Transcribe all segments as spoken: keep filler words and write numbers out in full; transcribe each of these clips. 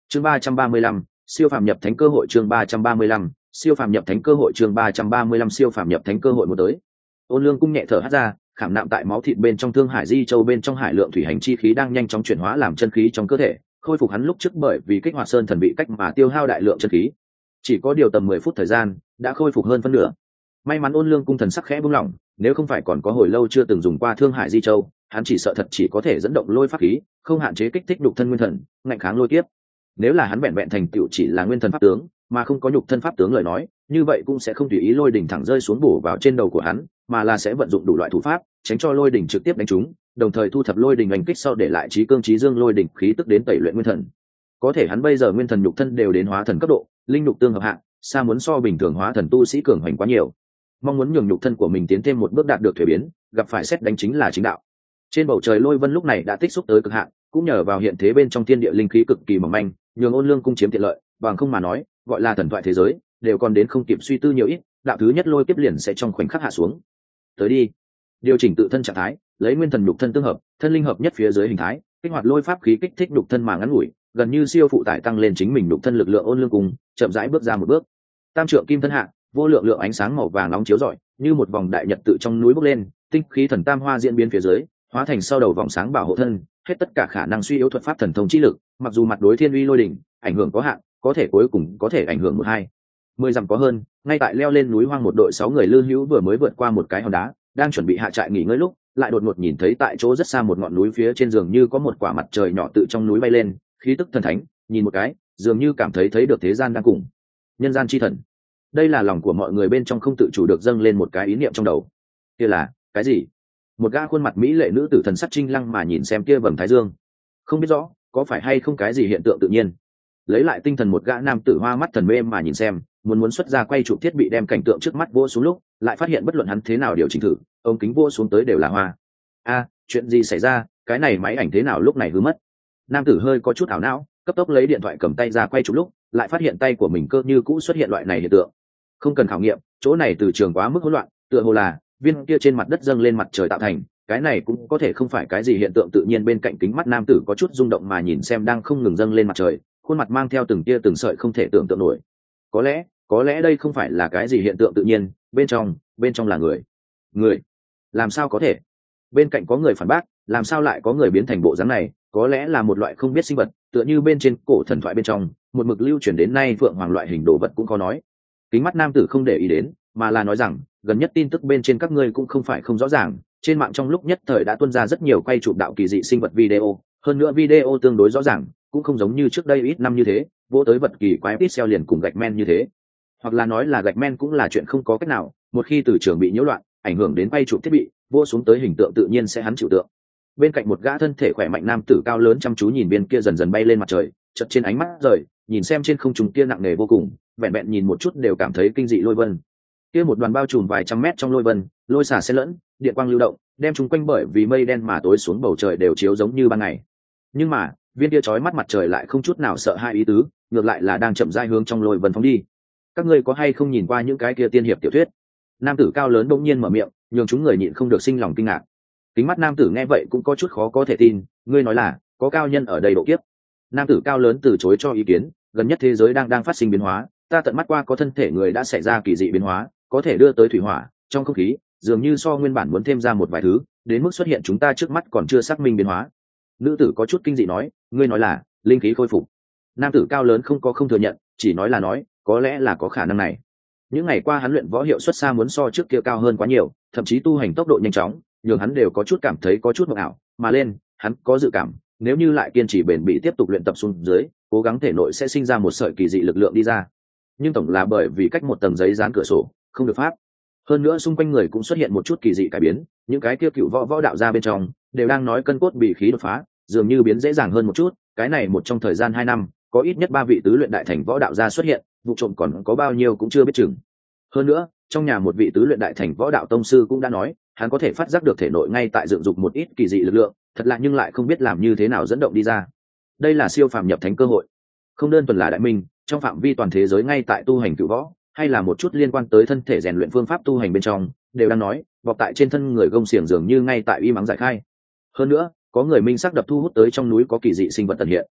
chương ba trăm ba mươi lăm siêu phàm nhập thánh cơ hội chương ba trăm ba mươi lăm siêu phàm nhập thánh cơ hội chương ba trăm ba mươi lăm siêu phàm nhập thánh cơ hội một tới. Ôn Lương cung nhẹ thở hắt ra, khảm nạm tại máu thịt bên trong thương hải di châu bên trong hải lượng thủy hành chi khí đang nhanh chóng chuyển hóa làm chân khí trong cơ thể, khôi phục hắn lúc trước bởi vì kích hoạt sơn thần bị cách mà tiêu hao đại lượng chân khí. Chỉ có điều tầm mười phút thời gian, đã khôi phục hơn phân nửa. May mắn Ôn Lương cung thần sắc khẽ buông lỏng, nếu không phải còn có hồi lâu chưa từng dùng qua thương hải di châu, hắn chỉ sợ thật chỉ có thể dẫn động lôi pháp khí, không hạn chế kích thích nhục thân nguyên thần, ngạnh kháng lôi kiếp. Nếu là hắn vẹn vẹn thành tựu chỉ là nguyên thần pháp tướng, mà không có nhục thân pháp tướng lời nói, như vậy cũng sẽ không tùy ý lôi đỉnh thẳng rơi xuống bổ vào trên đầu của hắn, mà là sẽ vận dụng đủ loại thủ pháp, tránh cho lôi đỉnh trực tiếp đánh trúng, đồng thời thu thập lôi đỉnh đánh kích sau để lại trí cương trí dương lôi đỉnh khí tức đến tẩy luyện nguyên thần. Có thể hắn bây giờ nguyên thần nhục thân đều đến hóa thần cấp độ, linh nhục tương hợp hạng, xa muốn so bình thường hóa thần tu sĩ cường hoành quá nhiều. Mong muốn nhường nhục thân của mình tiến thêm một bước đạt được thuế biến, gặp phải xét đánh chính là chính đạo. Trên bầu trời lôi vân lúc này đã tích xúc tới cực hạn, cũng nhờ vào hiện thế bên trong thiên địa linh khí cực kỳ mỏng manh, nhường Ôn Lương cung chiếm tiện lợi, bằng không mà nói, gọi là thần thoại thế giới, đều còn đến không kịp suy tư nhiều ít, đạo thứ nhất lôi kiếp liền sẽ trong khoảnh khắc hạ xuống. Tới đi, điều chỉnh tự thân trạng thái, lấy nguyên thần nhục thân tương hợp, thân linh hợp nhất phía dưới hình thái, kích hoạt lôi pháp khí kích thích nhục thân mà ngắn ngủi, gần như siêu phụ tải tăng lên chính mình nhục thân lực lượng. Ôn Lương cung chậm rãi bước ra một bước, tam trượng kim thân hạ, vô lượng lượng ánh sáng màu vàng nóng chiếu rọi, như một vòng đại nhật tự trong núi bốc lên, tinh khí thần tam hoa diễn biến phía dưới, hóa thành sau đầu vòng sáng bảo hộ thân, hết tất cả khả năng suy yếu thuật pháp thần thông chi lực, mặc dù mặt đối thiên uy lôi đỉnh, ảnh hưởng có hạn, có thể cuối cùng có thể ảnh hưởng một hai mười dặm có hơn. Ngay tại leo lên núi hoang một đội sáu người lư hữu vừa mới vượt qua một cái hòn đá, đang chuẩn bị hạ trại nghỉ ngơi lúc, lại đột ngột nhìn thấy tại chỗ rất xa một ngọn núi phía trên giường như có một quả mặt trời nhỏ tự trong núi bay lên, khí tức thần thánh, nhìn một cái, dường như cảm thấy thấy được thế gian đang cùng nhân gian chi thần. Đây là lòng của mọi người bên trong không tự chủ được dâng lên một cái ý niệm trong đầu. Kia là cái gì? Một gã khuôn mặt mỹ lệ nữ tử thần sắc trinh lăng mà nhìn xem kia vầng thái dương, không biết rõ có phải hay không cái gì hiện tượng tự nhiên. Lấy lại tinh thần một gã nam tử hoa mắt thần mê mà nhìn xem, muốn muốn xuất ra quay chụp thiết bị đem cảnh tượng trước mắt vô xuống lúc, lại phát hiện bất luận hắn thế nào điều chỉnh thử, ống kính vô xuống tới đều là hoa. A, chuyện gì xảy ra? Cái này máy ảnh thế nào lúc này hư mất? Nam tử hơi có chút ảo não, cấp tốc lấy điện thoại cầm tay ra quay chụp lúc, lại phát hiện tay của mình cơ như cũ xuất hiện loại này hiện tượng. Không cần khảo nghiệm, chỗ này từ trường quá mức hỗn loạn, tựa hồ là viên kia trên mặt đất dâng lên mặt trời tạo thành, cái này cũng có thể không phải cái gì hiện tượng tự nhiên. Bên cạnh kính mắt nam tử có chút rung động mà nhìn xem đang không ngừng dâng lên mặt trời, khuôn mặt mang theo từng tia từng sợi không thể tưởng tượng nổi. Có lẽ, có lẽ đây không phải là cái gì hiện tượng tự nhiên, bên trong, bên trong là người. Người? Làm sao có thể? Bên cạnh có người phản bác, làm sao lại có người biến thành bộ dáng này, có lẽ là một loại không biết sinh vật, tựa như bên trên cổ thần thoại bên trong, một mực lưu truyền đến nay vượng hoàng loại hình đồ vật cũng có nói. Kính mắt nam tử không để ý đến, mà là nói rằng, gần nhất tin tức bên trên các ngươi cũng không phải không rõ ràng, trên mạng trong lúc nhất thời đã tuôn ra rất nhiều quay chụp đạo kỳ dị sinh vật video, hơn nữa video tương đối rõ ràng, cũng không giống như trước đây ít năm như thế, vô tới vật kỳ quái pixel liền cùng gạch men như thế. Hoặc là nói là gạch men cũng là chuyện không có cách nào, một khi từ trường bị nhiễu loạn, ảnh hưởng đến quay chụp thiết bị, vô xuống tới hình tượng tự nhiên sẽ hắn chịu tượng. Bên cạnh một gã thân thể khỏe mạnh nam tử cao lớn chăm chú nhìn bên kia dần dần bay lên mặt trời, chợt trên ánh mắt rời, nhìn xem trên không trung kia nặng nề vô cùng, vẹn vẹn nhìn một chút đều cảm thấy kinh dị lôi vân. Kia một đoàn bao trùm vài trăm mét trong lôi vân, lôi xả xen lẫn, điện quang lưu động, đem chúng quanh bởi vì mây đen mà tối xuống bầu trời đều chiếu giống như ban ngày. Nhưng mà, viên kia chói mắt mặt trời lại không chút nào sợ hai ý tứ, ngược lại là đang chậm rãi hướng trong lôi vân phóng đi. Các ngươi có hay không nhìn qua những cái kia tiên hiệp tiểu thuyết? Nam tử cao lớn bỗng nhiên mở miệng, nhường chúng người nhịn không được sinh lòng kinh ngạc. Kính mắt nam tử nghe vậy cũng có chút khó có thể tin, ngươi nói là có cao nhân ở đây độ kiếp? Nam tử cao lớn từ chối cho ý kiến, gần nhất thế giới đang đang phát sinh biến hóa, ta tận mắt qua có thân thể người đã xảy ra kỳ dị biến hóa, có thể đưa tới thủy hỏa trong không khí, dường như so nguyên bản muốn thêm ra một vài thứ, đến mức xuất hiện chúng ta trước mắt còn chưa xác minh biến hóa. Nữ tử có chút kinh dị nói, ngươi nói là linh khí khôi phục? Nam tử cao lớn không có không thừa nhận, chỉ nói là nói, có lẽ là có khả năng này. Những ngày qua hắn luyện võ hiệu suất xa muốn so trước kia cao hơn quá nhiều, thậm chí tu hành tốc độ nhanh chóng, nhường hắn đều có chút cảm thấy có chút mộng ảo, mà lên, hắn có dự cảm, nếu như lại kiên trì bền bỉ tiếp tục luyện tập xuống dưới, cố gắng thể nội sẽ sinh ra một sợi kỳ dị lực lượng đi ra. Nhưng tổng là bởi vì cách một tầng giấy dán cửa sổ, không được pháp. Hơn nữa xung quanh người cũng xuất hiện một chút kỳ dị cải biến, những cái kia cựu võ võ đạo ra bên trong đều đang nói cân cốt bị khí đột phá, dường như biến dễ dàng hơn một chút. Cái này một trong thời gian hai năm, có ít nhất ba vị tứ luyện đại thành võ đạo gia xuất hiện, vụ trộm còn có bao nhiêu cũng chưa biết chừng. Hơn nữa, trong nhà một vị tứ luyện đại thành võ đạo tông sư cũng đã nói, hắn có thể phát giác được thể nội ngay tại dựng dục một ít kỳ dị lực lượng, thật lạ nhưng lại không biết làm như thế nào dẫn động đi ra. Đây là siêu phàm nhập thánh cơ hội, không đơn thuần là đại minh, trong phạm vi toàn thế giới ngay tại tu hành cựu võ, hay là một chút liên quan tới thân thể rèn luyện phương pháp tu hành bên trong, đều đang nói, bọc tại trên thân người gông xiềng dường như ngay tại y mắng giải khai. Hơn nữa, có người minh sắc đập thu hút tới trong núi có kỳ dị sinh vật tận hiện.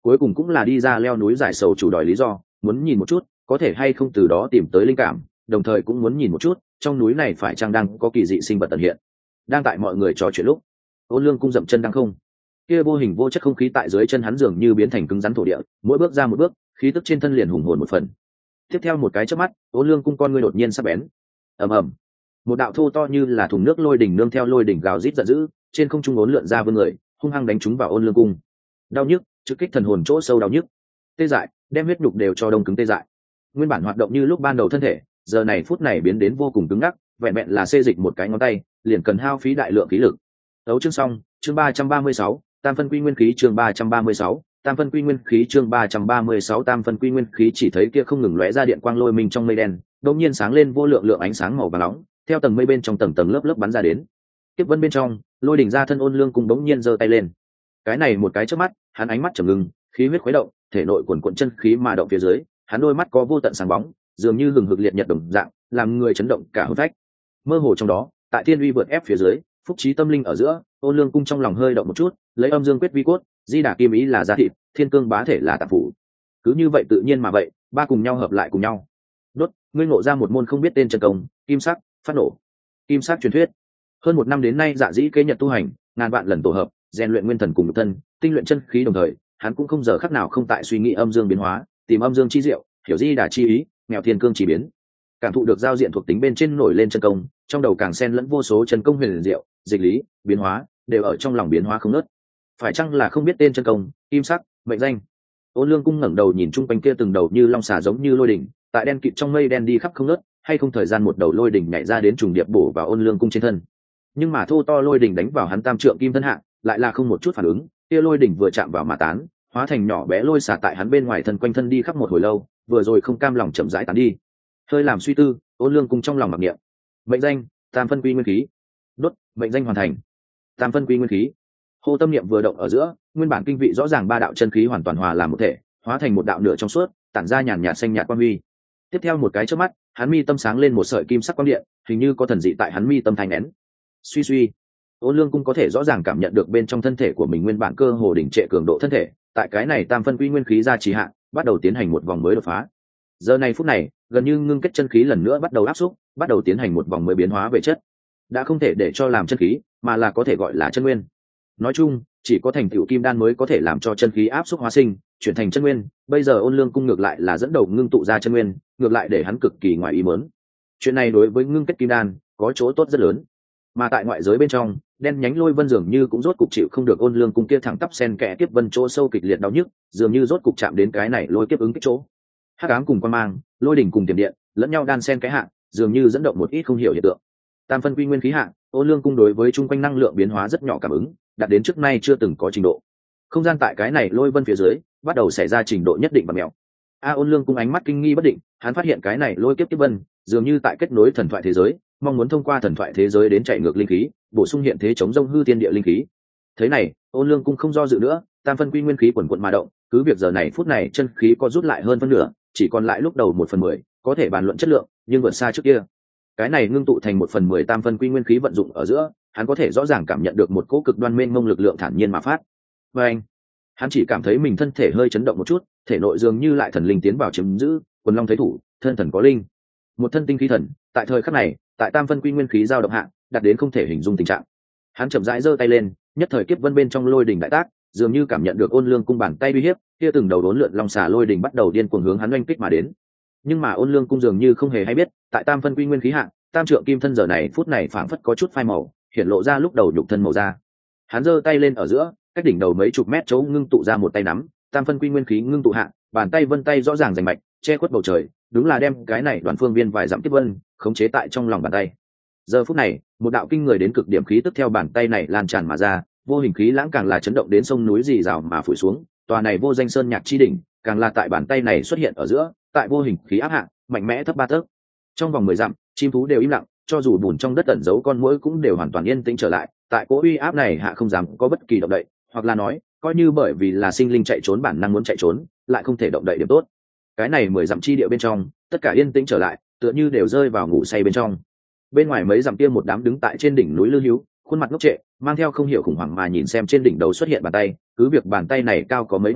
cuối cùng cũng là đi ra leo núi giải sầu chủ đòi lý do, muốn nhìn một chút có thể hay không từ đó tìm tới linh cảm, đồng thời cũng muốn nhìn một chút trong núi này phải chăng đang có kỳ dị sinh vật tận hiện. Đang tại mọi người trò chuyện lúc, Ôn Lương Cung dậm chân đang không, kia vô hình vô chất không khí tại dưới chân hắn dường như biến thành cứng rắn thổ địa, mỗi bước ra một bước khí tức trên thân liền hùng hồn một phần. Tiếp theo một cái chớp mắt, Ôn Lương Cung con ngươi đột nhiên sắc bén. Ầm ầm, một đạo thô to như là thùng nước lôi đỉnh nương theo lôi đỉnh gào rít giận dữ trên không trung uốn lượn ra vươn người, hung hăng đánh trúng vào Ôn Lương Cung. Đau nhức trực kích thần hồn chỗ sâu, đau nhức tê dại đem huyết nhục đều cho đông cứng tê dại. Nguyên bản hoạt động như lúc ban đầu thân thể, giờ này phút này biến đến vô cùng cứng ngắc, vẹn vẹn là xê dịch một cái ngón tay liền cần hao phí đại lượng khí lực. Đấu chương xong, chương ba trăm ba mươi sáu, tam phân quy nguyên khí, chương ba trăm ba mươi sáu, tam phân quy nguyên khí, chương ba trăm ba mươi sáu, tam phân quy nguyên khí. Chỉ thấy kia không ngừng lóe ra điện quang lôi mình trong mây đen, đột nhiên sáng lên vô lượng lượng ánh sáng màu vàng nóng, theo tầng mây bên trong tầng tầng lớp lớp bắn ra đến. Kiếp vân bên trong, lôi đỉnh ra thân Ôn Lương Cung bỗng nhiên giơ tay lên. Cái này một cái chớp mắt, hắn ánh mắt trầm ngưng, khí huyết khuấy động, thể nội cuồn cuộn chân khí mà động phía dưới, hắn đôi mắt có vô tận sáng bóng, dường như hừng hực liệt nhật đồng dạng, làm người chấn động cả hồn phách. Mơ hồ trong đó, tại thiên uy vượt ép phía dưới, phúc trí tâm linh ở giữa, Ôn Lương Cung trong lòng hơi động một chút, lấy âm dương quyết vi cốt, di đà kim ý là da thịt, thiên cương bá thể là tạp phủ. Cứ như vậy tự nhiên mà vậy, ba cùng nhau hợp lại cùng nhau. Đốt, ngươi ngộ ra một môn không biết tên chân công, kim sắc, phát nổ. Kim sắc truyền thuyết. Hơn một năm đến nay Dạ Dĩ kế nhật tu hành, ngàn vạn lần tổ hợp, rèn luyện nguyên thần cùng nhục thân, tinh luyện chân khí đồng thời, hắn cũng không giờ khắc nào không tại suy nghĩ âm dương biến hóa, tìm âm dương chi diệu, hiểu di đà chi ý, nghèo thiên cương chỉ biến. Cảm thụ được giao diện thuộc tính bên trên nổi lên chân công, trong đầu càng xen lẫn vô số chân công huyền diệu, dịch lý, biến hóa, đều ở trong lòng biến hóa không ngớt. Phải chăng là không biết tên chân công, kim sắc, mệnh danh? Ôn Lương Cung ngẩng đầu nhìn chung quanh kia từng đầu như long xà giống như lôi đỉnh, tại đen kịt trong mây đen đi khắp không ngớt, hay không thời gian một đầu lôi đỉnh nhảy ra đến trùng điệp bổ vào Ôn Lương Cung trên thân. Nhưng mà thô to lôi đỉnh đánh vào hắn tam trượng kim thân hạ, lại là không một chút phản ứng, kia lôi đỉnh vừa chạm vào mà tán, hóa thành nhỏ bé lôi xà tại hắn bên ngoài thân quanh thân đi khắp một hồi lâu, vừa rồi không cam lòng chậm rãi tán đi. Hơi làm suy tư, Ôn Lương Cung trong lòng mặc niệm. Mệnh danh, tam phân quy nguyên khí. Đốt, mệnh danh hoàn thành. Tam phân quy nguyên khí. Hô tâm niệm vừa động ở giữa, nguyên bản kinh vị rõ ràng ba đạo chân khí hoàn toàn hòa làm một thể, hóa thành một đạo nửa trong suốt, tản ra nhàn nhạt xanh nhạt quang huy. Tiếp theo một cái chớp mắt, hắn mi tâm sáng lên một sợi kim sắc quang điện, hình như có thần dị tại hắn mi tâm thành nén. Suy suy, Ôn Lương Cung có thể rõ ràng cảm nhận được bên trong thân thể của mình nguyên bản cơ hồ đỉnh trệ cường độ thân thể, tại cái này tam phân quy nguyên khí ra trì hạn, bắt đầu tiến hành một vòng mới đột phá. Giờ này phút này, gần như ngưng kết chân khí lần nữa bắt đầu áp xúc, bắt đầu tiến hành một vòng mới biến hóa về chất. Đã không thể để cho làm chân khí, mà là có thể gọi là chân nguyên. Nói chung, chỉ có thành tựu kim đan mới có thể làm cho chân khí áp xúc hóa sinh, chuyển thành chân nguyên. Bây giờ Ôn Lương Cung ngược lại là dẫn đầu ngưng tụ ra chân nguyên, ngược lại để hắn cực kỳ ngoài ý muốn. Chuyện này đối với ngưng kết kim đan có chỗ tốt rất lớn. Mà tại ngoại giới bên trong, đen nhánh lôi vân dường như cũng rốt cục chịu không được Ôn Lương Cung kia thẳng tắp sen kẽ tiếp vân chỗ sâu kịch liệt đau nhức, dường như rốt cục chạm đến cái này lôi kiếp ứng kích chỗ. Hắc ám cùng quan mang, lôi đỉnh cùng tiềm điện, lẫn nhau đan sen cái hạng, dường như dẫn động một ít không hiểu hiện tượng. Tam phân quy nguyên khí hạng, Ôn Lương Cung đối với chung quanh năng lượng biến hóa rất nhỏ cảm ứng, đạt đến trước nay chưa từng có trình độ. Không gian tại cái này lôi vân phía dưới bắt đầu xảy ra trình độ nhất định và mèo. A Ôn Lương Cung ánh mắt kinh nghi bất định, hắn phát hiện cái này lôi kiếp kiếp vân dường như tại kết nối thần thoại thế giới, mong muốn thông qua thần thoại thế giới đến chạy ngược linh khí, bổ sung hiện thế chống rông hư tiên địa linh khí. Thế này, Ôn Lương Cung không do dự nữa, tam phân quy nguyên khí quần quần mà động, cứ việc giờ này phút này chân khí có rút lại hơn phân nửa, chỉ còn lại lúc đầu một phần mười, có thể bàn luận chất lượng, nhưng vượt xa trước kia. Cái này ngưng tụ thành một phần mười tam phân quy nguyên khí vận dụng ở giữa, hắn có thể rõ ràng cảm nhận được một cỗ cực đoan mênh mông lực lượng thản nhiên mà phát. Và anh, hắn chỉ cảm thấy mình thân thể hơi chấn động một chút, thể nội dường như lại thần linh tiến vào chiếm giữ, quần long thấy thủ, thân thần có linh. Một thân tinh khí thần, tại thời khắc này, tại tam phân quy nguyên khí dao động hạ, đạt đến không thể hình dung tình trạng. Hắn chậm rãi giơ tay lên, nhất thời kiếp vân bên trong lôi đỉnh đại tác, dường như cảm nhận được Ôn Lương Cung bàn tay uy hiếp, kia từng đầu đốn lượn long xà lôi đỉnh bắt đầu điên cuồng hướng hắn oanh kích mà đến. Nhưng mà Ôn Lương Cung dường như không hề hay biết, tại tam phân quy nguyên khí hạ, tam trượng kim thân giờ này phút này phảng phất có chút phai màu, hiện lộ ra lúc đầu nhục thân màu da. Hắn giơ tay lên ở giữa, cách đỉnh đầu mấy chục mét chỗ ngưng tụ ra một tay nắm, tam phân quy nguyên khí ngưng tụ hạ, bàn tay vân tay rõ ràng rành mạch, che khuất bầu trời, đúng là đem cái này đoàn phương viên vài dặm tiếp vân khống chế tại trong lòng bàn tay. Giờ phút này, một đạo kinh người đến cực điểm khí tức theo bàn tay này lan tràn mà ra, vô hình khí lãng càng là chấn động đến sông núi rì rào mà phủ xuống, tòa này vô danh sơn nhạc chi đỉnh, càng là tại bàn tay này xuất hiện ở giữa, tại vô hình khí áp hạ, mạnh mẽ thấp ba tấc. Trong vòng mười dặm, chim thú đều im lặng, cho dù bùn trong đất ẩn giấu con muỗi cũng đều hoàn toàn yên tĩnh trở lại, tại cỗ uy áp này hạ không dám có bất kỳ động đậy, hoặc là nói, coi như bởi vì là sinh linh chạy trốn bản năng muốn chạy trốn, lại không thể động đậy điểm tốt. Cái này mười dặm chi địa bên trong, tất cả yên tĩnh trở lại, tựa như đều rơi vào ngủ say bên trong. Bên ngoài mấy dặm kia một đám đứng tại trên đỉnh núi Lư Hữu, khuôn mặt ngốc trệ, mang theo không hiểu khủng hoảng mà nhìn xem trên đỉnh đầu xuất hiện bàn tay, cứ việc bàn tay này cao có mấy ngàn mét,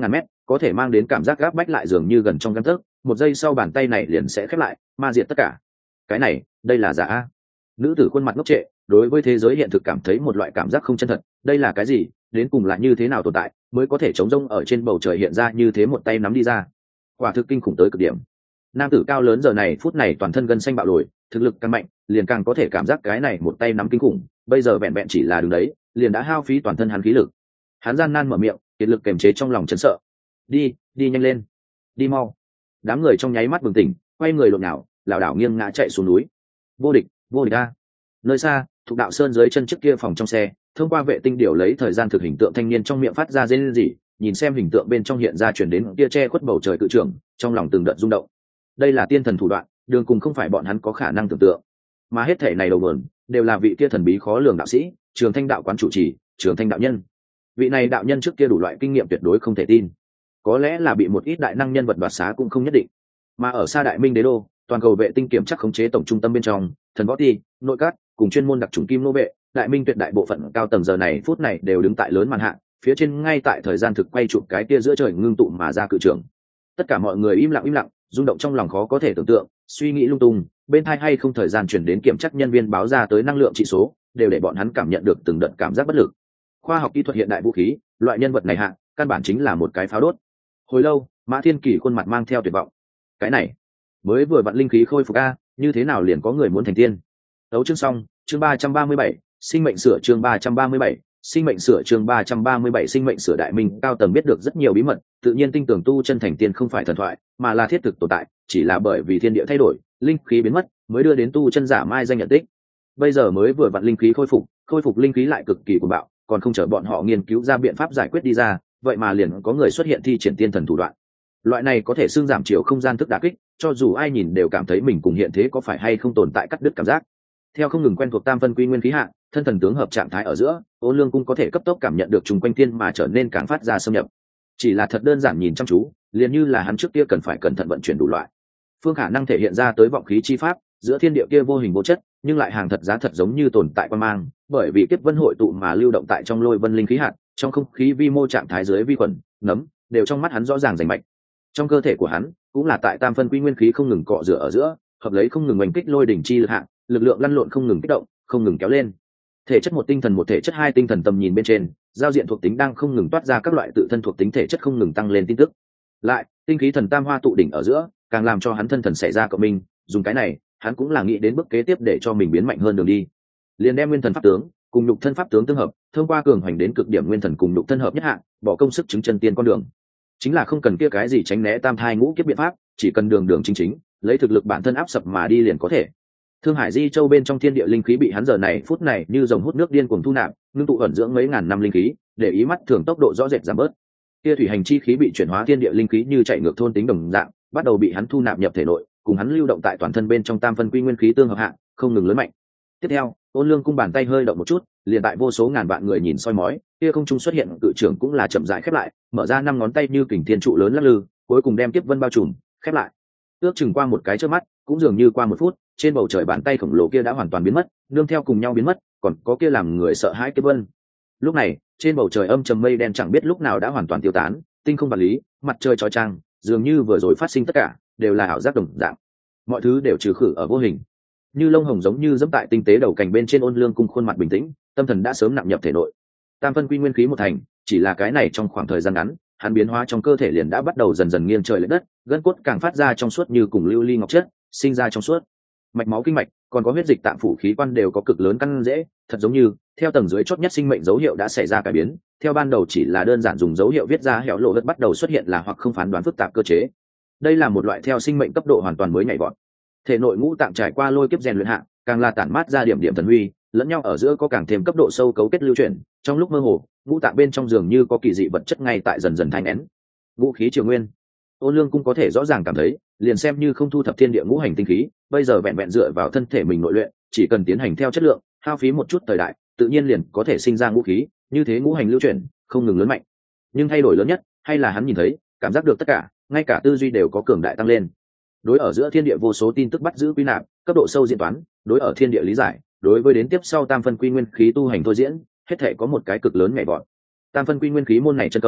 có thể mang đến cảm giác gáp bách lại dường như gần trong găng tấc, một giây sau bàn tay này liền sẽ khép lại, ma diệt tất cả. Cái này, đây là giả. Nữ tử khuôn mặt ngốc trệ, đối với thế giới hiện thực cảm thấy một loại cảm giác không chân thật, đây là cái gì, đến cùng là như thế nào tồn tại, mới có thể chống rông ở trên bầu trời hiện ra như thế một tay nắm đi ra. Quả thực kinh khủng tới cực điểm. Nam tử cao lớn giờ này phút này toàn thân gân xanh bạo lồi, thực lực càng mạnh, liền càng có thể cảm giác cái này một tay nắm kinh khủng, bây giờ vẹn vẹn chỉ là đứng đấy, liền đã hao phí toàn thân hắn khí lực. Hắn gian nan mở miệng, kiệt lực kiềm chế trong lòng chấn sợ. Đi, đi nhanh lên, đi mau. Đám người trong nháy mắt bừng tỉnh, quay người lộn nhào, lảo đảo nghiêng ngã chạy xuống núi. Vô địch, vô địch a. Nơi xa, Thục Đạo Sơn dưới chân trước kia phòng trong xe, thông qua vệ tinh điều lấy thời gian thực hình tượng thanh niên trong miệng phát ra rên rỉ, nhìn xem hình tượng bên trong hiện ra chuyển đến kia che khuất bầu trời cự trưởng, trong lòng từng đợt rung động. Đây là tiên thần thủ đoạn, đường cùng không phải bọn hắn có khả năng tưởng tượng, mà hết thể này đầu nguồn đều là vị kia thần bí khó lường đạo sĩ, Trường Thanh đạo quán chủ trì, Trường Thanh đạo nhân. Vị này đạo nhân trước kia đủ loại kinh nghiệm tuyệt đối không thể tin, có lẽ là bị một ít đại năng nhân vật đoạt xá cũng không nhất định. Mà ở xa Đại Minh Đế đô, toàn cầu vệ tinh kiểm chắc khống chế tổng trung tâm bên trong, thần võ ti, nội các cùng chuyên môn đặc trùng kim nô vệ, Đại Minh tuyệt đại bộ phận cao tầng giờ này phút này đều đứng tại lớn màn hạ, phía trên ngay tại thời gian thực quay chụp cái kia giữa trời ngưng tụ mà ra cự trưởng. Tất cả mọi người im lặng im lặng, rung động trong lòng khó có thể tưởng tượng, suy nghĩ lung tung, bên thai hay không thời gian chuyển đến kiểm chắc nhân viên báo ra tới năng lượng trị số, đều để bọn hắn cảm nhận được từng đợt cảm giác bất lực. Khoa học kỹ thuật hiện đại vũ khí, loại nhân vật này hạ, căn bản chính là một cái pháo đốt. Hồi lâu, Mã Thiên Kỳ khuôn mặt mang theo tuyệt vọng. Cái này, mới vừa vặn linh khí khôi phục a, như thế nào liền có người muốn thành tiên? Đấu chương xong, chương ba trăm ba mươi bảy, sinh mệnh sửa chương ba trăm ba mươi bảy, sinh mệnh sửa chương ba trăm ba mươi bảy sinh mệnh sửa Đại Minh cao tầng biết được rất nhiều bí mật, tự nhiên tin tưởng tu chân thành tiên không phải thần thoại, mà là thiết thực tồn tại, chỉ là bởi vì thiên địa thay đổi, linh khí biến mất, mới đưa đến tu chân giả mai danh nhận tích. Bây giờ mới vừa vặn linh khí khôi phục, khôi phục linh khí lại cực kỳ cuồng bạo, còn không chờ bọn họ nghiên cứu ra biện pháp giải quyết đi ra, vậy mà liền có người xuất hiện thi triển tiên thần thủ đoạn. Loại này có thể xưng giảm chiều không gian thức đả kích, cho dù ai nhìn đều cảm thấy mình cùng hiện thế có phải hay không tồn tại cắt đứt cảm giác. Theo không ngừng quen thuộc tam phân quy nguyên khí hạ, thân thần tướng hợp trạng thái ở giữa, Ô Lương cũng có thể cấp tốc cảm nhận được trùng quanh tiên mà trở nên càng phát ra xâm nhập. Chỉ là thật đơn giản nhìn chăm chú, liền như là hắn trước kia cần phải cẩn thận vận chuyển đủ loại phương khả năng thể hiện ra tới vọng khí chi pháp, giữa thiên địa kia vô hình vô chất, nhưng lại hàng thật giá thật giống như tồn tại quan mang, bởi vì kiếp vân hội tụ mà lưu động tại trong lôi vân linh khí hạt, trong không khí vi mô trạng thái dưới vi khuẩn, nấm, đều trong mắt hắn rõ ràng rành mạch. Trong cơ thể của hắn, cũng là tại tam phân quy nguyên khí không ngừng cọ rửa ở giữa, hợp lấy không ngừng oanh kích lôi đỉnh chi lực hạng, lực lượng lăn lộn không ngừng kích động, không ngừng kéo lên. Thể chất một tinh thần một thể chất hai tinh thần tầm nhìn bên trên, giao diện thuộc tính đang không ngừng toát ra các loại tự thân thuộc tính thể chất không ngừng tăng lên tin tức. Lại, tinh khí thần tam hoa tụ đỉnh ở giữa, càng làm cho hắn thân thần xảy ra cộng minh, dùng cái này, hắn cũng là nghĩ đến bước kế tiếp để cho mình biến mạnh hơn đường đi. Liền đem nguyên thần pháp tướng cùng nhục thân pháp tướng tương hợp, thông qua cường hoành đến cực điểm nguyên thần cùng nhục thân hợp nhất hạng, bỏ công sức chứng chân tiên con đường. Chính là không cần kia cái gì tránh né tam thai ngũ kiếp biện pháp, chỉ cần đường đường chính chính, lấy thực lực bản thân áp sập mà đi liền có thể. Thương Hải Di Châu bên trong thiên địa linh khí bị hắn giờ này phút này như dòng hút nước điên cuồng thu nạp, ngưng tụ ẩn dưỡng mấy ngàn năm linh khí, để ý mắt thường tốc độ rõ rệt giảm bớt. Kia thủy hành chi khí bị chuyển hóa thiên địa linh khí như chạy ngược thôn tính đồng dạng, bắt đầu bị hắn thu nạp nhập thể nội, cùng hắn lưu động tại toàn thân bên trong tam phân quy nguyên khí tương hợp hạng, không ngừng lớn mạnh. Tiếp theo, Ôn Lương cung bàn tay hơi động một chút, liền tại vô số ngàn vạn người nhìn soi mói, kia không trung xuất hiện cự trưởng cũng là chậm rãi khép lại, mở ra năm ngón tay như kình thiên trụ lớn lắc lư, cuối cùng đem kiếp vân bao trùm, khép lại. Ước chừng qua một cái chớp mắt, cũng dường như qua một phút, trên bầu trời bàn tay khổng lồ kia đã hoàn toàn biến mất, nương theo cùng nhau biến mất, còn có kia làm người sợ hãi kiếp vân. Lúc này, trên bầu trời âm trầm mây đen chẳng biết lúc nào đã hoàn toàn tiêu tán, tinh không vật lý, mặt trời chói chang, dường như vừa rồi phát sinh tất cả đều là ảo giác đồng dạng. Mọi thứ đều trừ khử ở vô hình. Như lông hồng giống như dẫm tại tinh tế đầu cành bên trên Ôn Lương cung khuôn mặt bình tĩnh, tâm thần đã sớm nặng nhập thể nội. Tam phân quy nguyên khí một thành, chỉ là cái này trong khoảng thời gian ngắn, hắn biến hóa trong cơ thể liền đã bắt đầu dần dần nghiêng trời lệch đất, gân cốt càng phát ra trong suốt như cùng lưu ly ngọc chất, sinh ra trong suốt. Mạch máu kinh mạch, còn có huyết dịch tạng phủ khí quan đều có cực lớn căn dễ, thật giống như theo tầng dưới chót nhất sinh mệnh dấu hiệu đã xảy ra cải biến, theo ban đầu chỉ là đơn giản dùng dấu hiệu viết ra hẻo lộ đất bắt đầu xuất hiện là hoặc không phán đoán phức tạp cơ chế. Đây là một loại theo sinh mệnh cấp độ hoàn toàn mới nhảy vọt. Thể nội ngũ tạng trải qua lôi kiếp rèn luyện hạ, càng là tản mát ra điểm điểm thần huy, lẫn nhau ở giữa có càng thêm cấp độ sâu cấu kết lưu chuyển, trong lúc mơ hồ, ngũ tạng bên trong dường như có kỳ dị vật chất ngay tại dần dần thanh nén. Ngũ khí triều nguyên, Ôn Lương cũng có thể rõ ràng cảm thấy, liền xem như không thu thập thiên địa ngũ hành tinh khí, bây giờ vẹn vẹn dựa vào thân thể mình nội luyện, chỉ cần tiến hành theo chất lượng, hao phí một chút thời đại, tự nhiên liền có thể sinh ra ngũ khí, như thế ngũ hành lưu chuyển, không ngừng lớn mạnh. Nhưng thay đổi lớn nhất, hay là hắn nhìn thấy, cảm giác được tất cả, ngay cả tư duy đều có cường đại tăng lên. Đối ở giữa thiên địa vô số tin tức bắt giữ quy nạp, cấp độ sâu diễn toán, đối ở thiên địa lý giải, đối với đến tiếp sau tam phân quy nguyên khí tu hành thôi diễn, hết thể có một cái cực lớn nhảy vọt. Tam phân quy nguyên khí môn này chân công,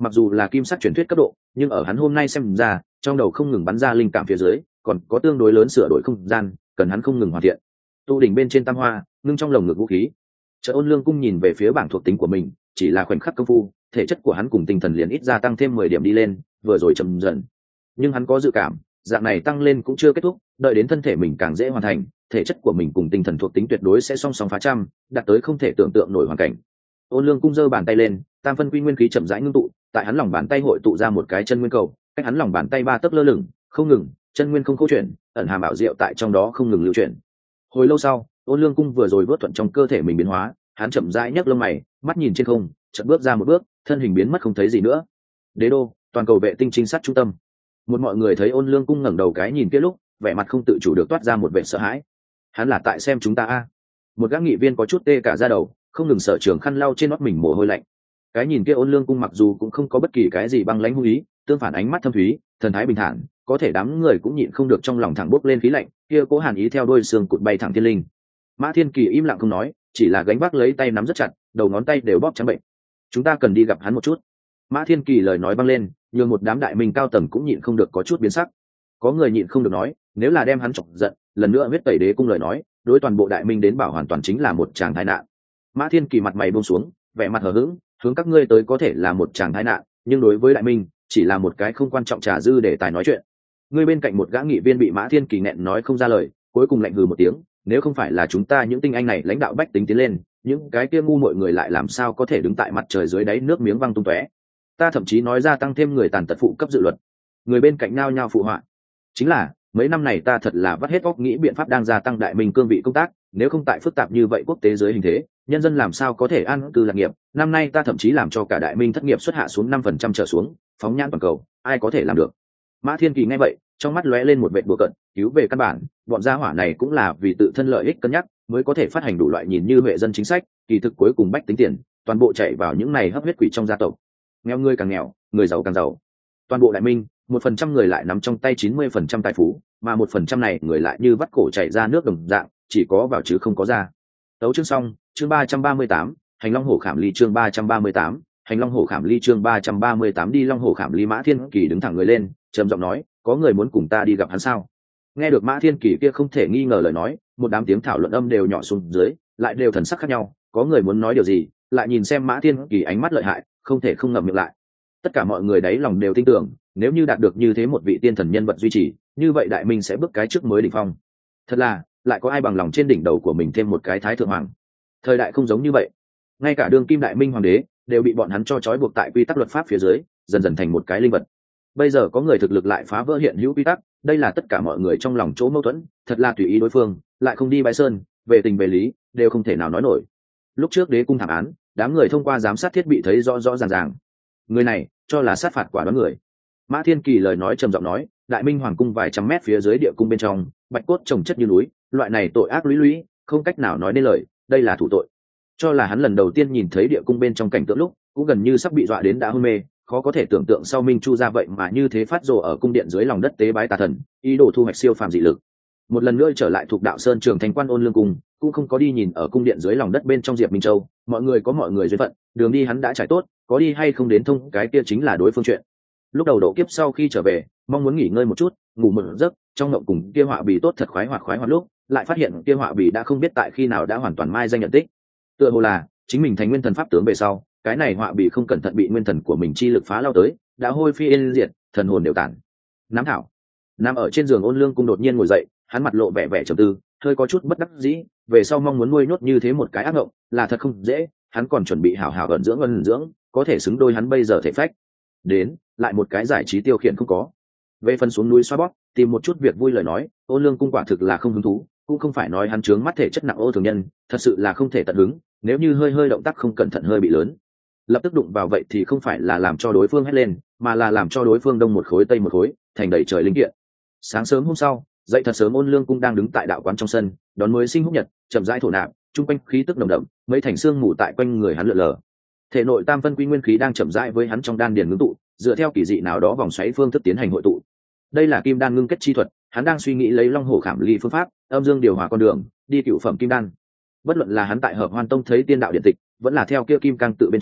mặc dù là kim sắc truyền thuyết cấp độ, nhưng ở hắn hôm nay xem ra, trong đầu không ngừng bắn ra linh cảm phía dưới, còn có tương đối lớn sửa đổi không gian, cần hắn không ngừng hoàn thiện. Tu đỉnh bên trên tam hoa, ngưng trong lồng ngực vũ khí. Chợ Ôn Lương Cung nhìn về phía bảng thuộc tính của mình, chỉ là khoảnh khắc công phu, thể chất của hắn cùng tinh thần liền ít ra tăng thêm mười điểm đi lên, vừa rồi chậm dần. Nhưng hắn có dự cảm, dạng này tăng lên cũng chưa kết thúc, đợi đến thân thể mình càng dễ hoàn thành, thể chất của mình cùng tinh thần thuộc tính tuyệt đối sẽ song song phá trăm, đạt tới không thể tưởng tượng nổi hoàn cảnh. Ôn Lương Cung giơ bàn tay lên, tam phân quy nguyên khí chậm rãi ngưng tụ, tại hắn lòng bàn tay hội tụ ra một cái chân nguyên cầu, cách hắn lòng bàn tay ba tấc lơ lửng, không ngừng, chân nguyên không câu chuyển, ẩn hàm ảo diệu tại trong đó không ngừng lưu chuyển. Hồi lâu sau, Ôn Lương Cung vừa rồi vớt thuận trong cơ thể mình biến hóa, hắn chậm rãi nhấc lông mày, mắt nhìn trên không, chợt bước ra một bước, thân hình biến mất không thấy gì nữa. Đế đô, toàn cầu vệ tinh trinh sát trung tâm. Một mọi người thấy Ôn Lương Cung ngẩng đầu cái nhìn kia lúc, vẻ mặt không tự chủ được toát ra một vẻ sợ hãi. Hắn là tại xem chúng ta a? Một gã nghị viên có chút tê cả da đầu, không ngừng sợ trường khăn lau trên nót mình mồ hôi lạnh. Cái nhìn kia Ôn Lương Cung mặc dù cũng không có bất kỳ cái gì băng lãnh hung ý, tương phản ánh mắt thâm thúy, thần thái bình thản, có thể đám người cũng nhịn không được trong lòng thẳng bốc lên khí lạnh, kia cố hàn ý theo đôi xương cụt bay thẳng thiên linh. Mã Thiên Kỳ im lặng không nói, chỉ là gánh vác lấy tay nắm rất chặt, đầu ngón tay đều bóp trắng bệnh. Chúng ta cần đi gặp hắn một chút. Mã Thiên Kỳ lời nói băng lên, nhưng một đám đại minh cao tầng cũng nhịn không được có chút biến sắc. Có người nhịn không được nói, nếu là đem hắn chọc giận, lần nữa huyết tẩy đế cung lời nói, đối toàn bộ đại minh đến bảo hoàn toàn chính là một tràng tai nạn. Mã Thiên Kỳ mặt mày buông xuống, vẻ mặt hờ hững, hướng các ngươi tới có thể là một tràng tai nạn, nhưng đối với đại minh, chỉ là một cái không quan trọng trà dư để tài nói chuyện. Ngươi bên cạnh một gã nghị viên bị Mã Thiên Kỳ nghẹn nói không ra lời, cuối cùng lạnh hừ một tiếng, nếu không phải là chúng ta những tinh anh này lãnh đạo bách tính tiến lên, những cái kia ngu muội người lại làm sao có thể đứng tại mặt trời dưới đáy nước miếng văng tung tóe. Ta thậm chí nói ra tăng thêm người tàn tật phụ cấp dự luật. Người bên cạnh nhao nhao phụ họa. Chính là, mấy năm này ta thật là vắt hết óc nghĩ biện pháp đang gia tăng đại minh cương vị công tác, nếu không tại phức tạp như vậy quốc tế dưới hình thế, nhân dân làm sao có thể an cư lạc nghiệp. Năm nay ta thậm chí làm cho cả đại minh thất nghiệp xuất hạ xuống năm phần trăm trở xuống, phóng nhãn toàn cầu, ai có thể làm được. Mã Thiên Kỳ nghe vậy, trong mắt lóe lên một vệt bùa cận, cứu về căn bản, bọn gia hỏa này cũng là vì tự thân lợi ích cân nhắc, mới có thể phát hành đủ loại nhìn như huệ dân chính sách, kỳ thực cuối cùng bách tính tiền, toàn bộ chạy vào những này hấp huyết quỷ trong gia tộc. Nghèo người càng nghèo, người giàu càng giàu. Toàn bộ đại minh, một phần trăm người lại nắm trong tay chín mươi phần trăm tài phú, mà một phần trăm này người lại như vắt cổ chảy ra nước đồng dạng, chỉ có vào chứ không có ra. Tấu chương xong, chương ba trăm ba mươi tám, hành long hổ khảm ly chương ba trăm ba mươi tám, hành long hổ khảm ly chương ba trăm ba mươi tám đi long hổ khảm ly. Mã Thiên Kỳ đứng thẳng người lên, trầm giọng nói, có người muốn cùng ta đi gặp hắn sao? Nghe được Mã Thiên Kỳ kia không thể nghi ngờ lời nói, một đám tiếng thảo luận âm đều nhỏ xuống dưới, lại đều thần sắc khác nhau, có người muốn nói điều gì, lại nhìn xem Mã Thiên Kỳ ánh mắt lợi hại, không thể không ngậm miệng lại. Tất cả mọi người đáy lòng đều tin tưởng, nếu như đạt được như thế một vị tiên thần nhân vật duy trì, như vậy đại minh sẽ bước cái trước mới đỉnh phong. Thật là, lại có ai bằng lòng trên đỉnh đầu của mình thêm một cái thái thượng hoàng. Thời đại không giống như vậy, ngay cả đương kim đại minh hoàng đế đều bị bọn hắn cho trói buộc tại quy tắc luật pháp phía dưới, dần dần thành một cái linh vật. Bây giờ có người thực lực lại phá vỡ hiện hữu quy tắc, đây là tất cả mọi người trong lòng chỗ mâu thuẫn, thật là tùy ý đối phương, lại không đi bãi sơn, về tình về lý, đều không thể nào nói nổi. Lúc trước đế cung thảm án, đám người thông qua giám sát thiết bị thấy rõ rõ ràng ràng. Người này, cho là sát phạt quả đoán người. Mã Thiên Kỳ lời nói trầm giọng nói, đại minh hoàng cung vài trăm mét phía dưới địa cung bên trong, bạch cốt trồng chất như núi, loại này tội ác lũy lũy, không cách nào nói nên lời, đây là thủ tội. Cho là hắn lần đầu tiên nhìn thấy địa cung bên trong cảnh tượng lúc, cũng gần như sắp bị dọa đến đã hôn mê, khó có thể tưởng tượng sau Minh Chu ra vậy mà như thế phát rồ ở cung điện dưới lòng đất tế bái tà thần, ý đồ thu hoạch siêu phàm dị lực. Một lần nữa trở lại thuộc đạo sơn trường thành quan Ôn Lương Cung, cũng không có đi nhìn ở cung điện dưới lòng đất bên trong Diệp Minh Châu, mọi người có mọi người duyên phận, đường đi hắn đã trải tốt, có đi hay không đến thông cái kia chính là đối phương chuyện. Lúc đầu độ kiếp sau khi trở về, mong muốn nghỉ ngơi một chút, ngủ một giấc, trong ngộng cùng kia họa bì tốt thật khoái hoạt khoái hoạt lúc, lại phát hiện kia họa bì đã không biết tại khi nào đã hoàn toàn mai danh nhận tích. Tựa hồ là chính mình thành nguyên thần pháp tướng về sau, cái này họa bì không cẩn thận bị nguyên thần của mình chi lực phá lao tới, đã hôi phi yên diệt, thần hồn đều tản. Nám thảo nằm ở trên giường Ôn Lương Cung đột nhiên ngồi dậy, hắn mặt lộ vẻ vẻ trầm tư, hơi có chút bất đắc dĩ, về sau mong muốn nuôi nhốt như thế một cái ác ngộng, là thật không dễ, hắn còn chuẩn bị hảo hảo ẩn dưỡng ẩn dưỡng, có thể xứng đôi hắn bây giờ thể phách. Đến, lại một cái giải trí tiêu khiển không có. Về phần xuống núi xoa bóp, tìm một chút việc vui lời nói, Ôn Lương Cung quả thực là không hứng thú, cũng không phải nói hắn trướng mắt thể chất nặng ô thường nhân, thật sự là không thể tận hứng, nếu như hơi hơi động tác không cẩn thận hơi bị lớn, lập tức đụng vào vậy thì không phải là làm cho đối phương hét lên, mà là làm cho đối phương đông một khối tây một khối, thành đầy trời linh kiện. Sáng sớm hôm sau, dậy thật sớm Ôn Lương Cung đang đứng tại đạo quán trong sân, đón mới sinh húc nhật, chậm rãi thổ nạp, trung quanh khí tức nồng đậm, mấy thành xương mù tại quanh người hắn lượn lờ. Thể nội tam phân quy nguyên khí đang chậm rãi với hắn trong đan điền ngưng tụ, dựa theo kỳ dị nào đó vòng xoáy phương thức tiến hành hội tụ. Đây là kim đan ngưng kết chi thuật, hắn đang suy nghĩ lấy long hổ khảm ly phương pháp, âm dương điều hòa con đường, đi cựu phẩm kim đan. Bất luận là hắn tại Hợp Hoan Tông thấy tiên đạo điện tịch, vẫn là theo kia kim cang tự bên trong,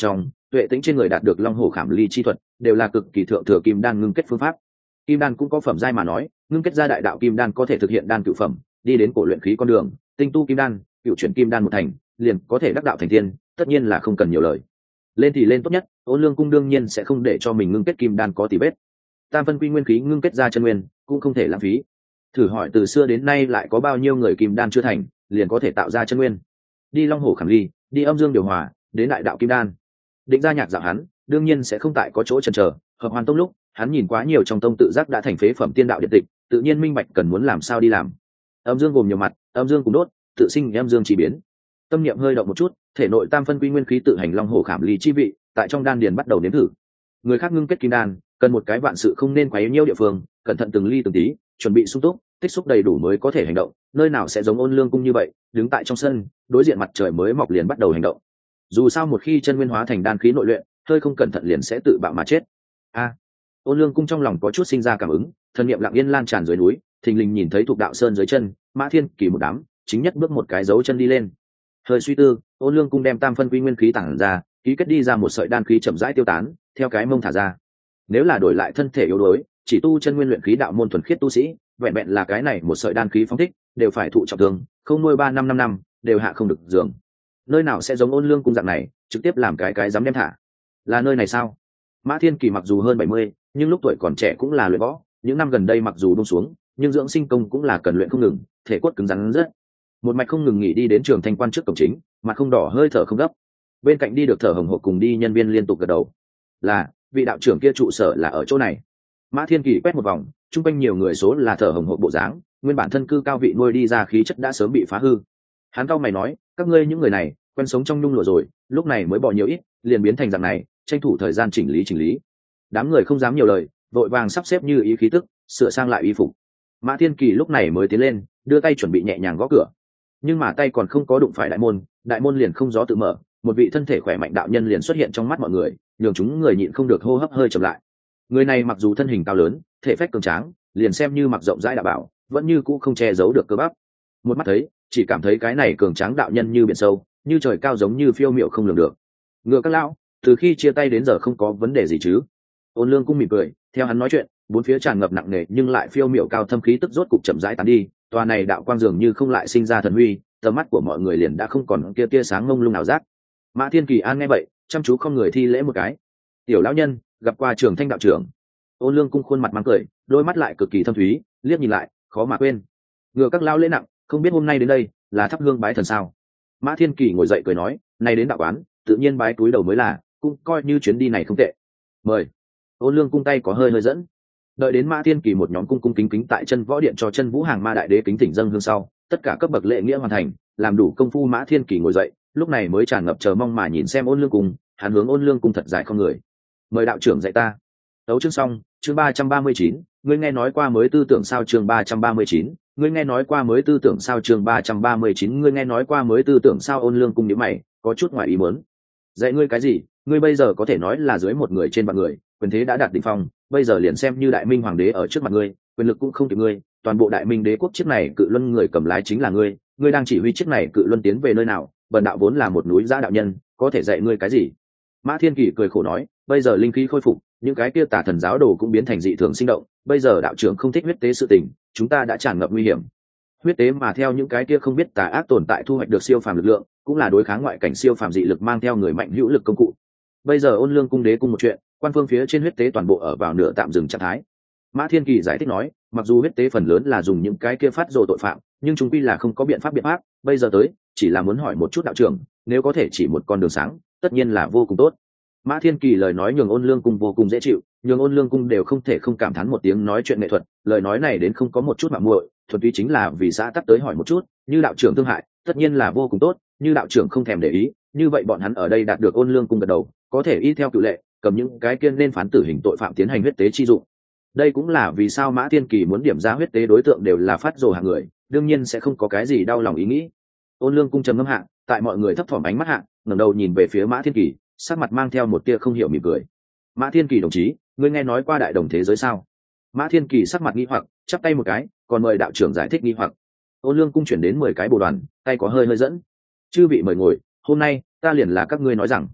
tuệ tĩnh trên người đạt được long hổ khảm ly chi thuật đều là cực kỳ thượng thừa kim đan ngưng kết phương pháp. Kim đan cũng có phẩm giai mà nói, ngưng kết ra đại đạo kim đan có thể thực hiện đan cựu phẩm, đi đến cổ luyện khí con đường, tinh tu kim đan, cựu chuyển kim đan một thành, liền có thể đắc đạo thành tiên, tất nhiên là không cần nhiều lời. Lên thì lên tốt nhất, Ôn Lương cung đương nhiên sẽ không để cho mình ngưng kết kim đan có tỉ vết. Tam phân quy nguyên khí ngưng kết ra chân nguyên, cũng không thể lãng phí. Thử hỏi từ xưa đến nay lại có bao nhiêu người kim đan chưa thành, liền có thể tạo ra chân nguyên. Đi long hổ khảm ly, đi âm dương điều hòa, đến đại đạo kim đan. Định ra nhạc dạo hắn, đương nhiên sẽ không tại có chỗ chần chờ, hợp hoàn tông lúc, hắn nhìn quá nhiều trong tông tự giác đã thành phế phẩm tiên đạo điện tịch, tự nhiên minh bạch cần muốn làm sao đi làm. Âm dương gồm nhiều mặt, âm dương cùng đốt, tự sinh âm dương chỉ biến. Tâm niệm hơi động một chút, thể nội tam phân quy nguyên khí tự hành long hổ khảm ly chi vị, tại trong đan điền bắt đầu nếm thử. Người khác ngưng kết kim đan, cần một cái vạn sự không nên quấy nhiễu địa phương, cẩn thận từng ly từng tí, chuẩn bị sung túc, tích xúc đầy đủ mới có thể hành động. Nơi nào sẽ giống Ôn Lương cung như vậy, đứng tại trong sân, đối diện mặt trời mới mọc liền bắt đầu hành động. Dù sao một khi chân nguyên hóa thành đan khí nội luyện, hơi không cẩn thận liền sẽ tự bạo mà chết. A, Ôn Lương cung trong lòng có chút sinh ra cảm ứng, thần niệm lặng yên lan tràn dưới núi, thình lình nhìn thấy thuộc đạo sơn dưới chân, Mã Thiên Kỳ một đám, chính nhất bước một cái dấu chân đi lên. Hơi suy tư, Ôn Lương cung đem tam phân quy nguyên khí tản ra, ký kết đi ra một sợi đan khí chậm rãi tiêu tán, theo cái mông thả ra. Nếu là đổi lại thân thể yếu đuối, chỉ tu chân nguyên luyện khí đạo môn thuần khiết tu sĩ, vẹn vẹn là cái này một sợi đan khí phóng thích, đều phải thụ trọng thương, không nuôi ba năm năm năm, đều hạ không được giường. Nơi nào sẽ giống Ôn Lương cung dạng này, trực tiếp làm cái cái dám đem thả. Là nơi này sao? Mã Thiên Kỳ mặc dù hơn bảy mươi, nhưng lúc tuổi còn trẻ cũng là luyện võ, những năm gần đây mặc dù buông xuống, nhưng dưỡng sinh công cũng là cần luyện không ngừng, thể cốt cứng rắn rất. Một mạch không ngừng nghỉ đi đến trường thanh quan trước cổng chính, mặt không đỏ hơi thở không gấp. Bên cạnh đi được thở hồng hộc cùng đi nhân viên liên tục gật đầu. Là, vị đạo trưởng kia trụ sở là ở chỗ này. Mã Thiên Kỳ quét một vòng, chung quanh nhiều người số là thở hồng hộc bộ dáng, nguyên bản thân cư cao vị nuôi đi ra khí chất đã sớm bị phá hư. Hắn cao mày nói, các ngươi những người này, quen sống trong nhung lụa rồi, lúc này mới bỏ nhiều ít, liền biến thành dạng này, tranh thủ thời gian chỉnh lý chỉnh lý. Đám người không dám nhiều lời, vội vàng sắp xếp như ý khí tức, sửa sang lại y phục. Mã Thiên Kỳ lúc này mới tiến lên, đưa tay chuẩn bị nhẹ nhàng gõ cửa. Nhưng mà tay còn không có đụng phải đại môn, đại môn liền không gió tự mở, một vị thân thể khỏe mạnh đạo nhân liền xuất hiện trong mắt mọi người, nhường chúng người nhịn không được hô hấp hơi chậm lại. Người này mặc dù thân hình cao lớn, thể phách cường tráng, liền xem như mặc rộng rãi đạo bảo, vẫn như cũ không che giấu được cơ bắp. Một mắt thấy, chỉ cảm thấy cái này cường tráng đạo nhân như biển sâu, như trời cao giống như phiêu miệu không lường được. Ngựa các lão, từ khi chia tay đến giờ không có vấn đề gì chứ? Ôn Lương cung mỉm cười, theo hắn nói chuyện, bốn phía tràn ngập nặng nề nhưng lại phiêu miệu cao thâm khí tức rốt cục chậm rãi tán đi, tòa này đạo quang dường như không lại sinh ra thần huy, tầm mắt của mọi người liền đã không còn kia tia sáng mông lung nào rác. Mã Thiên Kỳ an nghe vậy, chăm chú không người thi lễ một cái. Tiểu lão nhân, gặp qua Trường Thanh đạo trưởng. Ôn Lương cung khuôn mặt mang cười, đôi mắt lại cực kỳ thâm thúy, liếc nhìn lại, khó mà quên. Ngựa các lão lễ nặng, không biết hôm nay đến đây là thắp hương bái thần sao? Mã Thiên Kỳ ngồi dậy cười nói, này đến đạo quán, tự nhiên bái túi đầu mới là, cũng coi như chuyến đi này không tệ. Mời. Ôn Lương cung tay có hơi hơi dẫn. Đợi đến Mã Thiên Kỳ một nhóm cung cung kính kính tại chân võ điện cho chân vũ hàng ma đại đế kính thỉnh dâng hương sau, tất cả cấp bậc lễ nghĩa hoàn thành, làm đủ công phu Mã Thiên Kỳ ngồi dậy, lúc này mới tràn ngập chờ mong mà nhìn xem Ôn Lương cung, hắn hướng Ôn Lương cung thật dài không người. Mời đạo trưởng dạy ta. Tấu chương xong, chương ba trăm ba mươi chín, ngươi nghe nói qua mới tư tưởng sao chương ba trăm ba mươi chín, ngươi nghe nói qua mới tư tưởng sao chương ba trăm ba mươi chín, ngươi nghe nói qua mới tư tưởng sao Ôn Lương cung nhíu mày, có chút ngoài ý muốn. Dạy ngươi cái gì? Ngươi bây giờ có thể nói là dưới một người trên vạn người, quyền thế đã đạt đỉnh phong, bây giờ liền xem như đại minh hoàng đế ở trước mặt ngươi, quyền lực cũng không kịp ngươi, toàn bộ đại minh đế quốc chiếc này cự luân người cầm lái chính là ngươi, ngươi đang chỉ huy chiếc này cự luân tiến về nơi nào? Bần đạo vốn là một núi giã đạo nhân, có thể dạy ngươi cái gì? Mã Thiên Kỳ cười khổ nói, bây giờ linh khí khôi phục, những cái kia tà thần giáo đồ cũng biến thành dị thường sinh động, bây giờ đạo trưởng không thích huyết tế sự tình, chúng ta đã tràn ngập nguy hiểm. Huyết tế mà theo những cái kia không biết tà ác tồn tại thu hoạch được siêu phàm lực lượng, cũng là đối kháng ngoại cảnh siêu phàm dị lực mang theo người mạnh hữu lực công cụ. Bây giờ Ôn Lương cung đế cung một chuyện, quan phương phía trên huyết tế toàn bộ ở vào nửa tạm dừng trạng thái. Mã Thiên Kỳ giải thích nói, mặc dù huyết tế phần lớn là dùng những cái kia phát rồ tội phạm, nhưng chúng quy là không có biện pháp biện pháp, bây giờ tới, chỉ là muốn hỏi một chút đạo trưởng, nếu có thể chỉ một con đường sáng, tất nhiên là vô cùng tốt. Mã Thiên Kỳ lời nói nhường Ôn Lương cung vô cùng dễ chịu, nhường Ôn Lương cung đều không thể không cảm thán một tiếng nói chuyện nghệ thuật, lời nói này đến không có một chút mạo muội, thuần túy chính là vì xã tắc tới hỏi một chút, như đạo trưởng thương hại, tất nhiên là vô cùng tốt, như đạo trưởng không thèm để ý, như vậy bọn hắn ở đây đạt được Ôn Lương cung gật đầu, có thể y theo cự lệ, cầm những cái kia nên phán tử hình tội phạm tiến hành huyết tế chi dụng. Đây cũng là vì sao Mã Thiên Kỳ muốn điểm ra huyết tế đối tượng đều là phát rồ hạng người, đương nhiên sẽ không có cái gì đau lòng ý nghĩ. Ôn Lương cung trầm ngâm hạ, tại mọi người thấp thỏm ánh mắt hạ, ngẩng đầu nhìn về phía Mã Thiên Kỳ, sắc mặt mang theo một tia không hiểu mỉm cười. Mã Thiên Kỳ đồng chí, ngươi nghe nói qua đại đồng thế giới sao? Mã Thiên Kỳ sắc mặt nghi hoặc, chắp tay một cái, còn mời đạo trưởng giải thích nghi hoặc. Ôn Lương cung chuyển đến mười cái bồ đoàn, tay có hơi hơi dẫn. Chư vị mời ngồi, hôm nay ta liền là các ngươi nói rằng.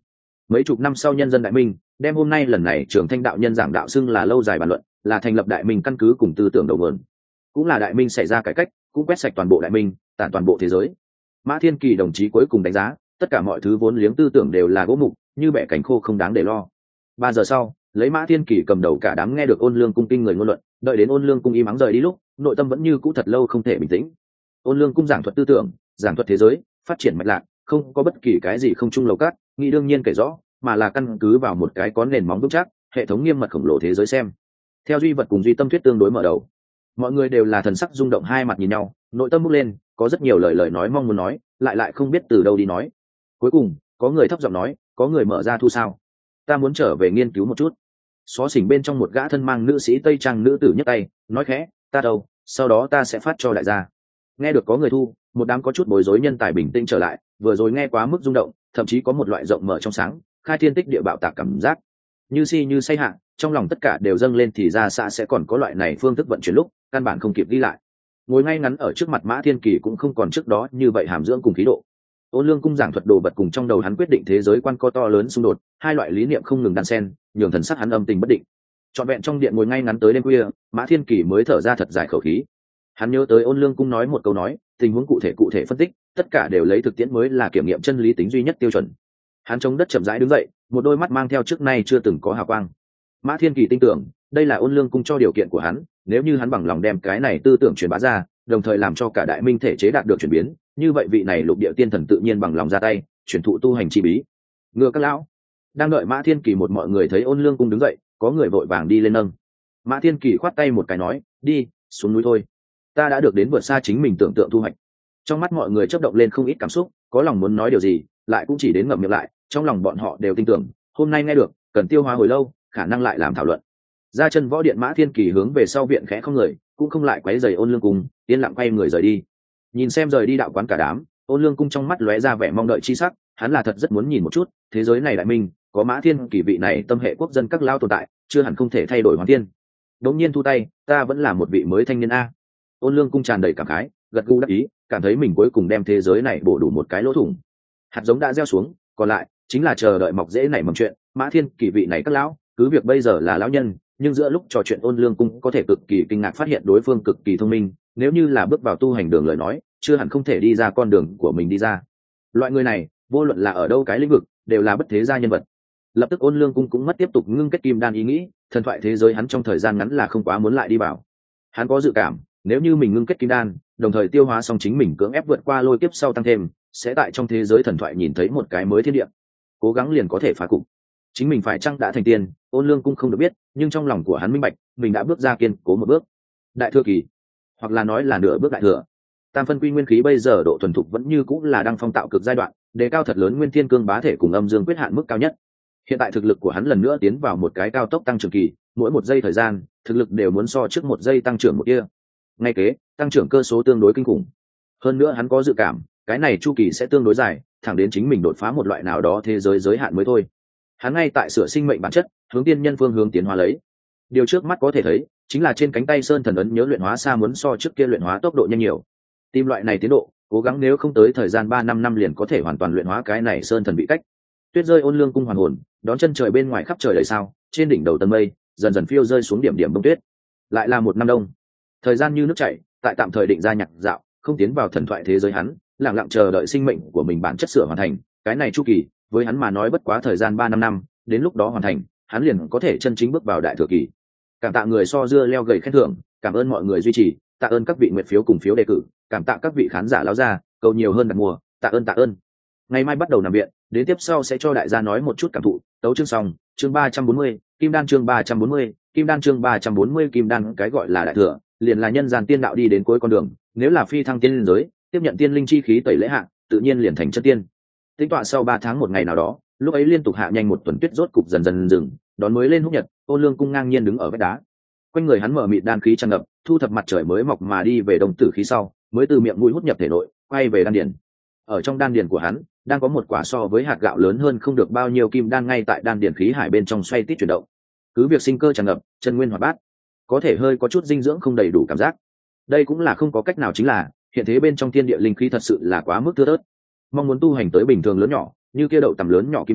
Mấy chục năm sau nhân dân đại minh đem hôm nay lần này Trường Thanh đạo nhân giảng đạo xưng là lâu dài bàn luận, là thành lập đại minh căn cứ cùng tư tưởng đầu nguồn, cũng là đại minh xảy ra cải cách, cũng quét sạch toàn bộ đại minh, tản toàn bộ thế giới. Mã Thiên Kỳ đồng chí cuối cùng đánh giá, tất cả mọi thứ vốn liếng tư tưởng đều là gỗ mục, như bẻ cánh khô không đáng để lo. Ba giờ sau, lấy Mã Thiên Kỳ cầm đầu cả đám nghe được Ôn Lương cung kinh người ngôn luận, đợi đến Ôn Lương cung im ắng rời đi lúc, nội tâm vẫn như cũ thật lâu không thể bình tĩnh. Ôn Lương cung giảng thuật tư tưởng, giảng thuật thế giới, phát triển mạch lạc, không có bất kỳ cái gì không chung lầu cát, nghĩ đương nhiên kể rõ, mà là căn cứ vào một cái có nền móng vững chắc, hệ thống nghiêm mật khổng lồ thế giới xem. Theo duy vật cùng duy tâm thuyết tương đối mở đầu, mọi người đều là thần sắc rung động, hai mặt nhìn nhau, nội tâm bốc lên, có rất nhiều lời lời nói mong muốn nói, lại lại không biết từ đâu đi nói. Cuối cùng, có người thấp giọng nói, có người mở ra thu sao, ta muốn trở về nghiên cứu một chút. Xó xỉnh bên trong một gã thân mang nữ sĩ tây trang nữ tử nhấc tay nói khẽ, ta đâu, sau đó ta sẽ phát cho đại gia. Nghe được có người thu, một đám có chút bối rối nhân tài bình tĩnh trở lại, vừa rồi nghe quá mức rung động, thậm chí có một loại rộng mở trong sáng, khai thiên tích địa bạo tạc cảm giác, như si như say hạ, trong lòng tất cả đều dâng lên, thì ra xã sẽ còn có loại này phương thức vận chuyển lúc căn bản không kịp ghi lại. Ngồi ngay ngắn ở trước mặt Mã Thiên Kỳ cũng không còn trước đó như vậy hàm dưỡng cùng khí độ. Ôn Lương cung giảng thuật đồ vật cùng trong đầu hắn quyết định thế giới quan co to lớn xung đột, hai loại lý niệm không ngừng đan xen, nhường thần sắc hắn âm tình bất định. Trọn vẹn trong điện ngồi ngay ngắn tới đêm khuya, Mã Thiên Kỳ mới thở ra thật dài khẩu khí. Hắn nhớ tới Ôn Lương cung nói một câu nói, tình huống cụ thể cụ thể phân tích, tất cả đều lấy thực tiễn mới là kiểm nghiệm chân lý tính duy nhất tiêu chuẩn. Hắn chống đất chậm rãi đứng dậy, một đôi mắt mang theo trước nay chưa từng có hào quang. Mã Thiên Kỳ tin tưởng, đây là Ôn Lương cung cho điều kiện của hắn, nếu như hắn bằng lòng đem cái này tư tưởng truyền bá ra, đồng thời làm cho cả đại minh thể chế đạt được chuyển biến, như vậy vị này lục địa tiên thần tự nhiên bằng lòng ra tay, truyền thụ tu hành chi bí. Ngựa các lão đang đợi Mã Thiên Kỳ, một mọi người thấy Ôn Lương cung đứng dậy, có người vội vàng đi lên nâng. Mã Thiên Kỳ khoát tay một cái nói, đi xuống núi thôi, ta đã được đến vượt xa chính mình tưởng tượng thu hoạch. Trong mắt mọi người chớp động lên không ít cảm xúc, có lòng muốn nói điều gì, lại cũng chỉ đến ngậm miệng lại. Trong lòng bọn họ đều tin tưởng, hôm nay nghe được, cần tiêu hóa hồi lâu, khả năng lại làm thảo luận. Ra chân võ điện, Mã Thiên Kỳ hướng về sau viện khẽ không người, cũng không lại quấy rầy Ôn Lương cung, yên lặng quay người rời đi. Nhìn xem rời đi đạo quán cả đám, Ôn Lương cung trong mắt lóe ra vẻ mong đợi chi sắc, hắn là thật rất muốn nhìn một chút, thế giới này đại minh, có Mã Thiên Kỳ vị này tâm hệ quốc dân các lao tồn tại, chưa hẳn không thể thay đổi hoàn thiên. Đống nhiên thu tay, ta vẫn là một vị mới thanh niên a. Ôn Lương cung tràn đầy cảm khái, gật gù đắc ý, cảm thấy mình cuối cùng đem thế giới này bổ đủ một cái lỗ thủng. Hạt giống đã gieo xuống, còn lại chính là chờ đợi mọc rễ nảy mầm chuyện. Mã Thiên Kỳ vị này các lão, cứ việc bây giờ là lão nhân, nhưng giữa lúc trò chuyện Ôn Lương cung có thể cực kỳ kinh ngạc phát hiện đối phương cực kỳ thông minh, nếu như là bước vào tu hành đường lời nói, chưa hẳn không thể đi ra con đường của mình đi ra. Loại người này, vô luận là ở đâu cái lĩnh vực, đều là bất thế gia nhân vật. Lập tức Ôn Lương cung cũng mất tiếp tục ngưng kết kim đan ý nghĩ, thần thoại thế giới hắn trong thời gian ngắn là không quá muốn lại đi vào. Hắn có dự cảm, nếu như mình ngưng kết kim đan, đồng thời tiêu hóa xong chính mình cưỡng ép vượt qua lôi kiếp sau tăng thêm, sẽ tại trong thế giới thần thoại nhìn thấy một cái mới thiên địa. Cố gắng liền có thể phá cục. Chính mình phải chăng đã thành tiên, Ôn Lương cung không được biết, nhưng trong lòng của hắn minh bạch, mình đã bước ra kiên cố một bước. Đại thừa kỳ, hoặc là nói là nửa bước đại thừa. Tam phân quy nguyên khí bây giờ độ thuần thục vẫn như cũng là đang phong tạo cực giai đoạn, đề cao thật lớn nguyên thiên cương bá thể cùng âm dương quyết hạn mức cao nhất. Hiện tại thực lực của hắn lần nữa tiến vào một cái cao tốc tăng trưởng kỳ, mỗi một giây thời gian, thực lực đều muốn so trước một giây tăng trưởng một kia. Ngay kế, tăng trưởng cơ số tương đối kinh khủng. Hơn nữa hắn có dự cảm, cái này chu kỳ sẽ tương đối dài, thẳng đến chính mình đột phá một loại nào đó thế giới giới hạn mới thôi. Hắn ngay tại sửa sinh mệnh bản chất, hướng tiên nhân phương hướng tiến hóa lấy. Điều trước mắt có thể thấy, chính là trên cánh tay sơn thần ấn nhớ luyện hóa xa muốn so trước kia luyện hóa tốc độ nhanh nhiều. Tìm loại này tiến độ, cố gắng nếu không tới thời gian ba năm năm liền có thể hoàn toàn luyện hóa cái này sơn thần bị cách. Tuyết rơi Ôn Lương cung hoàn hồn, đón chân trời bên ngoài khắp trời đầy sao, trên đỉnh đầu tầng mây, dần dần phiêu rơi xuống điểm điểm bông tuyết. Lại là một năm đông. Thời gian như nước chảy, tại tạm thời định ra nhạc dạo, không tiến vào thần thoại thế giới hắn, lặng lặng chờ đợi sinh mệnh của mình bản chất sửa hoàn thành, cái này chu kỳ, với hắn mà nói bất quá thời gian ba năm năm, đến lúc đó hoàn thành, hắn liền có thể chân chính bước vào đại thừa kỳ. Cảm tạ người so dưa leo gầy khen thưởng, cảm ơn mọi người duy trì, tạ ơn các vị nguyện phiếu cùng phiếu đề cử, cảm tạ các vị khán giả lão gia, cầu nhiều hơn đặt mua, tạ ơn tạ ơn. Ngày mai bắt đầu nằm viện, đến tiếp sau sẽ cho đại gia nói một chút cảm thụ. Tấu chương xong, chương ba trăm bốn mươi, kim đan chương ba trăm bốn mươi, kim đan chương ba trăm bốn mươi kim đan, cái gọi là đại thừa, liền là nhân gian tiên đạo đi đến cuối con đường, nếu là phi thăng tiên linh giới, tiếp nhận tiên linh chi khí tẩy lễ hạ, tự nhiên liền thành chân tiên. Tính tọa sau ba tháng một ngày nào đó, lúc ấy liên tục hạ nhanh một tuần tuyết rốt cục dần dần dừng, đón mới lên húc nhật, Ôn Lương cung ngang nhiên đứng ở vách đá. Quanh người hắn mở mịt đan khí tràn ngập, thu thập mặt trời mới mọc mà đi về đồng tử khí sau, mới từ miệng mũi hút nhập thể nội, quay về đan điền. Ở trong đan điền của hắn, đang có một quả so với hạt gạo lớn hơn không được bao nhiêu kim đan ngay tại đan điền khí hải bên trong xoay tít chuyển động. Cứ việc sinh cơ tràn ngập, chân nguyên hoạt bát, có thể hơi có chút dinh dưỡng không đầy đủ cảm giác. Đây cũng là không có cách nào, chính là hiện thế bên trong thiên địa linh khí thật sự là quá mức thưa thớt. Mong muốn tu hành tới bình thường lớn nhỏ, như kia đậu tầm lớn nhỏ kim đan,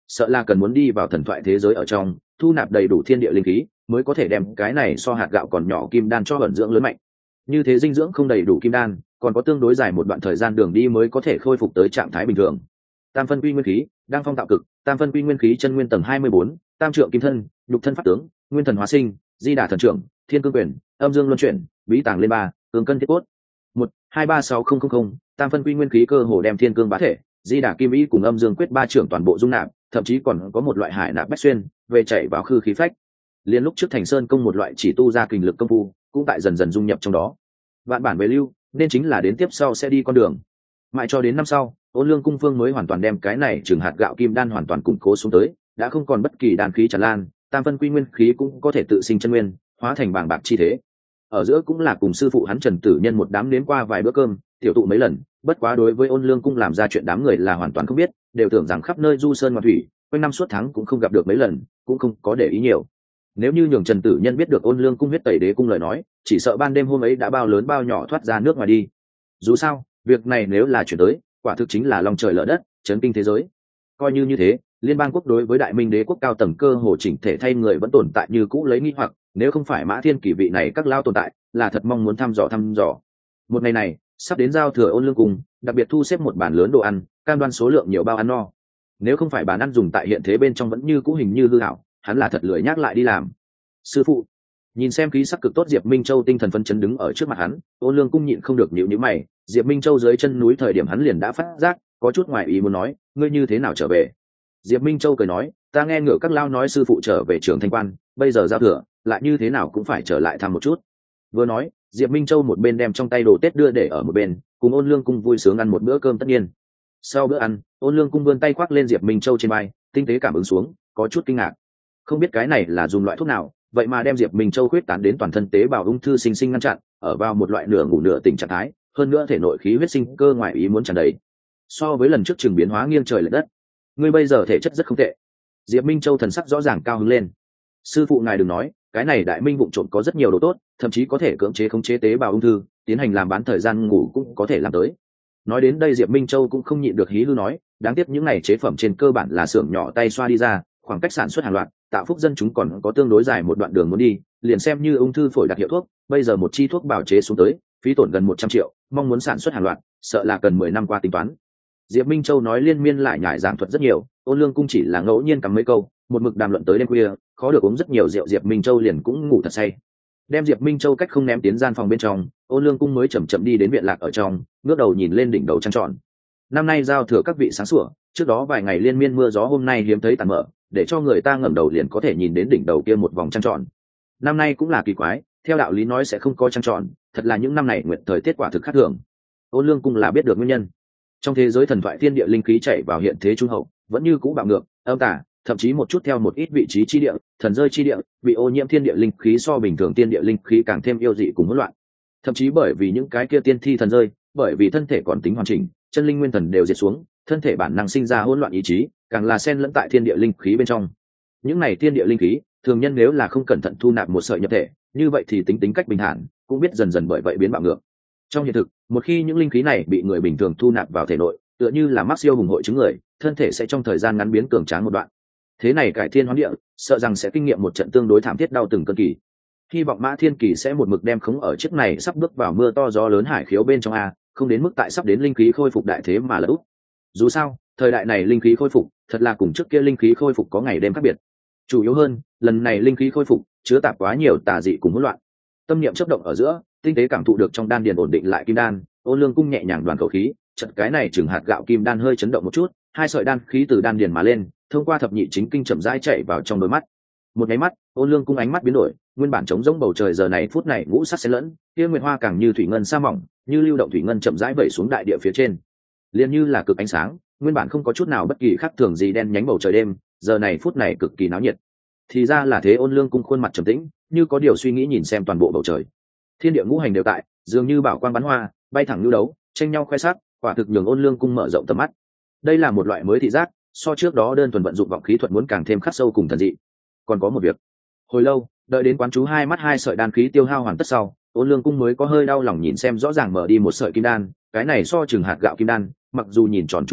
sợ là cần muốn đi vào thần thoại thế giới ở trong thu nạp đầy đủ thiên địa linh khí mới có thể đem cái này so hạt gạo còn nhỏ kim đan cho ẩn dưỡng lớn mạnh. Như thế dinh dưỡng không đầy đủ kim đan còn có tương đối dài một đoạn thời gian đường đi mới có thể khôi phục tới trạng thái bình thường. Tam phân quy nguyên khí đang phong tạo cực, tam phân quy nguyên khí chân nguyên tầng hai mươi bốn, tam trượng kim thân, nhục thân pháp tướng, nguyên thần hóa sinh, di đà thần trưởng, thiên cương quyền, âm dương luân chuyển, bí tàng lên ba, cường cân thiết cốt. Một hai ba sáu không không không, tam phân quy nguyên khí cơ hồ đem thiên cương bá thể, di đà kim ý cùng âm dương quyết ba trưởng toàn bộ dung nạp, thậm chí còn có một loại hải nạp bách xuyên, về chạy vào khư khí phách. Liên lúc trước Thành Sơn công một loại chỉ tu ra kình lực công phu, cũng tại dần dần dung nhập trong đó. Vạn bản về lưu, nên chính là đến tiếp sau sẽ đi con đường. Mãi cho đến năm sau, Ôn Lương cung phương mới hoàn toàn đem cái này trường hạt gạo kim đan hoàn toàn củng cố xuống tới, đã không còn bất kỳ đan khí tràn lan, tam phân quy nguyên khí cũng có thể tự sinh chân nguyên, hóa thành bảng bạc chi thế. Ở giữa cũng là cùng sư phụ hắn Trần Tử Nhân một đám nếm qua vài bữa cơm, tiểu tụ mấy lần, bất quá đối với Ôn Lương cung làm ra chuyện đám người là hoàn toàn không biết, đều tưởng rằng khắp nơi du sơn ngoạn thủy, quanh năm suốt tháng cũng không gặp được mấy lần, cũng không có để ý nhiều. Nếu như nhường Trần Tử Nhân biết được Ôn Lương cung huyết tẩy đế cung lời nói, chỉ sợ ban đêm hôm ấy đã bao lớn bao nhỏ thoát ra nước ngoài đi. Dù sao, việc này nếu là chuyển tới, quả thực chính là lòng trời lở đất, chấn kinh thế giới. Coi như như thế, liên bang quốc đối với đại minh đế quốc cao tầng cơ hồ chỉnh thể thay người vẫn tồn tại như cũ lấy nghi hoặc, nếu không phải Mã Thiên Kỷ vị này các lao tồn tại, là thật mong muốn thăm dò thăm dò. Một ngày này, sắp đến giao thừa Ôn Lương cung, đặc biệt thu xếp một bàn lớn đồ ăn, cam đoan số lượng nhiều bao ăn no. Nếu không phải bàn ăn dùng tại hiện thế bên trong vẫn như cũ hình như hư ảo, hắn là thật lười nhắc lại đi làm. Sư phụ, nhìn xem khí sắc cực tốt Diệp Minh Châu tinh thần phấn chấn đứng ở trước mặt hắn, Ôn Lương cung nhịn không được nhíu nhíu mày. Diệp Minh Châu dưới chân núi thời điểm hắn liền đã phát giác có chút ngoài ý muốn nói, ngươi như thế nào trở về? Diệp Minh Châu cười nói, ta nghe ngựa các lao nói sư phụ trở về trường Thanh Quan, bây giờ giao thừa, lại như thế nào cũng phải trở lại thăm một chút. Vừa nói, Diệp Minh Châu một bên đem trong tay đồ Tết đưa để ở một bên, cùng Ôn Lương cung vui sướng ăn một bữa cơm tất nhiên. Sau bữa ăn, Ôn Lương cung vươn tay khoác lên Diệp Minh Châu trên vai, tinh tế cảm ứng xuống, có chút kinh ngạc. Không biết cái này là dùng loại thuốc nào, vậy mà đem Diệp Minh Châu khuyết tán đến toàn thân tế bào ung thư sinh sinh ngăn chặn, ở vào một loại nửa ngủ nửa tỉnh trạng thái, hơn nữa thể nội khí huyết sinh cơ ngoài ý muốn tràn đầy. So với lần trước trường biến hóa nghiêng trời lệch đất, ngươi bây giờ thể chất rất không tệ. Diệp Minh Châu thần sắc rõ ràng cao hứng lên. Sư phụ ngài đừng nói, cái này đại minh vụng trộm có rất nhiều đồ tốt, thậm chí có thể cưỡng chế khống chế tế bào ung thư, tiến hành làm bán thời gian ngủ cũng có thể làm tới. Nói đến đây Diệp Minh Châu cũng không nhịn được hí hư nói, đáng tiếc những này chế phẩm trên cơ bản là xưởng nhỏ tay xoa đi ra, khoảng cách sản xuất hàng loạt, tạo phúc dân chúng còn có tương đối dài một đoạn đường muốn đi, liền xem như ung thư phổi đặc hiệu thuốc, bây giờ một chi thuốc bào chế xuống tới, phí tổn gần một trăm triệu, mong muốn sản xuất hàng loạt, sợ là cần mười năm qua tính toán. Diệp Minh Châu nói liên miên lại nhải giảng thuật rất nhiều, Ôn Lương cung chỉ là ngẫu nhiên cắm mấy câu, một mực đàm luận tới đêm khuya, khó được uống rất nhiều rượu Diệp Minh Châu liền cũng ngủ thật say. Đem Diệp Minh Châu cách không ném tiến gian phòng bên trong, Ôn Lương cung mới chậm chậm đi đến viện lạc ở trong, ngước đầu nhìn lên đỉnh đầu trăng tròn. Năm nay giao thừa các vị sáng sủa, trước đó vài ngày liên miên mưa gió hôm nay hiếm thấy tàn mở, để cho người ta ngẩng đầu liền có thể nhìn đến đỉnh đầu kia một vòng trăng tròn. Năm nay cũng là kỳ quái, theo đạo lý nói sẽ không có trăng tròn, thật là những năm này nguyệt thời tiết quả thực khác thường. Ôn Lương cung là biết được nguyên nhân. Trong thế giới thần thoại thiên địa linh khí chảy vào hiện thế trung hậu, vẫn như cũ bạo ngược, âm tả, thậm chí một chút theo một ít vị trí chi địa, thần rơi chi địa, bị ô nhiễm thiên địa linh khí so bình thường thiên địa linh khí càng thêm yêu dị cùng hỗn loạn. Thậm chí bởi vì những cái kia tiên thi thần rơi, bởi vì thân thể còn tính hoàn chỉnh, chân linh nguyên thần đều diệt xuống, thân thể bản năng sinh ra hỗn loạn ý chí, càng là xen lẫn tại thiên địa linh khí bên trong. Những này thiên địa linh khí, thường nhân nếu là không cẩn thận thu nạp một sợi nhập thể, như vậy thì tính tính cách bình thản, cũng biết dần dần bởi vậy biến bạo ngược. Trong hiện thực, một khi những linh khí này bị người bình thường thu nạp vào thể nội, tựa như là mắc siêu hùng hội chứng người, thân thể sẽ trong thời gian ngắn biến cường tráng một đoạn. Thế này cải thiên hoán địa, sợ rằng sẽ kinh nghiệm một trận tương đối thảm thiết đau từng cơn kỳ. Hy vọng Mã Thiên Kỳ sẽ một mực đem khống ở chiếc này sắp bước vào mưa to gió lớn hải khiếu bên trong a, không đến mức tại sắp đến linh khí khôi phục đại thế mà là út. Dù sao, thời đại này linh khí khôi phục, thật là cùng trước kia linh khí khôi phục có ngày đêm khác biệt. Chủ yếu hơn, lần này linh khí khôi phục chứa tạp quá nhiều tà dị cùng hỗn loạn. Tâm niệm chớp động ở giữa, tinh tế cảm thụ được trong đan điền ổn định lại kim đan, Ôn Lương cung nhẹ nhàng đoàn khẩu khí, chợt cái này chừng hạt gạo kim đan hơi chấn động một chút, hai sợi đan khí từ đan điền mà lên, thông qua thập nhị chính kinh chậm rãi chạy vào trong đôi mắt. Một cái mắt, Ôn Lương cung ánh mắt biến đổi, nguyên bản trống rỗng bầu trời giờ này phút này ngũ sắc xen lẫn, kia nguyệt hoa càng như thủy ngân sa mỏng, như lưu động thủy ngân chậm rãi vẩy xuống đại địa phía trên. Liền như là cực ánh sáng, nguyên bản không có chút nào bất kỳ khác thường gì đen nhánh bầu trời đêm, giờ này phút này cực kỳ náo nhiệt. Thì ra là thế. Ôn Lương cung khuôn mặt trầm tĩnh, như có điều suy nghĩ nhìn xem toàn bộ bầu trời. Thiên địa ngũ hành đều tại, dường như bảo quang bắn hoa, bay thẳng lưu đấu, tranh nhau khoe sắc, quả thực nhường Ôn Lương cung mở rộng tầm mắt. Đây là một loại mới thị giác, so trước đó đơn thuần vận dụng vọng khí thuật muốn càng thêm khắc sâu cùng thần dị. Còn có một việc. Hồi lâu, đợi đến quán chú hai mắt hai sợi đan khí tiêu hao hoàn tất sau, Ôn Lương cung mới có hơi đau lòng nhìn xem rõ ràng mở đi một sợi kim đan, cái này so chừng hạt gạo kim đan, mặc dù nhìn tròn trùng trụ,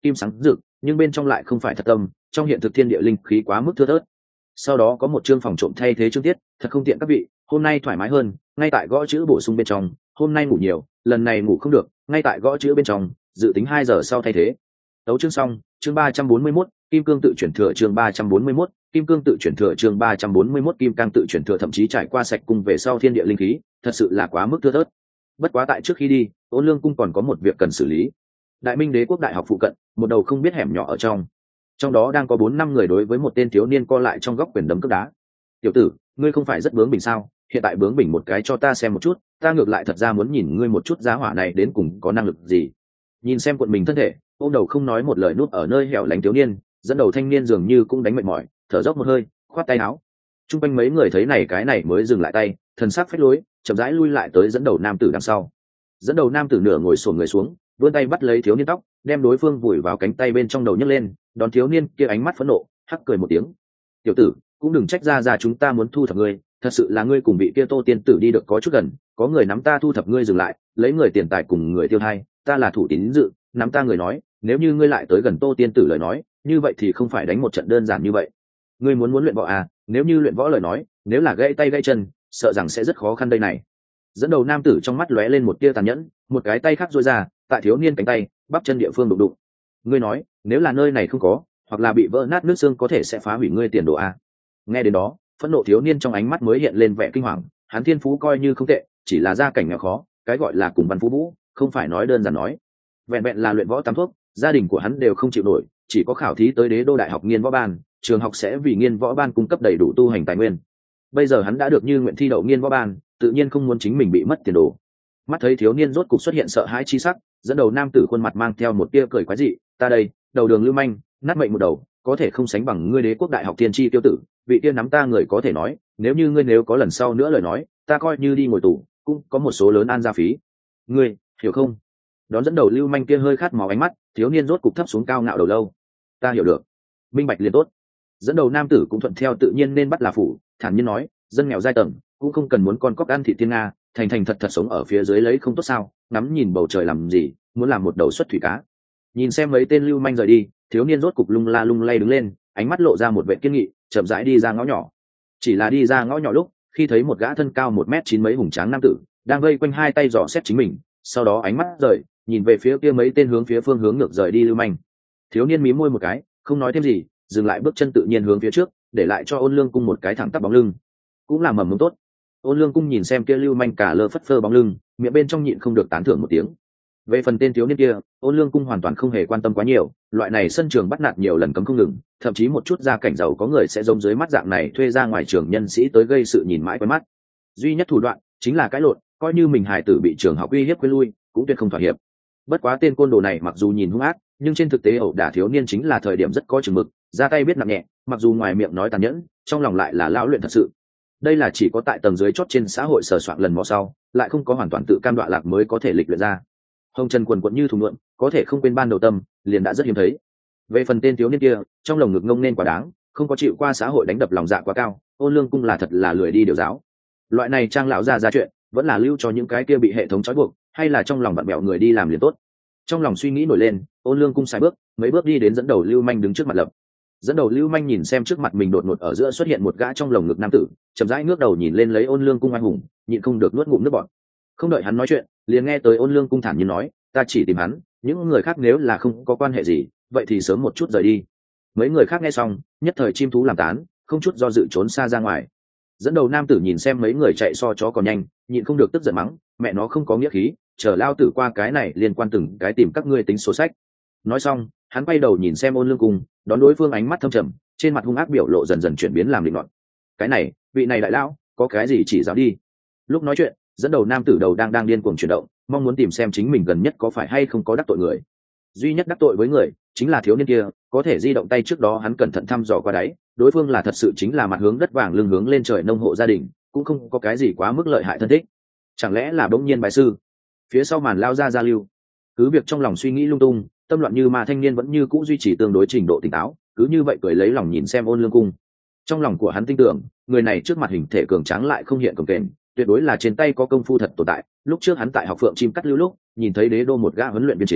kim sáng rực, nhưng bên trong lại không phải thật tâm, trong hiện thực thiên địa linh khí quá mức thưa thớt. Sau đó có một chương phòng trộm thay thế chương tiết, thật không tiện các vị, hôm nay thoải mái hơn, ngay tại gõ chữ bổ sung bên trong, hôm nay ngủ nhiều, lần này ngủ không được, ngay tại gõ chữ bên trong, dự tính hai giờ sau thay thế. Tấu chương xong, chương ba trăm bốn mươi mốt, kim cương tự chuyển thừa chương ba trăm bốn mươi mốt, kim cương tự chuyển thừa chương ba trăm bốn mươi mốt kim cang tự chuyển thừa thậm chí trải qua sạch cung về sau thiên địa linh khí, thật sự là quá mức thưa thớt. Bất quá tại trước khi đi, Ôn Lương cung còn có một việc cần xử lý. Đại Minh Đế quốc đại học phụ cận, một đầu không biết hẻm nhỏ ở trong. Trong đó đang có bốn năm người đối với một tên thiếu niên co lại trong góc quyền đấm cước đá. "Tiểu tử, ngươi không phải rất bướng bỉnh sao? Hiện tại bướng bỉnh một cái cho ta xem một chút, ta ngược lại thật ra muốn nhìn ngươi một chút giá hỏa này đến cùng có năng lực gì." Nhìn xem quận mình thân thể, ôm đầu không nói một lời núp ở nơi hẻo lánh thiếu niên, dẫn đầu thanh niên dường như cũng đánh mệt mỏi, thở dốc một hơi, khoát tay áo. Trung quanh mấy người thấy này cái này mới dừng lại tay, thần sắc phách lối, chậm rãi lui lại tới dẫn đầu nam tử đằng sau. Dẫn đầu nam tử nửa ngồi xổm người xuống, vươn tay bắt lấy thiếu niên tóc, đem đối phương vùi vào cánh tay bên trong đầu nhấc lên, đón thiếu niên kia ánh mắt phẫn nộ, hắc cười một tiếng. "Tiểu tử, cũng đừng trách ra ra chúng ta muốn thu thập ngươi, thật sự là ngươi cùng vị kia Tô tiên tử đi được có chút gần, có người nắm ta thu thập ngươi dừng lại, lấy người tiền tài cùng người tiêu thai, ta là thủ tín dự, nắm ta người nói, nếu như ngươi lại tới gần Tô tiên tử lời nói, như vậy thì không phải đánh một trận đơn giản như vậy. Ngươi muốn muốn luyện võ à, nếu như luyện võ lời nói, nếu là gãy tay gãy chân, sợ rằng sẽ rất khó khăn đây này." Dẫn đầu nam tử trong mắt lóe lên một tia tàn nhẫn, một cái tay khác duỗi ra, tại thiếu niên cánh tay, bắp chân địa phương đụng đụng. "Ngươi nói, nếu là nơi này không có, hoặc là bị vỡ nát nước xương có thể sẽ phá hủy ngươi tiền đồ à?" Nghe đến đó, phẫn nộ thiếu niên trong ánh mắt mới hiện lên vẻ kinh hoàng, hắn thiên phú coi như không tệ, chỉ là gia cảnh nghèo khó, cái gọi là cùng văn phú vũ, không phải nói đơn giản nói. Vẹn vẹn là luyện võ tam thuốc, gia đình của hắn đều không chịu nổi, chỉ có khảo thí tới Đế đô đại học nghiên võ ban, trường học sẽ vì nghiên võ ban cung cấp đầy đủ tu hành tài nguyên. Bây giờ hắn đã được như nguyện thi đậu nghiên võ ban, tự nhiên không muốn chính mình bị mất tiền đồ. Mắt thấy thiếu niên rốt cục xuất hiện sợ hãi chi sắc, dẫn đầu nam tử khuôn mặt mang theo một tia cười quái dị, "Ta đây, đầu đường lưu manh, nát mệnh một đầu, có thể không sánh bằng ngươi Đế quốc đại học tiên tri tiêu tử, vị tiên nắm ta người có thể nói, nếu như ngươi nếu có lần sau nữa lời nói, ta coi như đi ngồi tù, cũng có một số lớn an gia phí. Ngươi, hiểu không?" Đón dẫn đầu lưu manh kia hơi khát máu ánh mắt, thiếu niên rốt cục thấp xuống cao ngạo đầu lâu. "Ta hiểu được, minh bạch liền tốt." Dẫn đầu nam tử cũng thuận theo tự nhiên nên bắt là phủ, thản nhiên nói, "Dân nghèo giai tầng cũng không cần muốn con cóc ăn thị tiên nga, thành thành thật thật sống ở phía dưới lấy không tốt sao? Ngắm nhìn bầu trời làm gì, muốn làm một đầu xuất thủy cá?" Nhìn xem mấy tên lưu manh rời đi, thiếu niên rốt cục lung la lung lay đứng lên, ánh mắt lộ ra một vẻ kiên nghị, chậm rãi đi ra ngõ nhỏ. Chỉ là đi ra ngõ nhỏ lúc, khi thấy một gã thân cao một mét chín mấy hùng tráng nam tử đang vây quanh hai tay dò xét chính mình, sau đó ánh mắt rời nhìn về phía kia mấy tên hướng phía phương hướng ngược rời đi lưu manh. Thiếu niên mí môi một cái, không nói thêm gì, dừng lại bước chân tự nhiên hướng phía trước, để lại cho Ôn Lương cung một cái thẳng tắp bóng lưng. Cũng là mầm mống tốt. Ôn Lương cung nhìn xem kia lưu manh cả lơ phất phơ bóng lưng, miệng bên trong nhịn không được tán thưởng một tiếng. Về phần tên thiếu niên kia, Ôn Lương cung hoàn toàn không hề quan tâm quá nhiều, loại này sân trường bắt nạt nhiều lần cấm không ngừng, thậm chí một chút gia cảnh giàu có người sẽ giống dưới mắt dạng này thuê ra ngoài trường nhân sĩ tới gây sự nhìn mãi quen mắt. Duy nhất thủ đoạn chính là cãi lộn, coi như mình hài tử bị trường học uy hiếp quên lui, cũng tuyệt không thỏa hiệp. Bất quá tên côn đồ này mặc dù nhìn hung ác, nhưng trên thực tế ẩu đả thiếu niên chính là thời điểm rất có chừng mực, ra tay biết nặng nhẹ, mặc dù ngoài miệng nói tàn nhẫn, trong lòng lại là lão luyện thật sự. Đây là chỉ có tại tầng dưới chót trên xã hội sờ soạn lần mò sau, lại không có hoàn toàn tự cam đoạ lạc mới có thể lịch luyện ra. Hồng trần quần quẫn như thùng luận, có thể không quên ban đầu tâm, liền đã rất hiếm thấy. Về phần tên thiếu niên kia, trong lòng ngực ngông nên quá đáng, không có chịu qua xã hội đánh đập lòng dạ quá cao, Ôn Lương cung là thật là lười đi điều giáo. Loại này trang lão ra ra chuyện, vẫn là lưu cho những cái kia bị hệ thống trói buộc, hay là trong lòng bạn bèo người đi làm liền tốt. Trong lòng suy nghĩ nổi lên, Ôn Lương cung sai bước, mấy bước đi đến dẫn đầu lưu manh đứng trước mặt lập. Dẫn đầu lưu manh nhìn xem trước mặt mình đột ngột ở giữa xuất hiện một gã trong lồng ngực nam tử, chậm rãi ngước đầu nhìn lên lấy Ôn Lương cung anh hùng, nhịn không được nuốt ngụm nước bọt. Không đợi hắn nói chuyện, liền nghe tới Ôn Lương cung thản nhiên nói, "Ta chỉ tìm hắn, những người khác nếu là không có quan hệ gì, vậy thì sớm một chút rời đi." Mấy người khác nghe xong, nhất thời chim thú làm tán, không chút do dự trốn xa ra ngoài. Dẫn đầu nam tử nhìn xem mấy người chạy so chó còn nhanh, nhịn không được tức giận mắng, "Mẹ nó không có nghĩa khí, chờ lao tử qua cái này liên quan từng cái tìm các ngươi tính số sách." Nói xong, hắn quay đầu nhìn xem Ôn Lương cung, đón đối phương ánh mắt thâm trầm, trên mặt hung ác biểu lộ dần dần chuyển biến làm định luận. "Cái này, vị này đại lão, có cái gì chỉ giáo đi." Lúc nói chuyện, dẫn đầu nam tử đầu đang đang điên cuồng chuyển động, mong muốn tìm xem chính mình gần nhất có phải hay không có đắc tội người. Duy nhất đắc tội với người chính là thiếu niên kia, có thể di động tay trước đó hắn cẩn thận thăm dò qua đáy, đối phương là thật sự chính là mặt hướng đất vàng lưng hướng lên trời nông hộ gia đình, cũng không có cái gì quá mức lợi hại thân thích. Chẳng lẽ là bỗng nhiên bái sư? Phía sau màn lao ra gia lưu. Cứ việc trong lòng suy nghĩ lung tung, tâm loạn như mà thanh niên vẫn như cũ duy trì tương đối trình độ tỉnh táo, cứ như vậy cười lấy lòng nhìn xem Ôn Lương cung. Trong lòng của hắn tin tưởng, người này trước mặt hình thể cường tráng lại không hiện cồng kềnh, tuyệt đối là trên tay có công phu thật tồn tại. Lúc trước hắn tại học Phượng Chim Cắt Lưu lúc, nhìn thấy Đế đô một gã huấn luyện viên chính,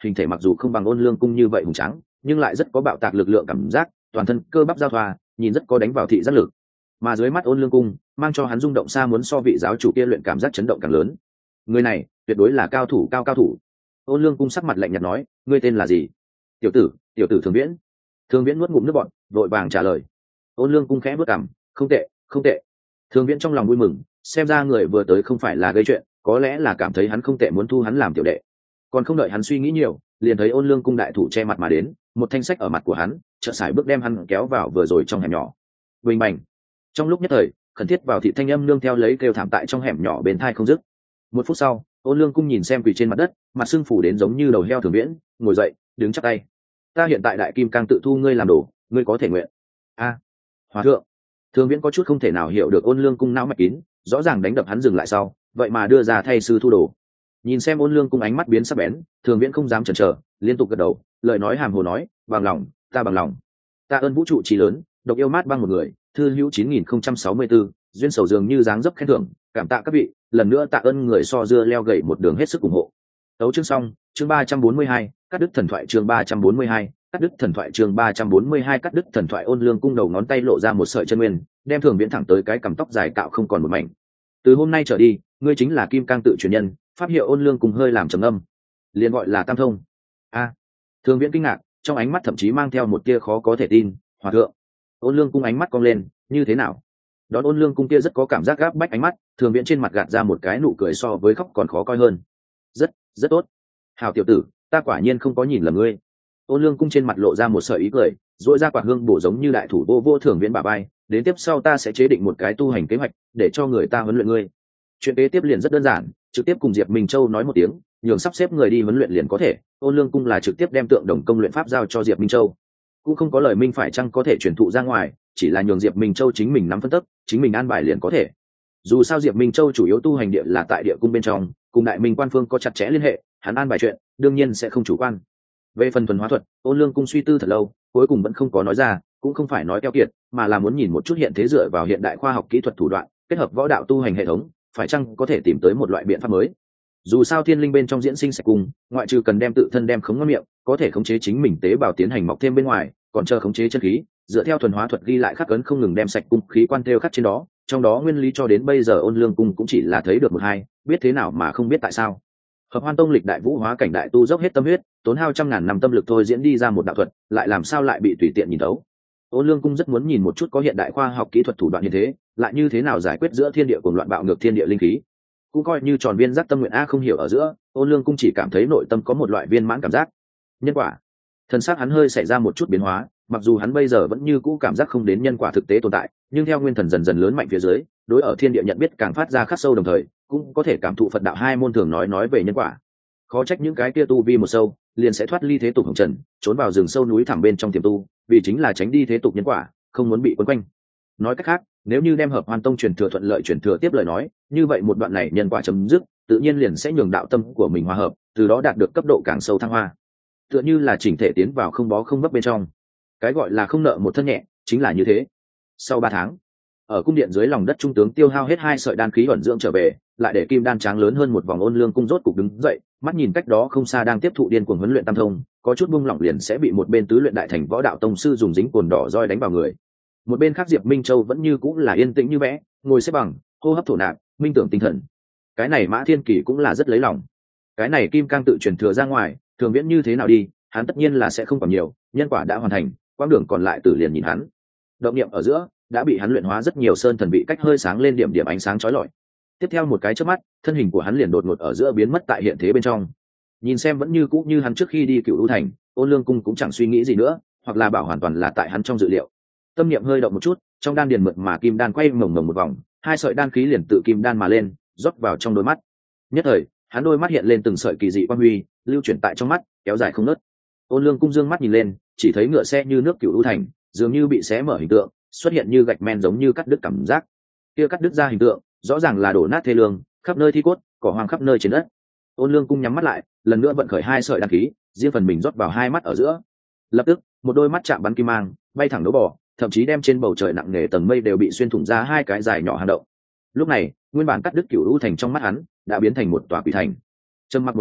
hình thể mặc dù không bằng ôn lương cung như vậy hùng tráng, nhưng lại rất có bạo tạc lực lượng cảm giác, toàn thân cơ bắp giao thoa, nhìn rất có đánh vào thị giác lực. Mà dưới mắt ôn lương cung mang cho hắn rung động xa muốn so vị giáo chủ kia luyện cảm giác chấn động càng lớn. Người này tuyệt đối là cao thủ cao cao thủ. Ôn lương cung sắc mặt lạnh nhạt nói, ngươi tên là gì? Tiểu tử, tiểu tử Thường Viễn. Thường Viễn nuốt ngụm nước bọt, vội vàng trả lời. Ôn lương cung khẽ bước cằm, không tệ, không tệ. Thường Viễn trong lòng vui mừng, xem ra người vừa tới không phải là gây chuyện, có lẽ là cảm thấy hắn không tệ muốn thu hắn làm tiểu đệ. Còn không đợi hắn suy nghĩ nhiều, liền thấy ôn lương cung đại thủ che mặt mà đến, một thanh sách ở mặt của hắn, chợt sải bước đem hắn kéo vào vừa rồi trong hẻm nhỏ. Bình bành. Trong lúc nhất thời, khẩn thiết vào thị thanh âm nương theo lấy kêu thảm tại trong hẻm nhỏ bên thai không dứt. Một phút sau, ôn lương cung nhìn xem quỳ trên mặt đất, mặt sưng phủ đến giống như đầu heo Thường Viễn, ngồi dậy, đứng chắp tay. Ta hiện tại đại kim cang tự thu ngươi làm đồ, ngươi có thể nguyện. A, à, hòa thượng. Thường Viễn có chút không thể nào hiểu được ôn lương cung não mạch kín, rõ ràng đánh đập hắn dừng lại sau, vậy mà đưa ra thay sư thu đồ. Nhìn xem ôn lương cung ánh mắt biến sắc bén, Thường Viễn không dám chần chờ, liên tục gật đầu, lời nói hàm hồ nói, bằng lòng, ta bằng lòng. Ta ơn vũ trụ trí lớn, độc yêu mát băng một người, thư hữu chín nghìn không trăm sáu mươi bốn, duyên sầu dường như dáng dấp khen thưởng, cảm tạ các vị, lần nữa tạ ơn người so dưa leo gậy một đường hết sức ủng hộ. Tấu chương xong, chương ba trăm bốn mươi hai, cắt đứt thần thoại chương ba trăm bốn mươi hai, cắt đứt thần thoại chương ba trăm bốn mươi hai cắt đứt thần thoại ôn lương cung đầu ngón tay lộ ra một sợi chân nguyên, đem Thường Viễn thẳng tới cái cằm tóc dài cạo không còn một mảnh. Từ hôm nay trở đi, ngươi chính là kim cang tự truyền nhân, pháp hiệu ôn lương cùng hơi làm trầm âm, liền gọi là tam thông. A, à, Thường Viễn kinh ngạc, trong ánh mắt thậm chí mang theo một tia khó có thể tin. Hòa thượng. Ôn lương cung ánh mắt cong lên, như thế nào? Đón ôn lương cung kia rất có cảm giác gáp bách ánh mắt, Thường Viễn trên mặt gạt ra một cái nụ cười so với khóc còn khó coi hơn. Rất, rất tốt. Hảo tiểu tử, ta quả nhiên không có nhìn lầm ngươi. Ôn lương cung trên mặt lộ ra một sợi ý cười, duỗi ra quạt hương bổ giống như đại thủ vô vô Thường Viễn bả vai, đến tiếp sau ta sẽ chế định một cái tu hành kế hoạch để cho người ta huấn luyện ngươi. Chuyện kế tiếp liền rất đơn giản, trực tiếp cùng Diệp Minh Châu nói một tiếng, nhường sắp xếp người đi huấn luyện liền có thể. Ôn lương cung là trực tiếp đem tượng đồng công luyện pháp giao cho Diệp Minh Châu, cũng không có lời minh phải chăng có thể truyền thụ ra ngoài, chỉ là nhường Diệp Minh Châu chính mình nắm phân tích, chính mình an bài liền có thể. Dù sao Diệp Minh Châu chủ yếu tu hành địa là tại địa cung bên trong, cùng đại minh quan phương có chặt chẽ liên hệ, hắn an bài chuyện đương nhiên sẽ không chủ quan. Về phần thuần hóa thuật, ôn lương cung suy tư thật lâu, cuối cùng vẫn không có nói ra, cũng không phải nói keo kiệt, mà là muốn nhìn một chút hiện thế dựa vào hiện đại khoa học kỹ thuật thủ đoạn, kết hợp võ đạo tu hành hệ thống, phải chăng có thể tìm tới một loại biện pháp mới. Dù sao thiên linh bên trong diễn sinh sạch cung, ngoại trừ cần đem tự thân đem khống ngon miệng, có thể khống chế chính mình tế bào tiến hành mọc thêm bên ngoài, còn chờ khống chế chân khí, dựa theo thuần hóa thuật ghi lại khắc ấn không ngừng đem sạch cung khí quan theo khắc trên đó, trong đó nguyên lý cho đến bây giờ ôn lương cung cũng chỉ là thấy được một hai, biết thế nào mà không biết tại sao. Hợp Hoan Tông lịch đại vũ hóa cảnh đại tu dốc hết tâm huyết, tốn hao trăm ngàn năm tâm lực thôi diễn đi ra một đạo thuật, lại làm sao lại bị tùy tiện nhìn thấu. Ôn lương cung rất muốn nhìn một chút có hiện đại khoa học kỹ thuật thủ đoạn như thế, lại như thế nào giải quyết giữa thiên địa cuồng loạn bạo ngược thiên địa linh khí. Cũng coi như tròn viên giác tâm nguyện a không hiểu ở giữa, ôn lương cung chỉ cảm thấy nội tâm có một loại viên mãn cảm giác. Nhân quả. Thần sắc hắn hơi xảy ra một chút biến hóa, mặc dù hắn bây giờ vẫn như cũ cảm giác không đến nhân quả thực tế tồn tại, nhưng theo nguyên thần dần dần lớn mạnh phía dưới, đối ở thiên địa nhận biết càng phát ra khắc sâu, đồng thời cũng có thể cảm thụ Phật đạo hai môn thường nói nói về nhân quả. Khó trách những cái kia tu vi một sâu, liền sẽ thoát ly thế tục hồng trần, trốn vào rừng sâu núi thẳm bên trong tiềm tu, vì chính là tránh đi thế tục nhân quả, không muốn bị quấn quanh. Nói cách khác, nếu như đem Hợp Hoan Tông truyền thừa thuận lợi truyền thừa tiếp lời nói, như vậy một đoạn này nhân quả chấm dứt, tự nhiên liền sẽ nhường đạo tâm của mình hòa hợp, từ đó đạt được cấp độ càng sâu thăng hoa. Tựa như là chỉnh thể tiến vào không bó không vấp bên trong. Cái gọi là không nợ một thân nhẹ, chính là như thế. Sau ba tháng, ở cung điện dưới lòng đất trung tướng tiêu hao hết hai sợi đan khí ẩn dưỡng trở về, lại để kim đan tráng lớn hơn một vòng ôn lương cung rốt cục đứng dậy, mắt nhìn cách đó không xa đang tiếp thụ điên cuồng huấn luyện tam thông, có chút buông lỏng liền sẽ bị một bên tứ luyện đại thành võ đạo tông sư dùng dính cồn đỏ roi đánh vào người. Một bên khác Diệp Minh Châu vẫn như cũng là yên tĩnh như vẽ, ngồi xếp bằng, hô hấp thổ nạp, minh tưởng tinh thần. Cái này Mã Thiên Kỳ cũng là rất lấy lòng. Cái này kim cang tự truyền thừa ra ngoài, Thường Viễn như thế nào đi, hắn tất nhiên là sẽ không còn nhiều, nhân quả đã hoàn thành, quãng đường còn lại tử liền nhìn hắn. Động niệm ở giữa, đã bị hắn luyện hóa rất nhiều sơn thần vị cách hơi sáng lên điểm điểm ánh sáng chói lọi. Tiếp theo một cái chớp mắt, thân hình của hắn liền đột ngột ở giữa biến mất tại hiện thế bên trong. Nhìn xem vẫn như cũ như hắn trước khi đi Cựu U thành, ôn lương cung cũng chẳng suy nghĩ gì nữa, hoặc là bảo hoàn toàn là tại hắn trong dự liệu. Tâm niệm hơi động một chút, trong đan điền mượt mà kim đan quay mồng mồng một vòng, hai sợi đan khí liền tự kim đan mà lên, rót vào trong đôi mắt. Nhất thời, hắn đôi mắt hiện lên từng sợi kỳ dị quang huy, lưu chuyển tại trong mắt, kéo dài không ngớt. Ôn lương cung dương mắt nhìn lên, chỉ thấy ngựa xe như nước Cựu U thành, dường như bị xé mở hình tượng, xuất hiện như gạch men giống như cắt đứt cảm giác. Kia cắt đứt ra hình tượng, rõ ràng là đổ nát thê lương, khắp nơi thi cốt, cỏ hoang khắp nơi trên đất. Ôn lương cung nhắm mắt lại, lần nữa vận khởi hai sợi đan khí, riêng phần mình rót vào hai mắt ở giữa. Lập tức, một đôi mắt chạm bắn kim mang, bay thẳng đấu bỏ, thậm chí đem trên bầu trời nặng nề tầng mây đều bị xuyên thủng ra hai cái dài nhỏ hang động. Lúc này, nguyên bản cắt đứt Cựu U thành trong mắt hắn đã biến thành một tòa quỷ thành. Trầm mặc một lát,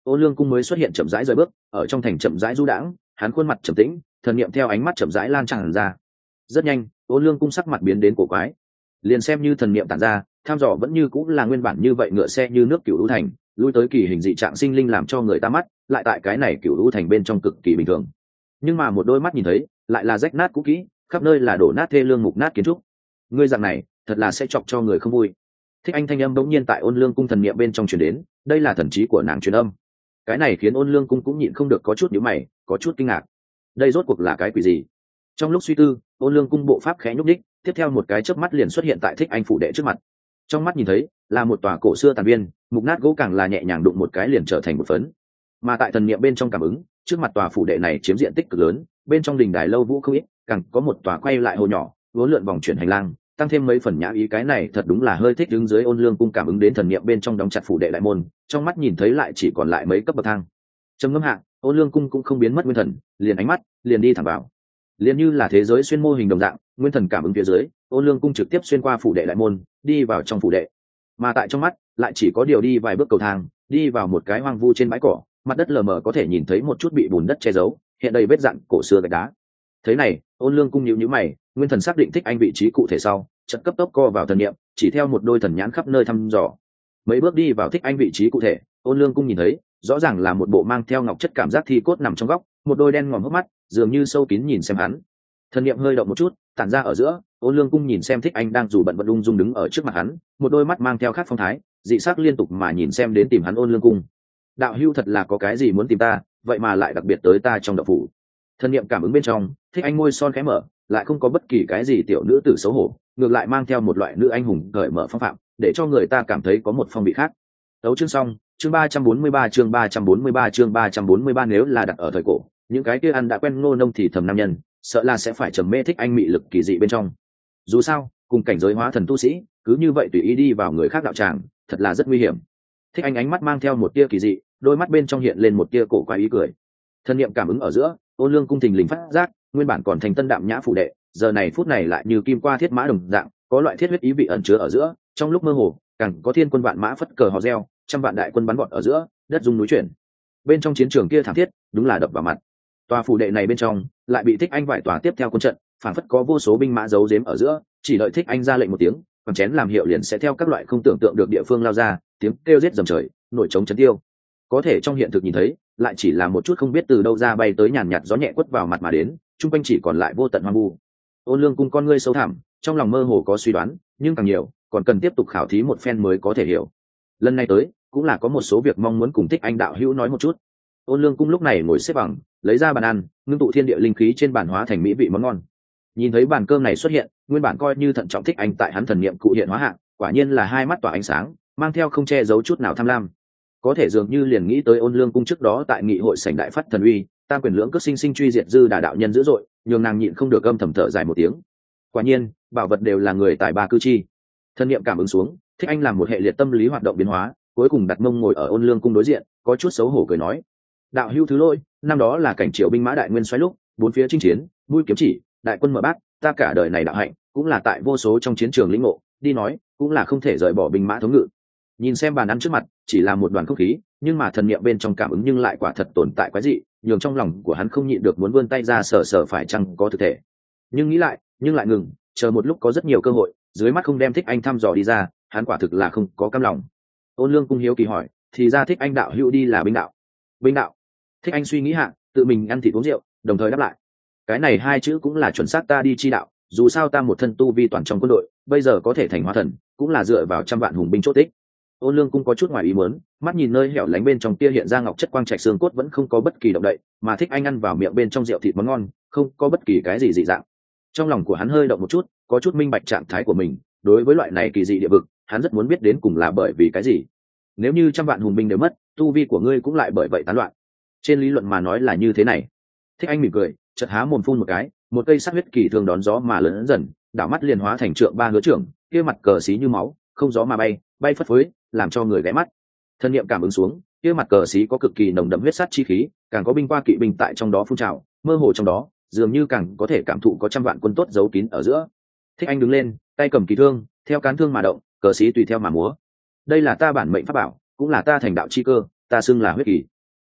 Ô Lương Cung mới xuất hiện chậm rãi rời bước, ở trong thành chậm rãi du đãng, hắn khuôn mặt trầm tĩnh, thần niệm theo ánh mắt chậm rãi lan tràn ra. Rất nhanh, Ô Lương Cung sắc mặt biến đến cổ quái. Liền xem như thần niệm tản ra, tham dò vẫn như cũng là nguyên bản như vậy, ngựa xe như nước Cửu Lũ Thành, lui tới kỳ hình dị trạng sinh linh làm cho người ta mắt, lại tại cái này Cửu Lũ Thành bên trong cực kỳ bình thường. Nhưng mà một đôi mắt nhìn thấy, lại là rách nát cũ kỹ, khắp nơi là đổ nát thê lương mục nát kiến trúc. Ngươi dạng này, thật là sẽ chọc cho người không vui. Thích Anh thanh âm bỗng nhiên tại Ôn Lương Cung thần niệm bên trong truyền đến, đây là thần trí của nàng truyền âm. Cái này khiến Ôn Lương Cung cũng nhịn không được có chút nhíu mày, có chút kinh ngạc. Đây rốt cuộc là cái quỷ gì? Trong lúc suy tư, Ôn Lương Cung bộ pháp khẽ nhúc nhích, tiếp theo một cái chớp mắt liền xuất hiện tại Thích Anh phủ đệ trước mặt. Trong mắt nhìn thấy là một tòa cổ xưa tàn viên, mục nát gỗ càng là nhẹ nhàng đụng một cái liền trở thành một phấn. Mà tại thần niệm bên trong cảm ứng, trước mặt tòa phủ đệ này chiếm diện tích cực lớn, bên trong đình đài lâu vũ không ít, càng có một tòa quay lại hồ nhỏ, uốn lượn vòng chuyển hành lang, tăng thêm mấy phần nhã ý. Cái này thật đúng là hơi thích đứng dưới. Ôn Lương Cung cảm ứng đến thần niệm bên trong đóng chặt phủ đệ đại môn, trong mắt nhìn thấy lại chỉ còn lại mấy cấp bậc thang. Trầm ngâm hạ, Ôn Lương Cung cũng không biến mất nguyên thần, liền ánh mắt liền đi thẳng vào, liền như là thế giới xuyên mô hình đồng dạng, nguyên thần cảm ứng phía dưới, Ôn Lương Cung trực tiếp xuyên qua phủ đệ đại môn, đi vào trong phủ đệ. Mà tại trong mắt lại chỉ có điều đi vài bước cầu thang, đi vào một cái hoang vu trên bãi cỏ, mặt đất lờ mờ có thể nhìn thấy một chút bị bùn đất che giấu, hiện đầy vết dạn cổ xưa gạch đá. Thế này, Ôn Lương Cung nhíu nhíu mày, nguyên thần xác định Thích Anh vị trí cụ thể sau, chợt cấp tốc co vào thần niệm, chỉ theo một đôi thần nhãn khắp nơi thăm dò. Mấy bước đi vào Thích Anh vị trí cụ thể, Ôn Lương Cung nhìn thấy, rõ ràng là một bộ mang theo ngọc chất cảm giác thi cốt nằm trong góc, một đôi đen ngòm hốc mắt, dường như sâu kín nhìn xem hắn. Thần niệm hơi động một chút, tản ra ở giữa, Ôn Lương Cung nhìn xem Thích Anh đang dù bận vận ung dung đứng ở trước mặt hắn, một đôi mắt mang theo khác phong thái, dị sắc liên tục mà nhìn xem đến tìm hắn. Ôn Lương Cung, đạo hữu thật là có cái gì muốn tìm ta, vậy mà lại đặc biệt tới ta trong động phủ. Thần niệm cảm ứng bên trong, Thích Anh môi son khẽ mở, lại không có bất kỳ cái gì tiểu nữ tử xấu hổ, ngược lại mang theo một loại nữ anh hùng cởi mở phong phạm, để cho người ta cảm thấy có một phong vị khác. Tấu chương xong, chương ba trăm bốn mươi ba chương ba trăm bốn mươi ba chương ba trăm bốn mươi ba nếu là đặt ở thời cổ, những cái kia ăn đã quen ngô nông thì thầm nam nhân, sợ là sẽ phải trầm mê Thích Anh mị lực kỳ dị bên trong. Dù sao, cùng cảnh giới hóa thần tu sĩ, cứ như vậy tùy ý đi vào người khác đạo tràng, thật là rất nguy hiểm. Thích Anh ánh mắt mang theo một tia kỳ dị, đôi mắt bên trong hiện lên một tia cổ quái ý cười. Thân niệm cảm ứng ở giữa, Ôn Lương Cung thình lình phát giác, nguyên bản còn thành tân đạm nhã phủ đệ, giờ này phút này lại như kim qua thiết mã đồng dạng, có loại thiết huyết ý vị ẩn chứa ở giữa. Trong lúc mơ hồ, càng có thiên quân vạn mã phất cờ hò reo, trăm vạn đại quân bắn gọn ở giữa, đất rung núi chuyển. Bên trong chiến trường kia thảm thiết, đúng là đập vào mặt. Tòa phủ đệ này bên trong lại bị Thích Anh vải tòa tiếp theo quân trận, phản phất có vô số binh mã giấu giếm ở giữa, chỉ đợi Thích Anh ra lệnh một tiếng, còn chén làm hiệu liền sẽ theo các loại không tưởng tượng được địa phương lao ra, tiếng kêu giết dầm trời, nổi trống chấn tiêu. Có thể trong hiện thực nhìn thấy, lại chỉ là một chút không biết từ đâu ra bay tới nhàn nhạt gió nhẹ quất vào mặt mà đến, chung quanh chỉ còn lại vô tận hoang vu. Ôn Lương Cung con ngươi sâu thẳm, trong lòng mơ hồ có suy đoán, nhưng càng nhiều, còn cần tiếp tục khảo thí một phen mới có thể hiểu. Lần này tới, cũng là có một số việc mong muốn cùng Thích Anh đạo hữu nói một chút. Ôn Lương Cung lúc này ngồi xếp bằng, lấy ra bàn ăn, ngưng tụ thiên địa linh khí trên bàn hóa thành mỹ vị món ngon. Nhìn thấy bàn cơm này xuất hiện, nguyên bản coi như thận trọng Thích Anh tại hắn thần niệm cụ hiện hóa hạng, quả nhiên là hai mắt tỏa ánh sáng, mang theo không che giấu chút nào tham lam. Có thể dường như liền nghĩ tới Ôn Lương Cung trước đó tại nghị hội sảnh đại phát thần uy, tam quyền lưỡng cước sinh sinh truy diệt dư đà đạo nhân dữ dội, nhường nàng nhịn không được âm thầm thở dài một tiếng. Quả nhiên, bảo vật đều là người tài ba cư chi. Thần niệm cảm ứng xuống, Thích Anh làm một hệ liệt tâm lý hoạt động biến hóa, cuối cùng đặt mông ngồi ở Ôn Lương Cung đối diện, có chút xấu hổ cười nói: đạo hữu thứ lỗi, năm đó là cảnh triệu binh mã đại nguyên xoáy lúc, bốn phía chinh chiến, mũi kiếm chỉ, đại quân mở bát, ta cả đời này đạo hạnh cũng là tại vô số trong chiến trường lĩnh ngộ, đi nói cũng là không thể rời bỏ binh mã thống ngự. Nhìn xem bàn ăn trước mặt, chỉ là một đoàn không khí, nhưng mà thần niệm bên trong cảm ứng nhưng lại quả thật tồn tại quái dị, nhường trong lòng của hắn không nhịn được muốn vươn tay ra sờ sờ phải chăng có thực thể. Nhưng nghĩ lại, nhưng lại ngừng, chờ một lúc có rất nhiều cơ hội, dưới mắt không đem Thích Anh thăm dò đi ra, hắn quả thực là không có cam lòng. Ôn Lương Cung hiếu kỳ hỏi: thì ra Thích Anh đạo hữu đi là binh đạo? Binh đạo? Thích Anh suy nghĩ hạ, tự mình ăn thịt uống rượu, đồng thời đáp lại: cái này hai chữ cũng là chuẩn xác ta đi chi đạo, dù sao ta một thân tu vi toàn trong quân đội, bây giờ có thể thành hóa thần, cũng là dựa vào trăm vạn hùng binh chốt tích. Ôn Lương Cung có chút ngoài ý muốn, mắt nhìn nơi hẻo lánh bên trong tia hiện ra ngọc chất quang trạch xương cốt vẫn không có bất kỳ động đậy, mà Thích Anh ăn vào miệng bên trong rượu thịt món ngon, không có bất kỳ cái gì dị dạng. Trong lòng của hắn hơi động một chút, có chút minh bạch trạng thái của mình, đối với loại này kỳ dị địa vực, hắn rất muốn biết đến cùng là bởi vì cái gì. Nếu như trăm vạn hùng binh đều mất, tu vi của ngươi cũng lại bởi vậy tán loạn. Trên lý luận mà nói là như thế này. Thích Anh mỉm cười, chợt há mồm phun một cái, một cây sắc huyết kỳ thường đón gió mà lớn dần, đảo mắt liền hóa thành trượng ba hứa trưởng, kia mặt cờ xí như máu, không gió mà bay, bay phất phới, làm cho người ghé mắt. Thân niệm cảm ứng xuống, kia mặt cờ xí có cực kỳ nồng đậm huyết sát chi khí, càng có binh qua kỵ binh tại trong đó phun trào, mơ hồ trong đó, dường như càng có thể cảm thụ có trăm vạn quân tốt giấu kín ở giữa. Thích Anh đứng lên, tay cầm kỳ thương, theo cán thương mà động, cờ xí tùy theo mà múa. Đây là ta bản mệnh pháp bảo, cũng là ta thành đạo chi cơ, ta xưng là huyết kỳ.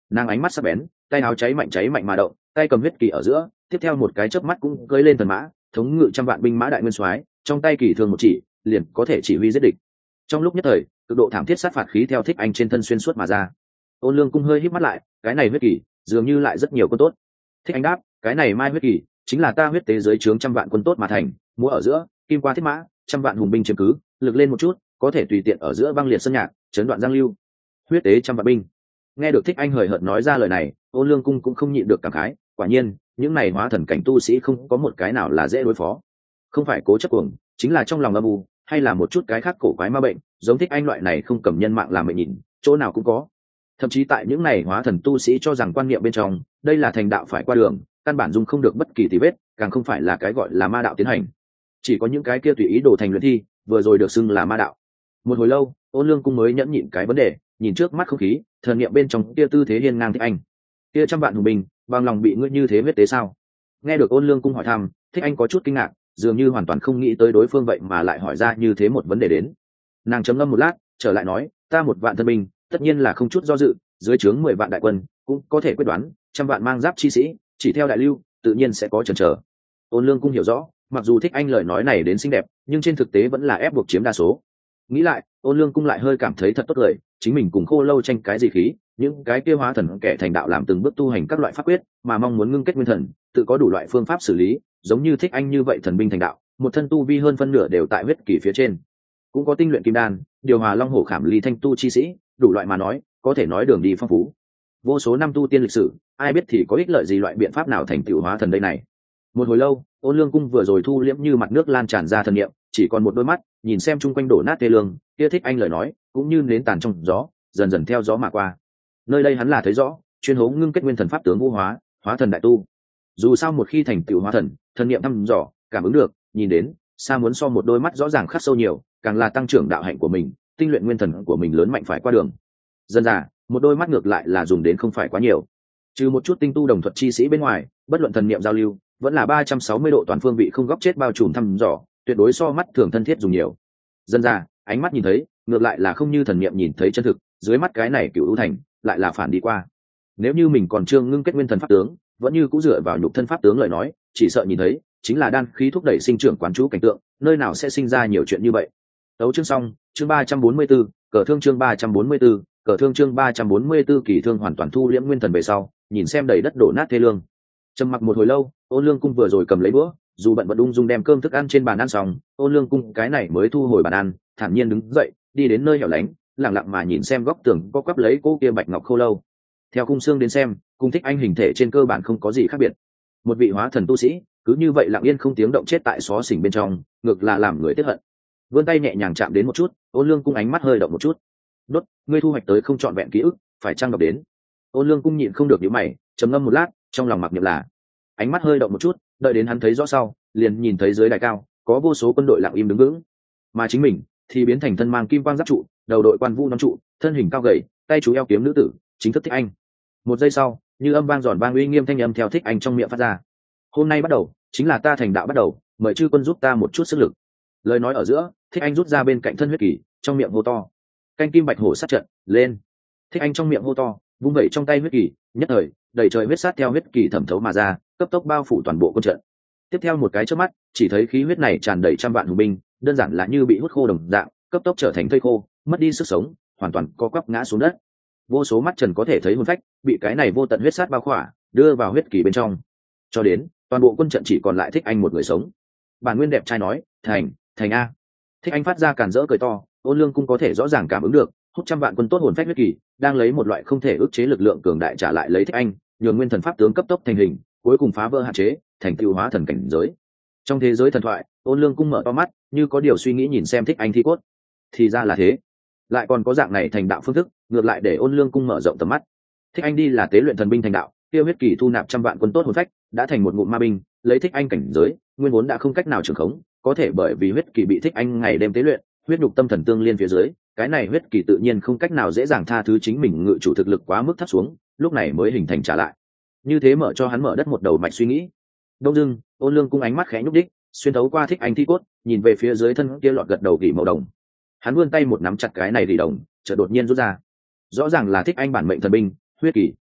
Nàng ánh mắt sắc bén, tay áo cháy mạnh cháy mạnh mà động, tay cầm huyết kỳ ở giữa, tiếp theo một cái chớp mắt cũng cưỡi lên thần mã, thống ngự trăm vạn binh mã đại nguyên soái, trong tay kỳ thường một chỉ, liền có thể chỉ huy giết địch. Trong lúc nhất thời, cực độ thảm thiết sát phạt khí theo Thích Anh trên thân xuyên suốt mà ra. Ôn Lương Cung hơi híp mắt lại, cái này huyết kỳ, dường như lại rất nhiều quân tốt. Thích Anh đáp, cái này mai huyết kỳ, chính là ta huyết tế dưới trướng trăm vạn quân tốt mà thành, múa ở giữa, kim qua thiết mã, trăm vạn hùng binh chiếm cứ, lực lên một chút, có thể tùy tiện ở giữa băng liệt sơn nhạc, chấn đoạn giang lưu. Huyết tế trăm vạn binh. Nghe được Thích Anh hời hợt nói ra lời này, Ôn Lương Cung cũng không nhịn được cảm khái, quả nhiên, những này hóa thần cảnh tu sĩ không có một cái nào là dễ đối phó. Không phải cố chấp cuồng, chính là trong lòng âm u, hay là một chút cái khác cổ quái ma bệnh, giống Thích Anh loại này không cầm nhân mạng làm mệnh nhìn, chỗ nào cũng có. Thậm chí tại những này hóa thần tu sĩ cho rằng quan niệm bên trong, đây là thành đạo phải qua đường, căn bản dung không được bất kỳ tì vết, càng không phải là cái gọi là ma đạo tiến hành. Chỉ có những cái kia tùy ý đồ thành luyện thi, vừa rồi được xưng là ma đạo. Một hồi lâu, Ôn Lương Cung mới nhẫn nhịn cái vấn đề, nhìn trước mắt không khí, thần niệm bên trong kia tư thế hiên ngang Thích Anh. Kia trăm vạn hùng binh, bằng lòng bị ngươi như thế huyết tế sao? Nghe được Ôn Lương Cung hỏi thăm, Thích Anh có chút kinh ngạc, dường như hoàn toàn không nghĩ tới đối phương vậy mà lại hỏi ra như thế một vấn đề đến. Nàng trầm ngâm một lát, trở lại nói, ta một vạn thân binh, tất nhiên là không chút do dự, dưới trướng mười vạn đại quân, cũng có thể quyết đoán, trăm vạn mang giáp chi sĩ, chỉ theo đại lưu, tự nhiên sẽ có chần chờ. Ôn Lương Cung hiểu rõ, mặc dù Thích Anh lời nói này đến xinh đẹp, nhưng trên thực tế vẫn là ép buộc chiếm đa số. Nghĩ lại, Ôn Lương Cung lại hơi cảm thấy thật tốt lời, chính mình cùng Khô Lâu tranh cái gì khí, những cái kia hóa thần kẻ thành đạo làm từng bước tu hành các loại pháp quyết, mà mong muốn ngưng kết nguyên thần, tự có đủ loại phương pháp xử lý, giống như Thích Anh như vậy thần binh thành đạo, một thân tu vi hơn phân nửa đều tại huyết kỳ phía trên. Cũng có tinh luyện kim đan, điều hòa long hổ khảm ly thanh tu chi sĩ, đủ loại mà nói, có thể nói đường đi phong phú. Vô số năm tu tiên lịch sử, ai biết thì có ích lợi gì loại biện pháp nào thành tựu hóa thần đây này. Một hồi lâu, Ôn Lương Cung vừa rồi thu liễm như mặt nước lan tràn ra thần niệm, chỉ còn một đôi mắt, nhìn xem chung quanh đổ nát tê lương, kia Thích Anh lời nói, cũng như nến tàn trong gió, dần dần theo gió mà qua. Nơi đây hắn là thấy rõ, chuyên hố ngưng kết nguyên thần pháp tướng vũ hóa, hóa thần đại tu. Dù sao một khi thành tựu hóa thần, thần niệm thăm dò, cảm ứng được, nhìn đến, xa muốn so một đôi mắt rõ ràng khắc sâu nhiều, càng là tăng trưởng đạo hạnh của mình, tinh luyện nguyên thần của mình lớn mạnh phải qua đường. Dân già, một đôi mắt ngược lại là dùng đến không phải quá nhiều. Trừ một chút tinh tu đồng thuật chi sĩ bên ngoài, bất luận thần niệm giao lưu, vẫn là ba trăm sáu mươi độ toàn phương vị không góc chết bao trùm thăm dò, tuyệt đối so mắt thường thân thiết dùng nhiều. Dân già, ánh mắt nhìn thấy, ngược lại là không như thần niệm nhìn thấy chân thực, dưới mắt cái này cựu ưu thành, lại là phản đi qua. Nếu như mình còn chưa ngưng kết nguyên thần pháp tướng, vẫn như cũng dựa vào nhục thân pháp tướng lời nói, chỉ sợ nhìn thấy chính là đan khí thúc đẩy sinh trưởng quán chú cảnh tượng, nơi nào sẽ sinh ra nhiều chuyện như vậy. Đấu chương xong, chương ba trăm bốn mươi 4, cờ thương chương ba trăm bốn mươi 4, cờ thương chương ba trăm bốn mươi 4 kỳ thương hoàn toàn thu liễm nguyên thần về sau, nhìn xem đầy đất đổ nát thê lương. Trầm mặc một hồi lâu, Ôn Lương Cung vừa rồi cầm lấy bữa, dù bận bận ung dung đem cơm thức ăn trên bàn ăn xong, Ôn Lương Cung cái này mới thu hồi bàn ăn, thản nhiên đứng dậy, đi đến nơi hẻo lánh, lặng lặng mà nhìn xem góc tường có quắp lấy cô kia bạch ngọc khô lâu. Theo khung xương đến xem, cung Thích Anh hình thể trên cơ bản không có gì khác biệt. Một vị hóa thần tu sĩ, cứ như vậy lặng yên không tiếng động chết tại xó xỉnh bên trong, ngược là làm người tiếc hận. Vươn tay nhẹ nhàng chạm đến một chút, Ôn Lương Cung ánh mắt hơi động một chút. Đốt, ngươi thu hoạch tới không trọn vẹn ký ức, phải trang đọc đến. Ôn Lương Cung nhịn không được nhíu mày, trầm ngâm một lát, trong lòng mặc niệm là. Ánh mắt hơi động một chút, đợi đến hắn thấy rõ sau, liền nhìn thấy dưới đài cao có vô số quân đội lặng im đứng vững, mà chính mình thì biến thành thân mang kim quang giáp trụ, đầu đội quan vũ nón trụ, thân hình cao gầy, tay chú eo kiếm nữ tử, chính thức Thích Anh. Một giây sau, như âm vang giòn vang uy nghiêm thanh âm theo Thích Anh trong miệng phát ra. Hôm nay bắt đầu, chính là ta thành đạo bắt đầu, mời chư quân giúp ta một chút sức lực. Lời nói ở giữa, Thích Anh rút ra bên cạnh thân huyết kỳ, trong miệng hô to. Canh kim bạch hổ sát trận, lên. Thích Anh trong miệng hô to, vung vẩy trong tay huyết kỳ, nhất thời, đầy trời huyết sát theo huyết kỳ thẩm thấu mà ra, cấp tốc bao phủ toàn bộ quân trận. Tiếp theo một cái chớp mắt, chỉ thấy khí huyết này tràn đầy trăm vạn hùng binh, đơn giản là như bị hút khô đồng dạng, cấp tốc trở thành thây khô, mất đi sức sống, hoàn toàn co quắp ngã xuống đất. Vô số mắt trần có thể thấy hồn phách, bị cái này vô tận huyết sát bao khỏa, đưa vào huyết kỳ bên trong. Cho đến, toàn bộ quân trận chỉ còn lại Thích Anh một người sống. Bản Nguyên đẹp trai nói, thành, thành a. Thích Anh phát ra càn rỡ cười to, Ôn Lương Cung có thể rõ ràng cảm ứng được, hút trăm vạn quân tốt hồn phách huyết kỳ, đang lấy một loại không thể ức chế lực lượng cường đại trả lại lấy Thích Anh, nhường nguyên thần pháp tướng cấp tốc thành hình, cuối cùng phá vỡ hạn chế, thành tựu hóa thần cảnh giới. Trong thế giới thần thoại, Ôn Lương Cung mở to mắt, như có điều suy nghĩ nhìn xem Thích Anh thi cốt. Thì ra là thế, lại còn có dạng này thành đạo phương thức, ngược lại để Ôn Lương Cung mở rộng tầm mắt. Thích Anh đi là tế luyện thần binh thành đạo, tiêu huyết kỳ thu nạp trăm vạn quân tốt hồn phách, đã thành một ngụm ma binh, lấy Thích Anh cảnh giới, nguyên vốn đã không cách nào trưởng khống, có thể bởi vì huyết kỳ bị Thích Anh ngày đêm tế luyện, huyết nhục tâm thần tương liên phía dưới, cái này huyết kỳ tự nhiên không cách nào dễ dàng tha thứ chính mình ngự chủ thực lực quá mức thấp xuống, lúc này mới hình thành trả lại. Như thế mở cho hắn mở đất một đầu mạch suy nghĩ. Đông dưng, Ôn Lương Cung ánh mắt khẽ nhúc đích, xuyên thấu qua Thích Anh thi cốt, nhìn về phía dưới thân kia lọt gật đầu gỉ màu đồng. Hắn vươn tay một nắm chặt cái này gỉ đồng, chợt đột nhiên rút ra. Rõ ràng là Thích Anh bản mệnh thần binh, huyết kỳ.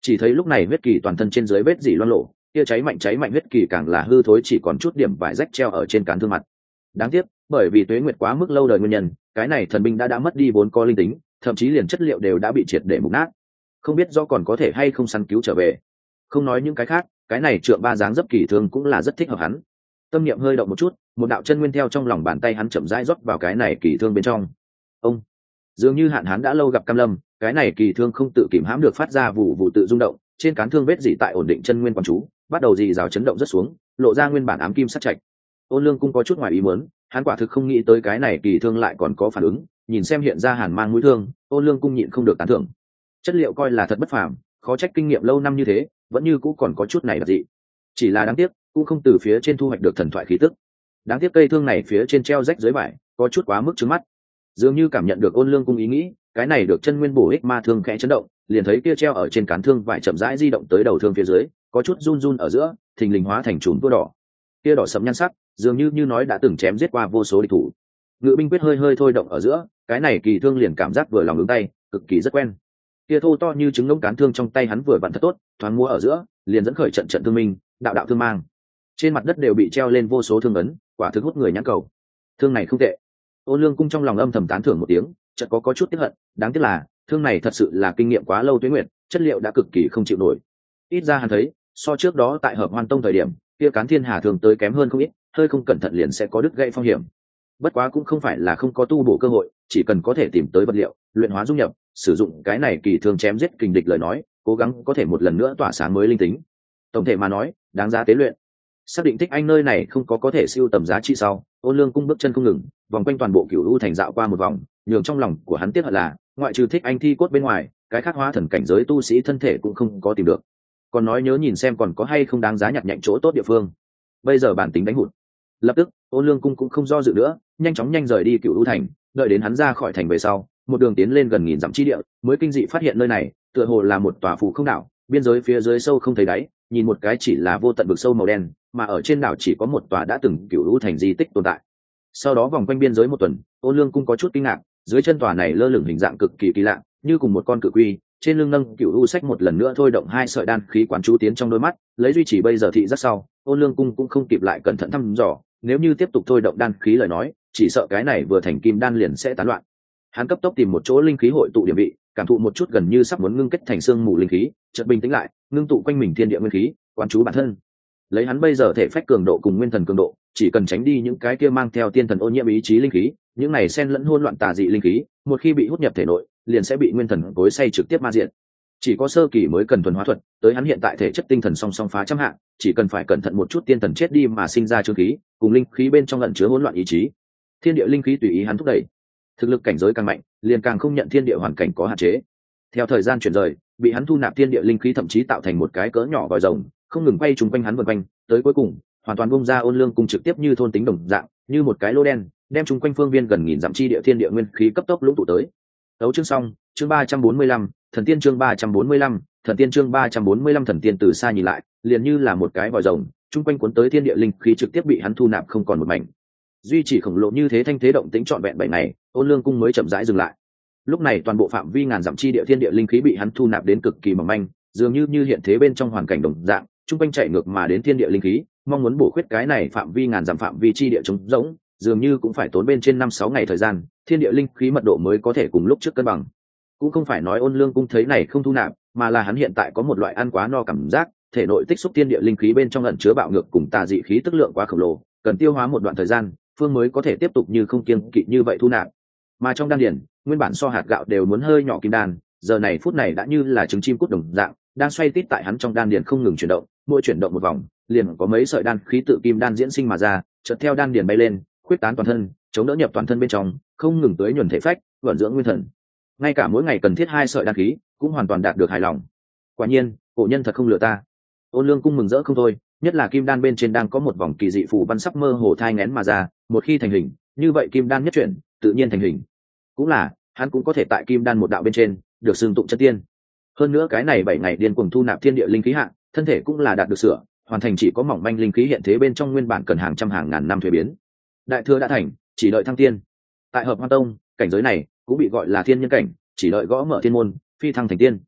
Chỉ thấy lúc này huyết kỳ toàn thân trên dưới vết dỉ loang lộ, kia cháy mạnh cháy mạnh huyết kỳ càng là hư thối, chỉ còn chút điểm vải rách treo ở trên cán thương mặt. Đáng tiếc, bởi vì tuế nguyệt quá mức lâu đời nguyên nhân, cái này thần binh đã đã mất đi vốn có linh tính, thậm chí liền chất liệu đều đã bị triệt để mục nát. Không biết do còn có thể hay không săn cứu trở về. Không nói những cái khác, cái này trượng ba dáng dấp kỳ thương cũng là rất thích hợp hắn. Tâm niệm hơi động một chút, một đạo chân nguyên theo trong lòng bàn tay hắn chậm rãi rót vào cái này kỳ thương bên trong. Ông dường như hạn hán đã lâu gặp cam lâm, cái này kỳ thương không tự kìm hãm được phát ra vụ vụ tự rung động, trên cán thương vết dỉ tại ổn định chân nguyên quán chú, bắt đầu dì rào chấn động rất xuống, lộ ra nguyên bản ám kim sắc trạch. Ôn Lương cũng có chút ngoài ý muốn, hắn quả thực không nghĩ tới cái này kỳ thương lại còn có phản ứng, nhìn xem hiện ra hàn mang mũi thương, Ôn Lương cung nhịn không được tán thưởng. Chất liệu coi là thật bất phàm, khó trách kinh nghiệm lâu năm như thế, vẫn như cũ còn có chút này là gì. Chỉ là đáng tiếc, cũng không từ phía trên thu hoạch được thần thoại khí tức. Đáng tiếc cây thương này phía trên treo rách dưới vải, có chút quá mức trứng mắt. Dường như cảm nhận được Ôn Lương cung ý nghĩ, cái này được chân nguyên bổ ích ma thương khẽ chấn động, liền thấy kia treo ở trên cán thương vải chậm rãi di động tới đầu thương phía dưới, có chút run run ở giữa, thình lình hóa thành chùm tua đỏ. Kia đỏ sẫm nhan sắc, dường như như nói đã từng chém giết qua vô số địch thủ. Ngự binh quyết hơi hơi thôi động ở giữa, cái này kỳ thương liền cảm giác vừa lòng ứng tay, cực kỳ rất quen. Kia thô to như trứng ngỗng cán thương trong tay hắn vừa vặn thật tốt, thoáng múa ở giữa, liền dẫn khởi trận trận thương minh, đạo đạo thương mang. Trên mặt đất đều bị treo lên vô số thương ấn, quả thực hút người nhãn cầu. Thương này không tệ. Ôn Lương cung trong lòng âm thầm tán thưởng một tiếng, chợt có có chút tiếc hận, đáng tiếc là, thương này thật sự là kinh nghiệm quá lâu tuế nguyệt, chất liệu đã cực kỳ không chịu nổi. Ít ra hắn thấy, so trước đó tại Hợp Hoan Tông thời điểm, kia cán thiên hà thường tới kém hơn không ít, hơi không cẩn thận liền sẽ có đứt gãy phong hiểm. Bất quá cũng không phải là không có tu bổ cơ hội, chỉ cần có thể tìm tới vật liệu, luyện hóa dung nhập, sử dụng cái này kỳ thương chém giết kình địch lời nói, cố gắng có thể một lần nữa tỏa sáng mới linh tính. Tổng thể mà nói, đáng giá tế luyện. Xác định thích anh nơi này không có có thể siêu tầm giá trị sau, Ôn Lương cung bước chân không ngừng, vòng quanh toàn bộ Cửu U thành dạo qua một vòng, nhường trong lòng của hắn tiếc hận là, ngoại trừ thích anh thi cốt bên ngoài, cái khác hóa thần cảnh giới tu sĩ thân thể cũng không có tìm được. Còn nói nhớ nhìn xem còn có hay không đáng giá nhặt nhạnh chỗ tốt địa phương. Bây giờ bản tính đánh hụt. Lập tức, Ôn Lương cung cũng không do dự nữa, nhanh chóng nhanh rời đi Cửu U thành, đợi đến hắn ra khỏi thành về sau, một đường tiến lên gần nghìn dặm chi địa, mới kinh dị phát hiện nơi này, tựa hồ là một tòa phù không đảo, biên giới phía dưới sâu không thấy đáy, nhìn một cái chỉ là vô tận vực sâu màu đen, mà ở trên đảo chỉ có một tòa đã từng Cửu U thành di tích tồn tại. Sau đó vòng quanh biên giới một tuần, Ôn Lương cung có chút kinh ngạc, dưới chân tòa này lơ lửng hình dạng cực kỳ kỳ lạ, như cùng một con cự quy, trên lưng nâng Cửu U sách một lần nữa thôi động hai sợi đan khí quán chú tiến trong đôi mắt, lấy duy trì bây giờ thị rất sau, Ôn Lương cung cũng không kịp lại cẩn thận thăm dò, nếu như tiếp tục thôi động đan khí lời nói, chỉ sợ cái này vừa thành kim đan liền sẽ tán loạn. Hắn cấp tốc tìm một chỗ linh khí hội tụ điểm vị, cảm thụ một chút gần như sắp muốn ngưng kết thành xương mù linh khí, chợt bình tĩnh lại, ngưng tụ quanh mình thiên địa nguyên khí, quán chú bản thân. Lấy hắn bây giờ thể phách cường độ cùng nguyên thần cường độ, chỉ cần tránh đi những cái kia mang theo tiên thần ô nhiễm ý chí linh khí, những này xen lẫn hỗn loạn tà dị linh khí, một khi bị hút nhập thể nội, liền sẽ bị nguyên thần cối xay trực tiếp ma diện. Chỉ có sơ kỳ mới cần thuần hóa thuật, tới hắn hiện tại thể chất tinh thần song song phá trăm hạng, chỉ cần phải cẩn thận một chút tiên thần chết đi mà sinh ra chương khí, cùng linh khí bên trong ẩn chứa hỗn loạn ý chí. Thiên địa linh khí tùy ý hắn thúc đẩy. Thực lực cảnh giới càng mạnh, liền càng không nhận thiên địa hoàn cảnh có hạn chế. Theo thời gian chuyển rời, bị hắn thu nạp thiên địa linh khí thậm chí tạo thành một cái cỡ nhỏ vòi rồng, không ngừng quay trùng quanh hắn vần quanh, tới cuối cùng, hoàn toàn bung ra Ôn Lương cung trực tiếp như thôn tính đồng dạng, như một cái lô đen, đem chung quanh phương viên gần nghìn dặm chi địa thiên địa nguyên khí cấp tốc lũng tụ tới. Đấu chương xong, chương ba trăm bốn mươi lăm, thần tiên chương ba trăm bốn mươi lăm, thần tiên chương ba trăm bốn mươi lăm thần tiên từ xa nhìn lại, liền như là một cái vòi rồng, chung quanh cuốn tới thiên địa linh khí trực tiếp bị hắn thu nạp không còn một mảnh. Duy trì khổng lồ như thế thanh thế động tĩnh trọn vẹn bảy ngày, Ôn Lương cung mới chậm rãi dừng lại. Lúc này toàn bộ phạm vi ngàn dặm chi địa thiên địa linh khí bị hắn thu nạp đến cực kỳ mỏng manh, dường như như hiện thế bên trong hoàn cảnh đồng dạng, chung quanh chạy ngược mà đến thiên địa linh khí, mong muốn bổ khuyết cái này phạm vi ngàn dặm phạm vi chi địa trống rỗng, dường như cũng phải tốn bên trên năm sáu ngày thời gian, thiên địa linh khí mật độ mới có thể cùng lúc trước cân bằng. Cũng không phải nói Ôn Lương cung thấy này không thu nạp, mà là hắn hiện tại có một loại ăn quá no cảm giác, thể nội tích xúc thiên địa linh khí bên trong ẩn chứa bạo ngược cùng tà dị khí tức lượng quá khổng lồ, cần tiêu hóa một đoạn thời gian, phương mới có thể tiếp tục như không kiêng kỵ như vậy thu nạp. Mà trong đan điền, nguyên bản so hạt gạo đều muốn hơi nhỏ kim đan, giờ này phút này đã như là trứng chim cút đồng dạng, đang xoay tít tại hắn trong đan điền không ngừng chuyển động, mỗi chuyển động một vòng, liền có mấy sợi đan khí tự kim đan diễn sinh mà ra, chợt theo đan điền bay lên, khuyết tán toàn thân, chống đỡ nhập toàn thân bên trong, không ngừng tưới nhuần thể phách, vận dưỡng nguyên thần. Ngay cả mỗi ngày cần thiết hai sợi đan khí, cũng hoàn toàn đạt được hài lòng. Quả nhiên, cổ nhân thật không lừa ta. Ôn Lương cung mừng rỡ không thôi, nhất là kim đan bên trên đang có một vòng kỳ dị phù văn sắc mơ hồ thai nghén mà ra, một khi thành hình, như vậy kim đan nhất chuyển, tự nhiên thành hình. Cũng là, hắn cũng có thể tại kim đan một đạo bên trên, được xưng tụng chân tiên. Hơn nữa cái này bảy ngày điên cuồng thu nạp thiên địa linh khí hạ, thân thể cũng là đạt được sửa, hoàn thành chỉ có mỏng manh linh khí hiện thế bên trong nguyên bản cần hàng trăm hàng ngàn năm thuế biến. Đại thừa đã thành, chỉ đợi thăng tiên. Tại Hợp Hoan Tông, cảnh giới này cũng bị gọi là thiên nhân cảnh, chỉ đợi gõ mở thiên môn, phi thăng thành tiên.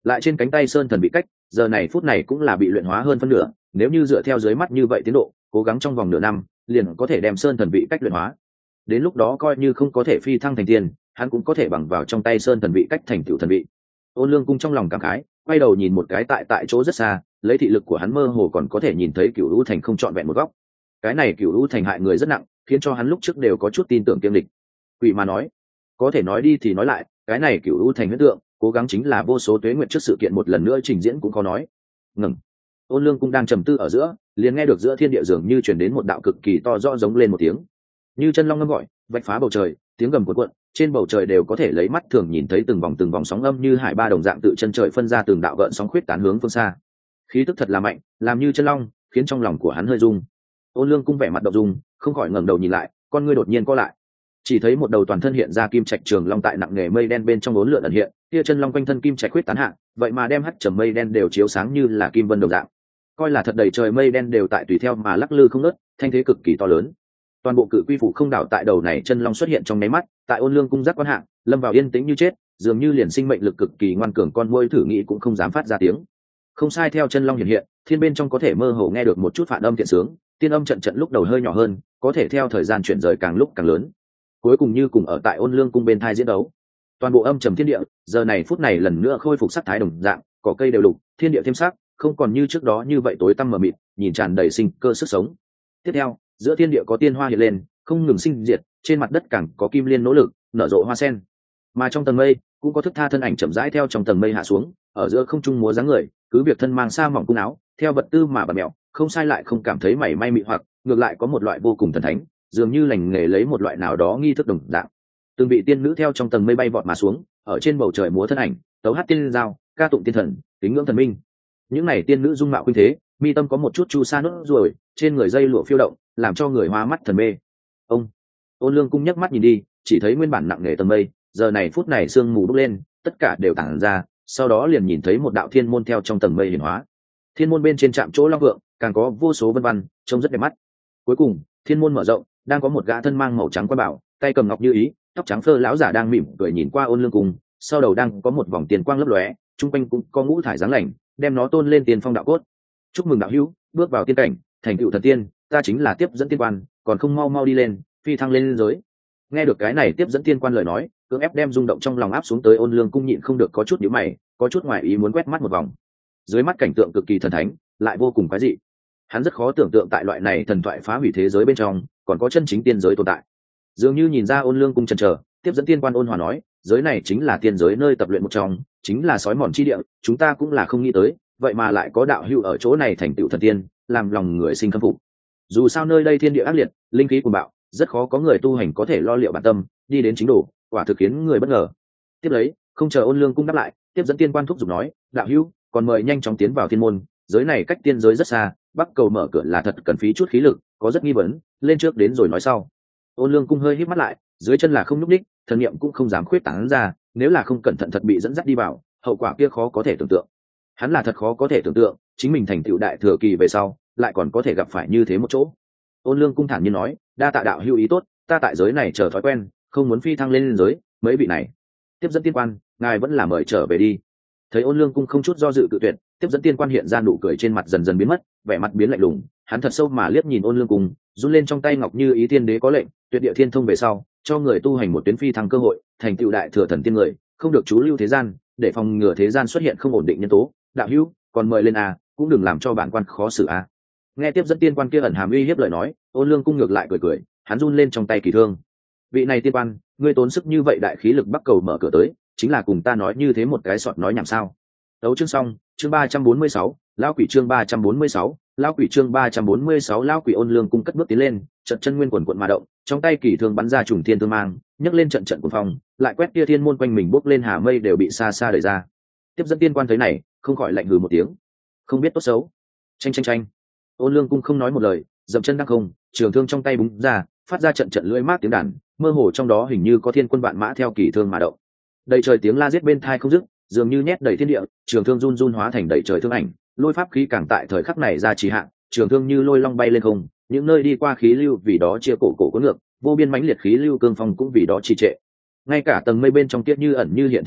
lại trên cánh tay sơn thần bị cách giờ này phút này cũng là bị luyện hóa hơn phân nửa, nếu như dựa theo dưới mắt như vậy tiến độ cố gắng trong vòng nửa năm liền có thể đem sơn thần vị cách luyện hóa. Đến lúc đó coi như không có thể phi thăng thành tiên, hắn cũng có thể bằng vào trong tay sơn thần vị cách thành tựu thần vị. Ôn Lương Cung trong lòng cảm khái, quay đầu nhìn một cái tại tại chỗ rất xa, lấy thị lực của hắn mơ hồ còn có thể nhìn thấy Cửu Lũ Thành không trọn vẹn một góc. Cái này Cửu Lũ Thành hại người rất nặng, khiến cho hắn lúc trước đều có chút tin tưởng kiêm địch. Quỷ mà nói, có thể nói đi thì nói lại, cái này Cửu Lũ Thành huyễn tượng, cố gắng chính là vô số tuế nguyệt trước sự kiện một lần nữa trình diễn cũng có nói. Ngừng. Ôn Lương Cung đang trầm tư ở giữa, liền nghe được giữa thiên địa dường như truyền đến một đạo cực kỳ to rõ giống lên một tiếng, như chân long ngâm gọi, vạch phá bầu trời, tiếng gầm cuộn cuộn, trên bầu trời đều có thể lấy mắt thường nhìn thấy từng vòng từng vòng sóng âm như hải ba đồng dạng tự chân trời phân ra từng đạo gợn sóng khuyết tán hướng phương xa. Khí tức thật là mạnh, làm như chân long, khiến trong lòng của hắn hơi rung. Ôn Lương Cung vẻ mặt động dung, không khỏi ngẩng đầu nhìn lại, con ngươi đột nhiên co lại. Chỉ thấy một đầu toàn thân hiện ra kim trạch trường long tại nặng nghề mây đen bên trong uốn lượn ẩn hiện, kia chân long quanh thân kim trạch khuyết tán hạ, vậy mà đem hắt trầm mây đen đều chiếu sáng như là kim vân đồng dạng. Coi là thật đầy trời mây đen đều tại tùy theo mà lắc lư không ngớt, thanh thế cực kỳ to lớn. Toàn bộ cự quy phủ không đảo tại đầu này chân long xuất hiện trong nháy mắt, tại Ôn Lương Cung giác quan hạng lâm vào yên tĩnh như chết, dường như liền sinh mệnh lực cực kỳ ngoan cường con muỗi thử nghĩ cũng không dám phát ra tiếng. Không sai, theo chân long hiện hiện, thiên bên trong có thể mơ hồ nghe được một chút phản âm thiện sướng, tiên âm trận trận lúc đầu hơi nhỏ hơn, có thể theo thời gian chuyển rời càng lúc càng lớn, cuối cùng như cùng ở tại Ôn Lương Cung bên thai diễn đấu. Toàn bộ âm trầm thiên địa giờ này phút này lần nữa khôi phục sắc thái đồng dạng, cỏ cây đều lục, thiên địa thêm sắc, không còn như trước đó như vậy tối tăm mờ mịt, nhìn tràn đầy sinh cơ sức sống. Tiếp theo, giữa thiên địa có tiên hoa hiện lên, không ngừng sinh diệt, trên mặt đất càng có kim liên nỗ lực nở rộ hoa sen, mà trong tầng mây cũng có thức tha thân ảnh chậm rãi theo trong tầng mây hạ xuống, ở giữa không trung múa dáng người, cứ việc thân mang sa mỏng cung áo, theo vật tư mà bật mẹo, không sai lại không cảm thấy mảy may mị hoặc, ngược lại có một loại vô cùng thần thánh, dường như lành nghề lấy một loại nào đó nghi thức đồng dạng. Từng vị tiên nữ theo trong tầng mây bay vọt mà xuống, ở trên bầu trời múa thân ảnh, tấu hát tiên giao, ca tụng tiên thần, kính ngưỡng thần minh. Những này tiên nữ dung mạo khuynh thế, mi tâm có một chút chu sa nốt ruồi, trên người dây lụa phiêu động, làm cho người hoa mắt thần mê. Ông Ôn Lương Cung nhấc mắt nhìn đi, chỉ thấy nguyên bản nặng nề tầng mây, giờ này phút này sương mù bốc lên, tất cả đều tản ra, sau đó liền nhìn thấy một đạo thiên môn theo trong tầng mây hiển hóa. Thiên môn bên trên chạm chỗ long vượng, càng có vô số vân văn, trông rất đẹp mắt. Cuối cùng, thiên môn mở rộng, đang có một gã thân mang màu trắng quan bảo, tay cầm ngọc như ý, tóc trắng phơ lão giả đang mỉm cười nhìn qua Ôn Lương Cung, sau đầu đang có một vòng tiền quang lấp lóe, trung quanh cũng có ngũ thải dáng lành, đem nó tôn lên tiền phong đạo cốt. Chúc mừng đạo hữu, bước vào tiên cảnh, thành tựu thần tiên, ta chính là tiếp dẫn tiên quan, còn không mau mau đi lên, phi thăng lên giới. Nghe được cái này tiếp dẫn tiên quan lời nói, cưỡng ép đem rung động trong lòng áp xuống tới Ôn Lương Cung nhịn không được có chút nhíu mày, có chút ngoài ý muốn quét mắt một vòng. Dưới mắt cảnh tượng cực kỳ thần thánh, lại vô cùng quái dị. Hắn rất khó tưởng tượng tại loại này thần thoại phá hủy thế giới bên trong, còn có chân chính tiên giới tồn tại. Dường như nhìn ra Ôn Lương Cung chần chờ, tiếp dẫn tiên quan ôn hòa nói, giới này chính là tiên giới nơi tập luyện một trong, chính là sói mòn chi địa, chúng ta cũng là không nghĩ tới, vậy mà lại có đạo hữu ở chỗ này thành tựu thần tiên, làm lòng người sinh khâm phục. Dù sao nơi đây thiên địa ác liệt, linh khí cuồng bạo, rất khó có người tu hành có thể lo liệu bản tâm, đi đến chính độ, quả thực khiến người bất ngờ. Tiếp lấy, không chờ Ôn Lương Cung đáp lại, tiếp dẫn tiên quan thúc giục nói, đạo hữu, còn mời nhanh chóng tiến vào thiên môn, giới này cách tiên giới rất xa, bắc cầu mở cửa là thật cần phí chút khí lực, có rất nghi vấn, lên trước đến rồi nói sau. Ôn Lương Cung hơi híp mắt lại, dưới chân là không nhúc nhích, thần niệm cũng không dám khuyết tán ra, nếu là không cẩn thận thật bị dẫn dắt đi vào, hậu quả kia khó có thể tưởng tượng. Hắn là thật khó có thể tưởng tượng, chính mình thành tựu đại thừa kỳ về sau, lại còn có thể gặp phải như thế một chỗ. Ôn Lương Cung thản nhiên nói, đa tạ đạo hữu ý tốt, ta tại giới này chờ thói quen, không muốn phi thăng lên lên giới, mấy vị này. Tiếp dẫn tiên quan, ngài vẫn là mời trở về đi. Thấy Ôn Lương Cung không chút do dự cự tuyệt, tiếp dẫn tiên quan hiện ra nụ cười trên mặt dần dần biến mất, vẻ mặt biến lạnh lùng, hắn thật sâu mà liếc nhìn Ôn Lương Cung, run lên trong tay ngọc như ý tiên đế có lệnh, tuyệt địa thiên thông về sau, cho người tu hành một tuyến phi thăng cơ hội, thành tựu đại thừa thần tiên người, không được chú lưu thế gian, để phòng ngừa thế gian xuất hiện không ổn định nhân tố. Đạo hữu, còn mời lên a, cũng đừng làm cho bản quan khó xử a. Nghe tiếp dẫn tiên quan kia ẩn hàm uy hiếp lời nói, Ôn Lương Cung ngược lại cười cười, hắn run lên trong tay kỳ thương. Vị này tiên quan, ngươi tốn sức như vậy đại khí lực bắc cầu mở cửa tới, chính là cùng ta nói như thế một cái sọt nói nhảm sao? Tấu chương xong, chương ba trăm bốn mươi sáu, lão quỷ chương ba trăm bốn mươi sáu, lão quỷ chương ba trăm bốn mươi sáu, lão quỷ. Ôn Lương Cung cất bước tiến lên, trận chân nguyên quần quần mà động, trong tay kỳ thương bắn ra trùng thiên thương mang, nhấc lên trận trận cuồng phong, lại quét kia thiên môn quanh mình bốc lên hà mây đều bị xa xa đẩy ra. Tiếp dẫn tiên quan thấy này, không khỏi lạnh hừ một tiếng, không biết tốt xấu. Chanh chanh chanh. Ôn Lương Cung không nói một lời, dậm chân đăng không, trường thương trong tay búng ra, phát ra trận trận lưỡi mát tiếng đàn, mơ hồ trong đó hình như có thiên quân vạn mã theo kỳ thương mà động. Đầy trời tiếng la giết bên tai không dứt, dường như nhét đầy thiên địa, trường thương run run hóa thành đầy trời thương ảnh, lôi pháp khí càng tại thời khắc này ra trì hạn, trường thương như lôi long bay lên không, những nơi đi qua khí lưu vì đó chia cổ cổ cuốn ngược, vô biên mãnh liệt khí lưu cương phong cũng vì đó trì trệ. Ngay cả tầng mây bên trong tiết như ẩn như hiện thiên môn,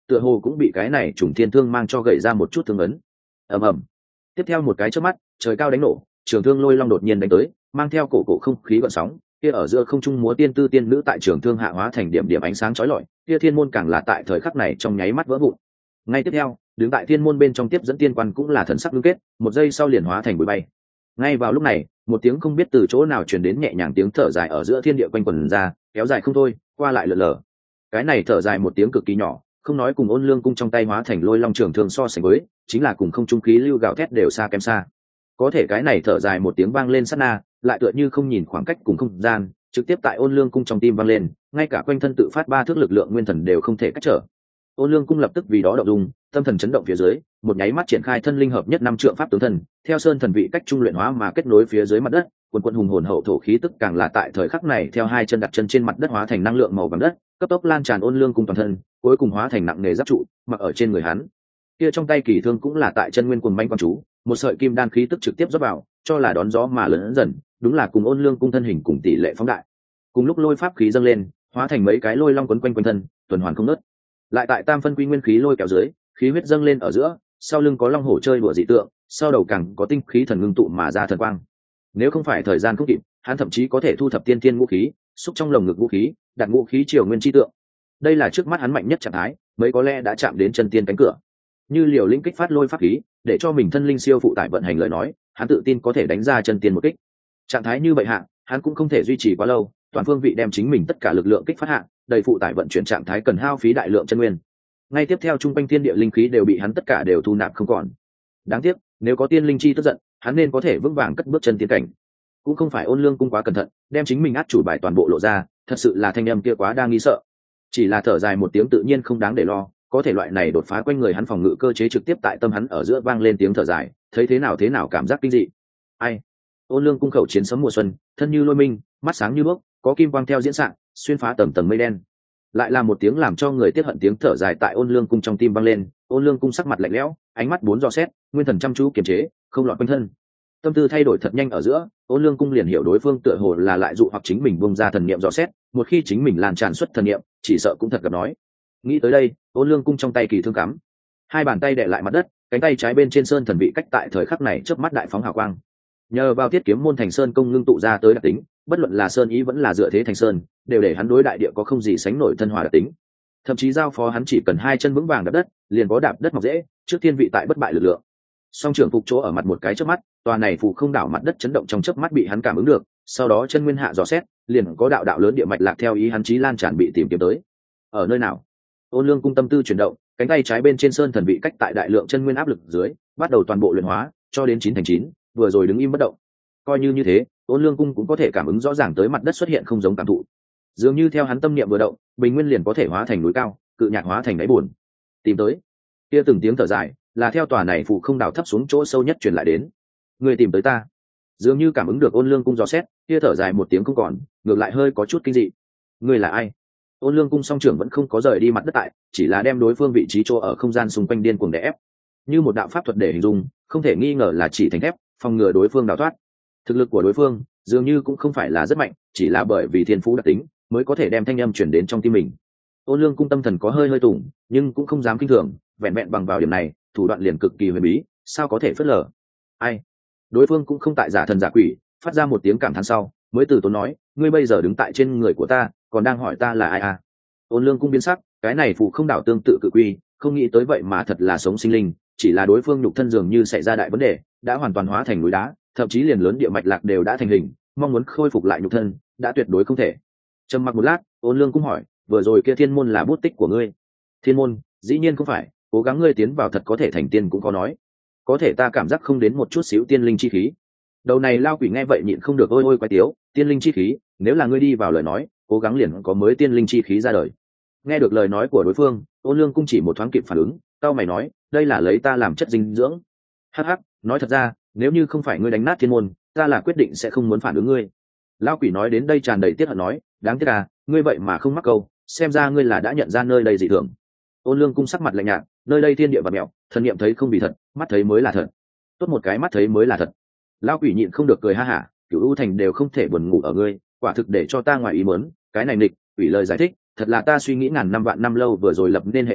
tựa hồ cũng bị cái này trùng thiên thương mang cho gậy ra một chút thương ấn. Ầm ầm. Tiếp theo một cái chớp mắt, trời cao đánh nổ, trường thương lôi long đột nhiên đánh tới, mang theo cổ cổ không khí gợn sóng, kia ở giữa không trung múa tiên tư tiên nữ tại trường thương hạ hóa thành điểm điểm ánh sáng chói lọi, kia thiên môn càng là tại thời khắc này trong nháy mắt vỡ vụn. Ngay tiếp theo, đứng tại thiên môn bên trong tiếp dẫn tiên quan cũng là thần sắc ngưng kết, một giây sau liền hóa thành bụi bay. Ngay vào lúc này, một tiếng không biết từ chỗ nào truyền đến nhẹ nhàng tiếng thở dài ở giữa thiên địa quanh quẩn ra, kéo dài không thôi, qua lại lượn lờ. Cái này thở dài một tiếng cực kỳ nhỏ, không nói cùng ôn lương cung trong tay hóa thành lôi long trường thương so sánh với, chính là cùng không trung khí lưu gào thét đều xa kém xa. Có thể cái này thở dài một tiếng vang lên sát na, lại tựa như không nhìn khoảng cách cùng không gian, trực tiếp tại ôn lương cung trong tim vang lên, ngay cả quanh thân tự phát ba thước lực lượng nguyên thần đều không thể cách trở. Ôn lương cung lập tức vì đó động dung, tâm thần chấn động phía dưới, một nháy mắt triển khai thân linh hợp nhất năm trượng pháp tướng thần, theo sơn thần vị cách trung luyện hóa mà kết nối phía dưới mặt đất, quần quần hùng hồn hậu thổ khí tức càng là tại thời khắc này theo hai chân đặt chân trên mặt đất hóa thành năng lượng màu vàng đất, cấp tốc lan tràn ôn lương cung toàn thân, cuối cùng hóa thành nặng nề giáp trụ, mặc ở trên người hắn. Kia trong tay kỳ thương cũng là tại chân nguyên cuồng manh quan chú, một sợi kim đan khí tức trực tiếp rót vào, cho là đón gió mà lớn dần, đúng là cùng ôn lương cung thân hình cùng tỷ lệ phóng đại. Cùng lúc lôi pháp khí dâng lên, hóa thành mấy cái lôi long quấn quanh quanh thân, tuần hoàn không ngớt. Lại tại tam phân quy nguyên khí lôi kéo dưới, khí huyết dâng lên ở giữa, sau lưng có long hổ chơi đùa dị tượng, sau đầu càng có tinh khí thần ngưng tụ mà ra thần quang. Nếu không phải thời gian không kịp, hắn thậm chí có thể thu thập tiên tiên vũ khí, xúc trong lồng ngực vũ khí, đặt vũ khí triều nguyên chi tượng. Đây là trước mắt hắn mạnh nhất trạng thái, mấy có lẽ đã chạm đến chân tiên cánh cửa. Như liều linh kích phát lôi pháp khí, để cho mình thân linh siêu phụ tải vận hành lời nói, hắn tự tin có thể đánh ra chân tiên một kích. Trạng thái như vậy hạ, hắn cũng không thể duy trì quá lâu, toàn phương vị đem chính mình tất cả lực lượng kích phát hạ, đầy phụ tải vận chuyển trạng thái cần hao phí đại lượng chân nguyên. Ngay tiếp theo trung quanh thiên địa linh khí đều bị hắn tất cả đều thu nạp không còn. Đáng tiếc, nếu có tiên linh chi tức giận, hắn nên có thể vững vàng cất bước chân tiến cảnh. Cũng không phải ôn lương cung quá cẩn thận, đem chính mình át chủ bài toàn bộ lộ ra, thật sự là thanh âm kia quá đang nghi sợ. Chỉ là thở dài một tiếng tự nhiên không đáng để lo, có thể loại này đột phá quanh người hắn phòng ngự cơ chế trực tiếp tại tâm hắn ở giữa vang lên tiếng thở dài, thấy thế nào thế nào cảm giác kinh dị. Ai? Ôn lương cung khẩu chiến sấm mùa xuân, thân như lôi minh, mắt sáng như đuốc, có kim quang theo diễn sạng, xuyên phá tầng tầng mây đen. Lại là một tiếng làm cho người tiếc hận tiếng thở dài tại ôn lương cung trong tim vang lên. Ôn lương cung sắc mặt lạnh lẽo, ánh mắt bốn dò xét, nguyên thần chăm chú kiềm chế, không lọt quanh thân. Tâm tư thay đổi thật nhanh ở giữa, ôn lương cung liền hiểu đối phương tựa hồ là lại dụ hoặc chính mình bung ra thần niệm dò xét, một khi chính mình lan tràn xuất thần niệm, chỉ sợ cũng thật gặp nói. Nghĩ tới đây, ôn lương cung trong tay kỳ thương cắm, hai bàn tay đè lại mặt đất, cánh tay trái bên trên sơn thần vị cách tại thời khắc này chớp mắt đại phóng hào quang. Nhờ vào thiết kiếm môn thành sơn công ngưng tụ ra tới đặc tính, bất luận là sơn ý vẫn là dựa thế thành sơn, đều để hắn đối đại địa có không gì sánh nổi thân hòa đặc tính. Thậm chí giao phó hắn chỉ cần hai chân vững vàng đạp đất, liền có đạp đất mọc dễ, trước thiên vị tại bất bại lực lượng. Song trưởng phục chỗ ở mặt một cái chớp mắt, tòa này phụ không đảo mặt đất chấn động trong chớp mắt bị hắn cảm ứng được, sau đó chân nguyên hạ dò xét, liền có đạo đạo lớn địa mạch lạc theo ý hắn chí lan tràn bị tìm kiếm tới. Ở nơi nào? Ôn lương cung tâm tư chuyển động, cánh tay trái bên trên sơn thần vị cách tại đại lượng chân nguyên áp lực dưới, bắt đầu toàn bộ luyện hóa, cho đến chín thành chín, vừa rồi đứng im bất động. Coi như như thế, ôn lương cung cũng có thể cảm ứng rõ ràng tới mặt đất xuất hiện không giống cảm thụ. Dường như theo hắn tâm niệm vừa động, bình nguyên liền có thể hóa thành núi cao, cự nhạc hóa thành đáy buồn. Tìm tới. Kia từng tiếng thở dài, là theo tòa này phụ không đảo thấp xuống chỗ sâu nhất truyền lại đến. Người tìm tới ta. Dường như cảm ứng được ôn lương cung dò xét, kia thở dài một tiếng không còn, ngược lại hơi có chút kinh dị. Người là ai? Ôn lương cung song trưởng vẫn không có rời đi mặt đất tại, chỉ là đem đối phương vị trí chỗ ở không gian xung quanh điên cuồng đè ép, như một đạo pháp thuật để hình dung, không thể nghi ngờ là chỉ thành thép, phòng ngừa đối phương đào thoát. Thực lực của đối phương dường như cũng không phải là rất mạnh, chỉ là bởi vì thiên phú đặc tính mới có thể đem thanh âm chuyển đến trong tim mình. Ôn lương cung tâm thần có hơi hơi tủng, nhưng cũng không dám kinh thường, vẹn vẹn bằng vào điểm này, thủ đoạn liền cực kỳ huyền bí, sao có thể phớt lờ. Ai? Đối phương cũng không tại giả thần giả quỷ, phát ra một tiếng cảm thán sau, mới từ tốn nói, ngươi bây giờ đứng tại trên người của ta, còn đang hỏi ta là ai à? Ôn lương cung biến sắc, cái này phụ không đảo tương tự cự quy, không nghĩ tới vậy mà thật là sống sinh linh, chỉ là đối phương nhục thân dường như xảy ra đại vấn đề, đã hoàn toàn hóa thành núi đá, thậm chí liền lớn địa mạch lạc đều đã thành hình, mong muốn khôi phục lại nhục thân đã tuyệt đối không thể. Trầm mặc một lát, ôn lương cung hỏi, vừa rồi kia thiên môn là bút tích của ngươi? Thiên môn? Dĩ nhiên không phải, cố gắng ngươi tiến vào thật có thể thành tiên cũng có nói, có thể ta cảm giác không đến một chút xíu tiên linh chi khí. Đầu này lao quỷ nghe vậy nhịn không được ôi ôi quái tiếu, tiên linh chi khí, nếu là ngươi đi vào lời nói, cố gắng liền có mới tiên linh chi khí ra đời. Nghe được lời nói của đối phương, ôn lương cung chỉ một thoáng kịp phản ứng, tao mày nói, đây là lấy ta làm chất dinh dưỡng. Hắc hắc, nói thật ra, nếu như không phải ngươi đánh nát thiên môn, ta là quyết định sẽ không muốn phản ứng ngươi. Lão quỷ nói đến đây tràn đầy tiếc hận nói, đáng tiếc à, ngươi vậy mà không mắc câu, xem ra ngươi là đã nhận ra nơi đây dị thường. Ôn lương cung sắc mặt lạnh nhạt, nơi đây thiên địa và mẹo, thần niệm thấy không vì thật, mắt thấy mới là thật. Tốt một cái mắt thấy mới là thật. Lão quỷ nhịn không được cười ha hả, cửu u thành đều không thể buồn ngủ ở ngươi, quả thực để cho ta ngoài ý muốn, cái này nghịch, quỷ lời giải thích, thật là ta suy nghĩ ngàn năm vạn năm lâu vừa rồi lập nên hệ thống,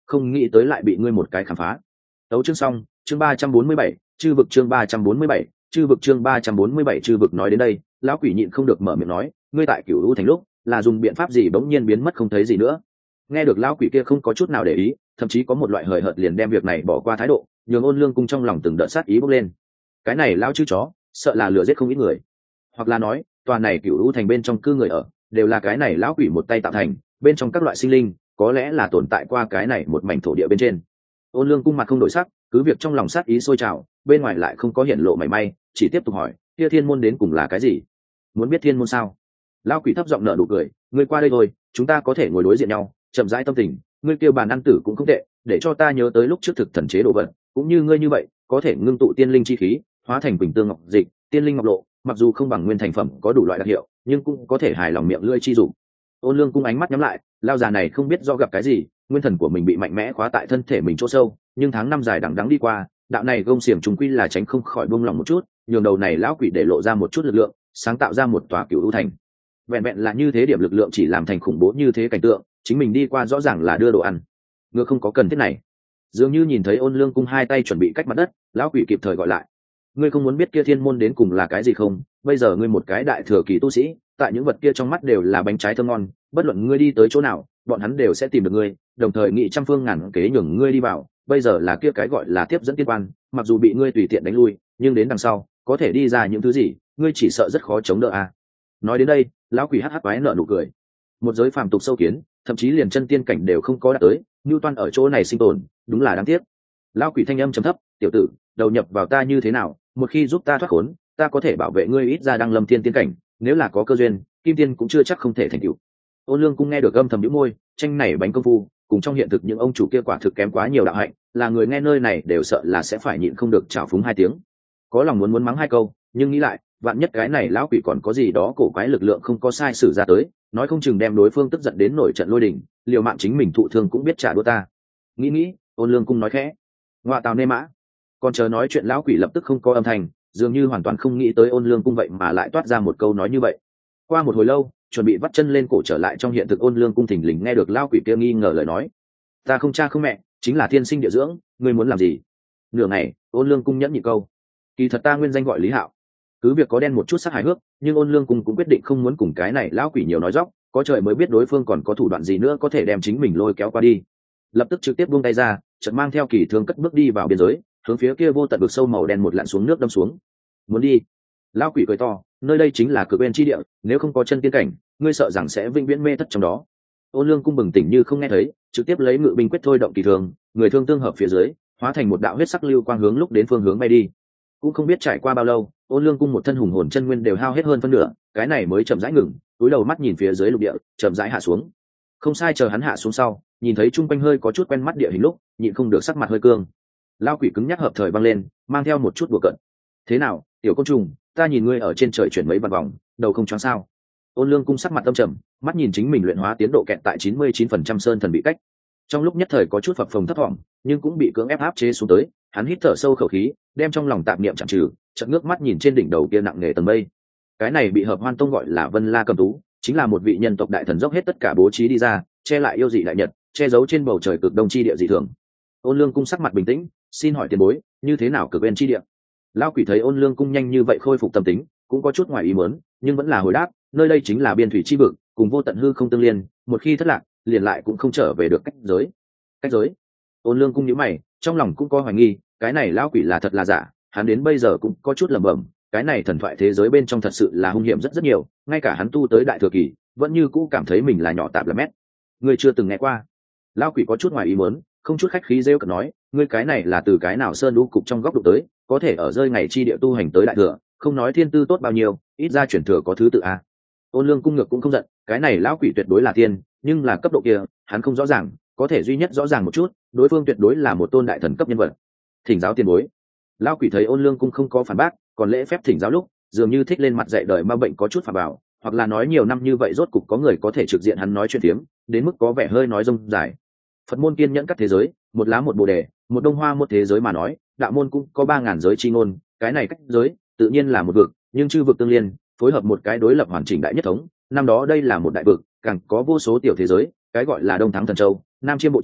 không nghĩ tới lại bị ngươi một cái khám phá. Tấu chương xong, chương ba trăm bốn mươi bảy, chư vực chương ba trăm bốn mươi bảy, chư vực chương ba trăm bốn mươi bảy chư vực. Nói đến đây, lão quỷ nhịn không được mở miệng nói, ngươi tại Cửu U thành lúc là dùng biện pháp gì bỗng nhiên biến mất không thấy gì nữa? Nghe được lão quỷ kia không có chút nào để ý, thậm chí có một loại hời hợt liền đem việc này bỏ qua thái độ, nhường Ôn Lương Cung trong lòng từng đợt sát ý bốc lên. Cái này lão chư chó, sợ là lừa giết không ít người, hoặc là nói, tòa này Cửu U thành bên trong cư người ở, đều là cái này lão quỷ một tay tạo thành, bên trong các loại sinh linh, có lẽ là tồn tại qua cái này một mảnh thổ địa bên trên. Ôn Lương Cung mặt không đổi sắc, cứ việc trong lòng sát ý sôi trào, bên ngoài lại không có hiện lộ mảy may, chỉ tiếp tục hỏi, kia thiên môn đến cùng là cái gì? Muốn biết thiên môn sao? Lão quỷ thấp giọng nở nụ cười, ngươi qua đây thôi, chúng ta có thể ngồi đối diện nhau, chậm rãi tâm tình, ngươi kêu bàn ăn tử cũng không tệ, để cho ta nhớ tới lúc trước thực thần chế độ vật, cũng như ngươi như vậy, có thể ngưng tụ tiên linh chi khí, hóa thành quỳnh tương ngọc dịch, tiên linh ngọc lộ, mặc dù không bằng nguyên thành phẩm có đủ loại đặc hiệu, nhưng cũng có thể hài lòng miệng lưỡi chi dụng. Ôn Lương Cung ánh mắt nhắm lại, lao già này không biết do gặp cái gì, nguyên thần của mình bị mạnh mẽ khóa tại thân thể mình chỗ sâu, nhưng tháng năm dài đằng đẵng đi qua, đạo này gông xiềng trùng quy là tránh không khỏi buông lỏng một chút, nhường đầu này lão quỷ để lộ ra một chút lực lượng, sáng tạo ra một tòa Cửu U thành. Vẹn vẹn là như thế điểm lực lượng chỉ làm thành khủng bố như thế cảnh tượng, chính mình đi qua rõ ràng là đưa đồ ăn, ngựa không có cần thiết này. Dường như nhìn thấy Ôn Lương Cung hai tay chuẩn bị cách mặt đất, lão quỷ kịp thời gọi lại, ngươi không muốn biết kia thiên môn đến cùng là cái gì không? Bây giờ ngươi một cái đại thừa kỳ tu sĩ, tại những vật kia trong mắt đều là bánh trái thơm ngon, bất luận ngươi đi tới chỗ nào, bọn hắn đều sẽ tìm được ngươi, đồng thời nghị trăm phương ngàn kế nhường ngươi đi vào. Bây giờ là kia cái gọi là tiếp dẫn tiên quan, mặc dù bị ngươi tùy tiện đánh lui, nhưng đến đằng sau có thể đi ra những thứ gì, ngươi chỉ sợ rất khó chống đỡ à. Nói đến đây, lão quỷ hắc hắc quái nở nụ cười, một giới phàm tục sâu kiến, thậm chí liền chân tiên cảnh đều không có đạt tới, Nưu Toan ở chỗ này sinh tồn, đúng là đáng tiếc. Lão quỷ thanh âm trầm thấp, tiểu tử, đầu nhập vào ta như thế nào, một khi giúp ta thoát khốn, ta có thể bảo vệ ngươi ít ra đăng lâm thiên tiên cảnh, nếu là có cơ duyên, kim tiên cũng chưa chắc không thể thành tựu. Ôn Lương Cung nghe được âm thầm nhíu môi, tranh này bánh công phu, cùng trong hiện thực những ông chủ kia quả thực kém quá nhiều đạo hạnh, là người nghe nơi này đều sợ là sẽ phải nhịn không được trào phúng hai tiếng. Có lòng muốn muốn mắng hai câu, nhưng nghĩ lại, vạn nhất cái này lão quỷ còn có gì đó cổ quái lực lượng không có sai sử ra tới, nói không chừng đem đối phương tức giận đến nổi trận lôi đình, liều mạng chính mình thụ thương cũng biết trả đũa ta. Nghĩ nghĩ, Ôn Lương Cung nói khẽ, ngoại tào nê mã. Còn chờ nói chuyện lão quỷ lập tức không có âm thanh, dường như hoàn toàn không nghĩ tới Ôn Lương Cung vậy mà lại toát ra một câu nói như vậy. Qua một hồi lâu, chuẩn bị vắt chân lên cổ trở lại trong hiện thực Ôn Lương Cung thình lình nghe được lão quỷ kia nghi ngờ lời nói, ta không cha không mẹ, chính là thiên sinh địa dưỡng, ngươi muốn làm gì? Nửa ngày, Ôn Lương Cung nhẫn nhị câu, kỳ thật ta nguyên danh gọi Lý Hạo. Cứ việc có đen một chút sắc hài hước, nhưng Ôn Lương Cung cũng quyết định không muốn cùng cái này lão quỷ nhiều nói dóc, có trời mới biết đối phương còn có thủ đoạn gì nữa có thể đem chính mình lôi kéo qua đi. Lập tức trực tiếp buông tay ra, chợt mang theo kỳ thương cất bước đi vào biên giới, hướng phía kia vô tận vực sâu màu đen một lặn xuống nước đâm xuống. Muốn đi? Lão quỷ cười to, nơi đây chính là cực bên chi địa, nếu không có chân tiên cảnh, ngươi sợ rằng sẽ vĩnh viễn mê thất trong đó. Ôn Lương Cung bừng tỉnh như không nghe thấy, trực tiếp lấy ngự binh quyết thôi động kỳ thương, người thương tương hợp phía dưới, hóa thành một đạo huyết sắc lưu quang hướng lúc đến phương hướng bay đi. Cũng không biết trải qua bao lâu, Ôn Lương Cung một thân hùng hồn chân nguyên đều hao hết hơn phân nửa, cái này mới chậm rãi ngừng, cúi đầu mắt nhìn phía dưới lục địa, chậm rãi hạ xuống. Không sai, chờ hắn hạ xuống sau, nhìn thấy chung quanh hơi có chút quen mắt địa hình lúc, nhịn không được sắc mặt hơi cương. Lao quỷ cứng nhắc hợp thời băng lên, mang theo một chút đùa cợt. Thế nào, tiểu côn trùng, ta nhìn ngươi ở trên trời chuyển mấy vòng vòng, đầu không choáng sao? Ôn Lương Cung sắc mặt âm trầm, mắt nhìn chính mình luyện hóa tiến độ kẹt tại chín mươi chín phần trăm sơn thần bị cách. Trong lúc nhất thời có chút phập phồng thấp vọng, nhưng cũng bị cưỡng ép áp chế xuống tới, hắn hít thở sâu khẩu khí, đem trong lòng tạp niệm chặn trừ, chợt ngước mắt nhìn trên đỉnh đầu kia nặng nề tầng mây. Cái này bị Hợp Hoan Tông gọi là Vân La Cầm Tú, chính là một vị nhân tộc đại thần dốc hết tất cả bố trí đi ra, che lại yêu dị đại nhật, che giấu trên bầu trời cực đông chi địa dị thường. Ôn Lương Cung sắc mặt bình tĩnh, xin hỏi tiền bối, như thế nào cực bên chi địa? Lão quỷ thấy Ôn Lương Cung nhanh như vậy khôi phục tâm tính, cũng có chút ngoài ý muốn, nhưng vẫn là hồi đáp, nơi đây chính là biên thủy chi vực, cùng vô tận hư không tương liên, một khi thất lạc, liền lại cũng không trở về được cách giới. Cách giới? Ôn Lương Cung nhíu mày, trong lòng cũng có hoài nghi, cái này lão quỷ là thật là giả, hắn đến bây giờ cũng có chút lẩm bẩm, cái này thần thoại thế giới bên trong thật sự là hung hiểm rất rất nhiều, ngay cả hắn tu tới đại thừa kỳ, vẫn như cũ cảm thấy mình là nhỏ tạp là mét. Ngươi chưa từng nghe qua? Lão quỷ có chút ngoài ý muốn, không chút khách khí rêu cợt nói, ngươi cái này là từ cái nào sơn lũ cục trong góc độ tới, có thể ở rơi ngày chi địa tu hành tới đại thừa, không nói thiên tư tốt bao nhiêu, ít ra chuyển thừa có thứ tự a. Ôn Lương Cung ngược cũng không giận, cái này lão quỷ tuyệt đối là tiên, nhưng là cấp độ kia, hắn không rõ ràng, có thể duy nhất rõ ràng một chút, đối phương tuyệt đối là một tôn đại thần cấp nhân vật. Thỉnh giáo tiền bối. Lão quỷ thấy Ôn Lương Cung không có phản bác, còn lễ phép thỉnh giáo lúc, dường như thích lên mặt dạy đời ma bệnh có chút phản bảo, hoặc là nói nhiều năm như vậy rốt cục có người có thể trực diện hắn nói chuyện tiếm, đến mức có vẻ hơi nói rông dài. Phật môn kiên nhẫn các thế giới, một lá một bồ đề, một đông hoa một thế giới mà nói, đạo môn cũng có ba ngàn giới chi ngôn, cái này cách giới, tự nhiên là một vực, nhưng chư vực tương liên, phối hợp một cái đối lập hoàn chỉnh đại nhất thống, năm đó đây là một đại vực, càng có vô số tiểu thế giới, cái gọi là Đông Thắng Thần Châu, Nam Chiêm Bộ Châu,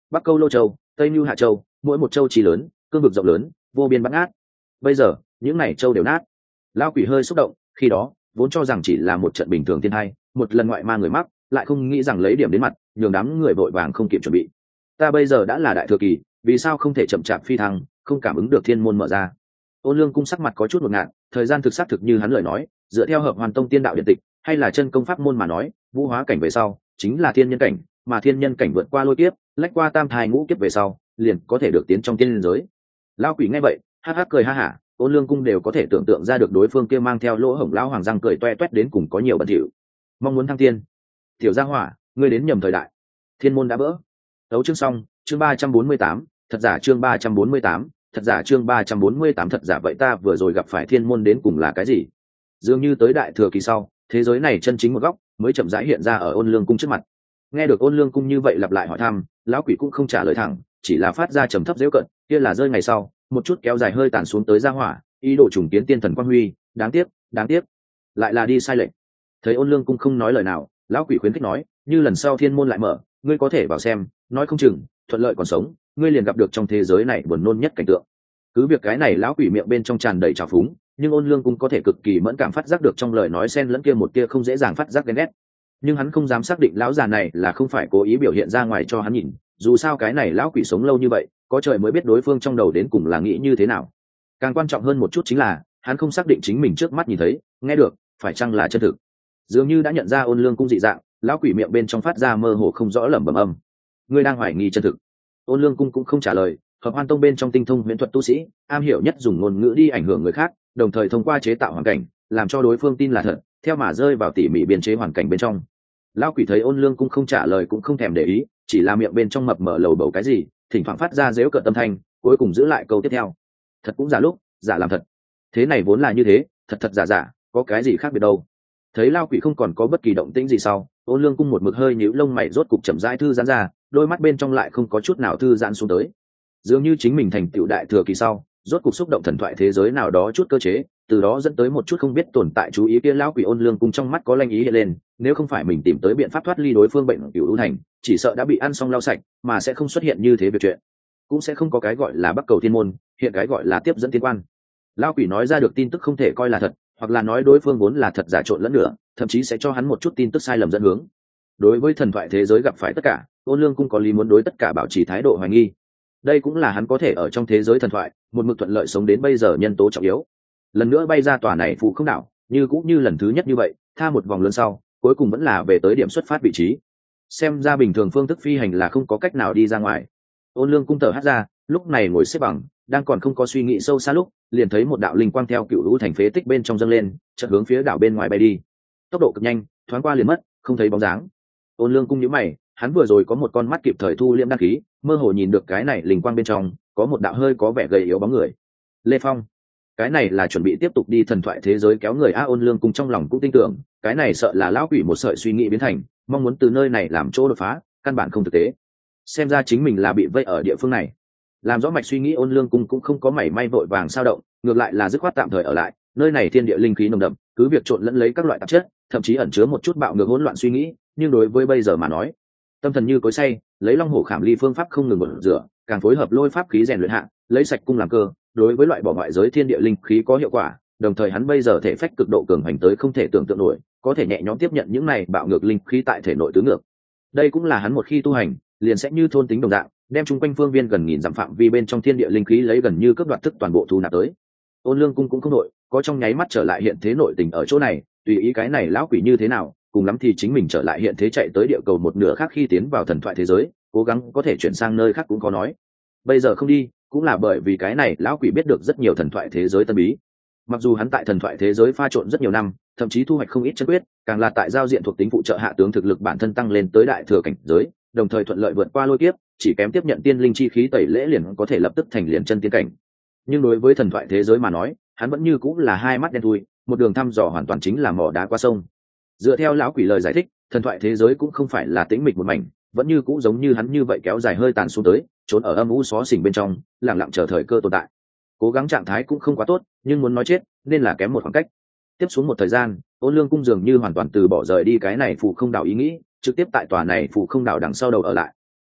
Bắc Câu Lô Châu, Tây Nưu Hạ Châu, mỗi một châu chỉ lớn, cương vực rộng lớn, vô biên bát ngát. Bây giờ, những này châu đều nát. Lão quỷ hơi xúc động, khi đó, vốn cho rằng chỉ là một trận bình thường thiên tai, một lần ngoại ma người mắc, lại không nghĩ rằng lấy điểm đến mặt, nhường đám người vội vàng không kịp chuẩn bị. Ta bây giờ đã là đại thừa kỳ, vì sao không thể chậm chạp phi thăng, không cảm ứng được thiên môn mở ra? Ôn Lương Cung sắc mặt có chút ngột ngạt, thời gian thực xác thực như hắn lời nói, dựa theo hợp hoàn tông tiên đạo điện tịch, hay là chân công pháp môn mà nói, vũ hóa cảnh về sau chính là thiên nhân cảnh, mà thiên nhân cảnh vượt qua lôi kiếp, lách qua tam thai ngũ kiếp về sau, liền có thể được tiến trong tiên giới. Lão quỷ nghe vậy, hắc hắc cười ha hả, Ôn Lương Cung đều có thể tưởng tượng ra được đối phương kia mang theo lỗ hổng lão hoàng răng cười toe toét đến cùng có nhiều bẩn thỉu. Mong muốn thăng tiên, tiểu gia hỏa, ngươi đến nhầm thời đại. Thiên môn đã vỡ. Đấu chương xong, chương ba trăm bốn mươi tám, thật giả chương ba trăm bốn mươi tám, thật giả chương ba trăm bốn mươi tám thật giả vậy ta vừa rồi gặp phải thiên môn đến cùng là cái gì? Dường như tới đại thừa kỳ sau, thế giới này chân chính một góc mới chậm rãi hiện ra ở Ôn Lương Cung trước mặt. Nghe được Ôn Lương Cung như vậy lặp lại hỏi thăm, lão quỷ cũng không trả lời thẳng, chỉ là phát ra trầm thấp giễu cận, kia là rơi ngày sau, một chút kéo dài hơi tàn xuống tới ra hỏa, ý đồ trùng kiến tiên thần quan huy, đáng tiếc, đáng tiếc, lại là đi sai lệch. Thấy Ôn Lương Cung không nói lời nào, lão quỷ khuyến khích nói, như lần sau thiên môn lại mở, ngươi có thể vào xem, nói không chừng thuận lợi còn sống, ngươi liền gặp được trong thế giới này buồn nôn nhất cảnh tượng. Cứ việc cái này lão quỷ miệng bên trong tràn đầy trào phúng, nhưng Ôn Lương Cung có thể cực kỳ mẫn cảm phát giác được trong lời nói xen lẫn kia một kia không dễ dàng phát giác ghen ghét. Nhưng hắn không dám xác định lão già này là không phải cố ý biểu hiện ra ngoài cho hắn nhìn, dù sao cái này lão quỷ sống lâu như vậy, có trời mới biết đối phương trong đầu đến cùng là nghĩ như thế nào. Càng quan trọng hơn một chút chính là hắn không xác định chính mình trước mắt nhìn thấy, nghe được, phải chăng là chân thực. Dường như đã nhận ra Ôn Lương Cung dị dạng, lão quỷ miệng bên trong phát ra mơ hồ không rõ lẩm bẩm âm. Ngươi đang hoài nghi chân thực? Ôn Lương Cung cũng không trả lời. Hợp Hoan Tông bên trong tinh thông huyễn thuật tu sĩ, am hiểu nhất dùng ngôn ngữ đi ảnh hưởng người khác, đồng thời thông qua chế tạo hoàn cảnh, làm cho đối phương tin là thật, theo mà rơi vào tỉ mỉ biên chế hoàn cảnh bên trong. Lão quỷ thấy Ôn Lương Cung không trả lời cũng không thèm để ý, chỉ là miệng bên trong mập mờ lầu bầu cái gì, thỉnh thoảng phát ra dễu cợt tâm thanh, cuối cùng giữ lại câu tiếp theo. Thật cũng giả lúc, giả làm thật. Thế này vốn là như thế, thật thật giả giả, có cái gì khác biệt đâu. Thấy Lão quỷ không còn có bất kỳ động tĩnh gì sau, Ôn Lương Cung một mực hơi nhíu lông mày rốt cục chậm rãi thư giãn ra, đôi mắt bên trong lại không có chút nào thư giãn xuống tới. Dường như chính mình thành tựu đại thừa kỳ sau, rốt cục xúc động thần thoại thế giới nào đó chút cơ chế, từ đó dẫn tới một chút không biết tồn tại chú ý kia lão quỷ Ôn Lương Cung trong mắt có lanh ý hiện lên, nếu không phải mình tìm tới biện pháp thoát ly đối phương bệnh cửu u thành, chỉ sợ đã bị ăn xong lau sạch, mà sẽ không xuất hiện như thế việc chuyện, cũng sẽ không có cái gọi là Bắc Cầu Thiên môn, hiện cái gọi là tiếp dẫn tiên quan. Lão quỷ nói ra được tin tức không thể coi là thật, hoặc là nói đối phương vốn là thật giả trộn lẫn nữa, thậm chí sẽ cho hắn một chút tin tức sai lầm dẫn hướng. Đối với thần thoại thế giới gặp phải tất cả, Ôn Lương Cung có lý muốn đối tất cả bảo trì thái độ hoài nghi. Đây cũng là hắn có thể ở trong thế giới thần thoại một mực thuận lợi sống đến bây giờ nhân tố trọng yếu. Lần nữa bay ra tòa này phụ không đảo, như cũng như lần thứ nhất như vậy, tha một vòng lớn sau, cuối cùng vẫn là về tới điểm xuất phát vị trí. Xem ra bình thường phương thức phi hành là không có cách nào đi ra ngoài. Ôn Lương Cung thở hắt ra, lúc này ngồi xếp bằng, đang còn không có suy nghĩ sâu xa lúc, liền thấy một đạo linh quang theo cựu lũ thành phế tích bên trong dâng lên, chợt hướng phía đảo bên ngoài bay đi. Tốc độ cực nhanh, thoáng qua liền mất, không thấy bóng dáng. Ôn Lương Cung nhíu mày, hắn vừa rồi có một con mắt kịp thời thu liễm đăng khí, mơ hồ nhìn được cái này linh quang bên trong có một đạo hơi có vẻ gầy yếu bóng người. Lê Phong, cái này là chuẩn bị tiếp tục đi thần thoại thế giới kéo người a. Ôn Lương Cung trong lòng cũng tin tưởng, cái này sợ là lão quỷ một sợi suy nghĩ biến thành, mong muốn từ nơi này làm chỗ đột phá, căn bản không thực tế. Xem ra chính mình là bị vây ở địa phương này. Làm rõ mạch suy nghĩ, Ôn Lương Cung cũng không có mảy may vội vàng sao động, ngược lại là dứt khoát tạm thời ở lại. Nơi này thiên địa linh khí nồng đậm, cứ việc trộn lẫn lấy các loại tạp chất, thậm chí ẩn chứa một chút bạo ngược hỗn loạn suy nghĩ, nhưng đối với bây giờ mà nói, tâm thần như cối say, lấy long hổ khảm ly phương pháp không ngừng một rửa, càng phối hợp lôi pháp khí rèn luyện hạ, lấy sạch cung làm cơ, đối với loại bỏ ngoại giới thiên địa linh khí có hiệu quả. Đồng thời hắn bây giờ thể phách cực độ cường hành tới không thể tưởng tượng nổi, có thể nhẹ nhõm tiếp nhận những này bạo ngược linh khí tại thể nội tứ ngược. Đây cũng là hắn một khi tu hành, liền sẽ như thôn tính đồng dạng, đem chung quanh phương viên gần nghìn dặm phạm vi bên trong thiên địa linh khí lấy gần như cướp đoạt thức toàn bộ thu nạp tới. Ôn Lương Cung cũng không nội, có trong nháy mắt trở lại hiện thế nội tình ở chỗ này, tùy ý cái này lão quỷ như thế nào, cùng lắm thì chính mình trở lại hiện thế chạy tới địa cầu một nửa khác khi tiến vào thần thoại thế giới, cố gắng có thể chuyển sang nơi khác cũng có nói. Bây giờ không đi, cũng là bởi vì cái này lão quỷ biết được rất nhiều thần thoại thế giới tân bí. Mặc dù hắn tại thần thoại thế giới pha trộn rất nhiều năm, thậm chí thu hoạch không ít chân quyết, càng là tại giao diện thuộc tính phụ trợ hạ tướng thực lực bản thân tăng lên tới đại thừa cảnh giới, đồng thời thuận lợi vượt qua lôi kiếp, chỉ kém tiếp nhận tiên linh chi khí tẩy lễ liền có thể lập tức thành liền chân tiên cảnh. Nhưng đối với thần thoại thế giới mà nói, hắn vẫn như cũng là hai mắt đen thui, một đường thăm dò hoàn toàn chính là mỏ đá qua sông. Dựa theo lão quỷ lời giải thích, thần thoại thế giới cũng không phải là tĩnh mịch một mảnh, vẫn như cũng giống như hắn như vậy kéo dài hơi tàn xuống tới, trốn ở âm u xó xỉnh bên trong, lặng lặng chờ thời cơ tồn tại. Cố gắng trạng thái cũng không quá tốt, nhưng muốn nói chết, nên là kém một khoảng cách. Tiếp xuống một thời gian, Ôn Lương Cung dường như hoàn toàn từ bỏ rời đi cái này phụ không đảo ý nghĩ, trực tiếp tại tòa này phụ không đảo đằng sau đầu ở lại.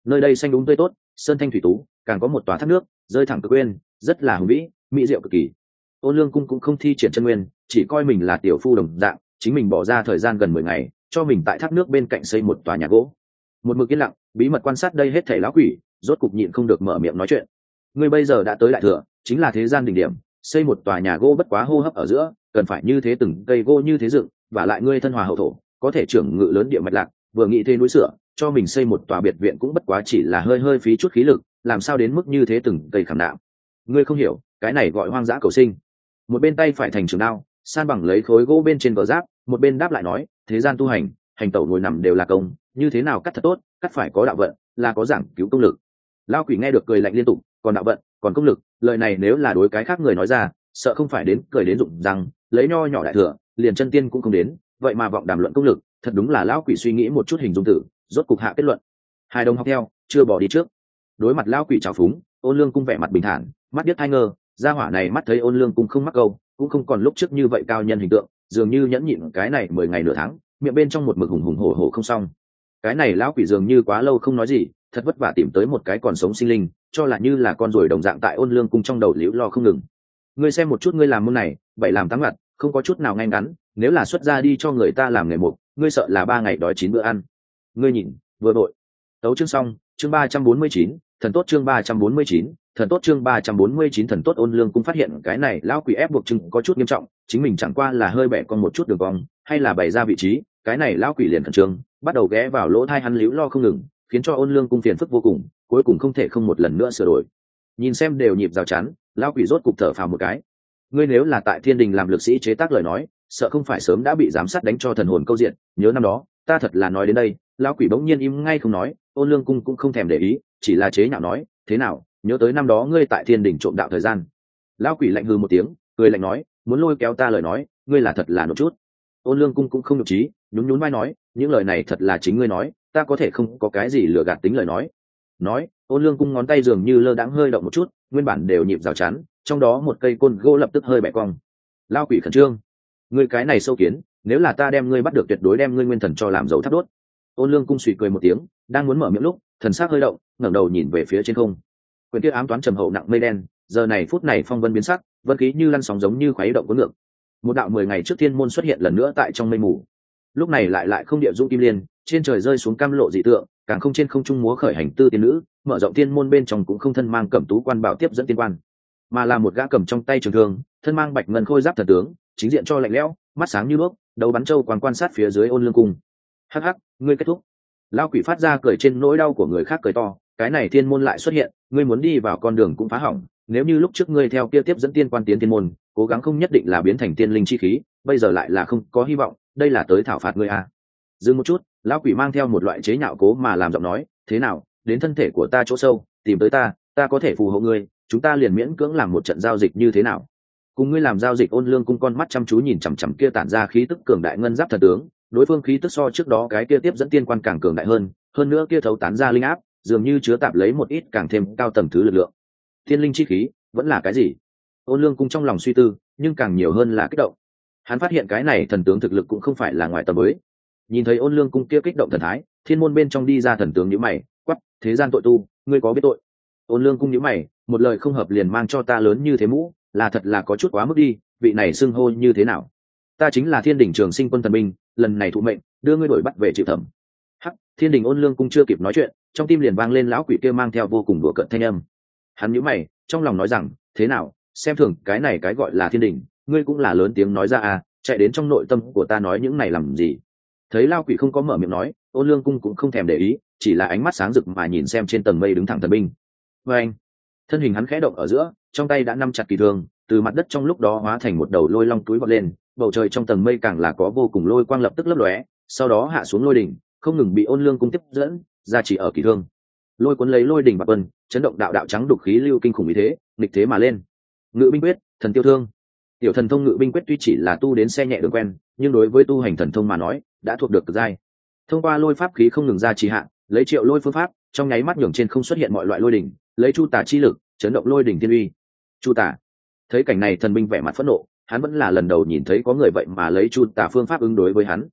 nơi đây xanh đúng tươi tốt, sơn thanh thủy tú, càng có một tòa thác nước rơi thẳng cực quên, rất là hùng vĩ, mỹ diệu cực kỳ. Ôn Lương Cung cũng không thi triển chân nguyên, chỉ coi mình là tiểu phu đồng dạng, chính mình bỏ ra thời gian gần mười ngày cho mình tại thác nước bên cạnh xây một tòa nhà gỗ. Một mực yên lặng bí mật quan sát đây hết thảy lão quỷ, rốt cục nhịn không được mở miệng nói chuyện. Ngươi bây giờ đã tới đại thừa, chính là thế gian đỉnh điểm, xây một tòa nhà gỗ bất quá hô hấp ở giữa, cần phải như thế từng cây gỗ như thế dựng, và lại ngươi thân hòa hậu thổ, có thể trưởng ngự lớn địa mạch lạc, vừa nghĩ thế núi sửa, cho mình xây một tòa biệt viện cũng bất quá chỉ là hơi hơi phí chút khí lực, làm sao đến mức như thế từng cây khảm nạm. Ngươi không hiểu, cái này gọi hoang dã cầu sinh. Một bên tay phải thành trường đao, san bằng lấy khối gỗ bên trên vỏ giáp, một bên đáp lại nói, thế gian tu hành, hành tẩu ngồi nằm đều là công, như thế nào cắt thật tốt, cắt phải có đạo vận, là có giảng cứu công lực. Lao quỷ nghe được cười lạnh liên tục, còn đạo vận, còn công lực, lời này nếu là đối cái khác người nói ra, sợ không phải đến cười đến rụng rằng, lấy nho nhỏ đại thừa, liền chân tiên cũng không đến, vậy mà vọng đàm luận công lực, thật đúng là lão quỷ suy nghĩ một chút hình dung tử, rốt cục hạ kết luận. Hai đồng học theo, chưa bỏ đi trước. Đối mặt lão quỷ trào phúng, Ôn Lương Cung vẻ mặt bình thản, mắt biết hai ngơ, gia hỏa này mắt thấy Ôn Lương Cung không mắc câu, cũng không còn lúc trước như vậy cao nhân hình tượng, dường như nhẫn nhịn cái này mười ngày nửa tháng, miệng bên trong một mực hùng hùng hổ hổ không xong. Cái này lão quỷ dường như quá lâu không nói gì, thật vất vả tìm tới một cái còn sống sinh linh, cho là như là con ruồi đồng dạng tại Ôn Lương Cung trong đầu liễu lo không ngừng. Ngươi xem một chút ngươi làm môn này, bảy làm tám ngặt, không có chút nào ngay ngắn, nếu là xuất ra đi cho người ta làm nghề mục, ngươi sợ là ba ngày đói chín bữa ăn. Ngươi nhìn, vừa vội. Tấu chương xong, chương ba trăm bốn mươi chín, thần tốt chương ba trăm bốn mươi chín, thần tốt chương ba trăm bốn mươi chín thần tốt. Ôn Lương Cung phát hiện cái này lão quỷ ép buộc chừng có chút nghiêm trọng, chính mình chẳng qua là hơi bẻ con một chút đường cong, hay là bày ra vị trí, cái này lão quỷ liền khẩn trương, bắt đầu ghé vào lỗ tai hắn liễu lo không ngừng, khiến cho Ôn Lương Cung phiền phức vô cùng, cuối cùng không thể không một lần nữa sửa đổi. Nhìn xem đều nhịp rào chắn, lão quỷ rốt cục thở phào một cái. Ngươi nếu là tại Thiên Đình làm lực sĩ chế tác lời nói, sợ không phải sớm đã bị giám sát đánh cho thần hồn câu diện. Nhớ năm đó, ta thật là nói đến đây, lão quỷ bỗng nhiên im ngay không nói. Ôn Lương Cung cũng không thèm để ý, chỉ là chế nhạo nói, thế nào, nhớ tới năm đó ngươi tại Thiên Đình trộm đạo thời gian. Lão quỷ lạnh hừ một tiếng, cười lạnh nói, muốn lôi kéo ta lời nói, ngươi là thật là nộp chút. Ôn Lương Cung cũng không nhục trí, nhún nhún vai nói, những lời này thật là chính ngươi nói, ta có thể không có cái gì lừa gạt tính lời nói. Nói, Ôn Lương Cung ngón tay dường như lơ đãng hơi động một chút, nguyên bản đều nhịp rào chắn, trong đó một cây côn gỗ lập tức hơi bẻ cong. Lao quỷ khẩn trương, ngươi cái này sâu kiến, nếu là ta đem ngươi bắt được tuyệt đối đem ngươi nguyên thần cho làm dầu thắp đốt. Ôn Lương Cung suy cười một tiếng, đang muốn mở miệng lúc, thần sắc hơi động, ngẩng đầu nhìn về phía trên không. Quyền kia ám toán trầm hậu nặng mây đen, giờ này phút này phong vân biến sắc, vân khí như lăn sóng giống như khuấy động cuốn ngược. Một đạo mười ngày trước thiên môn xuất hiện lần nữa tại trong mây mù. Lúc này lại lại không địa dung kim liên, trên trời rơi xuống cam lộ dị tượng, càng không trên không trung múa khởi hành tư tiên nữ, mở rộng thiên môn bên trong cũng không thân mang cẩm tú quan bảo tiếp dẫn tiên quan, mà là một gã cầm trong tay trường thương, thân mang bạch ngân khôi giáp thần tướng, chính diện cho lạnh lẽo, mắt sáng như đuốc, đầu bắn châu quan quan sát phía dưới Ôn Lương Cung. Hắc hắc, ngươi kết thúc. Lão quỷ phát ra cười trên nỗi đau của người khác cười to, cái này thiên môn lại xuất hiện, ngươi muốn đi vào con đường cũng phá hỏng, nếu như lúc trước ngươi theo kia tiếp dẫn tiên quan tiến thiên môn, cố gắng không nhất định là biến thành tiên linh chi khí, bây giờ lại là không có hy vọng, đây là tới thảo phạt ngươi à. Dừng một chút, lão quỷ mang theo một loại chế nhạo cố mà làm giọng nói, thế nào, đến thân thể của ta chỗ sâu, tìm tới ta, ta có thể phù hộ ngươi, chúng ta liền miễn cưỡng làm một trận giao dịch như thế nào? Cùng ngươi làm giao dịch. Ôn Lương Cung con mắt chăm chú nhìn chằm chằm kia tản ra khí tức cường đại ngân giáp thần tướng, đối phương khí tức so trước đó cái kia tiếp dẫn tiên quan càng cường đại hơn, hơn nữa kia thấu tán ra linh áp, dường như chứa tạp lấy một ít càng thêm cao tầng thứ lực lượng. Thiên linh chi khí, vẫn là cái gì? Ôn Lương Cung trong lòng suy tư, nhưng càng nhiều hơn là kích động. Hắn phát hiện cái này thần tướng thực lực cũng không phải là ngoài tầm với. Nhìn thấy Ôn Lương Cung kia kích động thần thái, thiên môn bên trong đi ra thần tướng nhíu mày, quắc, thế gian tội tu, ngươi có biết tội? Ôn Lương Cung nhíu mày, một lời không hợp liền mang cho ta lớn như thế mũ, là thật là có chút quá mức đi, vị này xưng hô như thế nào? Ta chính là Thiên Đình Trường Sinh Quân thần binh, lần này thụ mệnh, đưa ngươi đổi bắt về chịu thẩm. Hắc, Thiên Đình. Ôn Lương Cung chưa kịp nói chuyện, trong tim liền vang lên lão quỷ kia mang theo vô cùng đùa cợt thanh âm. Hắn nhíu mày, trong lòng nói rằng, thế nào, xem thường cái này cái gọi là Thiên Đình, ngươi cũng là lớn tiếng nói ra à, chạy đến trong nội tâm của ta nói những này làm gì? Thấy lão quỷ không có mở miệng nói, Ôn Lương Cung cũng không thèm để ý, chỉ là ánh mắt sáng rực mà nhìn xem trên tầng mây đứng thẳng thần binh. Và anh, thân hình hắn khẽ động ở giữa, trong tay đã nắm chặt kỳ thương, từ mặt đất trong lúc đó hóa thành một đầu lôi long túi bọt lên, bầu trời trong tầng mây càng là có vô cùng lôi quang lập tức lấp lóe, sau đó hạ xuống lôi đỉnh, không ngừng bị Ôn Lương Cung tiếp dẫn, ra chỉ ở kỳ thương. Lôi cuốn lấy lôi đỉnh bạc vân, chấn động đạo đạo trắng đục khí lưu kinh khủng ý thế, nghịch thế mà lên. Ngự binh quyết, thần tiêu thương. Tiểu thần thông ngự binh quyết tuy chỉ là tu đến xe nhẹ đường quen, nhưng đối với tu hành thần thông mà nói, đã thuộc được cực giai. Thông qua lôi pháp khí không ngừng ra trì hạ, lấy triệu lôi phương pháp, trong nháy mắt nhường trên không xuất hiện mọi loại lôi đỉnh, lấy chu tả chi lực, chấn động lôi đỉnh thiên uy. Chu tả. Thấy cảnh này thần binh vẻ mặt phẫn nộ, hắn vẫn là lần đầu nhìn thấy có người vậy mà lấy chu tả phương pháp ứng đối với hắn.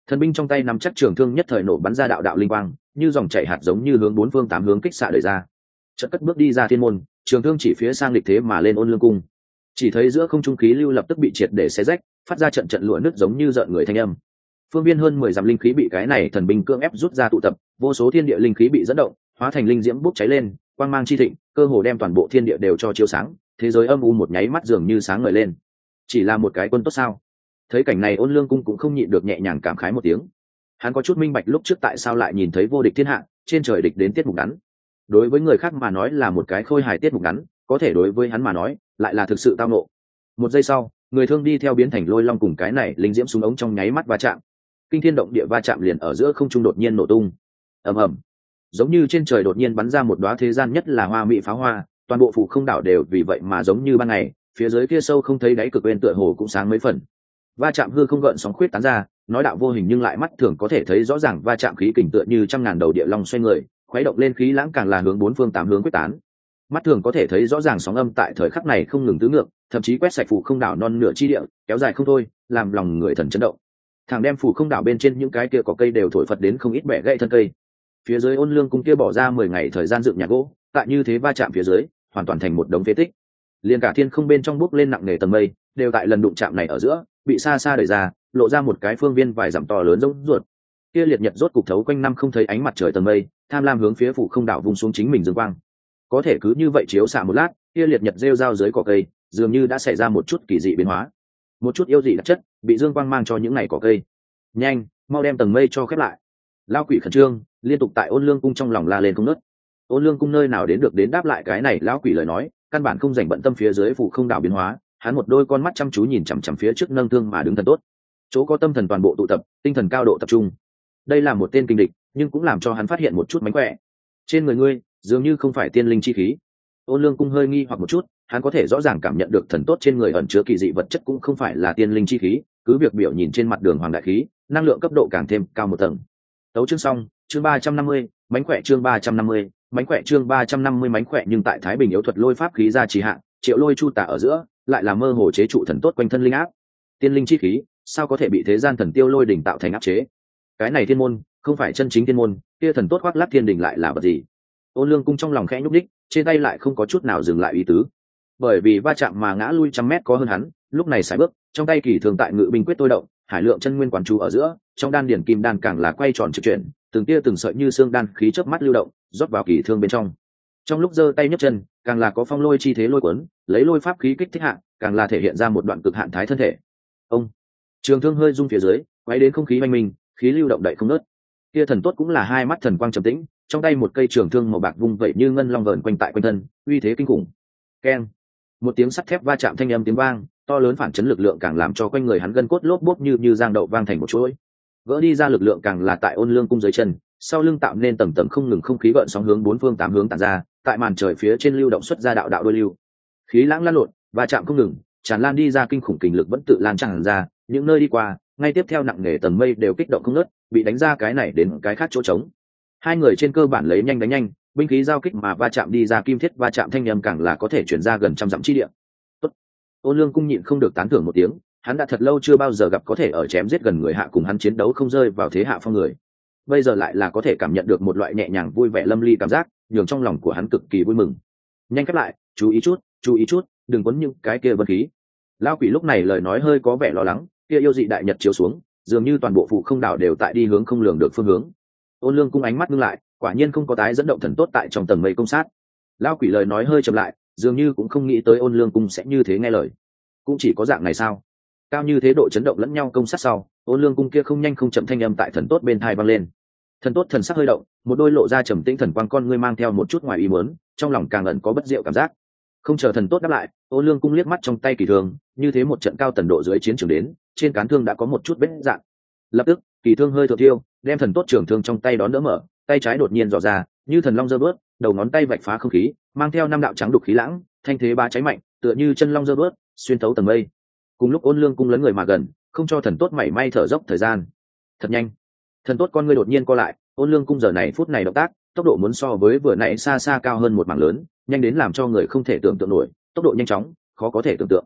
Thần binh trong tay nắm chắc trường thương nhất thời nổ bắn ra đạo đạo linh quang, như dòng chảy hạt giống như hướng bốn phương tám hướng kích xạ đẩy ra. Chợt cất bước đi ra thiên môn, trường thương chỉ phía sang lịch thế mà lên Ôn Lương cung. Chỉ thấy giữa không trung khí lưu lập tức bị triệt để xé rách, phát ra trận trận lụa nứt giống như rợn người thanh âm. Phương viên hơn mười dặm linh khí bị cái này thần binh cưỡng ép rút ra tụ tập, vô số thiên địa linh khí bị dẫn động, hóa thành linh diễm bốc cháy lên, quang mang chi thịnh, cơ hồ đem toàn bộ thiên địa đều cho chiếu sáng, thế giới âm u một nháy mắt dường như sáng ngời lên. Chỉ là một cái quân tốt sao? Thấy cảnh này Ôn Lương cung cũng không nhịn được nhẹ nhàng cảm khái một tiếng. Hắn có chút minh bạch lúc trước tại sao lại nhìn thấy vô địch thiên hạ, trên trời địch đến tiết mục ngắn. Đối với người khác mà nói là một cái khôi hài tiết mục ngắn, có thể đối với hắn mà nói lại là thực sự tao nộ. Một giây sau, người thương đi theo biến thành lôi long cùng cái này linh diễm xuống ống trong nháy mắt va chạm. Kinh thiên động địa va chạm liền ở giữa không trung đột nhiên nổ tung. Ầm ầm. Giống như trên trời đột nhiên bắn ra một đóa thế gian nhất là hoa mỹ pháo hoa, toàn bộ phủ không đảo đều vì vậy mà giống như ban ngày, phía dưới kia sâu không thấy đáy cực bên tựa hồ cũng sáng mấy phần. Va chạm hư không gợn sóng khuyết tán ra, nói đạo vô hình nhưng lại mắt thường có thể thấy rõ ràng va chạm khí kình tựa như trăm ngàn đầu địa long xoay người, khuấy động lên khí lãng càng là hướng bốn phương tám hướng quyết tán. Mắt thường có thể thấy rõ ràng sóng âm tại thời khắc này không ngừng tứ ngược, thậm chí quét sạch phủ không đảo non nửa chi địa, kéo dài không thôi, làm lòng người thần chấn động. Thằng đem phủ không đảo bên trên những cái kia có cây đều thổi phật đến không ít bẻ gãy thân cây. Phía dưới Ôn Lương cung kia bỏ ra mười ngày thời gian dựng nhà gỗ, tại như thế va chạm phía dưới, hoàn toàn thành một đống phế tích. Liên cả thiên không bên trong bốc lên nặng nề tầng mây, đều tại lần đụng chạm này ở giữa, bị xa xa đẩy ra, lộ ra một cái phương viên vài dặm to lớn giống ruột. Kia liệt nhật rốt cục thấu quanh năm không thấy ánh mặt trời tầng mây, tham lam hướng phía phủ không đảo vung xuống chính mình dương quang. Có thể cứ như vậy chiếu xạ một lát, kia liệt nhật rêu rao dưới cỏ cây, dường như đã xảy ra một chút kỳ dị biến hóa. Một chút yêu dị đặc chất bị dương quang mang cho những ngày cỏ cây. Nhanh, mau đem tầng mây cho khép lại. Lao quỷ khẩn trương, liên tục tại Ôn Lương cung trong lòng la lên không ngớt. Ôn Lương cung nơi nào đến được đến đáp lại cái này lão quỷ lời nói, căn bản không dành bận tâm phía dưới phủ không đảo biến hóa, hắn một đôi con mắt chăm chú nhìn chằm chằm phía trước nâng thương mà đứng thần tốt. Chỗ có tâm thần toàn bộ tụ tập, tinh thần cao độ tập trung. Đây là một tên kinh địch, nhưng cũng làm cho hắn phát hiện một chút mánh khỏe. Trên người ngươi, dường như không phải tiên linh chi khí. Ôn Lương cung hơi nghi hoặc một chút, hắn có thể rõ ràng cảm nhận được thần tốt trên người ẩn chứa kỳ dị vật chất cũng không phải là tiên linh chi khí, cứ việc biểu nhìn trên mặt đường hoàng đại khí, năng lượng cấp độ càng thêm cao một tầng. Tấu chương xong, chương ba trăm năm mươi, mánh khỏe chương ba trăm năm mươi, mánh khỏe chương ba trăm năm mươi mánh khỏe nhưng tại Thái Bình yếu thuật lôi pháp khí ra trì hạn, triệu lôi chu tả ở giữa, lại là mơ hồ chế trụ thần tốt quanh thân linh áp. Tiên linh chi khí, sao có thể bị thế gian thần tiêu lôi đỉnh tạo thành áp chế? Cái này thiên môn, không phải chân chính thiên môn, kia thần tốt khoác lác thiên đỉnh lại là vật gì? Ôn Lương cung trong lòng khẽ nhúc đích, trên tay lại không có chút nào dừng lại ý tứ. Bởi vì va chạm mà ngã lui trăm mét có hơn hắn, lúc này sải bước, trong tay kỳ thường tại ngự binh quyết tôi động, hải lượng chân nguyên quán chú ở giữa, trong đan điển kim đan càng là quay tròn trực chuyển, từng tia từng sợi như xương đan khí chớp mắt lưu động, rót vào kỳ thương bên trong. Trong lúc giơ tay nhấc chân, càng là có phong lôi chi thế lôi cuốn, lấy lôi pháp khí kích thích hạ, càng là thể hiện ra một đoạn cực hạn thái thân thể. Ông, trường thương hơi rung phía dưới, quay đến không khí oanh minh, khí lưu động đậy không nớt. Kia thần tốt cũng là hai mắt thần quang trầm tĩnh, trong tay một cây trường thương màu bạc vung vậy như ngân long vờn quanh tại quanh thân, uy thế kinh khủng. Keng, một tiếng sắt thép va chạm thanh âm tiếng vang, to lớn phản chấn lực lượng càng làm cho quanh người hắn gân cốt lốp bốp như như giang đậu vang thành một chuỗi. Vỡ đi ra lực lượng càng là tại Ôn Lương cung dưới chân, sau lưng tạo nên tầng tầng không ngừng không khí gợn sóng hướng bốn phương tám hướng tản ra, tại màn trời phía trên lưu động xuất ra đạo đạo đôi lưu. Khí lãng lan lộn, va chạm không ngừng, tràn lan đi ra kinh khủng kình lực vẫn tự lan tràn ra, những nơi đi qua, ngay tiếp theo nặng nề tầng mây đều kích động không ngớt, bị đánh ra cái này đến cái khác chỗ trống. Hai người trên cơ bản lấy nhanh đánh nhanh, binh khí giao kích mà va chạm đi ra kim thiết va chạm thanh âm càng là có thể chuyển ra gần trăm dặm chi địa. Tốt. Ôn Lương cung nhịn không được tán thưởng một tiếng, hắn đã thật lâu chưa bao giờ gặp có thể ở chém giết gần người hạ cùng hắn chiến đấu không rơi vào thế hạ phong người. Bây giờ lại là có thể cảm nhận được một loại nhẹ nhàng vui vẻ lâm ly cảm giác, nhường trong lòng của hắn cực kỳ vui mừng. Nhanh khép lại, chú ý chút, chú ý chút, đừng quấn những cái kia vân khí. Lão quỷ lúc này lời nói hơi có vẻ lo lắng, kia yêu dị đại nhật chiếu xuống, dường như toàn bộ phụ không đảo đều tại đi hướng không lường được phương hướng. Ôn Lương cung ánh mắt ngưng lại, quả nhiên không có tái dẫn động thần tốt tại trong tầng mây công sát. Lão quỷ lời nói hơi chậm lại, dường như cũng không nghĩ tới Ôn Lương cung sẽ như thế nghe lời. Cũng chỉ có dạng này sao? Cao như thế độ chấn động lẫn nhau công sát sau, Ôn Lương cung kia không nhanh không chậm thanh âm tại thần tốt bên tai vang lên. Thần tốt thần sắc hơi động, một đôi lộ ra trầm tĩnh thần quang con ngươi mang theo một chút ngoài ý muốn, trong lòng càng ẩn có bất diệu cảm giác. Không chờ thần tốt đáp lại, Ôn Lương cung liếc mắt trong tay kỳ thương, như thế một trận cao tần độ dưới chiến trường đến, trên cán thương đã có một chút vết rạn. Lập tức, kỳ thương hơi thượng tiêu, đem thần tốt trường thương trong tay đón đỡ mở, tay trái đột nhiên dò ra, như thần long giơ bước, đầu ngón tay vạch phá không khí, mang theo năm đạo trắng đục khí lãng, thanh thế ba cháy mạnh, tựa như chân long giơ bước, xuyên thấu tầng mây. Cùng lúc Ôn Lương cung lấn người mà gần, không cho thần tốt mảy may thở dốc thời gian. Thật nhanh. Thần tốt con ngươi đột nhiên co lại, Ôn Lương cung giờ này phút này động tác, tốc độ muốn so với vừa nãy xa xa cao hơn một mảng lớn, nhanh đến làm cho người không thể tưởng tượng nổi, tốc độ nhanh chóng, khó có thể tưởng tượng.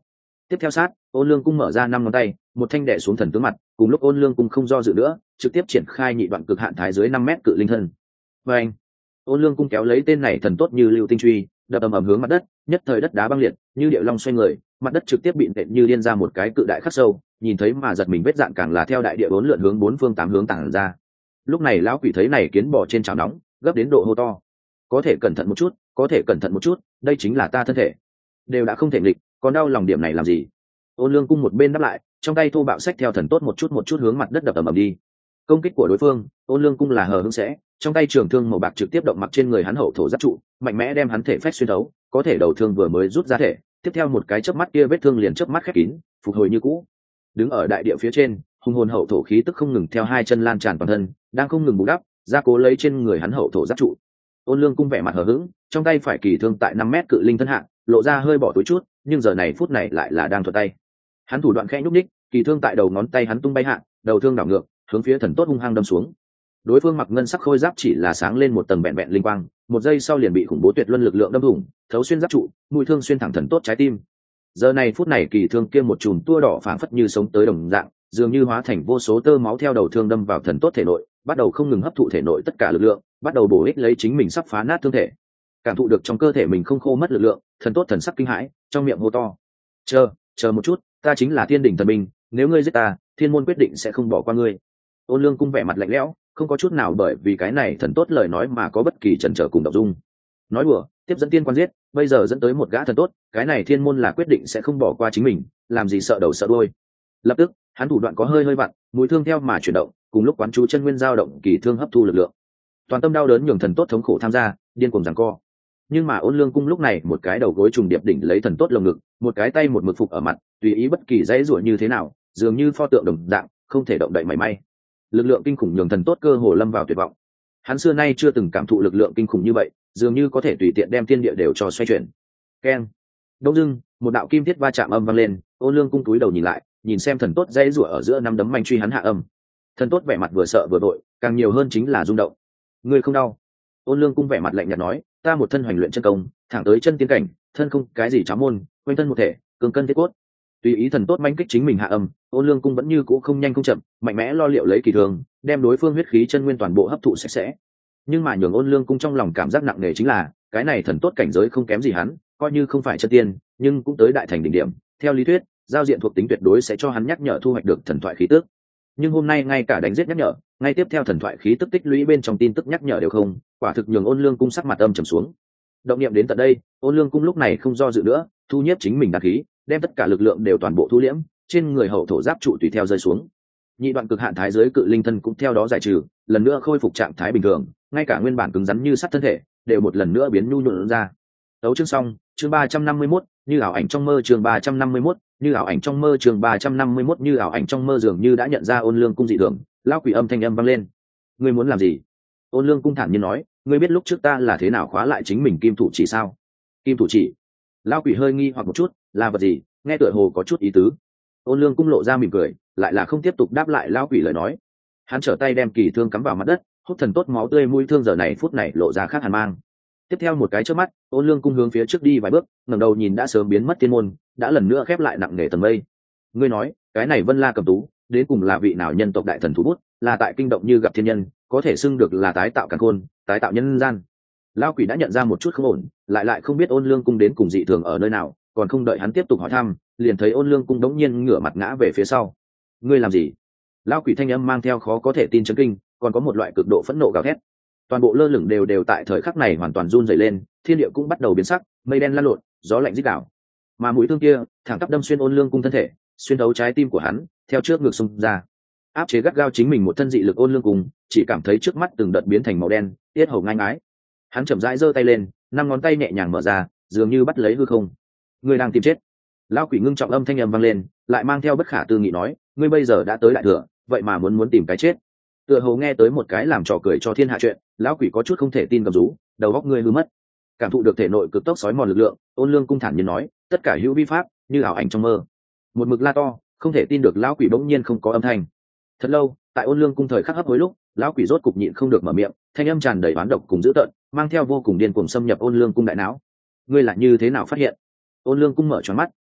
Tiếp theo sát, ôn lương cung mở ra năm ngón tay, một thanh đẻ xuống thần tướng mặt, cùng lúc ôn lương cung không do dự nữa, trực tiếp triển khai nhị đoạn cực hạn thái dưới năm mét cự linh thân. Và anh, ôn lương cung kéo lấy tên này thần tốt như lưu tinh truy, đập ầm ầm hướng mặt đất, nhất thời đất đá băng liệt, như điệu long xoay người, mặt đất trực tiếp bị nện như điên ra một cái cự đại khắc sâu, nhìn thấy mà giật mình vết dạn càng là theo đại địa bốn lượn hướng bốn phương tám hướng tản ra. Lúc này lão quỷ thấy này kiến bò trên chảo nóng, gấp đến độ hô to: có thể cẩn thận một chút, có thể cẩn thận một chút, đây chính là ta thân thể, đều đã không thể nghịch, còn đau lòng điểm này làm gì? Ôn lương cung một bên đáp lại, trong tay thô bạo sách theo thần tốt một chút một chút hướng mặt đất đập ầm ầm đi. Công kích của đối phương, ôn lương cung là hờ hững sẽ, trong tay trường thương màu bạc trực tiếp động mặc trên người hắn hậu thổ giáp trụ, mạnh mẽ đem hắn thể phách xuyên thấu, có thể đầu thương vừa mới rút ra thể, tiếp theo một cái chớp mắt kia vết thương liền chớp mắt khép kín, phục hồi như cũ. Đứng ở đại địa phía trên, hung hồn hậu thổ khí tức không ngừng theo hai chân lan tràn toàn thân, đang không ngừng bù đắp, gia cố lấy trên người hắn hậu thổ giáp trụ. Ôn lương cung vẻ mặt hờ hững, trong tay phải kỳ thương tại năm mét cự linh thân hạ, lộ ra hơi bỏ túi chút, nhưng giờ này phút này lại là đang thuận tay. Hắn thủ đoạn khẽ nhúc ních, kỳ thương tại đầu ngón tay hắn tung bay hạ, đầu thương đảo ngược, hướng phía thần tốt hung hăng đâm xuống. Đối phương mặc ngân sắc khôi giáp chỉ là sáng lên một tầng bẹn bẹn linh quang, một giây sau liền bị khủng bố tuyệt luân lực lượng đâm thủng, thấu xuyên giáp trụ, mũi thương xuyên thẳng thần tốt trái tim. Giờ này phút này kỳ thương kia một chùm tua đỏ phảng phất như sống tới đồng dạng, dường như hóa thành vô số tơ máu theo đầu thương đâm vào thần tốt thể nội, bắt đầu không ngừng hấp thụ thể nội tất cả lực lượng, bắt đầu bổ ích lấy chính mình sắp phá nát thương thể. Cảm thụ được trong cơ thể mình không khô mất lực lượng, thần tốt thần sắc kinh hãi, trong miệng hô to: chờ chờ một chút, ta chính là thiên đỉnh thần binh, nếu ngươi giết ta, thiên môn quyết định sẽ không bỏ qua ngươi. Ôn lương cung vẻ mặt lạnh lẽo, không có chút nào bởi vì cái này thần tốt lời nói mà có bất kỳ chần chờ cùng động dung. Nói đùa, tiếp dẫn tiên quan giết, bây giờ dẫn tới một gã thần tốt, cái này thiên môn là quyết định sẽ không bỏ qua chính mình, làm gì sợ đầu sợ đuôi. Lập tức, hắn thủ đoạn có hơi hơi vặn, mũi thương theo mà chuyển động, cùng lúc quán chú chân nguyên dao động kỳ thương hấp thu lực lượng. Toàn tâm đau đớn nhường thần tốt thống khổ tham gia, điên cuồng giằng co. Nhưng mà ôn lương cung lúc này một cái đầu gối trùng điệp đỉnh lấy thần tốt lồng ngực, một cái tay một mực phục ở mặt, tùy ý bất kỳ dãy rủa như thế nào, dường như pho tượng đồng dạng, không thể động đậy mảy may. Lực lượng kinh khủng nhường thần tốt cơ hồ lâm vào tuyệt vọng. Hắn xưa nay chưa từng cảm thụ lực lượng kinh khủng như vậy, dường như có thể tùy tiện đem thiên địa đều cho xoay chuyển. Keng. Đông dưng, một đạo kim thiết va chạm âm vang lên, ôn lương cung túi đầu nhìn lại, nhìn xem thần tốt dãy rủa ở giữa năm đấm manh truy hắn hạ âm. Thần tốt vẻ mặt vừa sợ vừa vội, càng nhiều hơn chính là rung động. Ngươi không đau? Ôn lương cung vẻ mặt lạnh nhạt nói, ta một thân hoành luyện chân công, thẳng tới chân tiến cảnh, thân không cái gì cháo môn, quanh thân một thể, cường cân thiết cốt. Tùy ý thần tốt manh kích chính mình hạ âm, ôn lương cung vẫn như cũ không nhanh không chậm, mạnh mẽ lo liệu lấy kỳ thường, đem đối phương huyết khí chân nguyên toàn bộ hấp thụ sạch sẽ. Nhưng mà nhường ôn lương cung trong lòng cảm giác nặng nề chính là, cái này thần tốt cảnh giới không kém gì hắn, coi như không phải chân tiên, nhưng cũng tới đại thành đỉnh điểm. Theo lý thuyết, giao diện thuộc tính tuyệt đối sẽ cho hắn nhắc nhở thu hoạch được thần thoại khí tức. Nhưng hôm nay ngay cả đánh giết nhắc nhở, ngay tiếp theo thần thoại khí tức tích lũy bên trong tin tức nhắc nhở đều không, quả thực nhường ôn lương cung sắc mặt âm trầm xuống. Động niệm đến tận đây, ôn lương cung lúc này không do dự nữa, thu nhiếp chính mình đăng khí, đem tất cả lực lượng đều toàn bộ thu liễm, trên người hậu thổ giáp trụ tùy theo rơi xuống. Nhị đoạn cực hạn thái giới cự linh thân cũng theo đó giải trừ, lần nữa khôi phục trạng thái bình thường, ngay cả nguyên bản cứng rắn như sắt thân thể đều một lần nữa biến nhu nhuận ra. Đấu chương xong, chương ba trăm năm mươi mốt, như ảo ảnh trong mơ chương ba trăm năm mươi mốt, như ảo ảnh trong mơ chương ba trăm năm mươi mốt như ảo ảnh trong mơ dường như đã nhận ra ôn lương cung dị thường, lão quỷ âm thanh âm vang lên. Ngươi muốn làm gì? Ôn lương cung thản nhiên nói, ngươi biết lúc trước ta là thế nào khóa lại chính mình kim thủ chỉ sao? Kim thủ chỉ? Lão quỷ hơi nghi hoặc một chút, là vật gì? Nghe tựa hồ có chút ý tứ. Ôn lương cung lộ ra mỉm cười, lại là không tiếp tục đáp lại lão quỷ lời nói. Hắn trở tay đem kỳ thương cắm vào mặt đất, hút thần tốt máu tươi mũi thương giờ này phút này lộ ra khác hàn mang. Tiếp theo một cái chớp mắt, ôn lương cung hướng phía trước đi vài bước, ngẩng đầu nhìn đã sớm biến mất thiên môn, đã lần nữa khép lại nặng nề tầng mây. Ngươi nói, cái này Vân La Cầm Tú, đến cùng là vị nào nhân tộc đại thần thủ bút, là tại kinh động như gặp thiên nhân, có thể xưng được là tái tạo càn khôn, tái tạo nhân gian. Lão quỷ đã nhận ra một chút không ổn, lại lại không biết ôn lương cung đến cùng dị thường ở nơi nào, còn không đợi hắn tiếp tục hỏi thăm, liền thấy ôn lương cung đống nhiên ngửa mặt ngã về phía sau. Ngươi làm gì? Lão quỷ thanh âm mang theo khó có thể tin chấn kinh, còn có một loại cực độ phẫn nộ gào thét. Toàn bộ lơ lửng đều đều tại thời khắc này hoàn toàn run rẩy lên, thiên địa cũng bắt đầu biến sắc, mây đen lan lộn, gió lạnh rít đảo. Mà mũi thương kia thẳng tắp đâm xuyên ôn lương cung thân thể, xuyên thấu trái tim của hắn, theo trước ngực xông ra. Áp chế gắt gao chính mình một thân dị lực ôn lương cung, chỉ cảm thấy trước mắt từng đợt biến thành màu đen, tiết hầu ngang ái. Hắn chậm rãi giơ tay lên, năm ngón tay nhẹ nhàng mở ra, dường như bắt lấy hư không. Ngươi đang tìm chết. Lão quỷ ngưng trọng âm thanh âm vang lên, lại mang theo bất khả tư nghị nói, ngươi bây giờ đã tới đại thừa, vậy mà muốn muốn tìm cái chết. Tựa hồ nghe tới một cái làm trò cười cho thiên hạ chuyện, lão quỷ có chút không thể tin gầm rú, đầu óc ngươi hư mất. Cảm thụ được thể nội cực tốc sói mòn lực lượng, ôn lương cung thản nhiên nói, tất cả hữu vi pháp như ảo ảnh trong mơ. Một mực la to, không thể tin được lão quỷ bỗng nhiên không có âm thanh. Thật lâu, tại ôn lương cung thời khắc hấp hối lúc, lão quỷ rốt cục nhịn không được mở miệng, thanh âm tràn đầy oán độc cùng dữ tợn, mang theo vô cùng điên cuồng xâm nhập ôn lương cung đại não. Ngươi là như thế nào phát hiện? Ôn lương cung mở tròn mắt,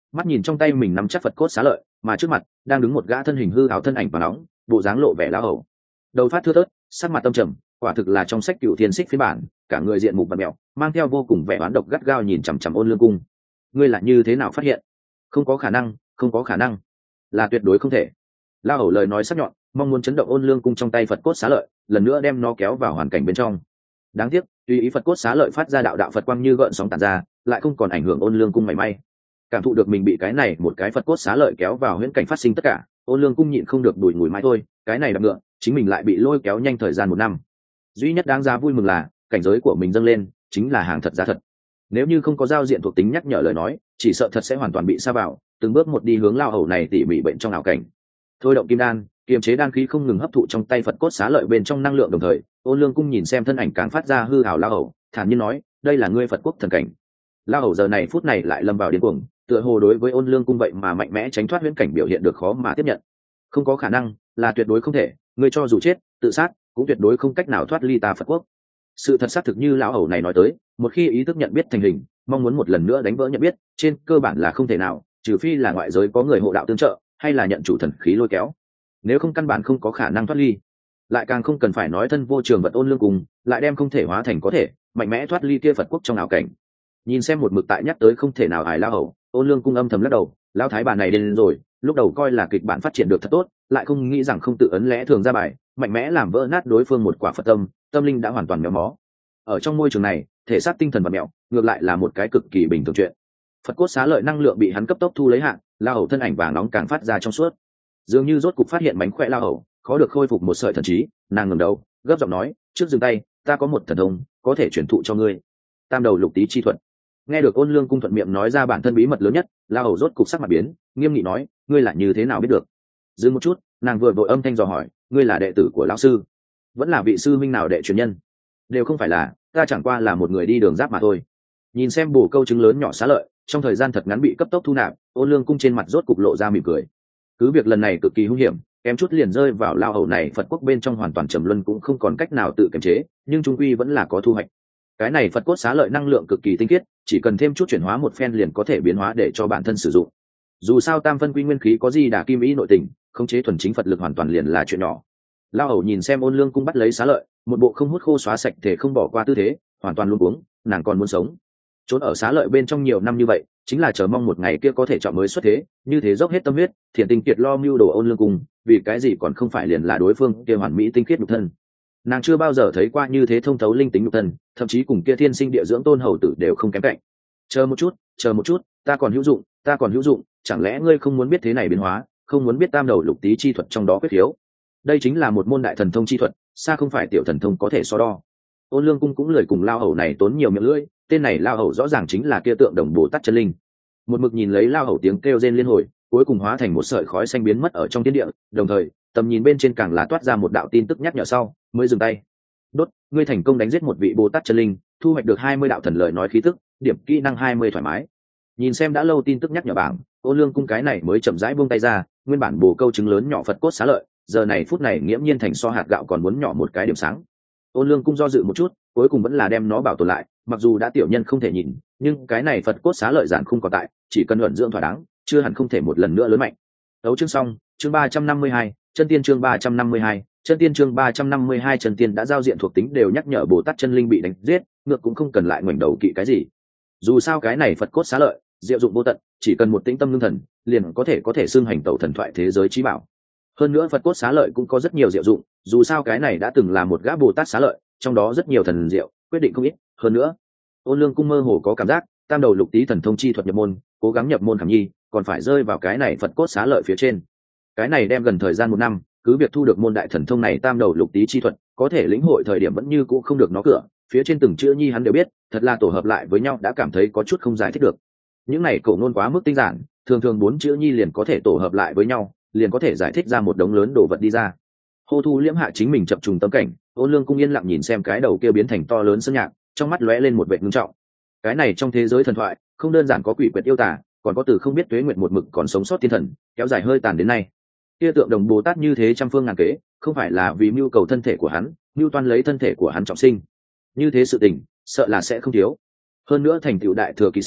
mắt nhìn trong tay mình nắm chắc Phật cốt xá lợi, mà trước mặt đang đứng một gã thân hình hư áo thân ảnh và nóng, bộ dáng lộ vẻ lão hầu. Đầu phát thưa thớt, sắc mặt tâm trầm, quả thực là trong sách Cựu Thiên Xích phiên bản, cả người diện mục bặm mèo, mang theo vô cùng vẻ oán độc gắt gao nhìn chằm chằm Ôn Lương Cung. Ngươi là như thế nào phát hiện? Không có khả năng, không có khả năng, là tuyệt đối không thể. Lão hầu lời nói sắc nhọn, mong muốn chấn động Ôn Lương Cung trong tay Phật cốt xá lợi, lần nữa đem nó kéo vào hoàn cảnh bên trong. Đáng tiếc, tùy ý Phật cốt xá lợi phát ra đạo đạo Phật quang như gợn sóng tản ra, lại không còn ảnh hưởng Ôn Lương Cung mảy may. Cảm thụ được mình bị cái này một cái Phật cốt xá lợi kéo vào huyễn cảnh phát sinh tất cả, Ôn Lương Cung nhịn không được đùi ngùi mãi thôi, cái này đạp ngựa, chính mình lại bị lôi kéo nhanh thời gian một năm. Duy nhất đáng giá vui mừng là cảnh giới của mình dâng lên, chính là hàng thật giá thật. Nếu như không có giao diện thuộc tính nhắc nhở lời nói, chỉ sợ thật sẽ hoàn toàn bị sa vào, từng bước một đi hướng lao hầu này tỉ mỉ bệnh trong ảo cảnh. Thôi động kim đan, kiềm chế đan khí không ngừng hấp thụ trong tay Phật cốt xá lợi bên trong năng lượng đồng thời, Ôn Lương Cung nhìn xem thân ảnh càng phát ra hư ảo lao hầu, thản nhiên nói, đây là ngươi Phật quốc thần cảnh. Lao hầu giờ này phút này lại lâm vào điên cuồng, tựa hồ đối với Ôn Lương Cung vậy mà mạnh mẽ tránh thoát huyễn cảnh biểu hiện được khó mà tiếp nhận. Không có khả năng, là tuyệt đối không thể, ngươi cho dù chết, tự sát, cũng tuyệt đối không cách nào thoát ly ta Phật quốc. Sự thật xác thực như lão hầu này nói tới, một khi ý thức nhận biết thành hình, mong muốn một lần nữa đánh vỡ nhận biết, trên cơ bản là không thể nào, trừ phi là ngoại giới có người hộ đạo tương trợ, hay là nhận chủ thần khí lôi kéo. Nếu không căn bản không có khả năng thoát ly. Lại càng không cần phải nói thân vô trường vật Ôn Lương Cung, lại đem không thể hóa thành có thể, mạnh mẽ thoát ly kia Phật quốc trong ảo cảnh. Nhìn xem một mực tại nhắc tới không thể nào ải lão hầu, Ôn Lương Cung âm thầm lắc đầu, lão thái bà này đến rồi, lúc đầu coi là kịch bản phát triển được thật tốt, lại không nghĩ rằng không tự ấn lẽ thường ra bài, mạnh mẽ làm vỡ nát đối phương một quả Phật tâm, tâm linh đã hoàn toàn méo mó. Ở trong môi trường này, thể xác tinh thần và mẹo, ngược lại là một cái cực kỳ bình thường chuyện. Phật cốt xá lợi năng lượng bị hắn cấp tốc thu lấy hạn, lao hầu thân ảnh vàng nóng càng phát ra trong suốt, dường như rốt cục phát hiện mánh khỏe lao hầu, khó được khôi phục một sợi thần trí, nàng ngẩng đầu, gấp giọng nói, trước dừng tay, ta có một thần thông, có thể truyền thụ cho ngươi. Tam đầu lục tý chi thuật. Nghe được Ôn Lương Cung thuận miệng nói ra bản thân bí mật lớn nhất, lao hầu rốt cục sắc mặt biến, nghiêm nghị nói, ngươi là như thế nào biết được? Dừng một chút, nàng vừa vội âm thanh dò hỏi, ngươi là đệ tử của lão sư, vẫn là vị sư minh nào đệ truyền nhân? Đều không phải là, ta chẳng qua là một người đi đường giáp mà thôi. Nhìn xem bổ câu chứng lớn nhỏ xá lợi, trong thời gian thật ngắn bị cấp tốc thu nạp, Ôn Lương Cung trên mặt rốt cục lộ ra mỉm cười. Cứ việc lần này cực kỳ hung hiểm, kém chút liền rơi vào lao hầu này Phật quốc bên trong hoàn toàn trầm luân cũng không còn cách nào tự kiềm chế, nhưng trung quy vẫn là có thu hoạch. Cái này Phật cốt xá lợi năng lượng cực kỳ tinh khiết, chỉ cần thêm chút chuyển hóa một phen liền có thể biến hóa để cho bản thân sử dụng. Dù sao tam phân quy nguyên khí có gì đả kim ý nội tình, khống chế thuần chính Phật lực hoàn toàn liền là chuyện nhỏ. Lao hầu nhìn xem Ôn Lương Cung bắt lấy xá lợi, một bộ không hút khô xóa sạch thể không bỏ qua tư thế, hoàn toàn luôn uống, nàng còn muốn sống. Trốn ở xá lợi bên trong nhiều năm như vậy, chính là chờ mong một ngày kia có thể chọn mới xuất thế, như thế dốc hết tâm huyết, thiện tình kiệt lo mưu đồ Ôn Lương Cung, vì cái gì còn không phải liền là đối phương kia hoàn mỹ tinh khiết nhục thân. Nàng chưa bao giờ thấy qua như thế thông thấu linh tính nhục thân, thậm chí cùng kia thiên sinh địa dưỡng tôn hầu tử đều không kém cạnh. Chờ một chút, chờ một chút, ta còn hữu dụng, ta còn hữu dụng, chẳng lẽ ngươi không muốn biết thế này biến hóa, không muốn biết tam đầu lục tý chi thuật trong đó quyết khiếu? Đây chính là một môn đại thần thông chi thuật, xa không phải tiểu thần thông có thể so đo. Ôn Lương Cung cũng lười cùng lao hầu này tốn nhiều miệng lưỡi, tên này lao hầu rõ ràng chính là kia tượng đồng Bồ Tát chân linh. Một mực nhìn lấy lao hầu tiếng kêu rên liên hồi, cuối cùng hóa thành một sợi khói xanh biến mất ở trong thiên địa, đồng thời tầm nhìn bên trên càng là toát ra một đạo tin tức nhắc nhở sau mới dừng tay. Đốt, ngươi thành công đánh giết một vị Bồ Tát chân linh, thu hoạch được hai mươi đạo thần lời nói khí tức, điểm kỹ năng hai mươi thoải mái. Nhìn xem đã lâu tin tức nhắc nhở bảng, Ôn Lương Cung cái này mới chậm rãi buông tay ra, nguyên bản bồ câu chứng lớn nhỏ Phật cốt xá lợi, giờ này phút này nghiễm nhiên thành so hạt gạo còn muốn nhỏ một cái điểm sáng. Ôn Lương Cung do dự một chút, cuối cùng vẫn là đem nó bảo tồn lại, mặc dù đã tiểu nhân không thể nhìn, nhưng cái này Phật cốt xá lợi giản không còn tại, chỉ cần luận dưỡng thỏa đáng, chưa hẳn không thể một lần nữa lớn mạnh. Đấu chương xong, chương ba trăm năm mươi hai, chân tiên chương ba trăm năm mươi hai, chân tiên chương ba trăm năm mươi hai chân tiên đã giao diện thuộc tính đều nhắc nhở Bồ Tát chân linh bị đánh giết, ngược cũng không cần lại ngoảnh đầu kỵ cái gì. Dù sao cái này Phật cốt xá lợi, diệu dụng vô tận, chỉ cần một tĩnh tâm ngưng thần, liền có thể có thể xưng hành tẩu thần thoại thế giới trí bảo. Hơn nữa Phật cốt xá lợi cũng có rất nhiều diệu dụng, dù sao cái này đã từng là một gã Bồ Tát xá lợi, trong đó rất nhiều thần diệu, quyết định không ít. Hơn nữa, Ôn Lương Cung mơ hồ có cảm giác, tam đầu lục tý thần thông chi thuật nhập môn, cố gắng nhập môn khảm nhi, còn phải rơi vào cái này Phật cốt xá lợi phía trên. Cái này đem gần thời gian một năm, cứ việc thu được môn đại thần thông này tam đầu lục tý chi thuật, có thể lĩnh hội thời điểm vẫn như cũ không được nó cửa, phía trên từng chữ nhi hắn đều biết, thật là tổ hợp lại với nhau đã cảm thấy có chút không giải thích được. Những này cổ ngôn quá mức tinh giản, thường thường bốn chữ nhi liền có thể tổ hợp lại với nhau, liền có thể giải thích ra một đống lớn đồ vật đi ra. Hô Thu liễm hạ chính mình chập trùng tâm cảnh, Ôn Lương Cung yên lặng nhìn xem cái đầu kia biến thành to lớn sơn nhạc, trong mắt lóe lên một vẻ ngưng trọng. Cái này trong thế giới thần thoại, không đơn giản có quỷ quyệt yêu tà, còn có từ không biết tuế nguyệt một mực còn sống sót thiên thần, kéo dài hơi tàn đến nay. Kia tượng đồng Bồ Tát như thế trăm phương ngàn kế, không phải là vì mưu cầu thân thể của hắn, mưu toan lấy thân thể của hắn trọng sinh. Như thế sự tình, sợ là sẽ không thiếu. Hơn nữa thành tựu đại thừa kỳ sau,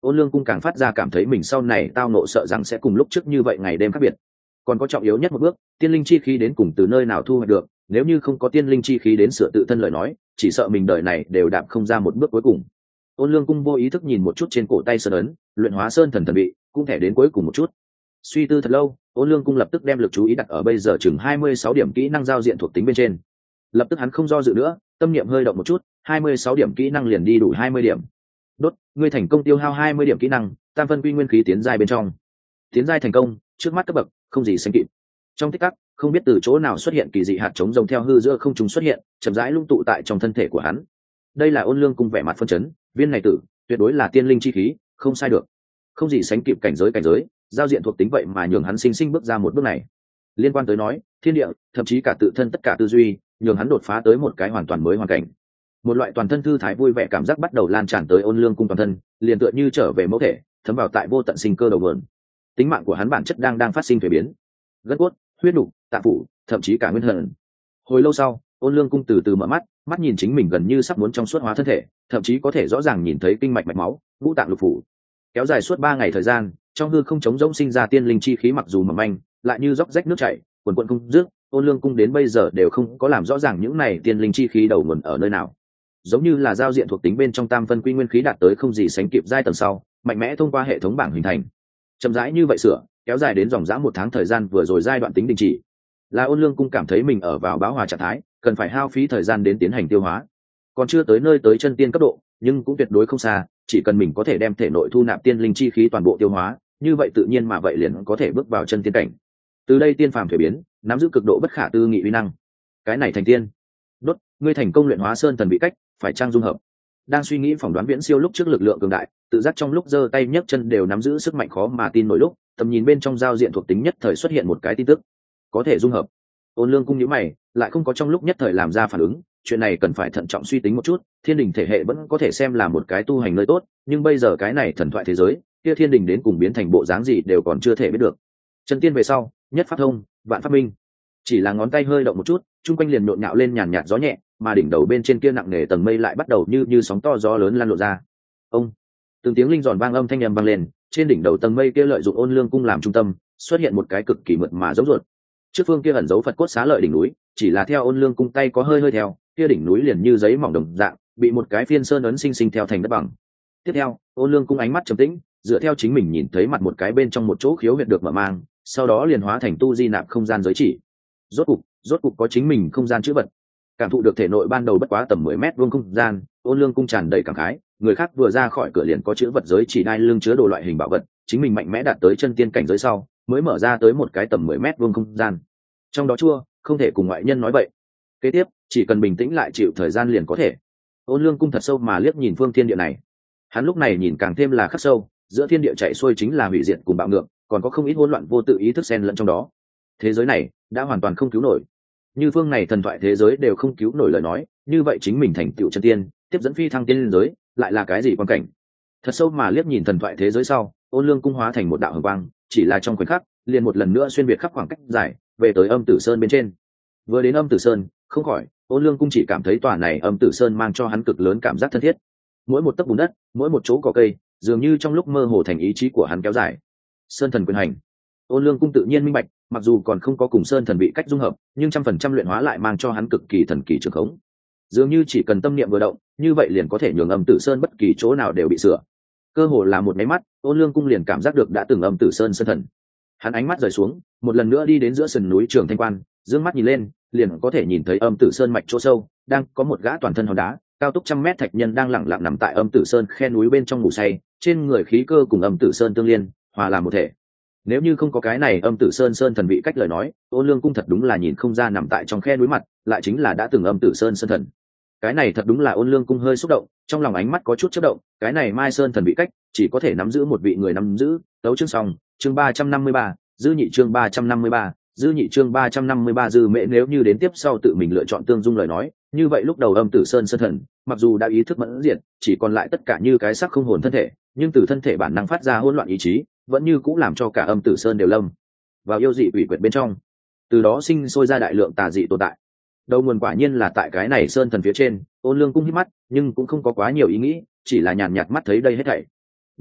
Ôn Lương Cung càng phát ra cảm thấy mình sau này tao nộ sợ rằng sẽ cùng lúc trước như vậy ngày đêm khác biệt. Còn có trọng yếu nhất một bước, tiên linh chi khí đến cùng từ nơi nào thu hoạch được, nếu như không có tiên linh chi khí đến sửa tự thân lời nói, chỉ sợ mình đời này đều đạp không ra một bước cuối cùng. Ôn Lương Cung vô ý thức nhìn một chút trên cổ tay sơn ấn, luyện hóa sơn thần thần bị, cũng thể đến cuối cùng một chút. Suy tư thật lâu, Ôn Lương Cung lập tức đem lực chú ý đặt ở bây giờ chừng hai mươi sáu điểm kỹ năng giao diện thuộc tính bên trên. Lập tức hắn không do dự nữa, tâm niệm hơi động một chút, hai mươi sáu điểm kỹ năng liền đi đủ hai mươi điểm. Đốt, ngươi thành công tiêu hao hai mươi điểm kỹ năng, tam phân quy nguyên khí tiến giai bên trong. Tiến giai thành công, trước mắt cấp bậc, không gì sánh kịp. Trong tích tắc, không biết từ chỗ nào xuất hiện kỳ dị hạt chống rồng theo hư giữa không trung xuất hiện, chậm rãi lung tụ tại trong thân thể của hắn. Đây là Ôn Lương Cung vẻ mặt phân chấn, viên này tử, tuyệt đối là tiên linh chi khí, không sai được. Không gì sánh kịp cảnh giới cảnh giới, giao diện thuộc tính vậy mà nhường hắn sinh sinh bước ra một bước này. Liên quan tới nói, thiên địa, thậm chí cả tự thân tất cả tư duy, nhường hắn đột phá tới một cái hoàn toàn mới hoàn cảnh. Một loại toàn thân thư thái vui vẻ cảm giác bắt đầu lan tràn tới Ôn Lương Cung toàn thân, liền tựa như trở về mẫu thể, thấm vào tại vô tận sinh cơ đầu nguồn. Tính mạng của hắn bản chất đang đang phát sinh thay biến. Gân cốt, huyết nục, tạng phủ, thậm chí cả nguyên thần. Hồi lâu sau, Ôn Lương Cung từ từ mở mắt, mắt nhìn chính mình gần như sắp muốn trong suốt hóa thân thể, thậm chí có thể rõ ràng nhìn thấy kinh mạch mạch máu, ngũ tạng lục phủ. Kéo dài suốt ba ngày thời gian, trong hư không trống rỗng sinh ra tiên linh chi khí mặc dù mỏng manh, lại như róc rách nước chảy, quần quần không dứt. Ôn Lương Cung đến bây giờ đều không có làm rõ ràng những này tiên linh chi khí đầu nguồn ở nơi nào. Giống như là giao diện thuộc tính bên trong tam phân quy nguyên khí đạt tới không gì sánh kịp giai tầng sau, mạnh mẽ thông qua hệ thống bảng hình thành. Chậm rãi như vậy sửa, kéo dài đến dòng dã một tháng thời gian vừa rồi giai đoạn tính đình chỉ. Là Ôn Lương Cung cảm thấy mình ở vào bão hòa trạng thái, cần phải hao phí thời gian đến tiến hành tiêu hóa. Còn chưa tới nơi tới chân tiên cấp độ, nhưng cũng tuyệt đối không xa, chỉ cần mình có thể đem thể nội thu nạp tiên linh chi khí toàn bộ tiêu hóa, như vậy tự nhiên mà vậy liền có thể bước vào chân tiên cảnh. Từ đây tiên phàm thuế biến, nắm giữ cực độ bất khả tư nghị uy năng. Cái này thành tiên. Đốt, ngươi thành công luyện hóa sơn thần bị cách, phải trang dung hợp. Đang suy nghĩ phỏng đoán viễn siêu lúc trước lực lượng cường đại, tự giác trong lúc giơ tay nhấc chân đều nắm giữ sức mạnh khó mà tin nổi lúc, tầm nhìn bên trong giao diện thuộc tính nhất thời xuất hiện một cái tin tức, có thể dung hợp. Ôn Lương Cung nhíu mày, lại không có trong lúc nhất thời làm ra phản ứng, chuyện này cần phải thận trọng suy tính một chút. Thiên đình thể hệ vẫn có thể xem là một cái tu hành nơi tốt, nhưng bây giờ cái này thần thoại thế giới, kia thiên đình đến cùng biến thành bộ dáng gì đều còn chưa thể biết được. Chân tiên về sau, nhất pháp thông, vạn pháp minh. Chỉ là ngón tay hơi động một chút, trung quanh liền nhộn nhạo lên nhàn nhạt gió nhẹ, mà đỉnh đầu bên trên kia nặng nề tầng mây lại bắt đầu như như sóng to gió lớn lan lộ ra. Ông, từng tiếng linh giòn vang âm thanh âm vang lên, trên đỉnh đầu tầng mây kia lợi dụng Ôn Lương Cung làm trung tâm, xuất hiện một cái cực kỳ mượt mà giống ruột. Trước phương kia ẩn giấu Phật cốt xá lợi đỉnh núi, chỉ là theo Ôn Lương Cung tay có hơi hơi theo, kia đỉnh núi liền như giấy mỏng đồng dạng, bị một cái phiên sơn ấn sinh sinh theo thành đất bằng. Tiếp theo, Ôn Lương Cung ánh mắt trầm tĩnh, dựa theo chính mình nhìn thấy mặt một cái bên trong một chỗ khiếu huyệt được mở mang, sau đó liền hóa thành tu di nạp không gian giới chỉ. Rốt cục, rốt cục có chính mình không gian chữ vật. Cảm thụ được thể nội ban đầu bất quá tầm mười mét vuông không gian, Ôn Lương Cung tràn đầy cảm khái, người khác vừa ra khỏi cửa liền có chữ vật giới chỉ đai lưng chứa đồ loại hình bảo vật, chính mình mạnh mẽ đạt tới chân tiên cảnh giới sau, mới mở ra tới một cái tầm mười mét vuông không gian. Trong đó chua, không thể cùng ngoại nhân nói vậy. Kế tiếp, chỉ cần bình tĩnh lại chịu thời gian liền có thể. Ôn Lương Cung thật sâu mà liếc nhìn phương thiên địa này. Hắn lúc này nhìn càng thêm là khắc sâu, giữa thiên địa chạy xuôi chính là hủy diệt cùng bạo ngược, còn có không ít hỗn loạn vô tự ý thức xen lẫn trong đó. Thế giới này đã hoàn toàn không cứu nổi. Như phương này thần thoại thế giới đều không cứu nổi lời nói, như vậy chính mình thành tựu chân tiên, tiếp dẫn phi thăng tiên giới, lại là cái gì quan cảnh? Thật sâu mà liếc nhìn thần thoại thế giới sau, Ôn Lương Cung hóa thành một đạo hồng quang, chỉ là trong khoảnh khắc, liền một lần nữa xuyên việt khắp khoảng cách dài, về tới Âm Tử Sơn bên trên. Vừa đến Âm Tử Sơn, không khỏi, Ôn Lương Cung chỉ cảm thấy tòa này Âm Tử Sơn mang cho hắn cực lớn cảm giác thân thiết. Mỗi một tấc bùn đất, mỗi một chỗ cỏ cây, dường như trong lúc mơ hồ thành ý chí của hắn kéo dài. Sơn thần quyền hành. Ôn Lương Cung tự nhiên minh bạch, mặc dù còn không có cùng Sơn thần bị cách dung hợp, nhưng trăm phần trăm luyện hóa lại mang cho hắn cực kỳ thần kỳ trường khống. Dường như chỉ cần tâm niệm vừa động, như vậy liền có thể nhường Âm Tử Sơn bất kỳ chỗ nào đều bị sửa. Cơ hồ là một máy mắt, Ôn Lương Cung liền cảm giác được đã từng Âm Tử Sơn sơn thần. Hắn ánh mắt rời xuống, một lần nữa đi đến giữa sườn núi Trường Thanh Quan, dương mắt nhìn lên, liền có thể nhìn thấy Âm Tử Sơn mạch chỗ sâu, đang có một gã toàn thân hòn đá, cao túc trăm mét thạch nhân đang lẳng lặng nằm tại Âm Tử Sơn khe núi bên trong ngủ say, trên người khí cơ cùng Âm Tử Sơn tương liên, hòa làm một thể. Nếu như không có cái này Âm Tử Sơn sơn thần bị cách lời nói, Ôn Lương Cung thật đúng là nhìn không ra nằm tại trong khe núi mặt, lại chính là đã từng Âm Tử Sơn sơn thần. Cái này thật đúng là Ôn Lương Cung hơi xúc động, trong lòng ánh mắt có chút chớp động, cái này Mai Sơn thần bị cách, chỉ có thể nắm giữ một vị người nắm giữ. Tấu chương xong, chương ba trăm năm mươi ba, dư nhị chương ba trăm năm mươi ba, dư nhị chương ba trăm năm mươi ba dư mẹ nếu như đến tiếp sau tự mình lựa chọn tương dung lời nói, như vậy lúc đầu Âm Tử Sơn sơn thần, mặc dù đã ý thức mẫn diệt, chỉ còn lại tất cả như cái xác không hồn thân thể, nhưng từ thân thể bản năng phát ra hỗn loạn ý chí, vẫn như cũng làm cho cả Âm Tử Sơn đều lâm vào yêu dị quỷ quyệt bên trong. Từ đó sinh sôi ra đại lượng tà dị tồn tại. Đầu nguồn quả nhiên là tại cái này sơn thần phía trên. Ôn Lương Cung hít mắt, nhưng cũng không có quá nhiều ý nghĩ, chỉ là nhàn nhạt mắt thấy đây hết thảy.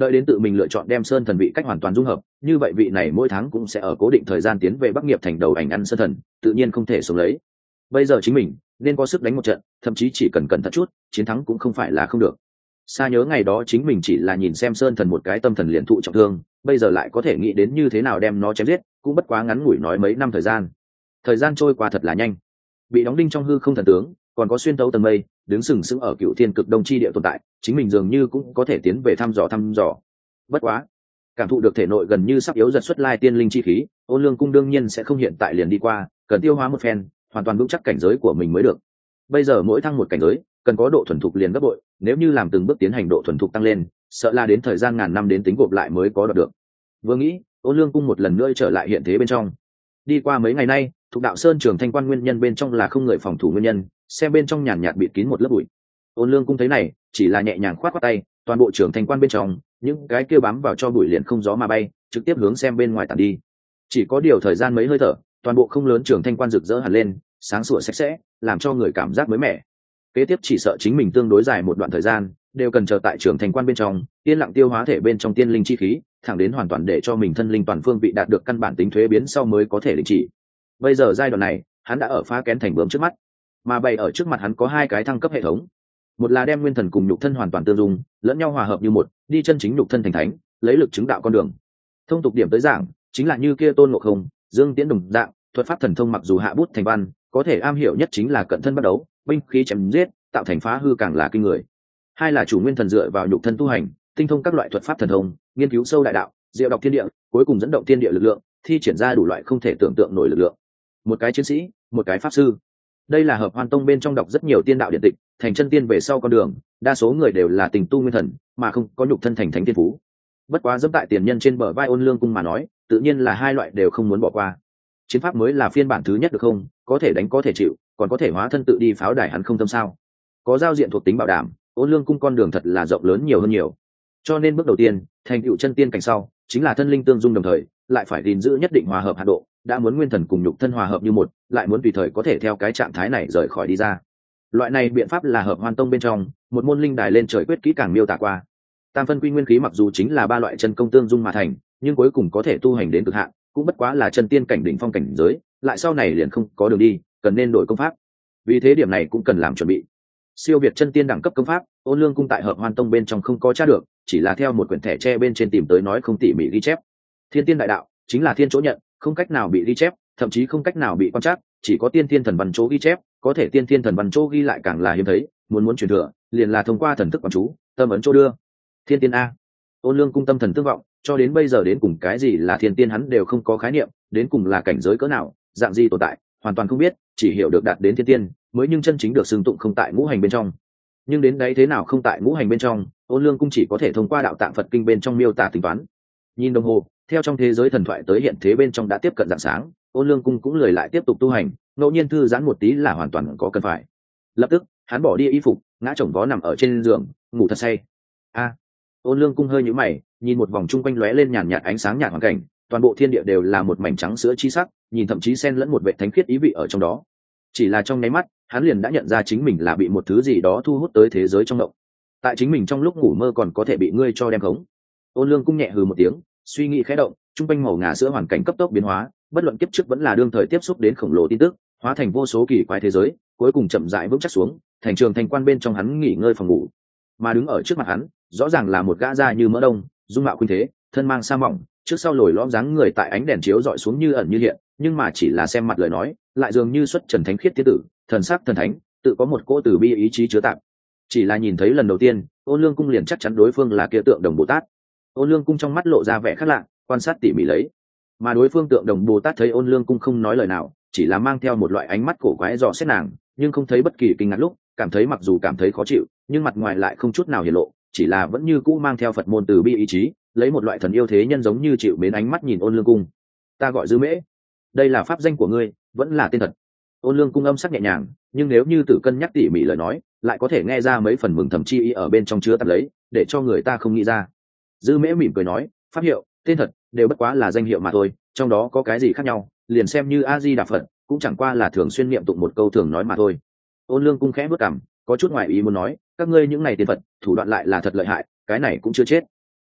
đợi đến tự mình lựa chọn đem sơn thần vị cách hoàn toàn dung hợp, như vậy vị này mỗi tháng cũng sẽ ở cố định thời gian tiến về Bắc Nghiệp thành đầu ảnh ăn sơn thần, tự nhiên không thể sống lấy. Bây giờ chính mình nên có sức đánh một trận, thậm chí chỉ cần cẩn thận chút, chiến thắng cũng không phải là không được. Xa nhớ ngày đó chính mình chỉ là nhìn xem sơn thần một cái tâm thần liền thụ trọng thương, bây giờ lại có thể nghĩ đến như thế nào đem nó chém giết, cũng bất quá ngắn ngủi nói mấy năm thời gian. Thời gian trôi qua thật là nhanh. Bị đóng đinh trong hư không thần tướng, còn có xuyên tấu tầng mây, đứng sừng sững ở cựu thiên cực đông chi địa tồn tại, chính mình dường như cũng có thể tiến về thăm dò thăm dò. Bất quá, cảm thụ được thể nội gần như sắp yếu dần xuất lai tiên linh chi khí, Ôn Lương cung đương nhiên sẽ không hiện tại liền đi qua, cần tiêu hóa một phen, hoàn toàn vững chắc cảnh giới của mình mới được. Bây giờ mỗi thăng một cảnh giới, cần có độ thuần thục liền gấp bội, nếu như làm từng bước tiến hành độ thuần thục tăng lên, sợ là đến thời gian ngàn năm đến tính gộp lại mới có đoạt được. Vừa nghĩ, Ôn Lương cung một lần nữa trở lại hiện thế bên trong. Đi qua mấy ngày nay, Thục Đạo Sơn Trường Thanh Quan nguyên nhân bên trong là không người phòng thủ nguyên nhân, xem bên trong nhàn nhạt bịt kín một lớp bụi. Ôn Lương cung thấy này, chỉ là nhẹ nhàng khoát khoát tay, toàn bộ Trường Thanh Quan bên trong, những cái kia bám vào cho bụi liền không gió mà bay, trực tiếp hướng xem bên ngoài tản đi. Chỉ có điều thời gian mấy hơi thở, toàn bộ không lớn Trường Thanh Quan rực rỡ hẳn lên, sáng sủa sạch sẽ, làm cho người cảm giác mới mẻ. Kế tiếp chỉ sợ chính mình tương đối dài một đoạn thời gian, đều cần chờ tại Trường Thanh Quan bên trong, yên lặng tiêu hóa thể bên trong tiên linh chi khí, thẳng đến hoàn toàn để cho mình thân linh toàn phương vị đạt được căn bản tính thuế biến sau mới có thể đình chỉ. Bây giờ giai đoạn này, hắn đã ở phá kén thành bướm trước mắt, mà bày ở trước mặt hắn có hai cái thăng cấp hệ thống. Một là đem nguyên thần cùng nhục thân hoàn toàn tương dung, lẫn nhau hòa hợp như một, đi chân chính nhục thân thành thánh, lấy lực chứng đạo con đường. Thông tục điểm tới giảng, chính là như kia Tôn Ngộ Không, Dương Tiễn đồng dạng, thuật pháp thần thông mặc dù hạ bút thành văn, có thể am hiểu nhất chính là cận thân bắt đấu, binh khí chém giết, tạo thành phá hư càng là kinh người. Hai là chủ nguyên thần dựa vào nhục thân tu hành, tinh thông các loại thuật pháp thần thông, nghiên cứu sâu đại đạo, diệu đọc thiên địa, cuối cùng dẫn động thiên địa lực lượng, thi triển ra đủ loại không thể tưởng tượng nổi lực lượng. Một cái chiến sĩ, một cái pháp sư. Đây là Hợp Hoan Tông bên trong đọc rất nhiều tiên đạo điện tịch, thành chân tiên về sau con đường, đa số người đều là tình tu nguyên thần, mà không có nhục thân thành thánh tiên phú. Bất quá dẫm tại tiền nhân trên bờ vai Ôn Lương cung mà nói, tự nhiên là hai loại đều không muốn bỏ qua. Chiến pháp mới là phiên bản thứ nhất được không, có thể đánh có thể chịu, còn có thể hóa thân tự đi pháo đài hắn không tâm sao? Có giao diện thuộc tính bảo đảm, Ôn Lương cung con đường thật là rộng lớn nhiều hơn nhiều. Cho nên bước đầu tiên, thành tựu chân tiên cảnh sau, chính là thân linh tương dung đồng thời, lại phải gìn giữ nhất định hòa hợp hạ độ, đã muốn nguyên thần cùng nhục thân hòa hợp như một, lại muốn tùy thời có thể theo cái trạng thái này rời khỏi đi ra. Loại này biện pháp là Hợp Hoan Tông bên trong một môn linh đài lên trời quyết kỹ càng miêu tả qua. Tam phân quy nguyên khí mặc dù chính là ba loại chân công tương dung mà thành, nhưng cuối cùng có thể tu hành đến cực hạn, cũng bất quá là chân tiên cảnh đỉnh phong cảnh giới, lại sau này liền không có đường đi, cần nên đổi công pháp. Vì thế điểm này cũng cần làm chuẩn bị. Siêu việt chân tiên đẳng cấp công pháp, Ôn Lương cung tại Hợp Hoan Tông bên trong không có tra được, chỉ là theo một quyển thẻ tre bên trên tìm tới nói không tỉ mỉ ghi chép. Thiên tiên đại đạo chính là thiên chỗ nhận, không cách nào bị ghi chép, thậm chí không cách nào bị quan trắc, chỉ có tiên thiên thần văn chỗ ghi chép, có thể tiên thiên thần văn chỗ ghi lại càng là hiếm thấy, muốn muốn truyền thừa, liền là thông qua thần thức quan chú, tâm ấn chỗ đưa. Thiên tiên a. Ôn Lương cung tâm thần tương vọng, cho đến bây giờ đến cùng cái gì là thiên tiên hắn đều không có khái niệm, đến cùng là cảnh giới cỡ nào, dạng gì tồn tại, hoàn toàn không biết, chỉ hiểu được đạt đến thiên tiên, mới nhưng chân chính được xưng tụng không tại ngũ hành bên trong. Nhưng đến đấy thế nào không tại ngũ hành bên trong, Ôn Lương cung chỉ có thể thông qua đạo tạng Phật kinh bên trong miêu tả tính toán. Nhìn đồng hồ, theo trong thế giới thần thoại tới hiện thế bên trong đã tiếp cận rạng sáng, Ôn Lương cung cũng lười lại tiếp tục tu hành, ngẫu nhiên thư giãn một tí là hoàn toàn có cần phải. Lập tức, hắn bỏ đi y phục, ngã chồng vó nằm ở trên giường, ngủ thật say. A. Ôn Lương cung hơi nhíu mày, nhìn một vòng chung quanh lóe lên nhàn nhạt ánh sáng nhạt hoàn cảnh, toàn bộ thiên địa đều là một mảnh trắng sữa chi sắc, nhìn thậm chí xen lẫn một vẻ thánh khiết ý vị ở trong đó. Chỉ là trong nháy mắt, hắn liền đã nhận ra chính mình là bị một thứ gì đó thu hút tới thế giới trong động. Tại chính mình trong lúc ngủ mơ còn có thể bị ngươi cho đem khống. Ôn Lương cung nhẹ hừ một tiếng, suy nghĩ khẽ động, trung quanh màu ngà sữa hoàn cảnh cấp tốc biến hóa, bất luận kiếp trước vẫn là đương thời tiếp xúc đến khổng lồ tin tức, hóa thành vô số kỳ quái thế giới, cuối cùng chậm rãi vững chắc xuống, thành trường thành quan bên trong hắn nghỉ ngơi phòng ngủ. Mà đứng ở trước mặt hắn, rõ ràng là một gã da như mỡ đông, dung mạo khuynh thế, thân mang sa mỏng, trước sau lồi lõm dáng người tại ánh đèn chiếu dọi xuống như ẩn như hiện, nhưng mà chỉ là xem mặt lời nói, lại dường như xuất trần thánh khiết tiên tử, thần sắc thần thánh, tự có một cỗ từ bi ý chí chứa tạp. Chỉ là nhìn thấy lần đầu tiên, Ôn Lương cung liền chắc chắn đối phương là kia tượng đồng Bồ Tát. Ôn Lương cung trong mắt lộ ra vẻ khác lạ, quan sát tỉ mỉ lấy, mà đối phương tượng đồng Bồ Tát thấy Ôn Lương cung không nói lời nào, chỉ là mang theo một loại ánh mắt cổ quái dò xét nàng, nhưng không thấy bất kỳ kinh ngạc lúc, cảm thấy mặc dù cảm thấy khó chịu, nhưng mặt ngoài lại không chút nào hiển lộ, chỉ là vẫn như cũ mang theo Phật môn từ bi ý chí, lấy một loại thần yêu thế nhân giống như chịu mến ánh mắt nhìn Ôn Lương cung. Ta gọi Dư Mễ, đây là pháp danh của ngươi, vẫn là tên thật. Ôn Lương cung âm sắc nhẹ nhàng, nhưng nếu như Tử cân nhắc tỉ mỉ lời nói, lại có thể nghe ra mấy phần mừng thầm chi ý ở bên trong chứa tạp lấy, để cho người ta không nghĩ ra. Dư Mễ mỉm cười nói, pháp hiệu, tên thật đều bất quá là danh hiệu mà thôi, trong đó có cái gì khác nhau, liền xem như A Di Đà Phật, cũng chẳng qua là thường xuyên niệm tụng một câu thường nói mà thôi. Ôn Lương cung khẽ bước cằm, có chút ngoài ý muốn nói, các ngươi những này tiền Phật, thủ đoạn lại là thật lợi hại, cái này cũng chưa chết.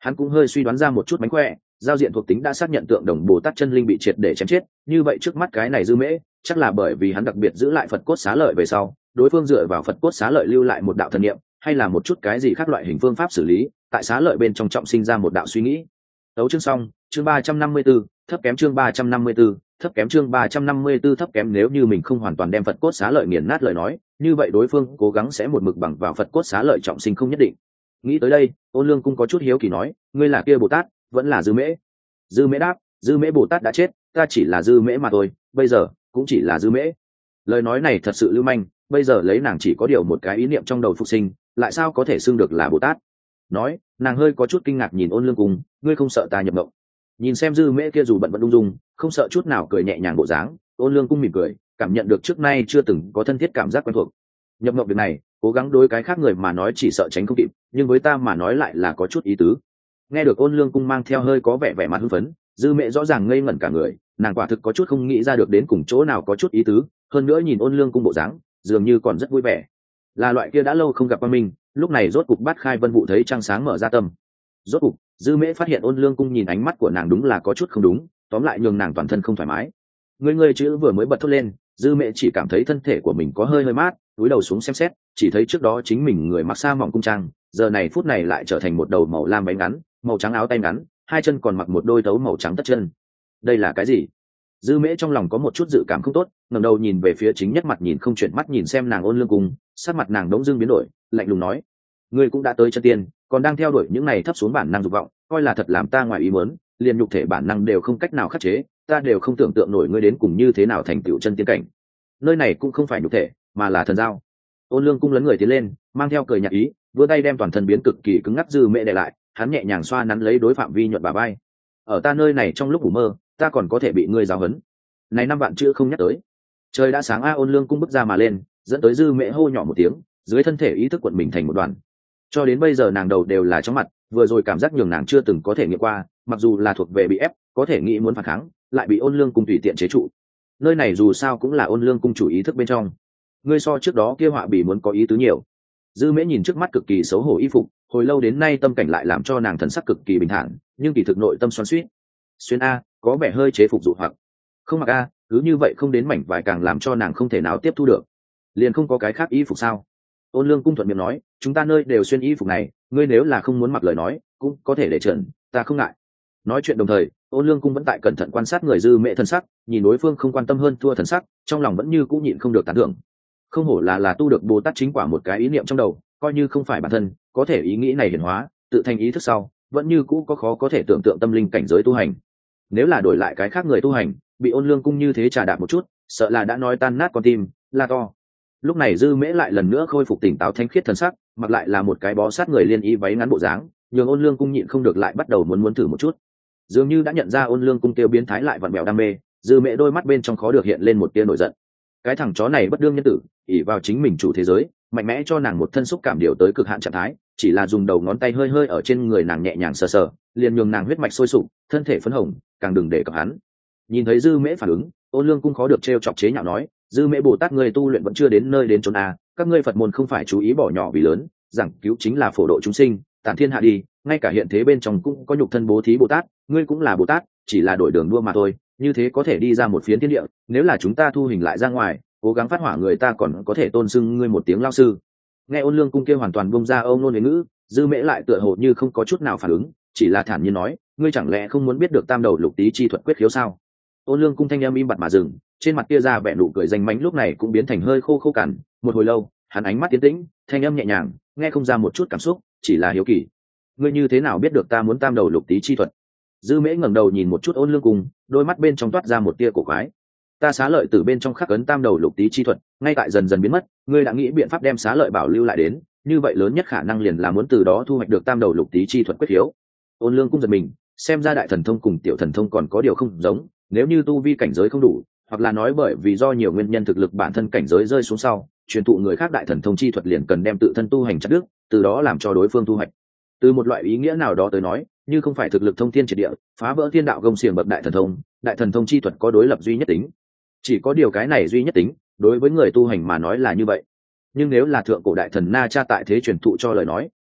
hắn cũng hơi suy đoán ra một chút mánh khỏe, giao diện thuộc tính đã xác nhận tượng đồng Bồ Tát chân linh bị triệt để chém chết, như vậy trước mắt cái này Dư Mễ chắc là bởi vì hắn đặc biệt giữ lại Phật cốt xá lợi về sau, đối phương dựa vào Phật cốt xá lợi lưu lại một đạo thần niệm, hay là một chút cái gì khác loại hình phương pháp xử lý, tại xá lợi bên trong trọng sinh ra một đạo suy nghĩ. Đấu chương xong, chương ba trăm năm mươi 354, thấp kém chương ba trăm năm mươi 354, thấp kém chương ba trăm năm mươi 354 thấp kém nếu như mình không hoàn toàn đem Phật cốt xá lợi nghiền nát lời nói, như vậy đối phương cố gắng sẽ một mực bằng vào Phật cốt xá lợi trọng sinh không nhất định. Nghĩ tới đây, Ôn Lương cũng có chút hiếu kỳ nói, ngươi là kia Bồ Tát, vẫn là Dư Mễ? Dư Mễ đáp, Dư Mễ Bồ Tát đã chết, ta chỉ là Dư Mễ mà thôi, bây giờ cũng chỉ là Dư Mễ. Lời nói này thật sự lưu manh, bây giờ lấy nàng chỉ có điều một cái ý niệm trong đầu phục sinh, lại sao có thể xưng được là Bồ Tát? Nói, nàng hơi có chút kinh ngạc nhìn Ôn Lương Cung, ngươi không sợ ta nhập mộng? Nhìn xem Dư Mễ kia dù bận vẫn ung dung, không sợ chút nào cười nhẹ nhàng bộ dáng, Ôn Lương Cung mỉm cười, cảm nhận được trước nay chưa từng có thân thiết cảm giác quen thuộc. Nhập mộng việc này, cố gắng đối cái khác người mà nói chỉ sợ tránh không kịp, nhưng với ta mà nói lại là có chút ý tứ. Nghe được Ôn Lương Cung mang theo hơi có vẻ vẻ mặt hưng phấn, Dư Mễ rõ ràng ngây ngẩn cả người, nàng quả thực có chút không nghĩ ra được đến cùng chỗ nào có chút ý tứ, hơn nữa nhìn Ôn Lương Cung bộ dáng, dường như còn rất vui vẻ. Là loại kia đã lâu không gặp qua mình, lúc này rốt cục Bát Khai Vân Vụ thấy trăng sáng mở ra tâm. Rốt cục, Dư Mễ phát hiện Ôn Lương Cung nhìn ánh mắt của nàng đúng là có chút không đúng, tóm lại nhường nàng toàn thân không thoải mái. Người người chữ vừa mới bật thốt lên, Dư Mễ chỉ cảm thấy thân thể của mình có hơi hơi mát, cúi đầu xuống xem xét, chỉ thấy trước đó chính mình người mặc sa mỏng cung trang, giờ này phút này lại trở thành một đầu màu lam váy ngắn, màu trắng áo tay ngắn, hai chân còn mặc một đôi tấu màu trắng tất chân. Đây là cái gì? Dư Mễ trong lòng có một chút dự cảm không tốt, ngẩng đầu nhìn về phía chính nhất mặt nhìn không chuyển mắt nhìn xem nàng Ôn Lương Cung, sắc mặt nàng đống dưng biến đổi, lạnh lùng nói: ngươi cũng đã tới chân tiên, còn đang theo đuổi những này thấp xuống bản năng dục vọng, coi là thật làm ta ngoài ý muốn, liền nhục thể bản năng đều không cách nào khắc chế, ta đều không tưởng tượng nổi ngươi đến cùng như thế nào thành tựu chân tiên cảnh. Nơi này cũng không phải nhục thể, mà là thần giao. Ôn Lương Cung lấn người tiến lên, mang theo cười nhạt ý, vươn tay đem toàn thân biến cực kỳ cứng ngắc Dư Mễ để lại, hắn nhẹ nhàng xoa nắn lấy đối phạm vi nhuận bà bay. Ở ta nơi này trong lúc ngủ mơ, ta còn có thể bị ngươi giáo huấn. Này năm vạn chữ không nhắc tới. Trời đã sáng a. Ôn Lương Cung bước ra mà lên, dẫn tới Dư Mễ hô nhỏ một tiếng, dưới thân thể ý thức quận mình thành một đoàn. Cho đến bây giờ nàng đầu đều là chóng mặt, vừa rồi cảm giác nhường nàng chưa từng có thể nghiệm qua, mặc dù là thuộc về bị ép, có thể nghĩ muốn phản kháng, lại bị Ôn Lương Cung tùy tiện chế trụ. Nơi này dù sao cũng là Ôn Lương Cung chủ ý thức bên trong. Ngươi so trước đó kia họa bì muốn có ý tứ nhiều. Dư Mễ nhìn trước mắt cực kỳ xấu hổ y phục, hồi lâu đến nay tâm cảnh lại làm cho nàng thần sắc cực kỳ bình thản, nhưng kỳ thực nội tâm xoắn xuýt. Xuyên a, có vẻ hơi chế phục dụ hoặc. Không mặc a, cứ như vậy không đến mảnh vải càng làm cho nàng không thể nào tiếp thu được. Liền không có cái khác y phục sao? Ôn Lương Cung thuận miệng nói, chúng ta nơi đều xuyên y phục này, ngươi nếu là không muốn mặc lời nói, cũng có thể để trần, ta không ngại. Nói chuyện đồng thời, Ôn Lương Cung vẫn tại cẩn thận quan sát người Dư Mễ thần sắc, nhìn đối phương không quan tâm hơn thua thần sắc, trong lòng vẫn như cũ nhịn không được tán thưởng. Không hổ là là tu được Bồ Tát chính quả một cái ý niệm trong đầu, coi như không phải bản thân, có thể ý nghĩ này hiển hóa, tự thành ý thức sau, vẫn như cũ có khó có thể tưởng tượng tâm linh cảnh giới tu hành. Nếu là đổi lại cái khác người tu hành, bị Ôn Lương Cung như thế trà đạp một chút, sợ là đã nói tan nát con tim, la to. Lúc này Dư Mễ lại lần nữa khôi phục tỉnh táo thanh khiết thần sắc, mặc lại là một cái bó sát người liên y váy ngắn bộ dáng, nhường Ôn Lương Cung nhịn không được lại bắt đầu muốn muốn thử một chút. Dường như đã nhận ra Ôn Lương Cung tiêu biến thái lại vặn vẹo đam mê, Dư Mễ đôi mắt bên trong khó được hiện lên một tia nổi giận. Cái thằng chó này bất đương nhân tử, ỷ vào chính mình chủ thế giới, mạnh mẽ cho nàng một thân xúc cảm điều tới cực hạn trạng thái, chỉ là dùng đầu ngón tay hơi hơi ở trên người nàng nhẹ nhàng sờ sờ, liền nhường nàng huyết mạch sôi sục, thân thể phấn hồng, càng đừng để cập hắn. Nhìn thấy Dư Mễ phản ứng, Ôn Lương Cung khó được trêu chọc chế nhạo nói, Dư Mễ Bồ Tát ngươi tu luyện vẫn chưa đến nơi đến chốn à, các ngươi Phật môn không phải chú ý bỏ nhỏ vì lớn, giảng cứu chính là phổ độ chúng sinh, tản thiên hạ đi, ngay cả hiện thế bên trong cũng có nhục thân bố thí Bồ Tát, ngươi cũng là Bồ Tát, chỉ là đổi đường đua mà thôi, như thế có thể đi ra một phiến thiên địa, nếu là chúng ta thu hình lại ra ngoài, cố gắng phát hỏa người ta còn có thể tôn xưng ngươi một tiếng lao sư. Nghe Ôn Lương Cung kia hoàn toàn bông ra âu nôn ngữ, Dư Mễ lại tựa hồ như không có chút nào phản ứng, chỉ là thản nhiên nói, ngươi chẳng lẽ không muốn biết được tam đầu lục tý chi thuật quyết khiếu sao? Ôn Lương Cung thanh âm im bặt mà dừng, trên mặt kia ra vẻ nụ cười danh mánh lúc này cũng biến thành hơi khô khô cằn. Một hồi lâu, hắn ánh mắt tiến tĩnh, thanh âm nhẹ nhàng, nghe không ra một chút cảm xúc, chỉ là hiếu kỳ. Ngươi như thế nào biết được ta muốn tam đầu lục tý chi thuật? Dư Mễ ngẩng đầu nhìn một chút Ôn Lương Cung, đôi mắt bên trong toát ra một tia cổ quái. Ta xá lợi từ bên trong khắc ấn tam đầu lục tý chi thuật, ngay tại dần dần biến mất, ngươi đã nghĩ biện pháp đem xá lợi bảo lưu lại đến, như vậy lớn nhất khả năng liền là muốn từ đó thu hoạch được tam đầu lục tý chi thuật quyết khiếu. Ôn Lương Cung giật mình, xem ra đại thần thông cùng tiểu thần thông còn có điều không giống, nếu như tu vi cảnh giới không đủ, hoặc là nói bởi vì do nhiều nguyên nhân thực lực bản thân cảnh giới rơi xuống sau, truyền thụ người khác đại thần thông chi thuật liền cần đem tự thân tu hành chặt đứt, từ đó làm cho đối phương thu hoạch. Từ một loại ý nghĩa nào đó tới nói, như không phải thực lực thông thiên triệt địa, phá vỡ thiên đạo gông xiềng bậc đại thần thông, đại thần thông chi thuật có đối lập duy nhất tính. Chỉ có điều cái này duy nhất tính, đối với người tu hành mà nói là như vậy. Nhưng nếu là thượng cổ đại thần Na Cha tại thế truyền thụ cho lời nói,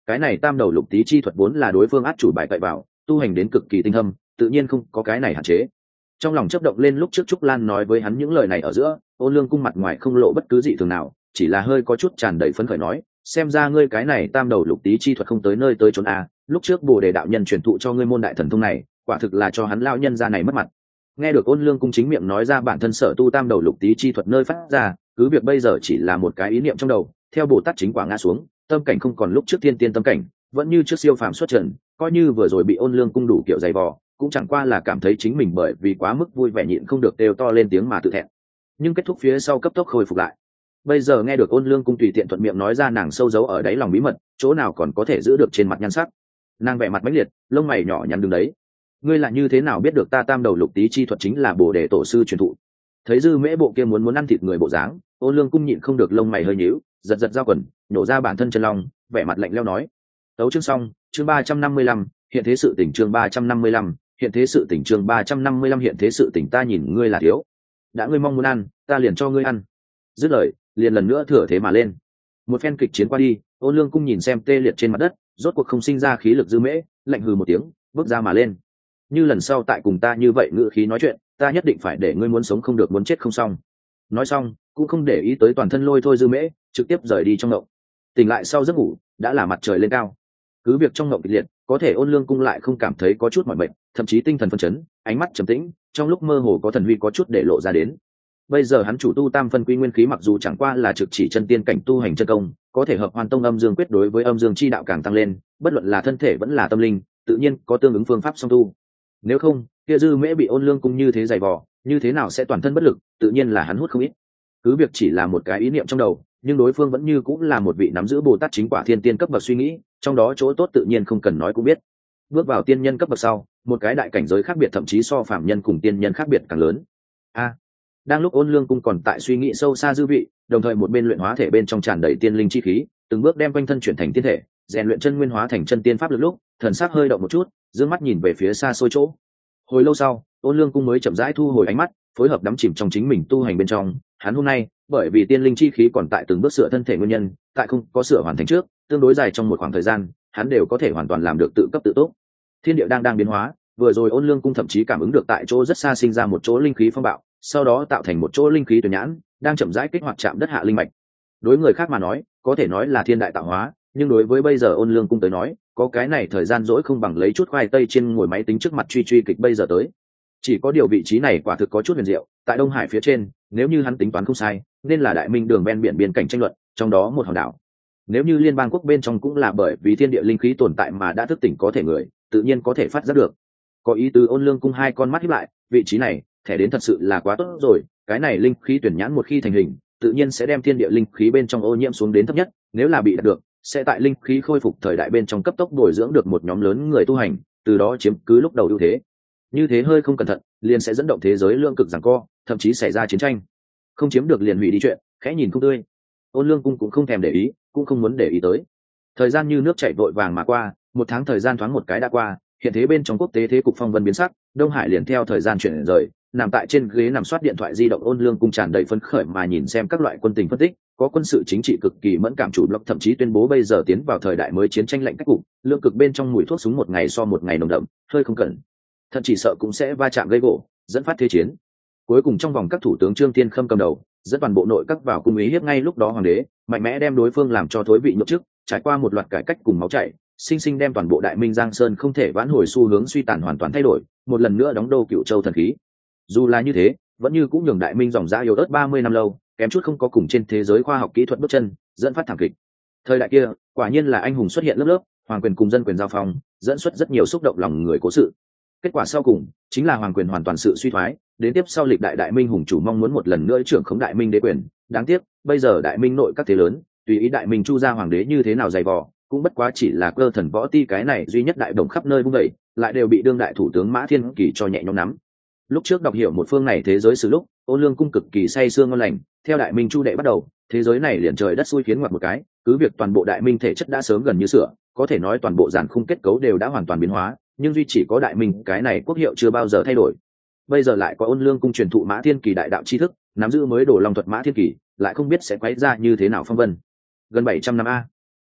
cái này tam đầu lục tý chi thuật vốn là đối phương át chủ bài cậy vào, tu hành đến cực kỳ tinh thâm, tự nhiên không có cái này hạn chế. Trong lòng chớp động lên lúc trước Trúc Lan nói với hắn những lời này ở giữa, Ôn Lương Cung mặt ngoài không lộ bất cứ dị thường nào, chỉ là hơi có chút tràn đầy phấn khởi nói, xem ra ngươi cái này tam đầu lục tý chi thuật không tới nơi tới chốn à, lúc trước Bồ Đề đạo nhân truyền thụ cho ngươi môn đại thần thông này, quả thực là cho hắn lão nhân gia này mất mặt. Nghe được Ôn Lương Cung chính miệng nói ra bản thân sở tu tam đầu lục tý chi thuật nơi phát ra, cứ việc bây giờ chỉ là một cái ý niệm trong đầu, theo Bồ Tát chính quả ngã xuống, tâm cảnh không còn lúc trước thiên tiên tâm cảnh, vẫn như trước siêu phàm xuất trần, coi như vừa rồi bị Ôn Lương Cung đủ kiểu dày vò, cũng chẳng qua là cảm thấy chính mình bởi vì quá mức vui vẻ nhịn không được đều to lên tiếng mà tự thẹn. Nhưng kết thúc phía sau cấp tốc khôi phục lại. Bây giờ nghe được Ôn Lương Cung tùy tiện thuận miệng nói ra nàng sâu giấu ở đáy lòng bí mật, chỗ nào còn có thể giữ được trên mặt nhan sắc. Nàng vẻ mặt mãnh liệt, lông mày nhỏ nhắn đứng đấy. Ngươi là như thế nào biết được ta tam đầu lục tý chi thuật chính là Bồ Đề tổ sư truyền thụ? Thấy Dư Mễ bộ kia muốn muốn ăn thịt người bộ dáng, Ôn Lương Cung nhịn không được lông mày hơi nhíu, giật giật dao quần, nhổ ra bản thân chân long, vẻ mặt lạnh lẽo nói: Tấu chương xong, chương ba trăm năm mươi lăm, hiện thế sự tỉnh chương ba trăm năm mươi lăm, hiện thế sự tỉnh chương ba trăm năm mươi lăm hiện thế sự tỉnh ta nhìn ngươi là thiếu. Đã ngươi mong muốn ăn, ta liền cho ngươi ăn. Dứt lời, liền lần nữa thừa thế mà lên. Một phen kịch chiến qua đi, Ôn Lương Cung nhìn xem tê liệt trên mặt đất, rốt cuộc không sinh ra khí lực Dư Mễ, lạnh hừ một tiếng, bước ra mà lên. Như lần sau tại cùng ta như vậy ngữ khí nói chuyện, ta nhất định phải để ngươi muốn sống không được muốn chết không xong. Nói xong, cũng không để ý tới toàn thân lôi thôi Dư Mễ, trực tiếp rời đi trong ngộng. Tỉnh lại sau giấc ngủ, đã là mặt trời lên cao. Cứ việc trong ngộng kịch liệt, có thể Ôn Lương Cung lại không cảm thấy có chút mỏi mệt, thậm chí tinh thần phấn chấn, ánh mắt trầm tĩnh, trong lúc mơ hồ có thần huy có chút để lộ ra đến. Bây giờ hắn chủ tu tam phân quy nguyên khí mặc dù chẳng qua là trực chỉ chân tiên cảnh tu hành chân công, có thể hợp hoàn tông âm dương quyết đối với âm dương chi đạo càng tăng lên, bất luận là thân thể vẫn là tâm linh, tự nhiên có tương ứng phương pháp song tu. Nếu không, kia Dư Mễ bị Ôn Lương Cung như thế dày vò, như thế nào sẽ toàn thân bất lực, tự nhiên là hắn hút không ít. Cứ việc chỉ là một cái ý niệm trong đầu, nhưng đối phương vẫn như cũng là một vị nắm giữ Bồ Tát chính quả thiên tiên cấp bậc suy nghĩ, trong đó chỗ tốt tự nhiên không cần nói cũng biết. Bước vào tiên nhân cấp bậc sau, một cái đại cảnh giới khác biệt thậm chí so phàm nhân cùng tiên nhân khác biệt càng lớn. A, đang lúc Ôn Lương Cung còn tại suy nghĩ sâu xa dư vị, đồng thời một bên luyện hóa thể bên trong tràn đầy tiên linh chi khí, từng bước đem quanh thân chuyển thành tiên thể, rèn luyện chân nguyên hóa thành chân tiên pháp lực lúc, thần sắc hơi động một chút, dương mắt nhìn về phía xa xôi chỗ. Hồi lâu sau, Ôn Lương Cung mới chậm rãi thu hồi ánh mắt, phối hợp đắm chìm trong chính mình tu hành bên trong. Hắn hôm nay, bởi vì tiên linh chi khí còn tại từng bước sửa thân thể nguyên nhân, tại không có sửa hoàn thành trước, tương đối dài trong một khoảng thời gian, hắn đều có thể hoàn toàn làm được tự cấp tự túc. Thiên địa đang đang biến hóa, vừa rồi Ôn Lương Cung thậm chí cảm ứng được tại chỗ rất xa sinh ra một chỗ linh khí phong bạo, sau đó tạo thành một chỗ linh khí tuyển nhãn, đang chậm rãi kích hoạt chạm đất hạ linh mạch. Đối người khác mà nói, có thể nói là thiên đại tạo hóa, nhưng đối với bây giờ Ôn Lương Cung tới nói, có cái này thời gian dỗi không bằng lấy chút khoai tây trên ngồi máy tính trước mặt truy truy kịch bây giờ tới. Chỉ có điều vị trí này quả thực có chút huyền diệu, tại Đông Hải phía trên, nếu như hắn tính toán không sai, nên là đại minh đường ven biển biên cảnh tranh luận, trong đó một hòn đảo. Nếu như liên bang quốc bên trong cũng là bởi vì thiên địa linh khí tồn tại mà đã thức tỉnh có thể người, tự nhiên có thể phát giác được. Có ý tứ Ôn Lương Cung hai con mắt híp lại, vị trí này, thẻ đến thật sự là quá tốt rồi, cái này linh khí tuyển nhãn một khi thành hình, tự nhiên sẽ đem thiên địa linh khí bên trong ô nhiễm xuống đến thấp nhất, nếu là bị đạt được, sẽ tại linh khí khôi phục thời đại bên trong cấp tốc bồi dưỡng được một nhóm lớn người tu hành, từ đó chiếm cứ lúc đầu ưu thế. Như thế hơi không cẩn thận, liền sẽ dẫn động thế giới lượng cực giằng co, thậm chí xảy ra chiến tranh. Không chiếm được liền hủy đi chuyện, khẽ nhìn không tươi. Ôn Lương Cung cũng không thèm để ý, cũng không muốn để ý tới. Thời gian như nước chảy vội vàng mà qua, một tháng thời gian thoáng một cái đã qua, hiện thế bên trong quốc tế thế cục phong vân biến sắc, Đông Hải liền theo thời gian chuyển rời, nằm tại trên ghế nằm soát điện thoại di động Ôn Lương Cung tràn đầy phấn khởi mà nhìn xem các loại quân tình phân tích, có quân sự chính trị cực kỳ mẫn cảm chủ blog thậm chí tuyên bố bây giờ tiến vào thời đại mới chiến tranh lạnh cách cục, lượng cực bên trong mùi thuốc súng một ngày so một ngày nồng đậm, hơi không cẩn thận chỉ sợ cũng sẽ va chạm gây gỗ, dẫn phát thế chiến. Cuối cùng trong vòng các thủ tướng Trương Tiên Khâm cầm đầu, dẫn toàn bộ nội các vào cung ý hiếp ngay lúc đó hoàng đế, mạnh mẽ đem đối phương làm cho thối vị nhục chức, trải qua một loạt cải cách cùng máu chảy, sinh sinh đem toàn bộ Đại Minh Giang Sơn không thể vãn hồi xu hướng suy tàn hoàn toàn thay đổi, một lần nữa đóng đô Cửu Châu thần khí. Dù là như thế, vẫn như cũng nhường Đại Minh dòng dã yếu ớt ba mươi năm lâu, kém chút không có cùng trên thế giới khoa học kỹ thuật bước chân, dẫn phát thảm kịch. Thời đại kia, quả nhiên là anh hùng xuất hiện lớp lớp, hoàng quyền cùng dân quyền giao phong, dẫn xuất rất nhiều xúc động lòng người cố sự. Kết quả sau cùng chính là hoàng quyền hoàn toàn sự suy thoái, đến tiếp sau lịch đại Đại Minh hùng chủ mong muốn một lần nữa trưởng khống Đại Minh đế quyền, đáng tiếc bây giờ Đại Minh nội các thế lớn, tùy ý Đại Minh chu ra hoàng đế như thế nào dày vò, cũng bất quá chỉ là cơ thần võ ti cái này duy nhất đại đồng khắp nơi vung vẩy, lại đều bị đương đại thủ tướng Mã Thiên Kỳ cho nhẹ nhõm nắm. Lúc trước đọc hiểu một phương này thế giới sử lúc, Ôn Lương Cung cực kỳ say sưa ngon lành, theo Đại Minh chu đệ bắt đầu, thế giới này liền trời đất xui khiến ngoặt một cái, cứ việc toàn bộ Đại Minh thể chất đã sớm gần như sửa, có thể nói toàn bộ giàn khung kết cấu đều đã hoàn toàn biến hóa, nhưng duy chỉ có Đại Minh cái này quốc hiệu chưa bao giờ thay đổi. Bây giờ lại có Ôn Lương Cung truyền thụ Mã Thiên Kỳ đại đạo tri thức, nắm giữ mới đồ long thuật Mã Thiên Kỳ, lại không biết sẽ quấy ra như thế nào phong vân. Gần bảy trăm năm a.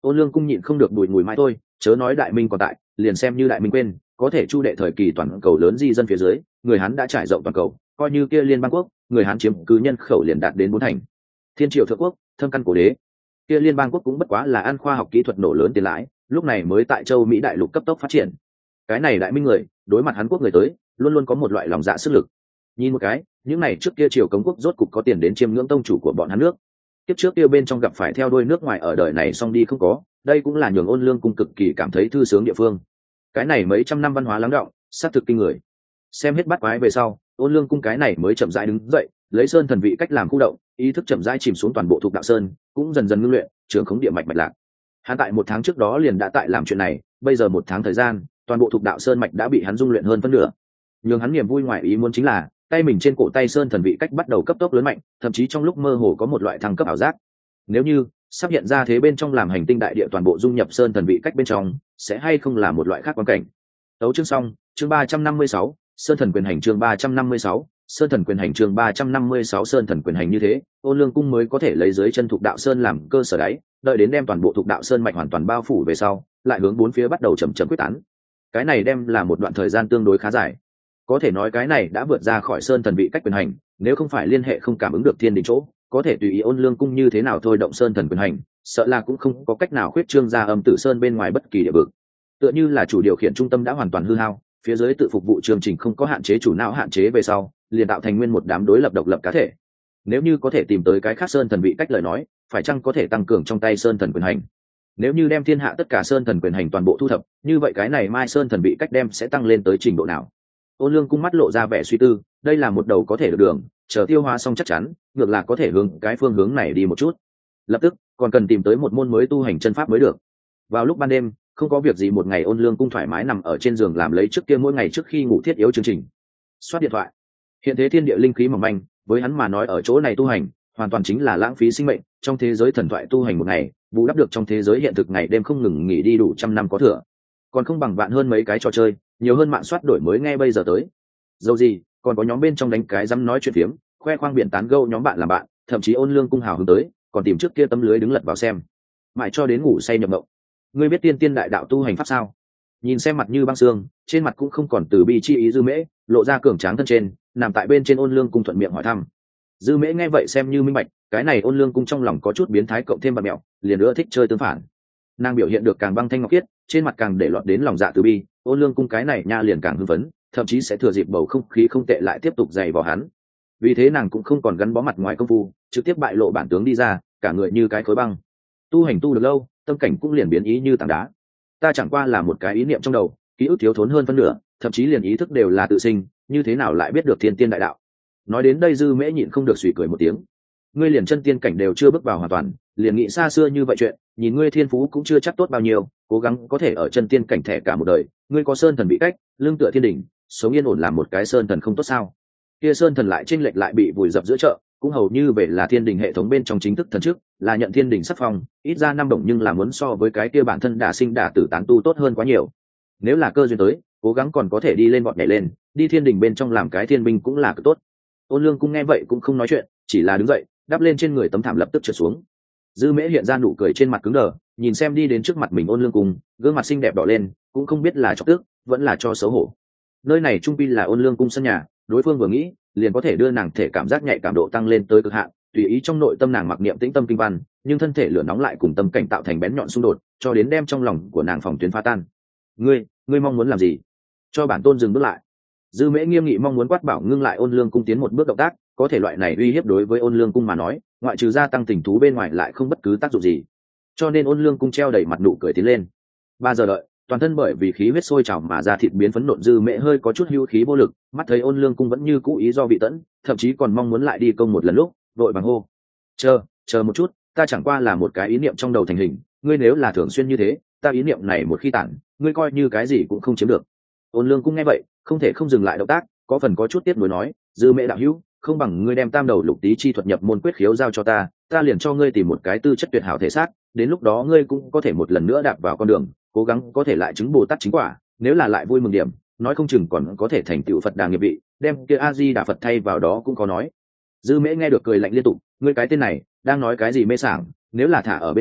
Ôn Lương Cung nhịn không được bùi ngùi mãi thôi, chớ nói Đại Minh còn tại, liền xem như Đại Minh quên, có thể chu đệ thời kỳ toàn cầu lớn di dân phía dưới, người Hán đã trải rộng toàn cầu, coi như kia Liên bang quốc, người Hán chiếm cứ nhân khẩu liền đạt đến bốn thành. Thiên triều thượng quốc, thâm căn cổ đế, kia Liên bang quốc cũng bất quá là ăn khoa học kỹ thuật nổ lớn tiền lãi, lúc này mới tại châu Mỹ đại lục cấp tốc phát triển. Cái này Đại Minh người, đối mặt Hán quốc người tới, luôn luôn có một loại lòng dạ sức lực. Nhìn một cái, những này trước kia triều cống quốc rốt cục có tiền đến chiêm ngưỡng tông chủ của bọn Hán nước. Kiếp trước kia bên trong gặp phải theo đuôi nước ngoài ở đời này xong đi không có, đây cũng là nhường Ôn Lương Cung cực kỳ cảm thấy thư sướng địa phương. Cái này mấy trăm năm văn hóa lắng đọng, sát thực kinh người. Xem hết bắt quái về sau, Ôn Lương Cung cái này mới chậm rãi đứng dậy, lấy sơn thần vị cách làm khu động, ý thức chậm rãi chìm xuống toàn bộ thuộc đạo sơn, cũng dần dần ngưng luyện, trường khống địa mạch mạch lạc. Hắn tại một tháng trước đó liền đã tại làm chuyện này, bây giờ một tháng thời gian, toàn bộ thuộc đạo sơn mạch đã bị hắn dung luyện hơn phân nửa. Nhưng hắn niềm vui ngoài ý muốn chính là, tay mình trên cổ tay sơn thần vị cách bắt đầu cấp tốc lớn mạnh, thậm chí trong lúc mơ hồ có một loại thăng cấp ảo giác. Nếu như sắp hiện ra thế bên trong làm hành tinh đại địa toàn bộ dung nhập sơn thần vị cách bên trong, sẽ hay không là một loại khác quan cảnh. Tấu chương xong, chương ba trăm năm mươi sáu, sơn thần quyền hành chương ba trăm năm mươi sáu, sơn thần quyền hành chương ba trăm năm mươi sáu sơn thần quyền hành như thế, Ôn Lương Cung mới có thể lấy dưới chân thuộc đạo sơn làm cơ sở đáy, đợi đến đem toàn bộ thuộc đạo sơn mạch hoàn toàn bao phủ về sau, lại hướng bốn phía bắt đầu chậm chậm quyết tán. Cái này đem là một đoạn thời gian tương đối khá dài. Có thể nói cái này đã vượt ra khỏi sơn thần vị cách quyền hành, nếu không phải liên hệ không cảm ứng được thiên đình chỗ, có thể tùy ý Ôn Lương Cung như thế nào thôi động sơn thần quyền hành, sợ là cũng không có cách nào khuyết trương ra âm tử sơn bên ngoài bất kỳ địa vực. Tựa như là chủ điều khiển trung tâm đã hoàn toàn hư hao, phía dưới tự phục vụ chương trình không có hạn chế chủ não hạn chế về sau, liền tạo thành nguyên một đám đối lập độc lập cá thể. Nếu như có thể tìm tới cái khác sơn thần vị cách lời nói, phải chăng có thể tăng cường trong tay sơn thần quyền hành? Nếu như đem thiên hạ tất cả sơn thần quyền hành toàn bộ thu thập, như vậy cái này mai sơn thần vị cách đem sẽ tăng lên tới trình độ nào? Ôn Lương Cung mắt lộ ra vẻ suy tư, đây là một đầu có thể được đường, chờ tiêu hóa xong chắc chắn, ngược là có thể hướng cái phương hướng này đi một chút. Lập tức, còn cần tìm tới một môn mới tu hành chân pháp mới được. Vào lúc ban đêm, không có việc gì một ngày Ôn Lương Cung thoải mái nằm ở trên giường làm lấy trước kia mỗi ngày trước khi ngủ thiết yếu chương trình. Xoát điện thoại. Hiện thế thiên địa linh khí mỏng manh, với hắn mà nói ở chỗ này tu hành, hoàn toàn chính là lãng phí sinh mệnh, trong thế giới thần thoại tu hành một ngày, bù đắp được trong thế giới hiện thực ngày đêm không ngừng nghỉ đi đủ trăm năm có thừa. Còn không bằng bạn hơn mấy cái trò chơi, nhiều hơn mạng soát đổi mới ngay bây giờ tới. Dẫu gì, còn có nhóm bên trong đánh cái dám nói chuyện phiếm, khoe khoang biển tán gẫu nhóm bạn làm bạn, thậm chí Ôn Lương Cung hào hứng tới, còn tìm trước kia tấm lưới đứng lật vào xem. Mãi cho đến ngủ say nhập mộng. Ngươi biết tiên tiên đại đạo tu hành pháp sao? Nhìn xem mặt như băng xương, trên mặt cũng không còn từ bi chi ý Dư Mễ, lộ ra cường tráng thân trên, nằm tại bên trên Ôn Lương Cung thuận miệng hỏi thăm. Dư Mễ nghe vậy xem như minh bạch, cái này Ôn Lương Cung trong lòng có chút biến thái cộng thêm bạt mẹo, liền nữa thích chơi tương phản. Nàng biểu hiện được càng băng thanh ngọc khiết, trên mặt càng để lọt đến lòng dạ từ bi, Ôn Lương Cung cái này nha liền càng hưng phấn, thậm chí sẽ thừa dịp bầu không khí không tệ lại tiếp tục dày vào hắn. Vì thế nàng cũng không còn gắn bó mặt ngoài công phu, trực tiếp bại lộ bản tướng đi ra, cả người như cái khối băng. Tu hành tu được lâu, tâm cảnh cũng liền biến ý như tảng đá. Ta chẳng qua là một cái ý niệm trong đầu, ký ức thiếu thốn hơn phân nửa, thậm chí liền ý thức đều là tự sinh, như thế nào lại biết được thiên tiên đại đạo? Nói đến đây Dư Mễ nhịn không được suy cười một tiếng. Ngươi liền chân tiên cảnh đều chưa bước vào hoàn toàn, liền nghĩ xa xưa như vậy chuyện, nhìn ngươi thiên phú cũng chưa chắc tốt bao nhiêu, cố gắng có thể ở chân tiên cảnh thẻ cả một đời, ngươi có sơn thần bị cách, lương tựa thiên đỉnh, sống yên ổn làm một cái sơn thần không tốt sao? Kia sơn thần lại chênh lệch lại bị vùi dập giữa chợ, cũng hầu như về là thiên đình hệ thống bên trong chính thức thần trước, là nhận thiên đình sắc phong, ít ra năm đồng nhưng là muốn so với cái kia bản thân đả sinh đả tử tán tu tốt hơn quá nhiều. Nếu là cơ duyên tới, cố gắng còn có thể đi lên bọn nhảy lên, đi thiên đình bên trong làm cái thiên binh cũng là cực tốt. Ôn Lương Cung nghe vậy cũng không nói chuyện, chỉ là đứng dậy, đắp lên trên người tấm thảm lập tức trượt xuống. Dư Mễ hiện ra nụ cười trên mặt cứng đờ, nhìn xem đi đến trước mặt mình Ôn Lương Cung, gương mặt xinh đẹp đỏ lên, cũng không biết là chọc tức, vẫn là cho xấu hổ. Nơi này trung pi là Ôn Lương Cung sân nhà, đối phương vừa nghĩ, liền có thể đưa nàng thể cảm giác nhạy cảm độ tăng lên tới cực hạn, tùy ý trong nội tâm nàng mặc niệm tĩnh tâm kinh văn, nhưng thân thể lửa nóng lại cùng tâm cảnh tạo thành bén nhọn xung đột, cho đến đem trong lòng của nàng phòng tuyến phá tan. Ngươi, ngươi mong muốn làm gì? Cho bản tôn dừng bước lại. Dư Mễ nghiêm nghị mong muốn quát bảo ngưng lại Ôn Lương Cung tiến một bước động tác, có thể loại này uy hiếp đối với Ôn Lương Cung mà nói, ngoại trừ gia tăng tình thú bên ngoài lại không bất cứ tác dụng gì. Cho nên Ôn Lương Cung treo đầy mặt nụ cười tiến lên. Ba giờ đợi, toàn thân bởi vì khí huyết sôi trào mà ra thịt biến phấn nộn. Dư Mễ hơi có chút hưu khí vô lực, mắt thấy Ôn Lương Cung vẫn như cũ ý do bị tẫn, thậm chí còn mong muốn lại đi công một lần lúc, vội vàng hô: "Chờ, chờ một chút, ta chẳng qua là một cái ý niệm trong đầu thành hình, ngươi nếu là thường xuyên như thế, ta ý niệm này một khi tản, ngươi coi như cái gì cũng không chiếm được." Ôn Lương Cung nghe vậy, không thể không dừng lại động tác, có phần có chút tiếc nuối nói: "Dư Mễ đạo hữu, không bằng ngươi đem tam đầu lục tý chi thuật nhập môn quyết khiếu giao cho ta, ta liền cho ngươi tìm một cái tư chất tuyệt hảo thể xác, đến lúc đó ngươi cũng có thể một lần nữa đạp vào con đường, cố gắng có thể lại chứng Bồ Tát chính quả, nếu là lại vui mừng điểm, nói không chừng còn có thể thành tựu Phật đà nghiệp vị, đem kia A Di Đà Phật thay vào đó cũng có nói." Dư Mễ nghe được cười lạnh liên tục, ngươi cái tên này đang nói cái gì mê sảng, nếu là thả ở bên ngoài,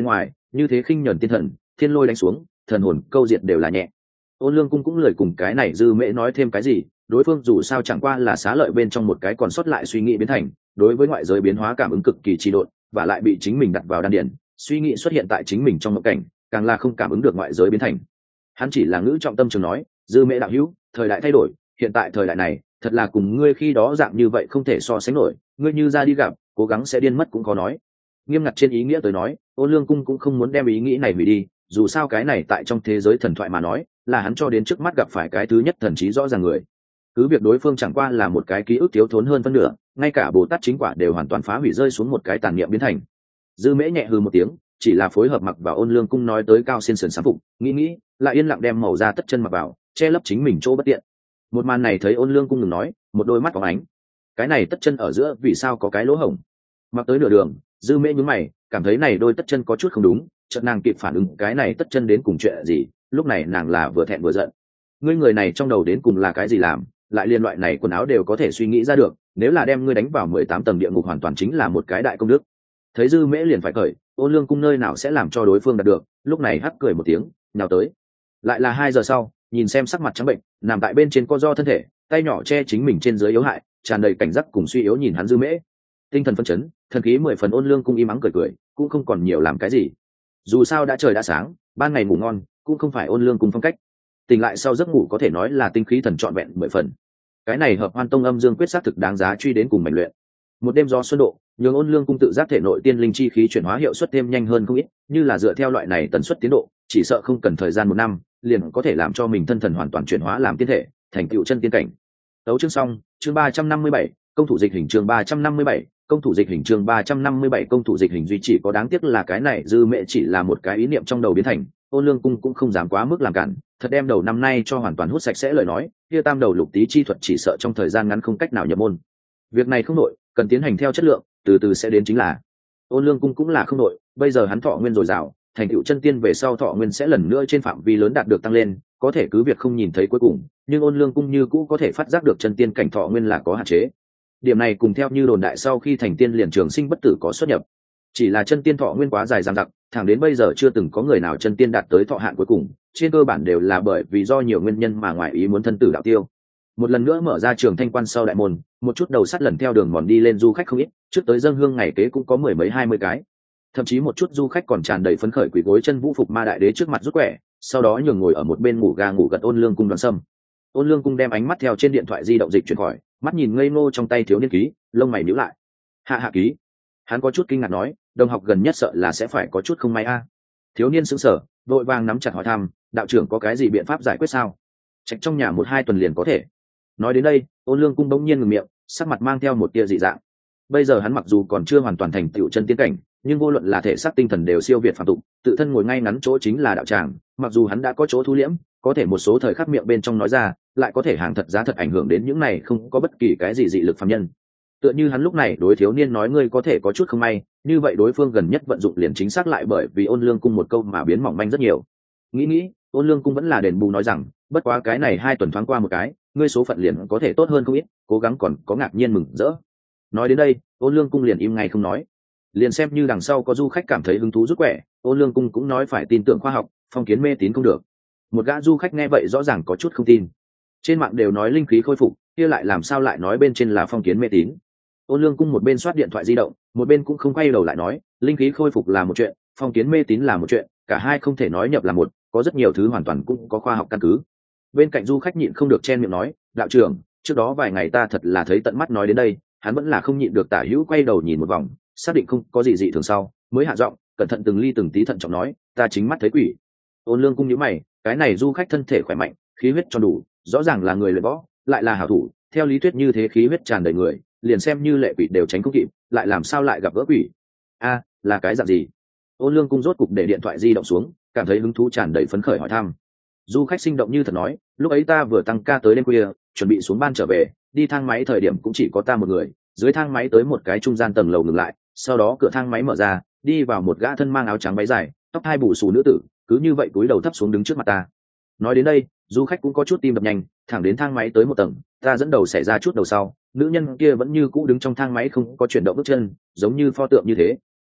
như thế khinh nhẫn tiên thần, thiên lôi đánh xuống, thần hồn câu diệt đều là nhẹ. Ôn Lương Cung cũng lời cùng cái này Dư Mễ nói thêm cái gì, đối phương dù sao chẳng qua là xá lợi bên trong một cái còn sót lại suy nghĩ biến thành, đối với ngoại giới biến hóa cảm ứng cực kỳ trì độn, và lại bị chính mình đặt vào đan điển, suy nghĩ xuất hiện tại chính mình trong mộng cảnh, càng là không cảm ứng được ngoại giới biến thành. Hắn chỉ là ngữ trọng tâm trường nói, Dư Mễ đạo hữu, thời đại thay đổi, hiện tại thời đại này, thật là cùng ngươi khi đó dạng như vậy không thể so sánh nổi, ngươi như ra đi gặp, cố gắng sẽ điên mất cũng khó nói. Nghiêm ngặt trên ý nghĩa tới nói, Ôn Lương Cung cũng không muốn đem ý nghĩ này hủy đi, dù sao cái này tại trong thế giới thần thoại mà nói, là hắn cho đến trước mắt gặp phải cái thứ nhất thần trí rõ ràng người. Cứ việc đối phương chẳng qua là một cái ký ức thiếu thốn hơn phân nửa, ngay cả Bồ Tát chính quả đều hoàn toàn phá hủy rơi xuống một cái tàn niệm biến thành. Dư Mễ nhẹ hừ một tiếng, chỉ là phối hợp mặc vào Ôn Lương Cung nói tới cao xiên sườn sáng phục, nghĩ nghĩ, lại yên lặng đem màu da tất chân mặc vào, che lấp chính mình chỗ bất tiện. Một màn này thấy Ôn Lương Cung ngừng nói, một đôi mắt phóng ánh. Cái này tất chân ở giữa vì sao có cái lỗ hổng? Mặc tới nửa đường, Dư Mễ nhướng mày, cảm thấy này đôi tất chân có chút không đúng, chợt nàng kịp phản ứng cái này tất chân đến cùng chuyện gì, lúc này nàng là vừa thẹn vừa giận. Ngươi người này trong đầu đến cùng là cái gì làm, lại liên loại này quần áo đều có thể suy nghĩ ra được, nếu là đem ngươi đánh vào mười tám tầng địa ngục hoàn toàn chính là một cái đại công đức. Thấy Dư Mễ liền phải cởi, Ôn Lương Cung nơi nào sẽ làm cho đối phương đạt được, lúc này hắc cười một tiếng, nhào tới. Lại là hai giờ sau, nhìn xem sắc mặt trắng bệnh, nằm tại bên trên co ro thân thể, tay nhỏ che chính mình trên dưới yếu hại, tràn đầy cảnh giác cùng suy yếu nhìn hắn Dư Mễ. Tinh thần phấn chấn, thần khí mười phần Ôn Lương Cung im ắng cười cười, cũng không còn nhiều làm cái gì. Dù sao đã trời đã sáng, ban ngày ngủ ngon, cũng không phải Ôn Lương Cung phong cách. Tỉnh lại sau giấc ngủ có thể nói là tinh khí thần trọn vẹn mười phần. Cái này hợp Hoan Tông âm dương quyết xác thực đáng giá truy đến cùng mảnh luyện. Một đêm gió xuân độ, nhường Ôn Lương Cung tự giác thể nội tiên linh chi khí chuyển hóa hiệu suất thêm nhanh hơn không ít, như là dựa theo loại này tần suất tiến độ, chỉ sợ không cần thời gian một năm, liền có thể làm cho mình thân thần hoàn toàn chuyển hóa làm tiên thể, thành tựu chân tiên cảnh. Tấu chương xong, chương ba trăm năm mươi bảy, công thủ dịch hình chương ba trăm năm mươi bảy, công thủ dịch hình chương ba trăm năm mươi bảy công thủ dịch hình duy chỉ có đáng tiếc là cái này Dư Mễ chỉ là một cái ý niệm trong đầu biến thành, Ôn Lương Cung cũng không dám quá mức làm cản, thật đem đầu năm nay cho hoàn toàn hút sạch sẽ lời nói, kia tam đầu lục tý chi thuật chỉ sợ trong thời gian ngắn không cách nào nhập môn. Việc này không nội, cần tiến hành theo chất lượng, từ từ sẽ đến chính là. Ôn Lương Cung cũng là không nội, bây giờ hắn thọ nguyên dồi dào, thành tựu chân tiên về sau thọ nguyên sẽ lần nữa trên phạm vi lớn đạt được tăng lên, có thể cứ việc không nhìn thấy cuối cùng, nhưng Ôn Lương Cung như cũ có thể phát giác được chân tiên cảnh thọ nguyên là có hạn chế. Điểm này cùng theo như đồn đại sau khi thành tiên liền trường sinh bất tử có xuất nhập. Chỉ là chân tiên thọ nguyên quá dài dằng dặc, thẳng đến bây giờ chưa từng có người nào chân tiên đạt tới thọ hạn cuối cùng, trên cơ bản đều là bởi vì do nhiều nguyên nhân mà ngoài ý muốn thân tử đạo tiêu. Một lần nữa mở ra trường thanh quan sau đại môn, một chút đầu sắt lần theo đường mòn đi lên du khách không ít, trước tới dâng hương ngày kế cũng có mười mấy hai mươi cái. Thậm chí một chút du khách còn tràn đầy phấn khởi quỳ gối chân vũ phục ma đại đế trước mặt rút quẻ, sau đó nhường ngồi ở một bên ngủ ga ngủ gật Ôn Lương Cung Đoàn Sâm. Ôn Lương Cung đem ánh mắt theo trên điện thoại di động dịch chuyển khỏi, mắt nhìn ngây ngô trong tay thiếu niên ký, lông mày nhíu lại. Hạ hạ ký. Hắn có chút kinh ngạc nói, đồng học gần nhất sợ là sẽ phải có chút không may a. Thiếu niên sững sờ, vội vàng nắm chặt hỏi thăm, đạo trưởng có cái gì biện pháp giải quyết sao? Trạch trong nhà một hai tuần liền có thể. Nói đến đây, Ôn Lương Cung bỗng nhiên ngừng miệng, sắc mặt mang theo một tia dị dạng. Bây giờ hắn mặc dù còn chưa hoàn toàn thành tựu chân tiên cảnh, nhưng vô luận là thể xác tinh thần đều siêu việt phàm tục, tự thân ngồi ngay ngắn chỗ chính là đạo tràng, mặc dù hắn đã có chỗ thu liễm, có thể một số thời khắc miệng bên trong nói ra, lại có thể hàng thật giá thật ảnh hưởng đến những này không có bất kỳ cái gì dị lực phàm nhân. Tựa như hắn lúc này đối thiếu niên nói ngươi có thể có chút không may, như vậy đối phương gần nhất vận dụng liền chính xác lại bởi vì Ôn Lương Cung một câu mà biến mỏng manh rất nhiều. Nghĩ nghĩ, Ôn Lương Cung vẫn là đền bù nói rằng, bất quá cái này hai tuần thoáng qua một cái, ngươi số phận liền có thể tốt hơn không ít, cố gắng còn có ngạc nhiên mừng rỡ. Nói đến đây, Ôn Lương Cung liền im ngay không nói. Liền xem như đằng sau có du khách cảm thấy hứng thú rút quẻ, Ôn Lương Cung cũng nói phải tin tưởng khoa học, phong kiến mê tín không được. Một gã du khách nghe vậy rõ ràng có chút không tin. Trên mạng đều nói linh khí khôi phục, kia lại làm sao lại nói bên trên là phong kiến mê tín? Ôn Lương Cung một bên soát điện thoại di động, một bên cũng không quay đầu lại nói, linh khí khôi phục là một chuyện, phong kiến mê tín là một chuyện, cả hai không thể nói nhập là một, có rất nhiều thứ hoàn toàn cũng có khoa học căn cứ. Bên cạnh du khách nhịn không được chen miệng nói, đạo trưởng, trước đó vài ngày ta thật là thấy tận mắt nói đến đây, hắn vẫn là không nhịn được tả hữu quay đầu nhìn một vòng, xác định không có gì dị thường sau, mới hạ giọng, cẩn thận từng ly từng tí thận trọng nói, ta chính mắt thấy quỷ. Ôn Lương Cung nhíu mày, cái này du khách thân thể khỏe mạnh, khí huyết tròn đủ, rõ ràng là người luyện võ, lại là hảo thủ, theo lý thuyết như thế khí huyết tràn đầy người, liền xem như lệ quỷ đều tránh không kịp, lại làm sao lại gặp gỡ quỷ? A, là cái dạng gì? Ôn Lương Cung rốt cục để điện thoại di động xuống, cảm thấy hứng thú tràn đầy phấn khởi hỏi thăm. Du khách sinh động như thật nói, lúc ấy ta vừa tăng ca tới đêm khuya, chuẩn bị xuống ban trở về, đi thang máy thời điểm cũng chỉ có ta một người, dưới thang máy tới một cái trung gian tầng lầu ngừng lại, sau đó cửa thang máy mở ra, đi vào một gã thân mang áo trắng váy dài, tóc hai bù xù nữ tử, cứ như vậy cúi đầu thấp xuống đứng trước mặt ta. Nói đến đây, du khách cũng có chút tim đập nhanh, thẳng đến thang máy tới một tầng, ta dẫn đầu xảy ra chút đầu sau, nữ nhân kia vẫn như cũ đứng trong thang máy không có chuyển động bước chân, giống như pho tượng như thế.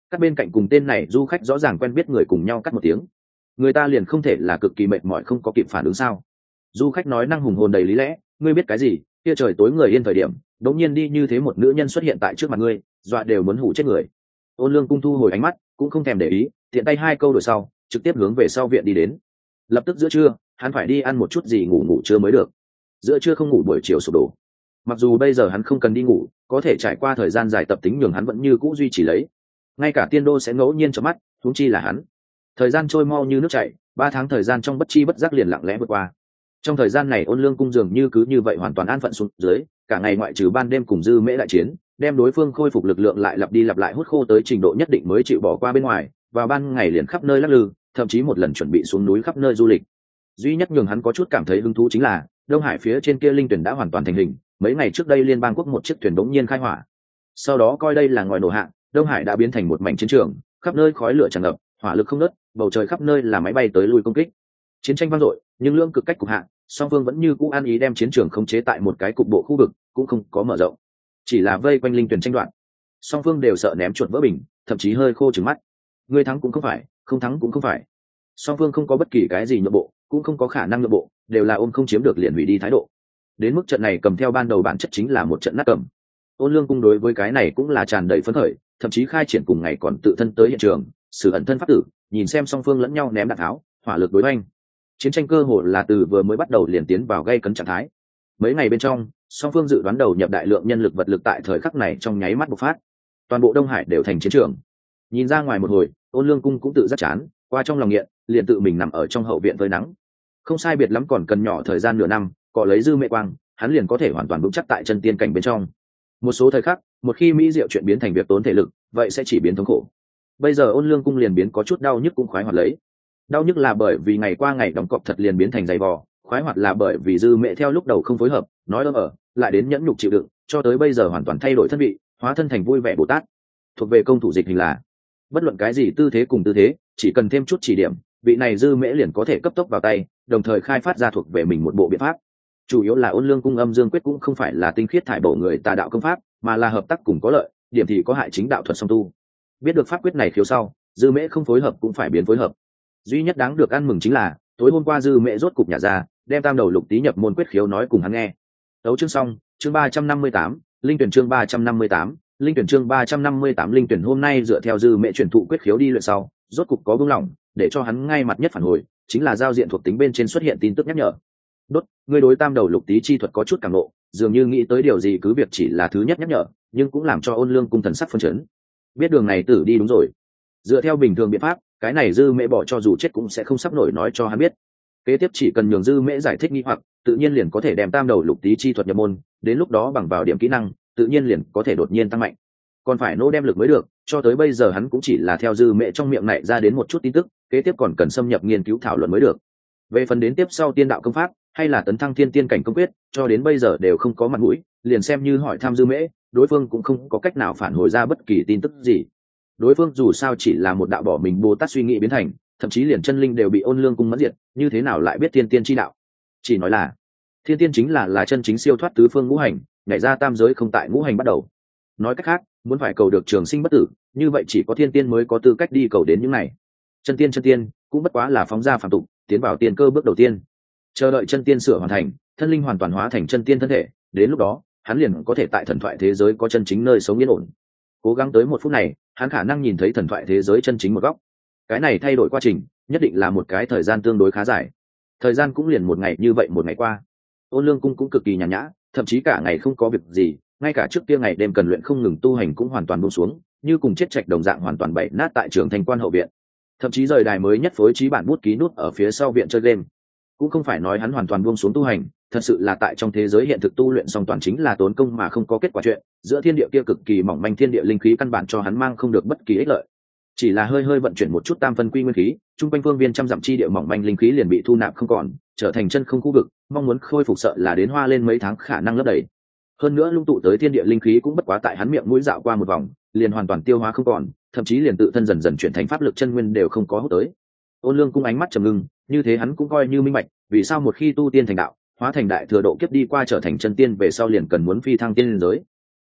Các bên cạnh cùng tên này du khách rõ ràng quen biết người cùng nhau cắt một tiếng. Người ta liền không thể là cực kỳ mệt mỏi không có kịp phản ứng sao? Du khách nói năng hùng hồn đầy lý lẽ, ngươi biết cái gì? Kia trời tối người yên thời điểm, đống nhiên đi như thế một nữ nhân xuất hiện tại trước mặt ngươi, dọa đều muốn hủ chết người. Ôn Lương Cung thu hồi ánh mắt, cũng không thèm để ý, tiện tay hai câu đổi sau, trực tiếp hướng về sau viện đi đến. Lập tức giữa trưa, hắn phải đi ăn một chút gì ngủ ngủ trưa mới được. Giữa trưa không ngủ buổi chiều sụp đổ. Mặc dù bây giờ hắn không cần đi ngủ, có thể trải qua thời gian dài tập tính nhường hắn vẫn như cũ duy trì lấy. Ngay cả Tiên Đô sẽ ngẫu nhiên chớp mắt, huống chi là hắn. Thời gian trôi mau như nước chảy, ba tháng thời gian trong bất chi bất giác liền lặng lẽ vượt qua. Trong thời gian này Ôn Lương Cung dường như cứ như vậy hoàn toàn an phận xuống dưới, cả ngày ngoại trừ ban đêm cùng Dư Mễ đại chiến, đem đối phương khôi phục lực lượng lại lặp đi lặp lại hút khô tới trình độ nhất định mới chịu bỏ qua bên ngoài, vào ban ngày liền khắp nơi lắc lư, thậm chí một lần chuẩn bị xuống núi khắp nơi du lịch. Duy nhất nhường hắn có chút cảm thấy hứng thú chính là Đông Hải phía trên kia linh tuyển đã hoàn toàn thành hình, mấy ngày trước đây liên bang quốc một chiếc thuyền đống nhiên khai hỏa. Sau đó coi đây là ngòi nổ hạ, Đông Hải đã biến thành một mảnh chiến trường, khắp nơi khói lửa tràn ngập, hỏa lực không ngớt, bầu trời khắp nơi là máy bay tới lui công kích. Chiến tranh vang dội, nhưng lưỡng cực cách cục hạ, song phương vẫn như cũ an ý đem chiến trường khống chế tại một cái cục bộ khu vực, cũng không có mở rộng, chỉ là vây quanh linh tuyển tranh đoạt. Song phương đều sợ ném chuột vỡ bình, thậm chí hơi khô trừng mắt. Người thắng cũng không phải, không thắng cũng không phải. Song phương không có bất kỳ cái gì nhượng bộ, cũng không có khả năng nhượng bộ, đều là ôm không chiếm được liền hủy đi thái độ. Đến mức trận này cầm theo ban đầu bản chất chính là một trận nát cầm. Ôn Lương Cung đối với cái này cũng là tràn đầy phấn khởi, thậm chí khai triển cùng ngày còn tự thân tới hiện trường, sử ẩn thân pháp tử, nhìn xem song phương lẫn nhau ném đạn tháo, hỏa lực đối oanh. Chiến tranh cơ hội là từ vừa mới bắt đầu liền tiến vào gây cấn trạng thái. Mấy ngày bên trong, song phương dự đoán đầu nhập đại lượng nhân lực vật lực tại thời khắc này trong nháy mắt bộc phát. Toàn bộ Đông Hải đều thành chiến trường. Nhìn ra ngoài một hồi, Ôn Lương Cung cũng tự giác chán, qua trong lòng nghiện, liền tự mình nằm ở trong hậu viện với nắng. Không sai biệt lắm còn cần nhỏ thời gian nửa năm, cọ lấy Dư Mễ quang, hắn liền có thể hoàn toàn vững chắc tại chân tiên cảnh bên trong. Một số thời khắc, một khi mỹ diệu chuyện biến thành việc tốn thể lực, vậy sẽ chỉ biến thống khổ. Bây giờ Ôn Lương Cung liền biến có chút đau nhức cũng khoái hoạt lấy. Đau nhức là bởi vì ngày qua ngày đóng cọc thật liền biến thành dày vò, khoái hoạt là bởi vì Dư Mễ theo lúc đầu không phối hợp, nói ơ ở, lại đến nhẫn nhục chịu đựng, cho tới bây giờ hoàn toàn thay đổi thân vị, hóa thân thành vui vẻ Bồ Tát. Thuộc về công thủ dịch hình là, bất luận cái gì tư thế cùng tư thế, chỉ cần thêm chút chỉ điểm, vị này Dư Mễ liền có thể cấp tốc vào tay, đồng thời khai phát ra thuộc về mình một bộ biện pháp. Chủ yếu là Ôn Lương Cung âm dương quyết cũng không phải là tinh khiết thải bổ người tà đạo công pháp, mà là hợp tác cùng có lợi, điểm thì có hại chính đạo thuật song tu. Biết được pháp quyết này khiếu sau, Dư Mễ không phối hợp cũng phải biến phối hợp. Duy nhất đáng được ăn mừng chính là tối hôm qua Dư Mễ rốt cục nhả ra, đem tam đầu lục tý nhập môn quyết khiếu nói cùng hắn nghe. Tấu chương xong, chương ba trăm năm mươi tám, linh tuyển chương ba trăm năm mươi tám, linh tuyển chương ba trăm năm mươi tám linh tuyển hôm nay dựa theo Dư Mễ truyền thụ quyết khiếu đi luyện sau, rốt cục có buông lỏng, để cho hắn ngay mặt nhất phản hồi, chính là giao diện thuộc tính bên trên xuất hiện tin tức nhắc nhở. Đốt, ngươi đối tam đầu lục tý chi thuật có chút cảm ngộ, dường như nghĩ tới điều gì cứ việc chỉ là thứ nhất nhắc nhở, nhưng cũng làm cho Ôn Lương Cung thần sắc phân chấn. Biết đường này tử đi đúng rồi. Dựa theo bình thường biện pháp, cái này Dư Mễ bỏ cho dù chết cũng sẽ không sắp nổi nói cho hắn biết. Kế tiếp chỉ cần nhường Dư Mễ giải thích nghi hoặc, tự nhiên liền có thể đem tam đầu lục tý chi thuật nhập môn, đến lúc đó bằng vào điểm kỹ năng, tự nhiên liền có thể đột nhiên tăng mạnh. Còn phải nô đem lực mới được, cho tới bây giờ hắn cũng chỉ là theo Dư Mễ trong miệng này ra đến một chút tin tức, kế tiếp còn cần xâm nhập nghiên cứu thảo luận mới được. Về phần đến tiếp sau tiên đạo công pháp, hay là tấn thăng thiên tiên cảnh công quyết, cho đến bây giờ đều không có mặt mũi, liền xem như hỏi thăm Dư Mễ, đối phương cũng không có cách nào phản hồi ra bất kỳ tin tức gì. Đối phương dù sao chỉ là một đạo bỏ mình Bồ Tát suy nghĩ biến thành, thậm chí liền chân linh đều bị Ôn Lương Cung mẫn diệt, như thế nào lại biết thiên tiên chi đạo? Chỉ nói là thiên tiên chính là là chân chính siêu thoát tứ phương ngũ hành, nhảy ra tam giới không tại ngũ hành bắt đầu. Nói cách khác, muốn phải cầu được trường sinh bất tử, như vậy chỉ có thiên tiên mới có tư cách đi cầu đến những này. Chân tiên chân tiên cũng bất quá là phóng ra phàm tục, tiến vào tiên cơ bước đầu tiên. Chờ đợi chân tiên sửa hoàn thành, thân linh hoàn toàn hóa thành chân tiên thân thể, đến lúc đó, hắn liền có thể tại thần thoại thế giới có chân chính nơi sống yên ổn. Cố gắng tới một phút này, hắn khả năng nhìn thấy thần thoại thế giới chân chính một góc. Cái này thay đổi quá trình, nhất định là một cái thời gian tương đối khá dài. Thời gian cũng liền một ngày như vậy một ngày qua. Ôn Lương Cung cũng cực kỳ nhàn nhã, thậm chí cả ngày không có việc gì, ngay cả trước kia ngày đêm cần luyện không ngừng tu hành cũng hoàn toàn buông xuống, như cùng chết trạch đồng dạng hoàn toàn bậy nát tại trường thành quan hậu viện. Thậm chí rời đài mới nhất phối trí bản bút ký nút ở phía sau viện chơi game. Cũng không phải nói hắn hoàn toàn buông xuống tu hành, thật sự là tại trong thế giới hiện thực tu luyện song toàn chính là tốn công mà không có kết quả chuyện, giữa thiên địa kia cực kỳ mỏng manh thiên địa linh khí căn bản cho hắn mang không được bất kỳ ích lợi. Chỉ là hơi hơi vận chuyển một chút tam phân quy nguyên khí, trung quanh phương viên trăm dặm chi địa mỏng manh linh khí liền bị thu nạp không còn, trở thành chân không khu vực, mong muốn khôi phục sợ là đến hoa lên mấy tháng khả năng lấp đầy. Hơn nữa lung tụ tới thiên địa linh khí cũng bất quá tại hắn miệng mũi dạo qua một vòng, liền hoàn toàn tiêu hóa không còn, thậm chí liền tự thân dần dần chuyển thành pháp lực chân nguyên đều không có hút tới. Ôn Lương Cung ánh mắt trầm ngưng, như thế hắn cũng coi như minh bạch, vì sao một khi tu tiên thành đạo, hóa thành đại thừa độ kiếp đi qua trở thành chân tiên về sau liền cần muốn phi thăng tiên giới.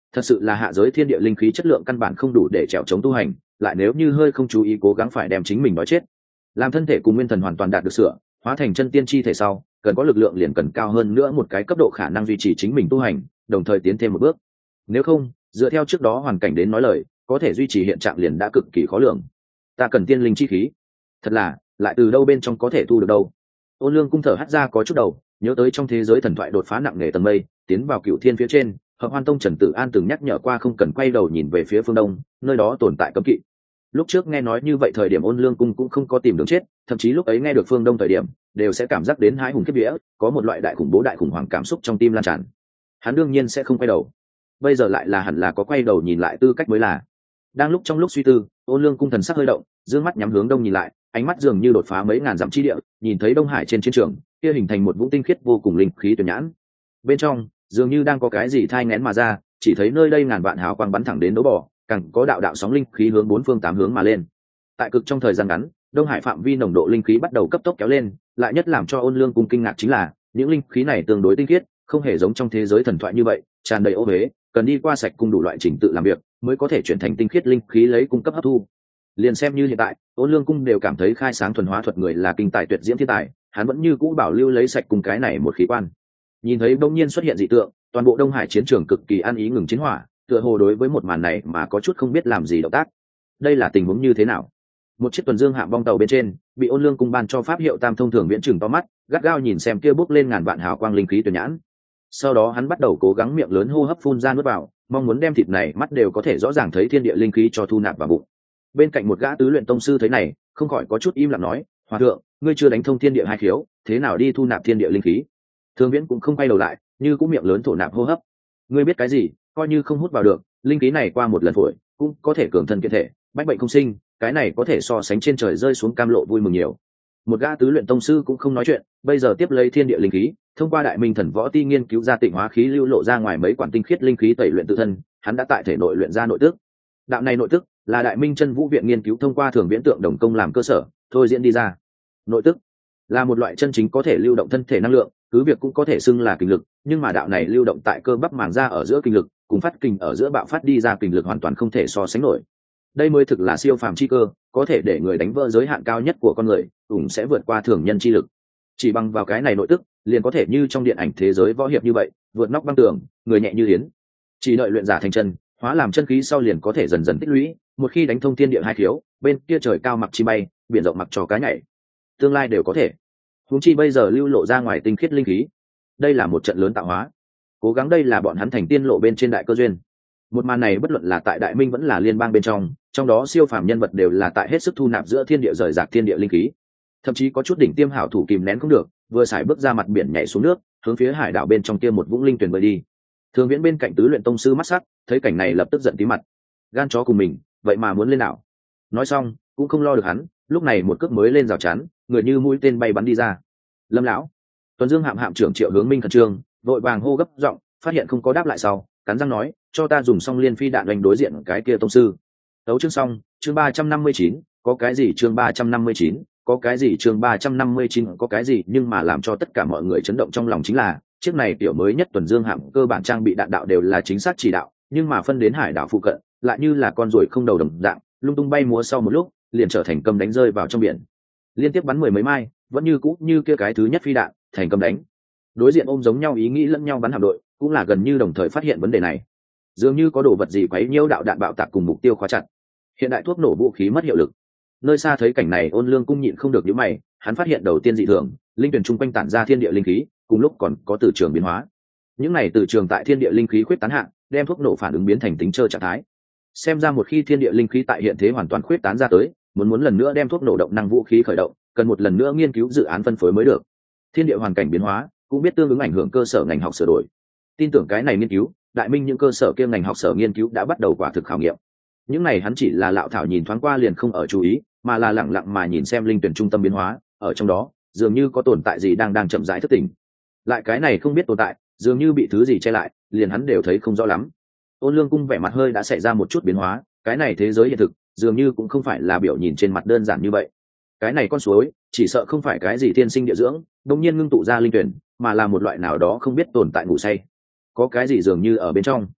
thật sự là hạ giới thiên địa linh khí chất lượng căn bản không đủ để trèo chống tu hành, lại nếu như hơi không chú ý cố gắng phải đem chính mình nói chết. Làm thân thể cùng nguyên thần hoàn toàn đạt được sửa hóa thành chân tiên chi thể sau, cần có lực lượng liền cần cao hơn nữa một cái cấp độ khả năng duy trì chính mình tu hành, đồng thời tiến thêm một bước. Nếu không, dựa theo trước đó hoàn cảnh đến nói lời, có thể duy trì hiện trạng liền đã cực kỳ khó lường. Ta cần tiên linh chi khí, thật là lại từ đâu bên trong có thể thu được đâu. Ôn Lương cung thở hắt ra có chút đầu, nhớ tới trong thế giới thần thoại đột phá nặng nề tầng mây, tiến vào cựu thiên phía trên, Hợp Hoan Tông Trần Tử An từng nhắc nhở qua không cần quay đầu nhìn về phía phương đông, nơi đó tồn tại cấm kỵ. Lúc trước nghe nói như vậy thời điểm Ôn Lương cung cũng không có tìm đường chết, thậm chí lúc ấy nghe được phương đông thời điểm, đều sẽ cảm giác đến hãi hùng khiếp vía, có một loại đại khủng bố đại khủng hoảng cảm xúc trong tim lan tràn. Hắn đương nhiên sẽ không quay đầu. Bây giờ lại là hẳn là có quay đầu nhìn lại tư cách mới là. Đang lúc trong lúc suy tư, Ôn Lương cung thần sắc hơi động, dương mắt nhắm hướng đông nhìn lại, ánh mắt dường như đột phá mấy ngàn dặm chi địa, nhìn thấy Đông Hải trên chiến trường, kia hình thành một vũng tinh khiết vô cùng linh khí tuyệt nhãn. Bên trong, dường như đang có cái gì thai nghén mà ra, chỉ thấy nơi đây ngàn vạn hào quang bắn thẳng đến đấu bò, càng có đạo đạo sóng linh khí hướng bốn phương tám hướng mà lên. Tại cực trong thời gian ngắn, Đông Hải phạm vi nồng độ linh khí bắt đầu cấp tốc kéo lên, lại nhất làm cho Ôn Lương cung kinh ngạc chính là, những linh khí này tương đối tinh khiết, không hề giống trong thế giới thần thoại như vậy, tràn đầy ô uế, cần đi qua sạch cung đủ loại trình tự làm việc, mới có thể chuyển thành tinh khiết linh khí lấy cung cấp hấp thu. Liền xem như hiện tại, Ôn Lương cung đều cảm thấy khai sáng thuần hóa thuật người là kinh tài tuyệt diễm thiên tài, hắn vẫn như cũ bảo lưu lấy sạch cùng cái này một khí quan. Nhìn thấy bỗng nhiên xuất hiện dị tượng, toàn bộ Đông Hải chiến trường cực kỳ an ý ngừng chiến hỏa, tựa hồ đối với một màn này mà có chút không biết làm gì động tác. Đây là tình huống như thế nào? Một chiếc tuần dương hạm bong tàu bên trên, bị Ôn Lương cung ban cho pháp hiệu Tam Thông Thường viễn trừng to mắt, gắt gao nhìn xem kia bốc lên ngàn vạn hào quang linh khí tuyệt nhãn. Sau đó hắn bắt đầu cố gắng miệng lớn hô hấp phun ra nuốt vào, mong muốn đem thịt này mắt đều có thể rõ ràng thấy thiên địa linh khí cho thu nạp vào bụng. Bên cạnh một gã tứ luyện tông sư thấy này, không khỏi có chút im lặng nói, hòa thượng, ngươi chưa đánh thông thiên địa hai khiếu, thế nào đi thu nạp thiên địa linh khí? Thương Viễn cũng không quay đầu lại, như cũng miệng lớn thổ nạp hô hấp. Ngươi biết cái gì? Coi như không hút vào được, linh khí này qua một lần phổi, cũng có thể cường thân kiện thể, bách bệnh không sinh, cái này có thể so sánh trên trời rơi xuống cam lộ vui mừng nhiều. Một gã tứ luyện tông sư cũng không nói chuyện, bây giờ tiếp lấy thiên địa linh khí, thông qua đại minh thần võ ti nghiên cứu ra tịnh hóa khí lưu lộ ra ngoài mấy quản tinh khiết linh khí tẩy luyện tự thân, hắn đã tại thể nội luyện ra nội tức. Đạo này nội tức là đại minh chân vũ viện nghiên cứu thông qua thường viễn tượng đồng công làm cơ sở thôi diễn đi ra. Nội tức là một loại chân chính có thể lưu động thân thể năng lượng, cứ việc cũng có thể xưng là kinh lực, nhưng mà đạo này lưu động tại cơ bắp màng da ở giữa kinh lực, cùng phát kinh ở giữa bạo phát đi ra kinh lực hoàn toàn không thể so sánh nổi. Đây mới thực là siêu phàm chi cơ, có thể để người đánh vỡ giới hạn cao nhất của con người, cũng sẽ vượt qua thường nhân chi lực. Chỉ bằng vào cái này nội tức, liền có thể như trong điện ảnh thế giới võ hiệp như vậy, vượt nóc băng tường, người nhẹ như yến. Chỉ đợi luyện giả thành chân, hóa làm chân khí sau liền có thể dần dần tích lũy, một khi đánh thông thiên địa hai khiếu, bên kia trời cao mặc chi bay, biển rộng mặc trò cá nhảy, tương lai đều có thể. Huống chi bây giờ lưu lộ ra ngoài tinh khiết linh khí, đây là một trận lớn tạo hóa. Cố gắng đây là bọn hắn thành tiên lộ bên trên đại cơ duyên. Một màn này bất luận là tại đại minh vẫn là liên bang bên trong, trong đó siêu phàm nhân vật đều là tại hết sức thu nạp giữa thiên địa rời rạc thiên địa linh khí. Thậm chí có chút đỉnh tiêm hảo thủ kìm nén không được, vừa xài bước ra mặt biển nhảy xuống nước, hướng phía hải đảo bên trong kia một vũng linh tuyển bơi đi. Thường Viễn bên cạnh tứ luyện tông sư mắt sắc, thấy cảnh này lập tức giận tí mặt. Gan chó cùng mình, vậy mà muốn lên đảo. Nói xong, cũng không lo được hắn, lúc này một cước mới lên rào chắn, người như mũi tên bay bắn đi ra. Lâm lão, Tuần Dương hạm hạm trưởng Triệu Hướng Minh khẩn trương, vội vàng hô gấp giọng, phát hiện không có đáp lại sau, cắn răng nói, cho ta dùng xong liên phi đạn đánh đối diện cái kia tông sư. Đấu chương xong, chương ba trăm năm mươi chín, có cái gì chương ba trăm năm mươi chín, có cái gì chương ba trăm năm mươi chín có cái gì, nhưng mà làm cho tất cả mọi người chấn động trong lòng chính là, chiếc này tiểu mới nhất Tuần Dương hạm cơ bản trang bị đạn đạo đều là chính xác chỉ đạo, nhưng mà phân đến hải đảo phụ cận, lại như là con ruồi không đầu đồng dạng, lung tung bay múa sau một lúc, liền trở thành cầm đánh rơi vào trong biển. Liên tiếp bắn mười mấy mai, vẫn như cũ như kia cái thứ nhất phi đạn, thành cầm đánh. Đối diện ôm giống nhau ý nghĩ lẫn nhau bắn hạm đội, cũng là gần như đồng thời phát hiện vấn đề này. Dường như có đồ vật gì quấy nhiễu đạo đạn bạo tạc cùng mục tiêu khóa chặt. Hiện đại thuốc nổ vũ khí mất hiệu lực. Nơi xa thấy cảnh này Ôn Lương cung nhịn không được nhíu mày, hắn phát hiện đầu tiên dị thường, linh tuyển trung quanh tản ra thiên địa linh khí, cùng lúc còn có từ trường biến hóa. Những này từ trường tại thiên địa linh khí khuyết tán hạ, đem thuốc nổ phản ứng biến thành tính trơ trạng thái. Xem ra một khi thiên địa linh khí tại hiện thế hoàn toàn khuyết tán ra tới, muốn muốn lần nữa đem thuốc nổ động năng vũ khí khởi động, cần một lần nữa nghiên cứu dự án phân phối mới được. Thiên địa hoàn cảnh biến hóa, cũng biết tương ứng ảnh hưởng cơ sở ngành học sửa đổi. Tin tưởng cái này nghiên cứu, đại minh những cơ sở kia ngành học sở nghiên cứu đã bắt đầu quả thực khảo nghiệm. Những này hắn chỉ là lạo thảo nhìn thoáng qua liền không ở chú ý, mà là lặng lặng mà nhìn xem linh tuyển trung tâm biến hóa, ở trong đó, dường như có tồn tại gì đang đang chậm rãi thức tỉnh. Lại cái này không biết tồn tại, dường như bị thứ gì che lại, liền hắn đều thấy không rõ lắm. Ôn Lương cung vẻ mặt hơi đã xảy ra một chút biến hóa, cái này thế giới hiện thực, dường như cũng không phải là biểu nhìn trên mặt đơn giản như vậy. Cái này con suối, chỉ sợ không phải cái gì thiên sinh địa dưỡng, đột nhiên ngưng tụ ra linh tuyển, mà là một loại nào đó không biết tồn tại ngủ say. Có cái gì dường như ở bên trong.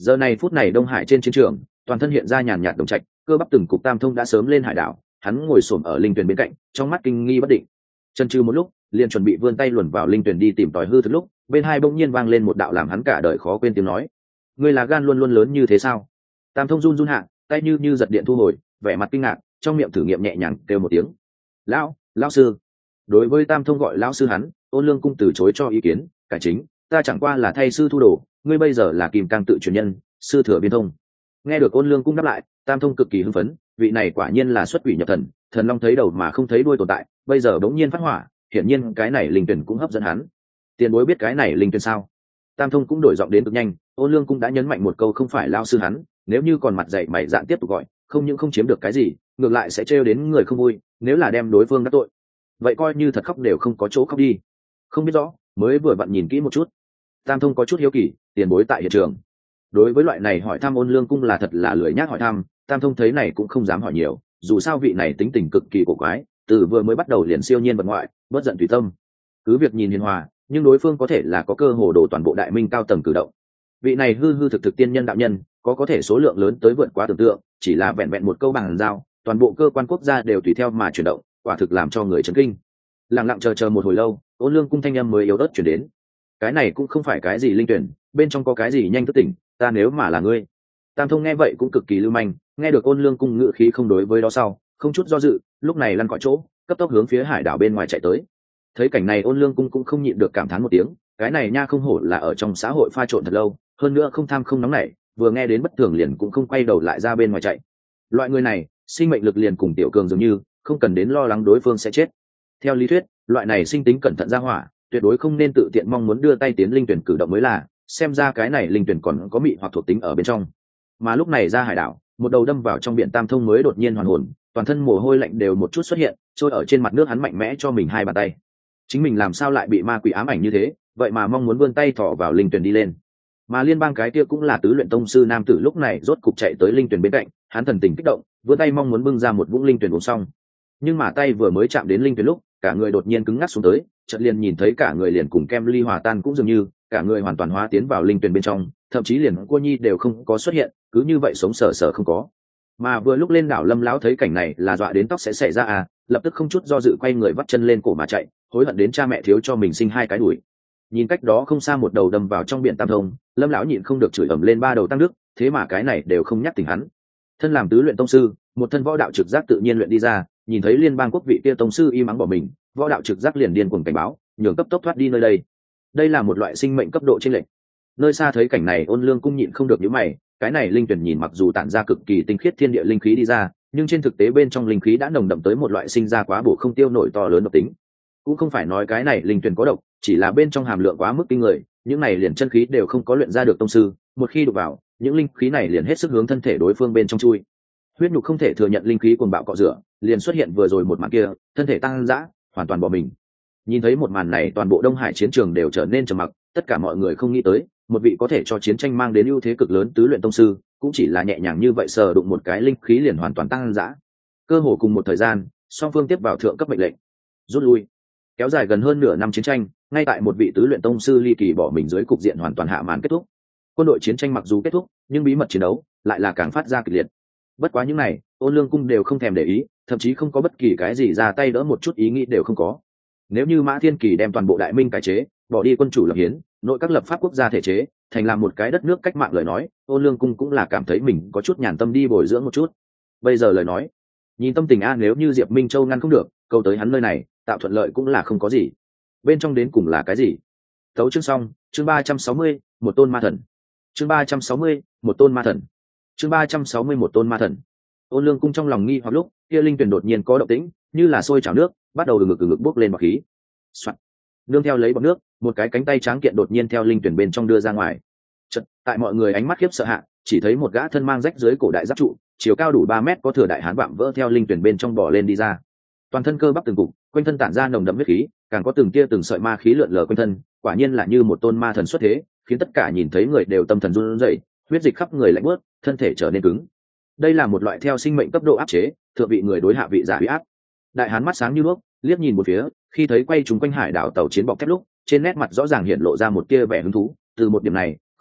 Giờ này phút này Đông Hải trên chiến trường, toàn thân hiện ra nhàn nhạt đồng trạch, cơ bắp từng cục. Tam Thông đã sớm lên hải đảo, hắn ngồi xổm ở linh tuyển bên cạnh, trong mắt kinh nghi bất định. Chần chừ một lúc, liền chuẩn bị vươn tay luồn vào linh tuyển đi tìm tòi hư thực lúc, bên hai bỗng nhiên vang lên một đạo làm hắn cả đời khó quên tiếng nói: ngươi là gan luôn luôn lớn như thế sao? Tam Thông run run hạ, tay như như giật điện thu hồi, vẻ mặt kinh ngạc, trong miệng thử nghiệm nhẹ nhàng kêu một tiếng: lão lão sư. Đối với Tam Thông gọi lão sư hắn, Ôn Lương Cung từ chối cho ý kiến, cải chính: ta chẳng qua là thay sư thu đồ, ngươi bây giờ là Kim Cang tự truyền nhân, sư thừa biên thông. Nghe được Ôn Lương Cung đáp lại, Tam Thông cực kỳ hưng phấn, vị này quả nhiên là xuất quỷ nhập thần, thần long thấy đầu mà không thấy đuôi tồn tại, bây giờ bỗng nhiên phát hỏa, hiển nhiên cái này linh tuyển cũng hấp dẫn hắn. Tiền bối biết cái này linh tuyển sao? Tam Thông cũng đổi giọng đến cực nhanh, Ôn Lương Cung đã nhấn mạnh một câu không phải lão sư hắn, nếu như còn mặt dạy mày dạn tiếp tục gọi, không những không chiếm được cái gì, ngược lại sẽ trêu đến người không vui, nếu là đem đối phương đắc tội, vậy coi như thật khóc đều không có chỗ khóc đi. Không biết rõ, mới vừa vặn nhìn kỹ một chút. Tam Thông có chút hiếu kỳ, tiền bối tại hiện trường. Đối với loại này hỏi thăm Ôn Lương Cung là thật là lười nhác hỏi thăm, Tam Thông thấy này cũng không dám hỏi nhiều, dù sao vị này tính tình cực kỳ cổ quái, từ vừa mới bắt đầu liền siêu nhiên vật ngoại, bất giận tùy tâm. Cứ việc nhìn hiền hòa, nhưng đối phương có thể là có cơ hồ đổ toàn bộ đại minh cao tầng cử động. Vị này hư hư thực thực tiên nhân đạo nhân, có có thể số lượng lớn tới vượt quá tưởng tượng, chỉ là vẹn vẹn một câu bằng giao, toàn bộ cơ quan quốc gia đều tùy theo mà chuyển động, quả thực làm cho người chấn kinh. Lặng lặng chờ chờ một hồi lâu, Ôn Lương Cung thanh âm mới yếu ớt chuyển đến: cái này cũng không phải cái gì linh tuyển, bên trong có cái gì nhanh thức tỉnh, ta nếu mà là ngươi. Tam Thông nghe vậy cũng cực kỳ lưu manh, nghe được Ôn Lương Cung ngữ khí không đối với đó sau, không chút do dự, lúc này lăn khỏi chỗ, cấp tốc hướng phía hải đảo bên ngoài chạy tới. Thấy cảnh này Ôn Lương Cung cũng không nhịn được cảm thán một tiếng, cái này nha không hổ là ở trong xã hội pha trộn thật lâu, hơn nữa không tham không nóng nảy, vừa nghe đến bất thường liền cũng không quay đầu lại ra bên ngoài chạy. Loại người này, sinh mệnh lực liền cùng tiểu cường dường như, không cần đến lo lắng đối phương sẽ chết. Theo lý thuyết, loại này sinh tính cẩn thận ra hỏa, tuyệt đối không nên tự tiện mong muốn đưa tay tiến linh tuyển cử động mới là, xem ra cái này linh tuyển còn có mị hoặc thuộc tính ở bên trong. Mà lúc này ra hải đảo, một đầu đâm vào trong biển Tam Thông mới đột nhiên hoàn hồn, toàn thân mồ hôi lạnh đều một chút xuất hiện, trôi ở trên mặt nước. Hắn mạnh mẽ cho mình hai bàn tay. Chính mình làm sao lại bị ma quỷ ám ảnh như thế, vậy mà mong muốn vươn tay thọ vào linh tuyển đi lên. Mà liên bang cái kia cũng là tứ luyện tông sư nam tử lúc này rốt cục chạy tới linh tuyển bên cạnh, hắn thần tình kích động, vươn tay mong muốn bưng ra một vũng linh tuyển uống xong. Nhưng mà tay vừa mới chạm đến linh tuyển lúc, cả người đột nhiên cứng ngắc xuống tới, chợt liền nhìn thấy cả người liền cùng kem ly hòa tan cũng dường như, cả người hoàn toàn hóa tiến vào linh tuyển bên trong, thậm chí liền cô nhi đều không có xuất hiện, cứ như vậy sống sờ sờ không có. Mà vừa lúc lên đảo Lâm lão thấy cảnh này là dọa đến tóc sẽ xảy ra à, lập tức không chút do dự quay người vắt chân lên cổ mà chạy, hối hận đến cha mẹ thiếu cho mình sinh hai cái đuổi. Nhìn cách đó không xa một đầu đâm vào trong biển Tam Thông, Lâm lão nhịn không được chửi ầm lên ba đầu tăng đức, thế mà cái này đều không nhắc tỉnh hắn. Thân làm tứ luyện tông sư, một thân võ đạo trực giác tự nhiên luyện đi ra, nhìn thấy liên bang quốc vị kia tông sư y mắng bỏ mình, võ đạo trực giác liền điên cuồng cảnh báo, nhường cấp tốc thoát đi nơi đây. Đây là một loại sinh mệnh cấp độ chênh lệch. Nơi xa thấy cảnh này Ôn Lương Cung nhịn không được nhíu mày, cái này linh tuyển nhìn mặc dù tản ra cực kỳ tinh khiết thiên địa linh khí đi ra, nhưng trên thực tế bên trong linh khí đã nồng đậm tới một loại sinh ra quá bổ không tiêu nổi to lớn độc tính. Cũng không phải nói cái này linh tuyển có độc, chỉ là bên trong hàm lượng quá mức kinh người, những này liền chân khí đều không có luyện ra được tông sư, một khi đụng vào, những linh khí này liền hết sức hướng thân thể đối phương bên trong chui. Huyết nhục không thể thừa nhận linh khí cuồng bạo cọ rửa, liền xuất hiện vừa rồi một màn kia, thân thể tăng dã, hoàn toàn bỏ mình. Nhìn thấy một màn này, toàn bộ Đông Hải chiến trường đều trở nên trầm mặc, tất cả mọi người không nghĩ tới, một vị có thể cho chiến tranh mang đến ưu thế cực lớn tứ luyện tông sư, cũng chỉ là nhẹ nhàng như vậy sờ đụng một cái linh khí liền hoàn toàn tăng dã. Cơ hồ cùng một thời gian, song phương tiếp vào thượng cấp mệnh lệnh, rút lui. Kéo dài gần hơn nửa năm chiến tranh, ngay tại một vị tứ luyện tông sư ly kỳ bỏ mình dưới cục diện hoàn toàn hạ màn kết thúc. Quân đội chiến tranh mặc dù kết thúc, nhưng bí mật chiến đấu lại là càng phát ra kịch liệt. Bất quá những này, Ôn Lương Cung đều không thèm để ý, thậm chí không có bất kỳ cái gì ra tay đỡ một chút ý nghĩ đều không có. Nếu như Mã Thiên Kỳ đem toàn bộ đại minh cải chế, bỏ đi quân chủ lập hiến, nội các lập pháp quốc gia thể chế, thành làm một cái đất nước cách mạng lời nói, Ôn Lương Cung cũng là cảm thấy mình có chút nhàn tâm đi bồi dưỡng một chút. Bây giờ lời nói, nhìn tâm tình a, nếu như Diệp Minh Châu ngăn không được, câu tới hắn nơi này, tạo thuận lợi cũng là không có gì. Bên trong đến cùng là cái gì? Tấu chương xong, chương ba trăm sáu mươi, một tôn ma thần. Chương ba trăm sáu mươi, một tôn ma thần. Chương ba trăm sáu mươi, một tôn ma thần. Ôn Lương Cung trong lòng nghi hoặc lúc, kia linh tuyển đột nhiên có động tĩnh, như là sôi trào nước, bắt đầu từ ngực từ ngực bốc lên bọt khí. Soạt. Nương theo lấy bọt nước, một cái cánh tay tráng kiện đột nhiên theo linh tuyển bên trong đưa ra ngoài. Chợt, tại mọi người ánh mắt khiếp sợ hạ, chỉ thấy một gã thân mang rách dưới cổ đại giáp trụ, chiều cao đủ ba mét có thừa đại hán vạm vỡ theo linh tuyển bên trong bò lên đi ra. Toàn thân cơ bắp từng cục, quanh thân tản ra nồng đậm huyết khí, càng có từng tia từng sợi ma khí lượn lờ quanh thân, quả nhiên là như một tôn ma thần xuất thế, khiến tất cả nhìn thấy người đều tâm thần run rẩy, huyết dịch khắp người lạnh bớt, thân thể trở nên cứng. Đây là một loại theo sinh mệnh cấp độ áp chế, thượng vị người đối hạ vị giả uy áp. Đại hán mắt sáng như đuốc, liếc nhìn một phía, khi thấy quay chúng quanh hải đảo tàu chiến bọc thép lúc, trên nét mặt rõ ràng hiện lộ ra một tia vẻ hứng thú, từ một điểm này,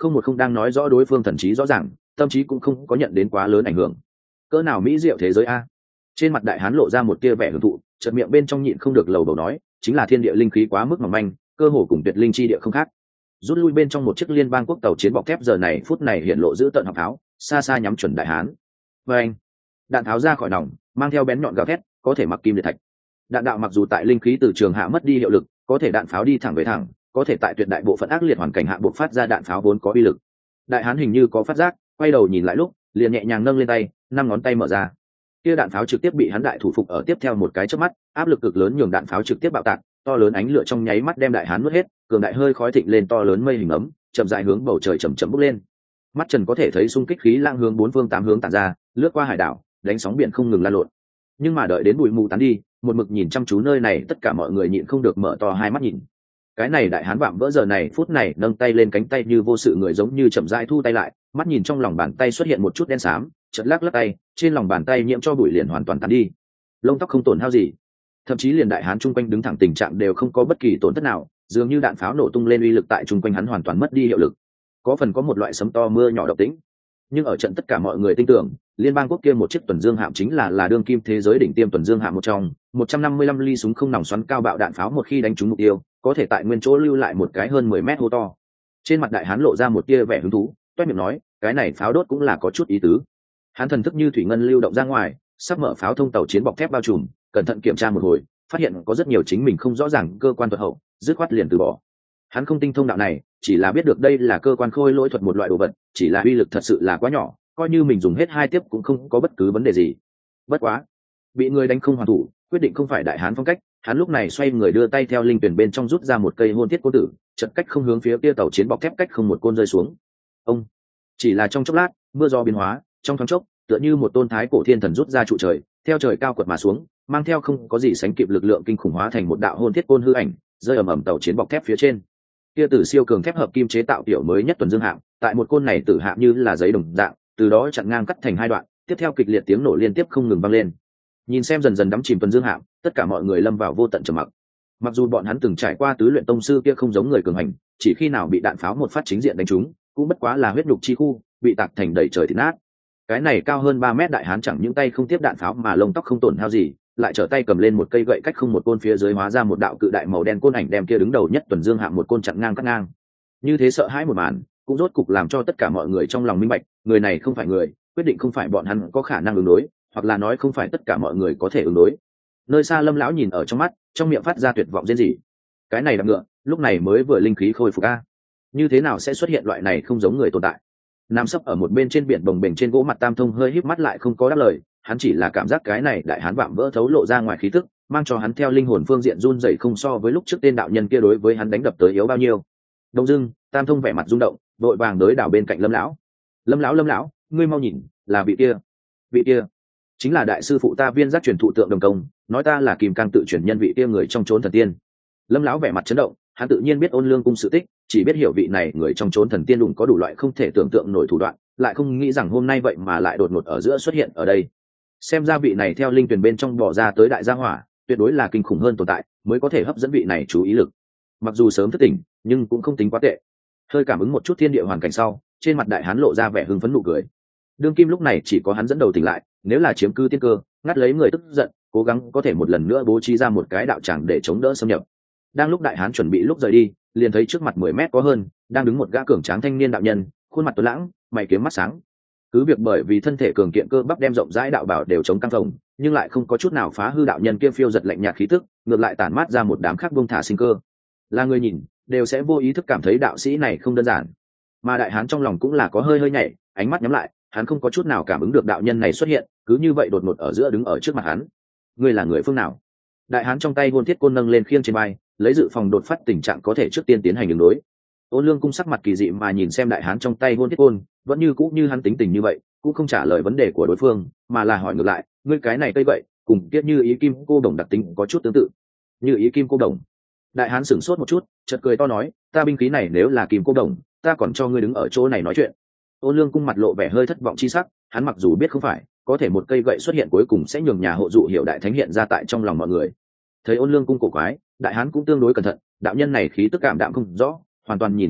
không một không đang nói rõ đối phương thần trí rõ ràng, tâm trí cũng không có nhận đến quá lớn ảnh hưởng. Cỡ nào mỹ diệu thế giới a. Trên mặt đại hán lộ ra một tia vẻ hưởng thụ, chợt miệng bên trong nhịn không được lầu bầu nói, chính là thiên địa linh khí quá mức mỏng manh, cơ hồ cùng tuyệt linh chi địa không khác. Rút lui bên trong một chiếc liên bang quốc tàu chiến bọc thép giờ này phút này hiện lộ giữ tận học tháo, xa xa nhắm chuẩn đại hán. Và anh, đạn tháo ra khỏi nòng, mang theo bén nhọn gào thét, có thể mặc kim liệt thạch. Đạn đạo mặc dù tại linh khí từ trường hạ mất đi hiệu lực, có thể đạn pháo đi thẳng về thẳng, có thể tại tuyệt đại bộ phận ác liệt hoàn cảnh hạ buộc phát ra đạn pháo vốn có uy lực. Đại hán hình như có phát giác, quay đầu nhìn lại lúc, liền nhẹ nhàng nâng lên tay, năm ngón tay mở ra. Kia đạn pháo trực tiếp bị hắn đại thủ phục ở tiếp theo một cái chớp mắt, áp lực cực lớn nhường đạn pháo trực tiếp bạo tạc, to lớn ánh lửa trong nháy mắt đem đại hán nuốt hết, cường đại hơi khói thịnh lên to lớn mây hình ấm, chậm rãi hướng bầu trời chậm chậm bốc lên. Mắt Trần có thể thấy xung kích khí lang hướng bốn phương tám hướng tản ra, lướt qua hải đảo, đánh sóng biển không ngừng lan lộn. Nhưng mà đợi đến bụi mù tán đi, một mực nhìn chăm chú nơi này, tất cả mọi người nhịn không được mở to hai mắt nhìn. Cái này đại hán vạm vỡ giờ này phút này nâng tay lên cánh tay như vô sự người giống như chậm rãi thu tay lại, mắt nhìn trong lòng bàn tay xuất hiện một chút đen xám, chợt lắc lắc tay, trên lòng bàn tay nhiễm cho bụi liền hoàn toàn tan đi. Lông tóc không tổn hao gì, thậm chí liền đại hán chung quanh đứng thẳng tình trạng đều không có bất kỳ tổn thất nào, dường như đạn pháo nổ tung lên uy lực tại chung quanh hắn hoàn toàn mất đi hiệu lực. Có phần có một loại sấm to mưa nhỏ độc tĩnh. Nhưng ở trận tất cả mọi người tin tưởng, liên bang quốc kia một chiếc tuần dương hạm chính là là đương kim thế giới đỉnh tiêm tuần dương hạm một trong, một trăm năm mươi lăm ly súng không nòng xoắn cao bạo đạn pháo một khi đánh trúng mục tiêu, có thể tại nguyên chỗ lưu lại một cái hơn mười mét hố to. Trên mặt đại hán lộ ra một tia vẻ hứng thú, toét miệng nói, cái này pháo đốt cũng là có chút ý tứ. Hắn thần thức như thủy ngân lưu động ra ngoài, sắp mở pháo thông tàu chiến bọc thép bao trùm, cẩn thận kiểm tra một hồi, phát hiện có rất nhiều chính mình không rõ ràng cơ quan thuật hậu, dứt khoát liền từ bỏ. Hắn không tinh thông đạo này, chỉ là biết được đây là cơ quan khôi lỗi thuật một loại đồ vật, chỉ là uy lực thật sự là quá nhỏ, coi như mình dùng hết hai tiếp cũng không có bất cứ vấn đề gì. Bất quá, bị người đánh không hoàn thủ, quyết định không phải đại hán phong cách, hắn lúc này xoay người đưa tay theo linh tuyển bên trong rút ra một cây hôn thiết côn tử, chật cách không hướng phía kia tàu chiến bọc thép cách không một côn rơi xuống. Ông, chỉ là trong chốc lát, mưa gió biến hóa, trong thoáng chốc, tựa như một tôn thái cổ thiên thần rút ra trụ trời, theo trời cao quật mà xuống, mang theo không có gì sánh kịp lực lượng kinh khủng hóa thành một đạo hôn thiết côn hư ảnh, rơi ầm ầm tàu chiến bọc thép phía trên. Kia tử siêu cường thép hợp kim chế tạo tiểu mới nhất tuần dương hạm, tại một côn này tử hạm như là giấy đồng dạng, từ đó chặn ngang cắt thành hai đoạn, tiếp theo kịch liệt tiếng nổ liên tiếp không ngừng vang lên. Nhìn xem dần dần đắm chìm tuần dương hạm, tất cả mọi người lâm vào vô tận trầm mặc. Mặc dù bọn hắn từng trải qua tứ luyện tông sư kia không giống người cường hành, chỉ khi nào bị đạn pháo một phát chính diện đánh trúng, cũng bất quá là huyết nhục chi khu, bị tạc thành đầy trời thịt nát. Cái này cao hơn ba mét đại hán chẳng những tay không tiếp đạn pháo mà lông tóc không tổn hao gì, lại trở tay cầm lên một cây gậy cách không một côn phía dưới hóa ra một đạo cự đại màu đen côn ảnh đem kia đứng đầu nhất tuần dương hạm một côn chặn ngang cắt ngang. Như thế sợ hãi một màn, cũng rốt cục làm cho tất cả mọi người trong lòng minh bạch, người này không phải người, quyết định không phải bọn hắn có khả năng ứng đối, hoặc là nói không phải tất cả mọi người có thể ứng đối. Nơi xa Lâm lão nhìn ở trong mắt, trong miệng phát ra tuyệt vọng rên rỉ. Cái này đạp ngựa, lúc này mới vừa linh khí khôi phục a, như thế nào sẽ xuất hiện loại này không giống người tồn tại? Nam sấp ở một bên trên biển bồng bềnh trên gỗ mặt Tam Thông hơi híp mắt lại không có đáp lời, hắn chỉ là cảm giác cái này đại hán vạm vỡ thấu lộ ra ngoài khí tức, mang cho hắn theo linh hồn phương diện run rẩy không so với lúc trước tên đạo nhân kia đối với hắn đánh đập tới yếu bao nhiêu. Đông dưng, Tam Thông vẻ mặt rung động, vội vàng tới đảo bên cạnh Lâm lão. Lâm lão, Lâm lão, ngươi mau nhìn, là vị kia, vị kia, chính là đại sư phụ ta Viên Giác truyền thụ tượng đồng công, nói ta là Kim Cang tự chuyển nhân vị kia người trong chốn thần tiên. Lâm lão vẻ mặt chấn động, hắn tự nhiên biết Ôn Lương cung sự tích, chỉ biết hiểu vị này người trong chốn thần tiên đụng có đủ loại không thể tưởng tượng nổi thủ đoạn, lại không nghĩ rằng hôm nay vậy mà lại đột ngột ở giữa xuất hiện ở đây. Xem ra vị này theo linh tuyển bên trong bỏ ra tới đại gia hỏa, tuyệt đối là kinh khủng hơn tồn tại, mới có thể hấp dẫn vị này chú ý lực. Mặc dù sớm thức tỉnh, nhưng cũng không tính quá tệ. Hơi cảm ứng một chút thiên địa hoàn cảnh sau, trên mặt đại hán lộ ra vẻ hưng phấn nụ cười. Đương kim lúc này chỉ có hắn dẫn đầu tỉnh lại, nếu là chiếm cư tiên cơ, ngắt lấy người tức giận, cố gắng có thể một lần nữa bố trí ra một cái đạo tràng để chống đỡ xâm nhập. Đang lúc đại hán chuẩn bị lúc rời đi, liền thấy trước mặt mười mét có hơn, đang đứng một gã cường tráng thanh niên đạo nhân, khuôn mặt tuấn lãng, mày kiếm mắt sáng. Cứ việc bởi vì thân thể cường kiện cơ bắp đem rộng rãi đạo bảo đều chống căng phồng, nhưng lại không có chút nào phá hư đạo nhân kia phiêu giật lạnh nhạt khí tức, ngược lại tản mát ra một đám khác bông thả sinh cơ. Là người nhìn, đều sẽ vô ý thức cảm thấy đạo sĩ này không đơn giản. Mà đại hán trong lòng cũng là có hơi hơi nhảy, ánh mắt nhắm lại, hắn không có chút nào cảm ứng được đạo nhân này xuất hiện, cứ như vậy đột ngột ở giữa đứng ở trước mặt hắn. Ngươi là người phương nào? Đại hán trong tay hôn thiết côn nâng lên khiêng trên vai, lấy dự phòng đột phát tình trạng có thể trước tiên tiến hành đường đối. Ôn Lương cung sắc mặt kỳ dị mà nhìn xem đại hán trong tay hôn thiết côn, vẫn như cũ như hắn tính tình như vậy, cũng không trả lời vấn đề của đối phương, mà là hỏi ngược lại, ngươi cái này cây vậy, cùng kiết như ý kim cô đồng đặc tính có chút tương tự. Như ý kim cô đồng. Đại hán sửng sốt một chút, chợt cười to nói, ta binh khí này nếu là kim cô đồng, ta còn cho ngươi đứng ở chỗ này nói chuyện. Ôn Lương cung mặt lộ vẻ hơi thất vọng chi sắc, hắn mặc dù biết không phải, có thể một cây gậy xuất hiện cuối cùng sẽ nhường nhà hộ dụ hiệu đại thánh hiện ra tại trong lòng mọi người. Thấy Ôn Lương cung cổ quái, đại hán cũng tương đối cẩn thận, đạo nhân này khí tức cảm đạm không rõ, hoàn toàn nhìn không thấu,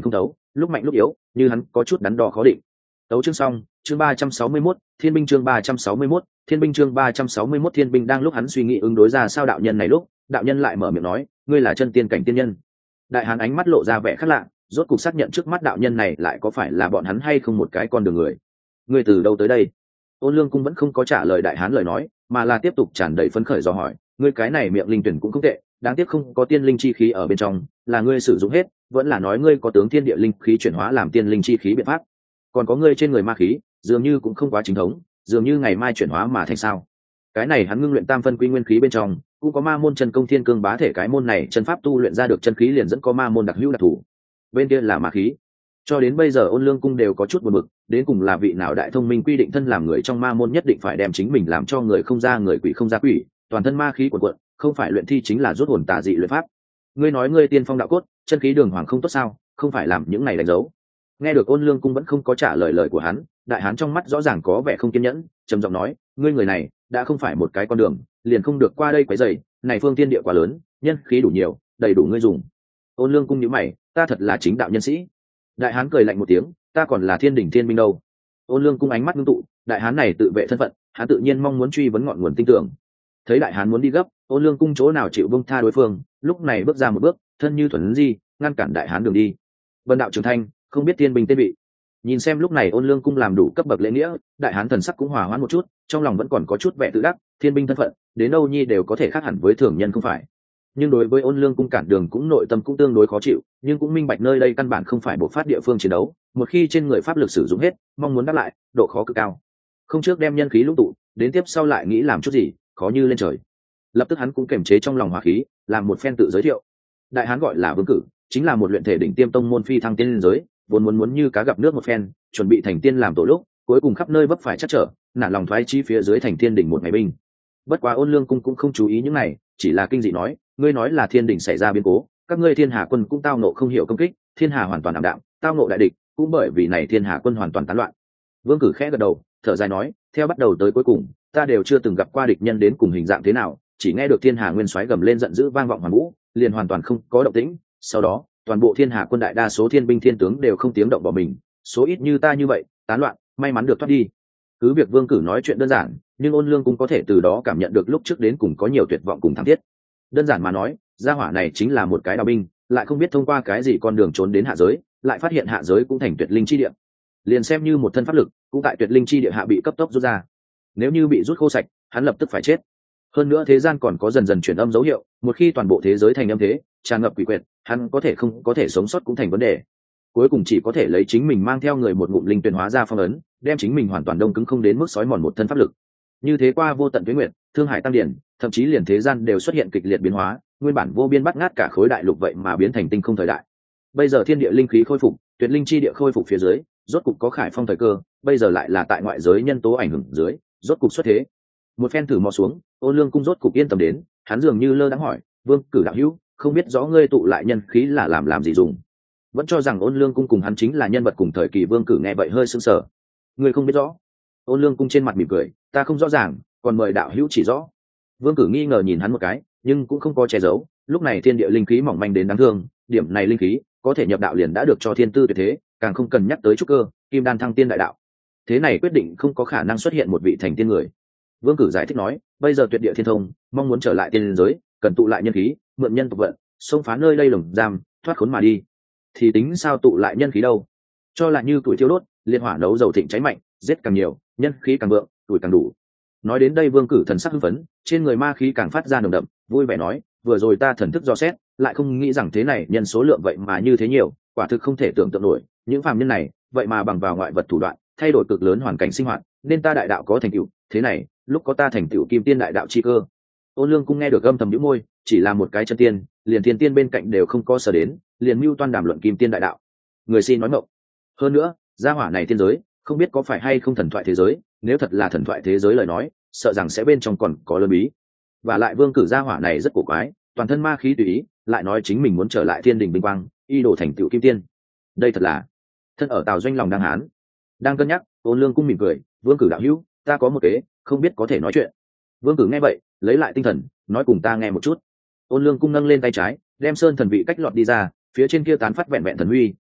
lúc mạnh lúc yếu, như hắn có chút đắn đo khó định. Tấu chương xong, chương ba trăm sáu mươi mốt, Thiên binh chương ba trăm sáu mươi mốt, Thiên binh chương ba trăm sáu mươi mốt. Thiên binh đang lúc hắn suy nghĩ ứng đối ra sao đạo nhân này lúc, đạo nhân lại mở miệng nói, ngươi là chân tiên cảnh tiên nhân. Đại hán ánh mắt lộ ra vẻ khác lạ, rốt cục xác nhận trước mắt đạo nhân này lại có phải là bọn hắn hay không một cái con đường người. Ngươi từ đâu tới đây? Ôn Lương Cung vẫn không có trả lời đại hán lời nói, mà là tiếp tục tràn đầy phấn khởi dò hỏi, ngươi cái này miệng linh tuyển cũng không tệ, đáng tiếc không có tiên linh chi khí ở bên trong, là ngươi sử dụng hết, vẫn là nói ngươi có tướng thiên địa linh khí chuyển hóa làm tiên linh chi khí biện pháp. Còn có ngươi trên người ma khí, dường như cũng không quá chính thống, dường như ngày mai chuyển hóa mà thành sao? Cái này hắn ngưng luyện tam phân quy nguyên khí bên trong, cũng có ma môn chân công thiên cương bá thể, cái môn này chân pháp tu luyện ra được chân khí liền dẫn có ma môn đặc hữu đặc thủ. Bên kia là ma khí. Cho đến bây giờ Ôn Lương Cung đều có chút buồn bực, đến cùng là vị nào đại thông minh quy định thân làm người trong ma môn nhất định phải đem chính mình làm cho người không ra người, quỷ không ra quỷ, toàn thân ma khí cuồn cuộn, không phải luyện thi chính là rút hồn tà dị luyện pháp. Ngươi nói ngươi tiên phong đạo cốt, chân khí đường hoàng không tốt sao, không phải làm những này đánh dấu. Nghe được Ôn Lương Cung vẫn không có trả lời lời của hắn, đại hán trong mắt rõ ràng có vẻ không kiên nhẫn, trầm giọng nói, ngươi người này đã không phải một cái con đường, liền không được qua đây quấy rầy, này phương tiên địa quá lớn, nhân khí đủ nhiều, đầy đủ ngươi dùng. Ôn Lương Cung nhíu mày, ta thật là chính đạo nhân sĩ. Đại hán cười lạnh một tiếng, ta còn là thiên đỉnh thiên binh đâu. Ôn Lương Cung ánh mắt ngưng tụ, đại hán này tự vệ thân phận, hắn tự nhiên mong muốn truy vấn ngọn nguồn tinh tưởng. Thấy đại hán muốn đi gấp, Ôn Lương Cung chỗ nào chịu buông tha đối phương, lúc này bước ra một bước, thân như thuần di, ngăn cản đại hán đường đi. Vân đạo trưởng thanh, không biết thiên binh tên vị. Nhìn xem lúc này Ôn Lương Cung làm đủ cấp bậc lễ nghĩa, đại hán thần sắc cũng hòa hoãn một chút, trong lòng vẫn còn có chút vẻ tự đắc, thiên binh thân phận, đến đâu nhi đều có thể khác hẳn với thường nhân không phải. Nhưng đối với Ôn Lương Cung cản đường cũng nội tâm cũng tương đối khó chịu, nhưng cũng minh bạch nơi đây căn bản không phải bộ phát địa phương chiến đấu, một khi trên người pháp lực sử dụng hết, mong muốn đáp lại, độ khó cực cao. Không trước đem nhân khí lũng tụ, đến tiếp sau lại nghĩ làm chút gì, khó như lên trời. Lập tức hắn cũng kiềm chế trong lòng hỏa khí, làm một phen tự giới thiệu. Đại hán gọi là Vương Cử, chính là một luyện thể đỉnh tiêm tông môn phi thăng tiên giới, vốn muốn muốn như cá gặp nước một phen, chuẩn bị thành tiên làm tổ lúc, cuối cùng khắp nơi vấp phải chắc trở, nản lòng thoái chí phía dưới thành thiên đỉnh một ngày binh. Bất quá Ôn Lương Cung cũng không chú ý những này, chỉ là kinh dị nói, ngươi nói là thiên đỉnh xảy ra biến cố, các ngươi thiên hà quân cũng tao nộ không hiểu công kích, thiên hà hoàn toàn ảm đạm, tao nộ đại địch, cũng bởi vì này thiên hà quân hoàn toàn tán loạn. Vương Cử khẽ gật đầu, thở dài nói, theo bắt đầu tới cuối cùng, ta đều chưa từng gặp qua địch nhân đến cùng hình dạng thế nào, chỉ nghe được thiên hà nguyên soái gầm lên giận dữ vang vọng hoàn vũ, liền hoàn toàn không có động tĩnh. Sau đó, toàn bộ thiên hà quân đại đa số thiên binh thiên tướng đều không tiếng động bỏ mình, số ít như ta như vậy tán loạn, may mắn được thoát đi. Cứ việc Vương Cử nói chuyện đơn giản, nhưng Ôn Lương cũng có thể từ đó cảm nhận được lúc trước đến cùng có nhiều tuyệt vọng cùng thảm thiết. Đơn giản mà nói, gia hỏa này chính là một cái đào binh, lại không biết thông qua cái gì con đường trốn đến hạ giới, lại phát hiện hạ giới cũng thành tuyệt linh chi địa, liền xem như một thân pháp lực cũng tại tuyệt linh chi địa hạ bị cấp tốc rút ra. Nếu như bị rút khô sạch, hắn lập tức phải chết. Hơn nữa thế gian còn có dần dần chuyển âm dấu hiệu, một khi toàn bộ thế giới thành âm thế, tràn ngập quỷ quyệt, hắn có thể không có thể sống sót cũng thành vấn đề. Cuối cùng chỉ có thể lấy chính mình mang theo người một ngụm linh tuyển hóa ra phong ấn, đem chính mình hoàn toàn đông cứng không đến mức sói mòn một thân pháp lực. Như thế qua vô tận tuyết nguyệt, thương hải tăng điển, thậm chí liền thế gian đều xuất hiện kịch liệt biến hóa, nguyên bản vô biên bắt ngát cả khối đại lục vậy mà biến thành tinh không thời đại. Bây giờ thiên địa linh khí khôi phục, tuyệt linh chi địa khôi phục phía dưới, rốt cục có khải phong thời cơ, bây giờ lại là tại ngoại giới nhân tố ảnh hưởng dưới, rốt cục xuất thế. Một phen thử mò xuống, Ôn Lương Cung rốt cục yên tâm đến, hắn dường như lơ đãng hỏi, Vương Cử đạo hữu, không biết rõ ngươi tụ lại nhân khí là làm làm gì dùng? Vẫn cho rằng Ôn Lương Cung cùng hắn chính là nhân vật cùng thời kỳ. Vương Cử nghe vậy hơi sững sờ. Ngươi không biết rõ? Ôn Lương Cung trên mặt mỉm cười, ta không rõ ràng, còn mời đạo hữu chỉ rõ. Vương Cử nghi ngờ nhìn hắn một cái, nhưng cũng không có che giấu, lúc này thiên địa linh khí mỏng manh đến đáng thương, điểm này linh khí có thể nhập đạo liền đã được cho thiên tư tuyệt thế, càng không cần nhắc tới trúc cơ, kim đan thăng tiên đại đạo. Thế này quyết định không có khả năng xuất hiện một vị thành tiên người. Vương Cử giải thích nói, bây giờ tuyệt địa thiên thông, mong muốn trở lại tiên giới, cần tụ lại nhân khí, mượn nhân tộc vận, xông phá nơi đây lồng giam, thoát khốn mà đi. Thì tính sao tụ lại nhân khí đâu? Cho là như tuổi thiêu đốt, liệt hỏa nấu dầu thịnh cháy mạnh, giết càng nhiều, nhân khí càng vượng, tuổi càng đủ. Nói đến đây Vương Cử thần sắc hưng phấn, trên người ma khí càng phát ra nồng đậm, vui vẻ nói, vừa rồi ta thần thức dò xét, lại không nghĩ rằng thế này nhân số lượng vậy mà như thế nhiều, quả thực không thể tưởng tượng nổi, những phàm nhân này vậy mà bằng vào ngoại vật thủ đoạn thay đổi cực lớn hoàn cảnh sinh hoạt, nên ta đại đạo có thành tựu, thế này lúc có ta thành tựu kim tiên đại đạo chi cơ. Ôn Lương Cung nghe được âm thầm nhíu môi, chỉ là một cái chân tiên, liền thiên tiên bên cạnh đều không có sở đến, liền mưu toan đàm luận kim tiên đại đạo, người xin nói mộng. Hơn nữa gia hỏa này thiên giới không biết có phải hay không thần thoại thế giới, nếu thật là thần thoại thế giới lời nói, sợ rằng sẽ bên trong còn có lớn bí. Và lại Vương Cử gia hỏa này rất cổ quái, toàn thân ma khí tùy ý, lại nói chính mình muốn trở lại thiên đình bình quang, y đồ thành tựu kim tiên. Đây thật là thân ở Tào Doanh lòng đang hán, đang cân nhắc. Ôn Lương Cung mỉm cười, Vương Cử đạo hữu, ta có một kế, không biết có thể nói chuyện. Vương Cử nghe vậy lấy lại tinh thần, nói cùng ta nghe một chút. Ôn Lương Cung nâng lên tay trái, đem sơn thần vị cách lọt đi ra, phía trên kia tán phát vẹn vẹn thần huy,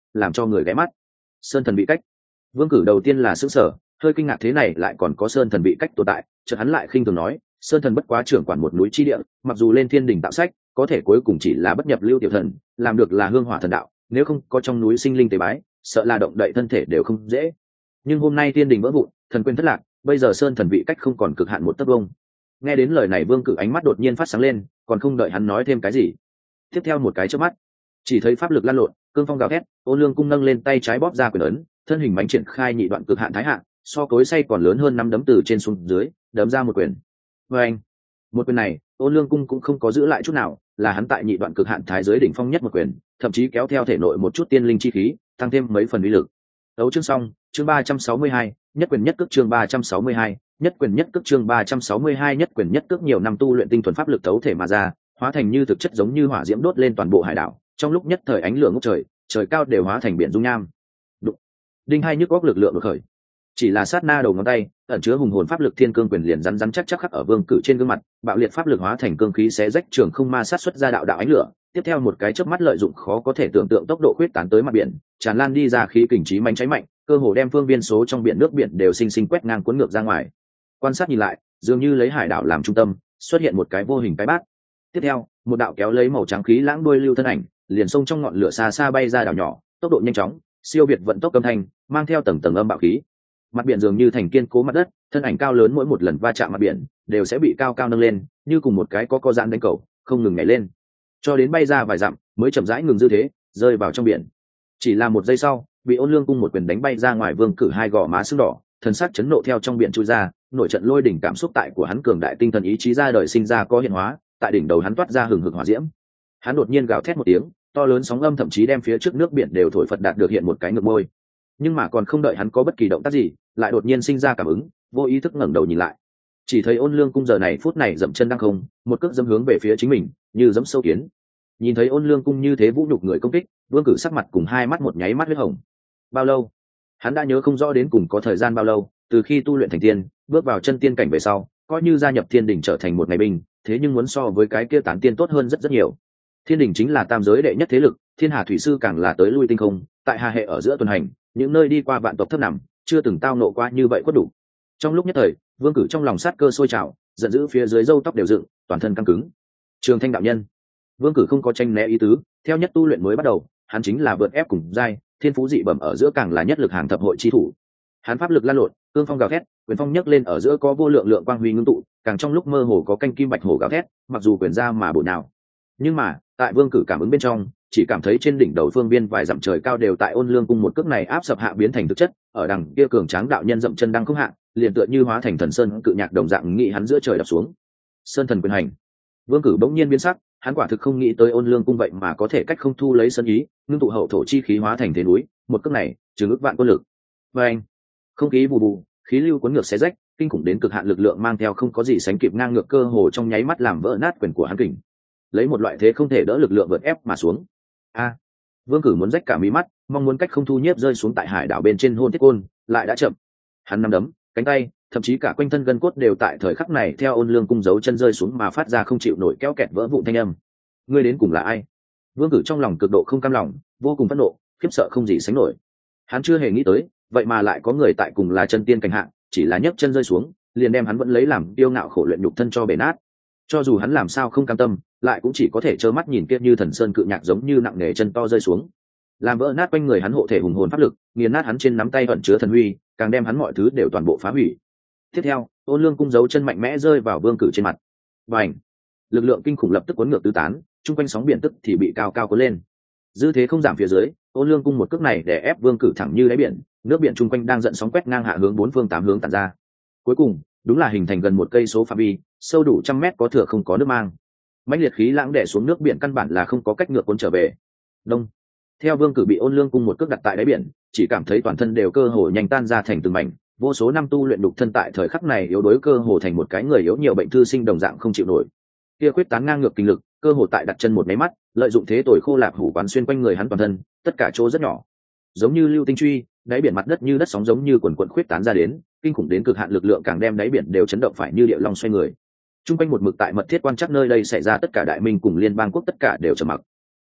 làm cho người ghé mắt. Sơn thần vị cách. Vương Cử đầu tiên là sững sờ, hơi kinh ngạc thế này lại còn có sơn thần vị cách tồn tại, chợt hắn lại khinh thường nói, sơn thần bất quá trưởng quản một núi chi địa, mặc dù lên thiên đình tạo sách, có thể cuối cùng chỉ là bất nhập lưu tiểu thần, làm được là hương hỏa thần đạo, nếu không có trong núi sinh linh tế bái, sợ là động đậy thân thể đều không dễ. Nhưng hôm nay thiên đình vỡ vụn, thần quyền thất lạc, bây giờ sơn thần vị cách không còn cực hạn một tấc vuông. Nghe đến lời này Vương Cử ánh mắt đột nhiên phát sáng lên, còn không đợi hắn nói thêm cái gì, tiếp theo một cái chớp mắt, chỉ thấy pháp lực lan lộn, cương phong gào thét, Ôn Lương cung nâng lên tay trái bóp ra quyền ấn, thân hình bánh triển khai nhị đoạn cực hạn thái hạn, so cối xay còn lớn hơn năm đấm từ trên xuống dưới, đấm ra một quyền. Và anh, một quyền này, Ôn Lương cung cũng không có giữ lại chút nào, là hắn tại nhị đoạn cực hạn thái giới đỉnh phong nhất một quyền, thậm chí kéo theo thể nội một chút tiên linh chi khí, tăng thêm mấy phần uy lực. Đấu chương xong, chương ba trăm sáu mươi hai, nhất quyền nhất cước chương ba trăm sáu mươi hai, nhất quyền nhất cước chương ba trăm sáu mươi hai nhất quyền nhất cước nhiều năm tu luyện tinh thuần pháp lực tấu thể mà ra, hóa thành như thực chất giống như hỏa diễm đốt lên toàn bộ hải đảo, trong lúc nhất thời ánh lửa ngút trời, trời cao đều hóa thành biển dung nham. Đụng. Đinh hai nhức góc lực lượng đột khởi. Chỉ là sát na đầu ngón tay, ẩn chứa hùng hồn pháp lực thiên cương quyền liền rắn rắn chắc chắc khắc ở Vương Cử trên gương mặt, bạo liệt pháp lực hóa thành cương khí xé rách trường không ma sát xuất ra đạo đạo ánh lửa, tiếp theo một cái chớp mắt lợi dụng khó có thể tưởng tượng tốc độ khuyết tán tới mặt biển, tràn lan đi ra khí kình trí mãnh cháy mạnh, cơ hồ đem phương viên số trong biển nước biển đều sinh sinh quét ngang cuốn ngược ra ngoài. Quan sát nhìn lại, dường như lấy hải đảo làm trung tâm, xuất hiện một cái vô hình cái bát. Tiếp theo, một đạo kéo lấy màu trắng khí lãng đuôi lưu thân ảnh, liền xông trong ngọn lửa xa xa bay ra đảo nhỏ, tốc độ nhanh chóng, siêu việt vận tốc âm thanh, mang theo tầng tầng âm bạo khí. Mặt biển dường như thành kiên cố mặt đất, thân ảnh cao lớn mỗi một lần va chạm mặt biển, đều sẽ bị cao cao nâng lên, như cùng một cái có co giãn đánh cầu, không ngừng nhảy lên, cho đến bay ra vài dặm, mới chậm rãi ngừng dư thế, rơi vào trong biển. Chỉ là một giây sau, bị Ôn Lương cung một quyền đánh bay ra ngoài, Vương Cử hai gò má sưng đỏ, thần sắc chấn nộ theo trong biển trôi ra, nổi trận lôi đỉnh cảm xúc tại của hắn cường đại tinh thần ý chí ra đời sinh ra có hiện hóa, tại đỉnh đầu hắn toát ra hừng hực hỏa diễm. Hắn đột nhiên gào thét một tiếng, to lớn sóng âm thậm chí đem phía trước nước biển đều thổi phật đạt được hiện một cái ngược môi. Nhưng mà còn không đợi hắn có bất kỳ động tác gì, lại đột nhiên sinh ra cảm ứng, vô ý thức ngẩng đầu nhìn lại, chỉ thấy Ôn Lương cung giờ này phút này dậm chân đang không, một cước dẫm hướng về phía chính mình, như dẫm sâu kiến. Nhìn thấy Ôn Lương cung như thế vũ nhục người công kích, Vương Cử sắc mặt cùng hai mắt một nháy mắt huyết hồng. Bao lâu? Hắn đã nhớ không rõ đến cùng có thời gian bao lâu, từ khi tu luyện thành tiên, bước vào chân tiên cảnh về sau, coi như gia nhập thiên đình trở thành một ngày binh, thế nhưng muốn so với cái kia tán tiên tốt hơn rất rất nhiều. Thiên đình chính là tam giới đệ nhất thế lực, thiên hà thủy sư càng là tới lui tinh không, tại hà hệ ở giữa tuần hành, những nơi đi qua vạn tộc thấp nằm, chưa từng tao nộ qua như vậy quất đủ. Trong lúc nhất thời, Vương Cử trong lòng sát cơ sôi trào, giận dữ phía dưới râu tóc đều dựng, toàn thân căng cứng. Trường Thanh đạo nhân, Vương Cử không có tranh né ý tứ, theo nhất tu luyện mới bắt đầu, hắn chính là vượt ép cùng giai, thiên phú dị bẩm ở giữa càng là nhất lực hàng thập hội chi thủ. Hắn pháp lực lan lộn, cương phong gào thét, quyền phong nhấc lên ở giữa có vô lượng lượng quang huy ngưng tụ, càng trong lúc mơ hồ có canh kim bạch hổ gào thét, mặc dù quyền ra mà bổ nào. Nhưng mà, tại Vương Cử cảm ứng bên trong, chỉ cảm thấy trên đỉnh đầu phương viên vài dặm trời cao đều tại Ôn Lương cung một cước này áp sập hạ biến thành thực chất, ở đằng kia cường tráng đạo nhân dậm chân đang không hạ, liền tựa như hóa thành thần sơn cự nhạc đồng dạng nghị hắn giữa trời đập xuống. Sơn thần quyền hành. Vương Cử bỗng nhiên biến sắc, hắn quả thực không nghĩ tới Ôn Lương cung vậy mà có thể cách không thu lấy sơn ý, ngưng tụ hậu thổ chi khí hóa thành thế núi, một cước này, trừ ức vạn quân lực. Và anh, không khí bù bù, khí lưu cuốn ngược xé rách, kinh khủng đến cực hạn lực lượng mang theo không có gì sánh kịp ngang ngược cơ hồ trong nháy mắt làm vỡ nát quyền của hắn kình. Lấy một loại thế không thể đỡ lực lượng vượt ép mà xuống. A, Vương Cử muốn rách cả mí mắt, mong muốn cách không thu nhiếp rơi xuống tại hải đảo bên trên hôn thiết côn, lại đã chậm. Hắn nắm đấm, cánh tay, thậm chí cả quanh thân gân cốt đều tại thời khắc này theo Ôn Lương cung giấu chân rơi xuống mà phát ra không chịu nổi kéo kẹt vỡ vụn thanh âm. Ngươi đến cùng là ai? Vương Cử trong lòng cực độ không cam lòng, vô cùng phẫn nộ, khiếp sợ không gì sánh nổi. Hắn chưa hề nghĩ tới, vậy mà lại có người tại cùng là chân tiên cảnh hạng, chỉ là nhấc chân rơi xuống, liền đem hắn vẫn lấy làm tiêu ngạo khổ luyện nhục thân cho bể nát. Cho dù hắn làm sao không cam tâm, lại cũng chỉ có thể trơ mắt nhìn kia như thần sơn cự nhạc giống như nặng nề chân to rơi xuống, làm vỡ nát quanh người hắn hộ thể hùng hồn pháp lực, nghiền nát hắn trên nắm tay ẩn chứa thần huy, càng đem hắn mọi thứ đều toàn bộ phá hủy. Tiếp theo, Ôn Lương cung giấu chân mạnh mẽ rơi vào Vương Cử trên mặt. Bành! Lực lượng kinh khủng lập tức cuốn ngược tứ tán, chung quanh sóng biển tức thì bị cao cao cuốn lên. Dư thế không giảm phía dưới, Ôn Lương cung một cước này để ép Vương Cử thẳng như đáy biển, nước biển chung quanh đang giận sóng quét ngang hạ hướng bốn phương tám hướng tản ra. Cuối cùng, đúng là hình thành gần một cây số phạm vi, sâu đủ trăm mét có thừa không có nước mang. Mãnh liệt khí lãng đè xuống nước biển căn bản là không có cách ngược cuốn trở về. Đông. Theo Vương Cử bị Ôn Lương cung một cước đặt tại đáy biển, chỉ cảm thấy toàn thân đều cơ hồ nhanh tan ra thành từng mảnh, vô số năm tu luyện đục thân tại thời khắc này yếu đuối cơ hồ thành một cái người yếu nhiều bệnh thư sinh đồng dạng không chịu nổi. Kia quyết tán ngang ngược kinh lực, cơ hồ tại đặt chân một máy mắt, lợi dụng thế tồi khô lạp hủ quán xuyên quanh người hắn toàn thân, tất cả chỗ rất nhỏ, giống như lưu tinh truy, đáy biển mặt đất như đất sóng giống như quần quần khuyết tán ra đến, kinh khủng đến cực hạn lực lượng càng đem đáy biển đều chấn động phải như điệu long xoay người. Trung quanh một mực tại mật thiết quan chắc nơi đây xảy ra tất cả đại minh cùng liên bang quốc tất cả đều trầm mặc.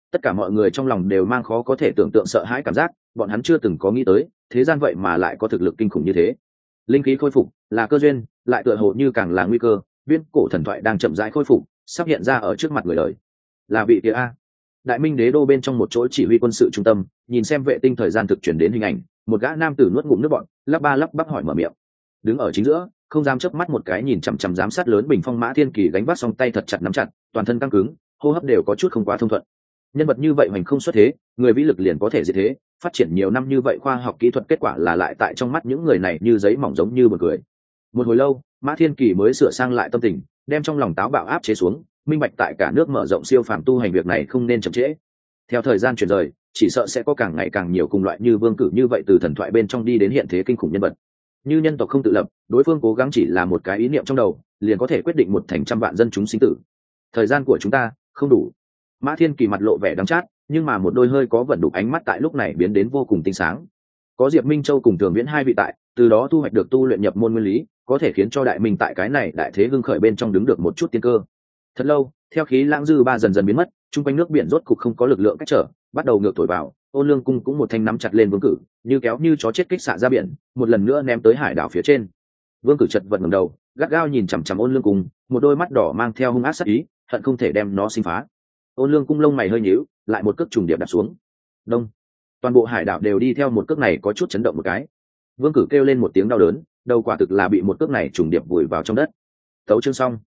Tất cả mọi người trong lòng đều mang khó có thể tưởng tượng sợ hãi cảm giác, bọn hắn chưa từng có nghĩ tới thế gian vậy mà lại có thực lực kinh khủng như thế. Linh khí khôi phục là cơ duyên, lại tựa hồ như càng là nguy cơ. Viễn cổ thần thoại đang chậm rãi khôi phục, sắp hiện ra ở trước mặt người đời. Là vị kia a? Đại Minh đế đô bên trong một chỗ chỉ huy quân sự trung tâm, nhìn xem vệ tinh thời gian thực chuyển đến hình ảnh, một gã nam tử nuốt ngụm nước bọt, lắp ba lắp bắp hỏi mở miệng. Đứng ở chính giữa, không dám chớp mắt một cái nhìn chằm chằm giám sát lớn bình phong Mã Thiên Kỳ gánh vác song tay thật chặt nắm chặt, toàn thân căng cứng, hô hấp đều có chút không quá thông thuận. Nhân vật như vậy hoành không xuất thế, người vĩ lực liền có thể diệt thế, phát triển nhiều năm như vậy khoa học kỹ thuật kết quả là lại tại trong mắt những người này như giấy mỏng giống như bật cười. Một hồi lâu, Mã Thiên Kỳ mới sửa sang lại tâm tình, đem trong lòng táo bạo áp chế xuống, minh bạch tại cả nước mở rộng siêu phàm tu hành việc này không nên chậm trễ. Theo thời gian chuyển rời, chỉ sợ sẽ có càng ngày càng nhiều cùng loại như Vương Cử như vậy từ thần thoại bên trong đi đến hiện thế kinh khủng nhân vật. Như nhân tộc không tự lập, đối phương cố gắng chỉ là một cái ý niệm trong đầu, liền có thể quyết định một thành trăm vạn dân chúng sinh tử. Thời gian của chúng ta không đủ. Mã Thiên Kỳ mặt lộ vẻ đắng chát, nhưng mà một đôi hơi có vẩn đục ánh mắt tại lúc này biến đến vô cùng tinh sáng. Có Diệp Minh Châu cùng Thường Viễn hai vị tại, từ đó thu hoạch được tu luyện nhập môn nguyên lý, có thể khiến cho đại minh tại cái này đại thế hưng khởi bên trong đứng được một chút tiên cơ. Thật lâu, theo khí lãng dư ba dần dần biến mất, trung quanh nước biển rốt cục không có lực lượng cách trở, bắt đầu ngược thổi vào. Ôn Lương Cung cũng một thanh nắm chặt lên Vương Cử, như kéo như chó chết kích xạ ra biển, một lần nữa ném tới hải đảo phía trên. Vương Cử chật vật ngẩng đầu, gắt gao nhìn chằm chằm Ôn Lương Cung, một đôi mắt đỏ mang theo hung ác sát ý, hận không thể đem nó sinh phá. Ôn Lương Cung lông mày hơi nhíu, lại một cước trùng điệp đặt xuống. Đông. Toàn bộ hải đảo đều đi theo một cước này có chút chấn động một cái. Vương Cử kêu lên một tiếng đau đớn, đầu quả thực là bị một cước này trùng điệp vùi vào trong đất. Tấu chương xong.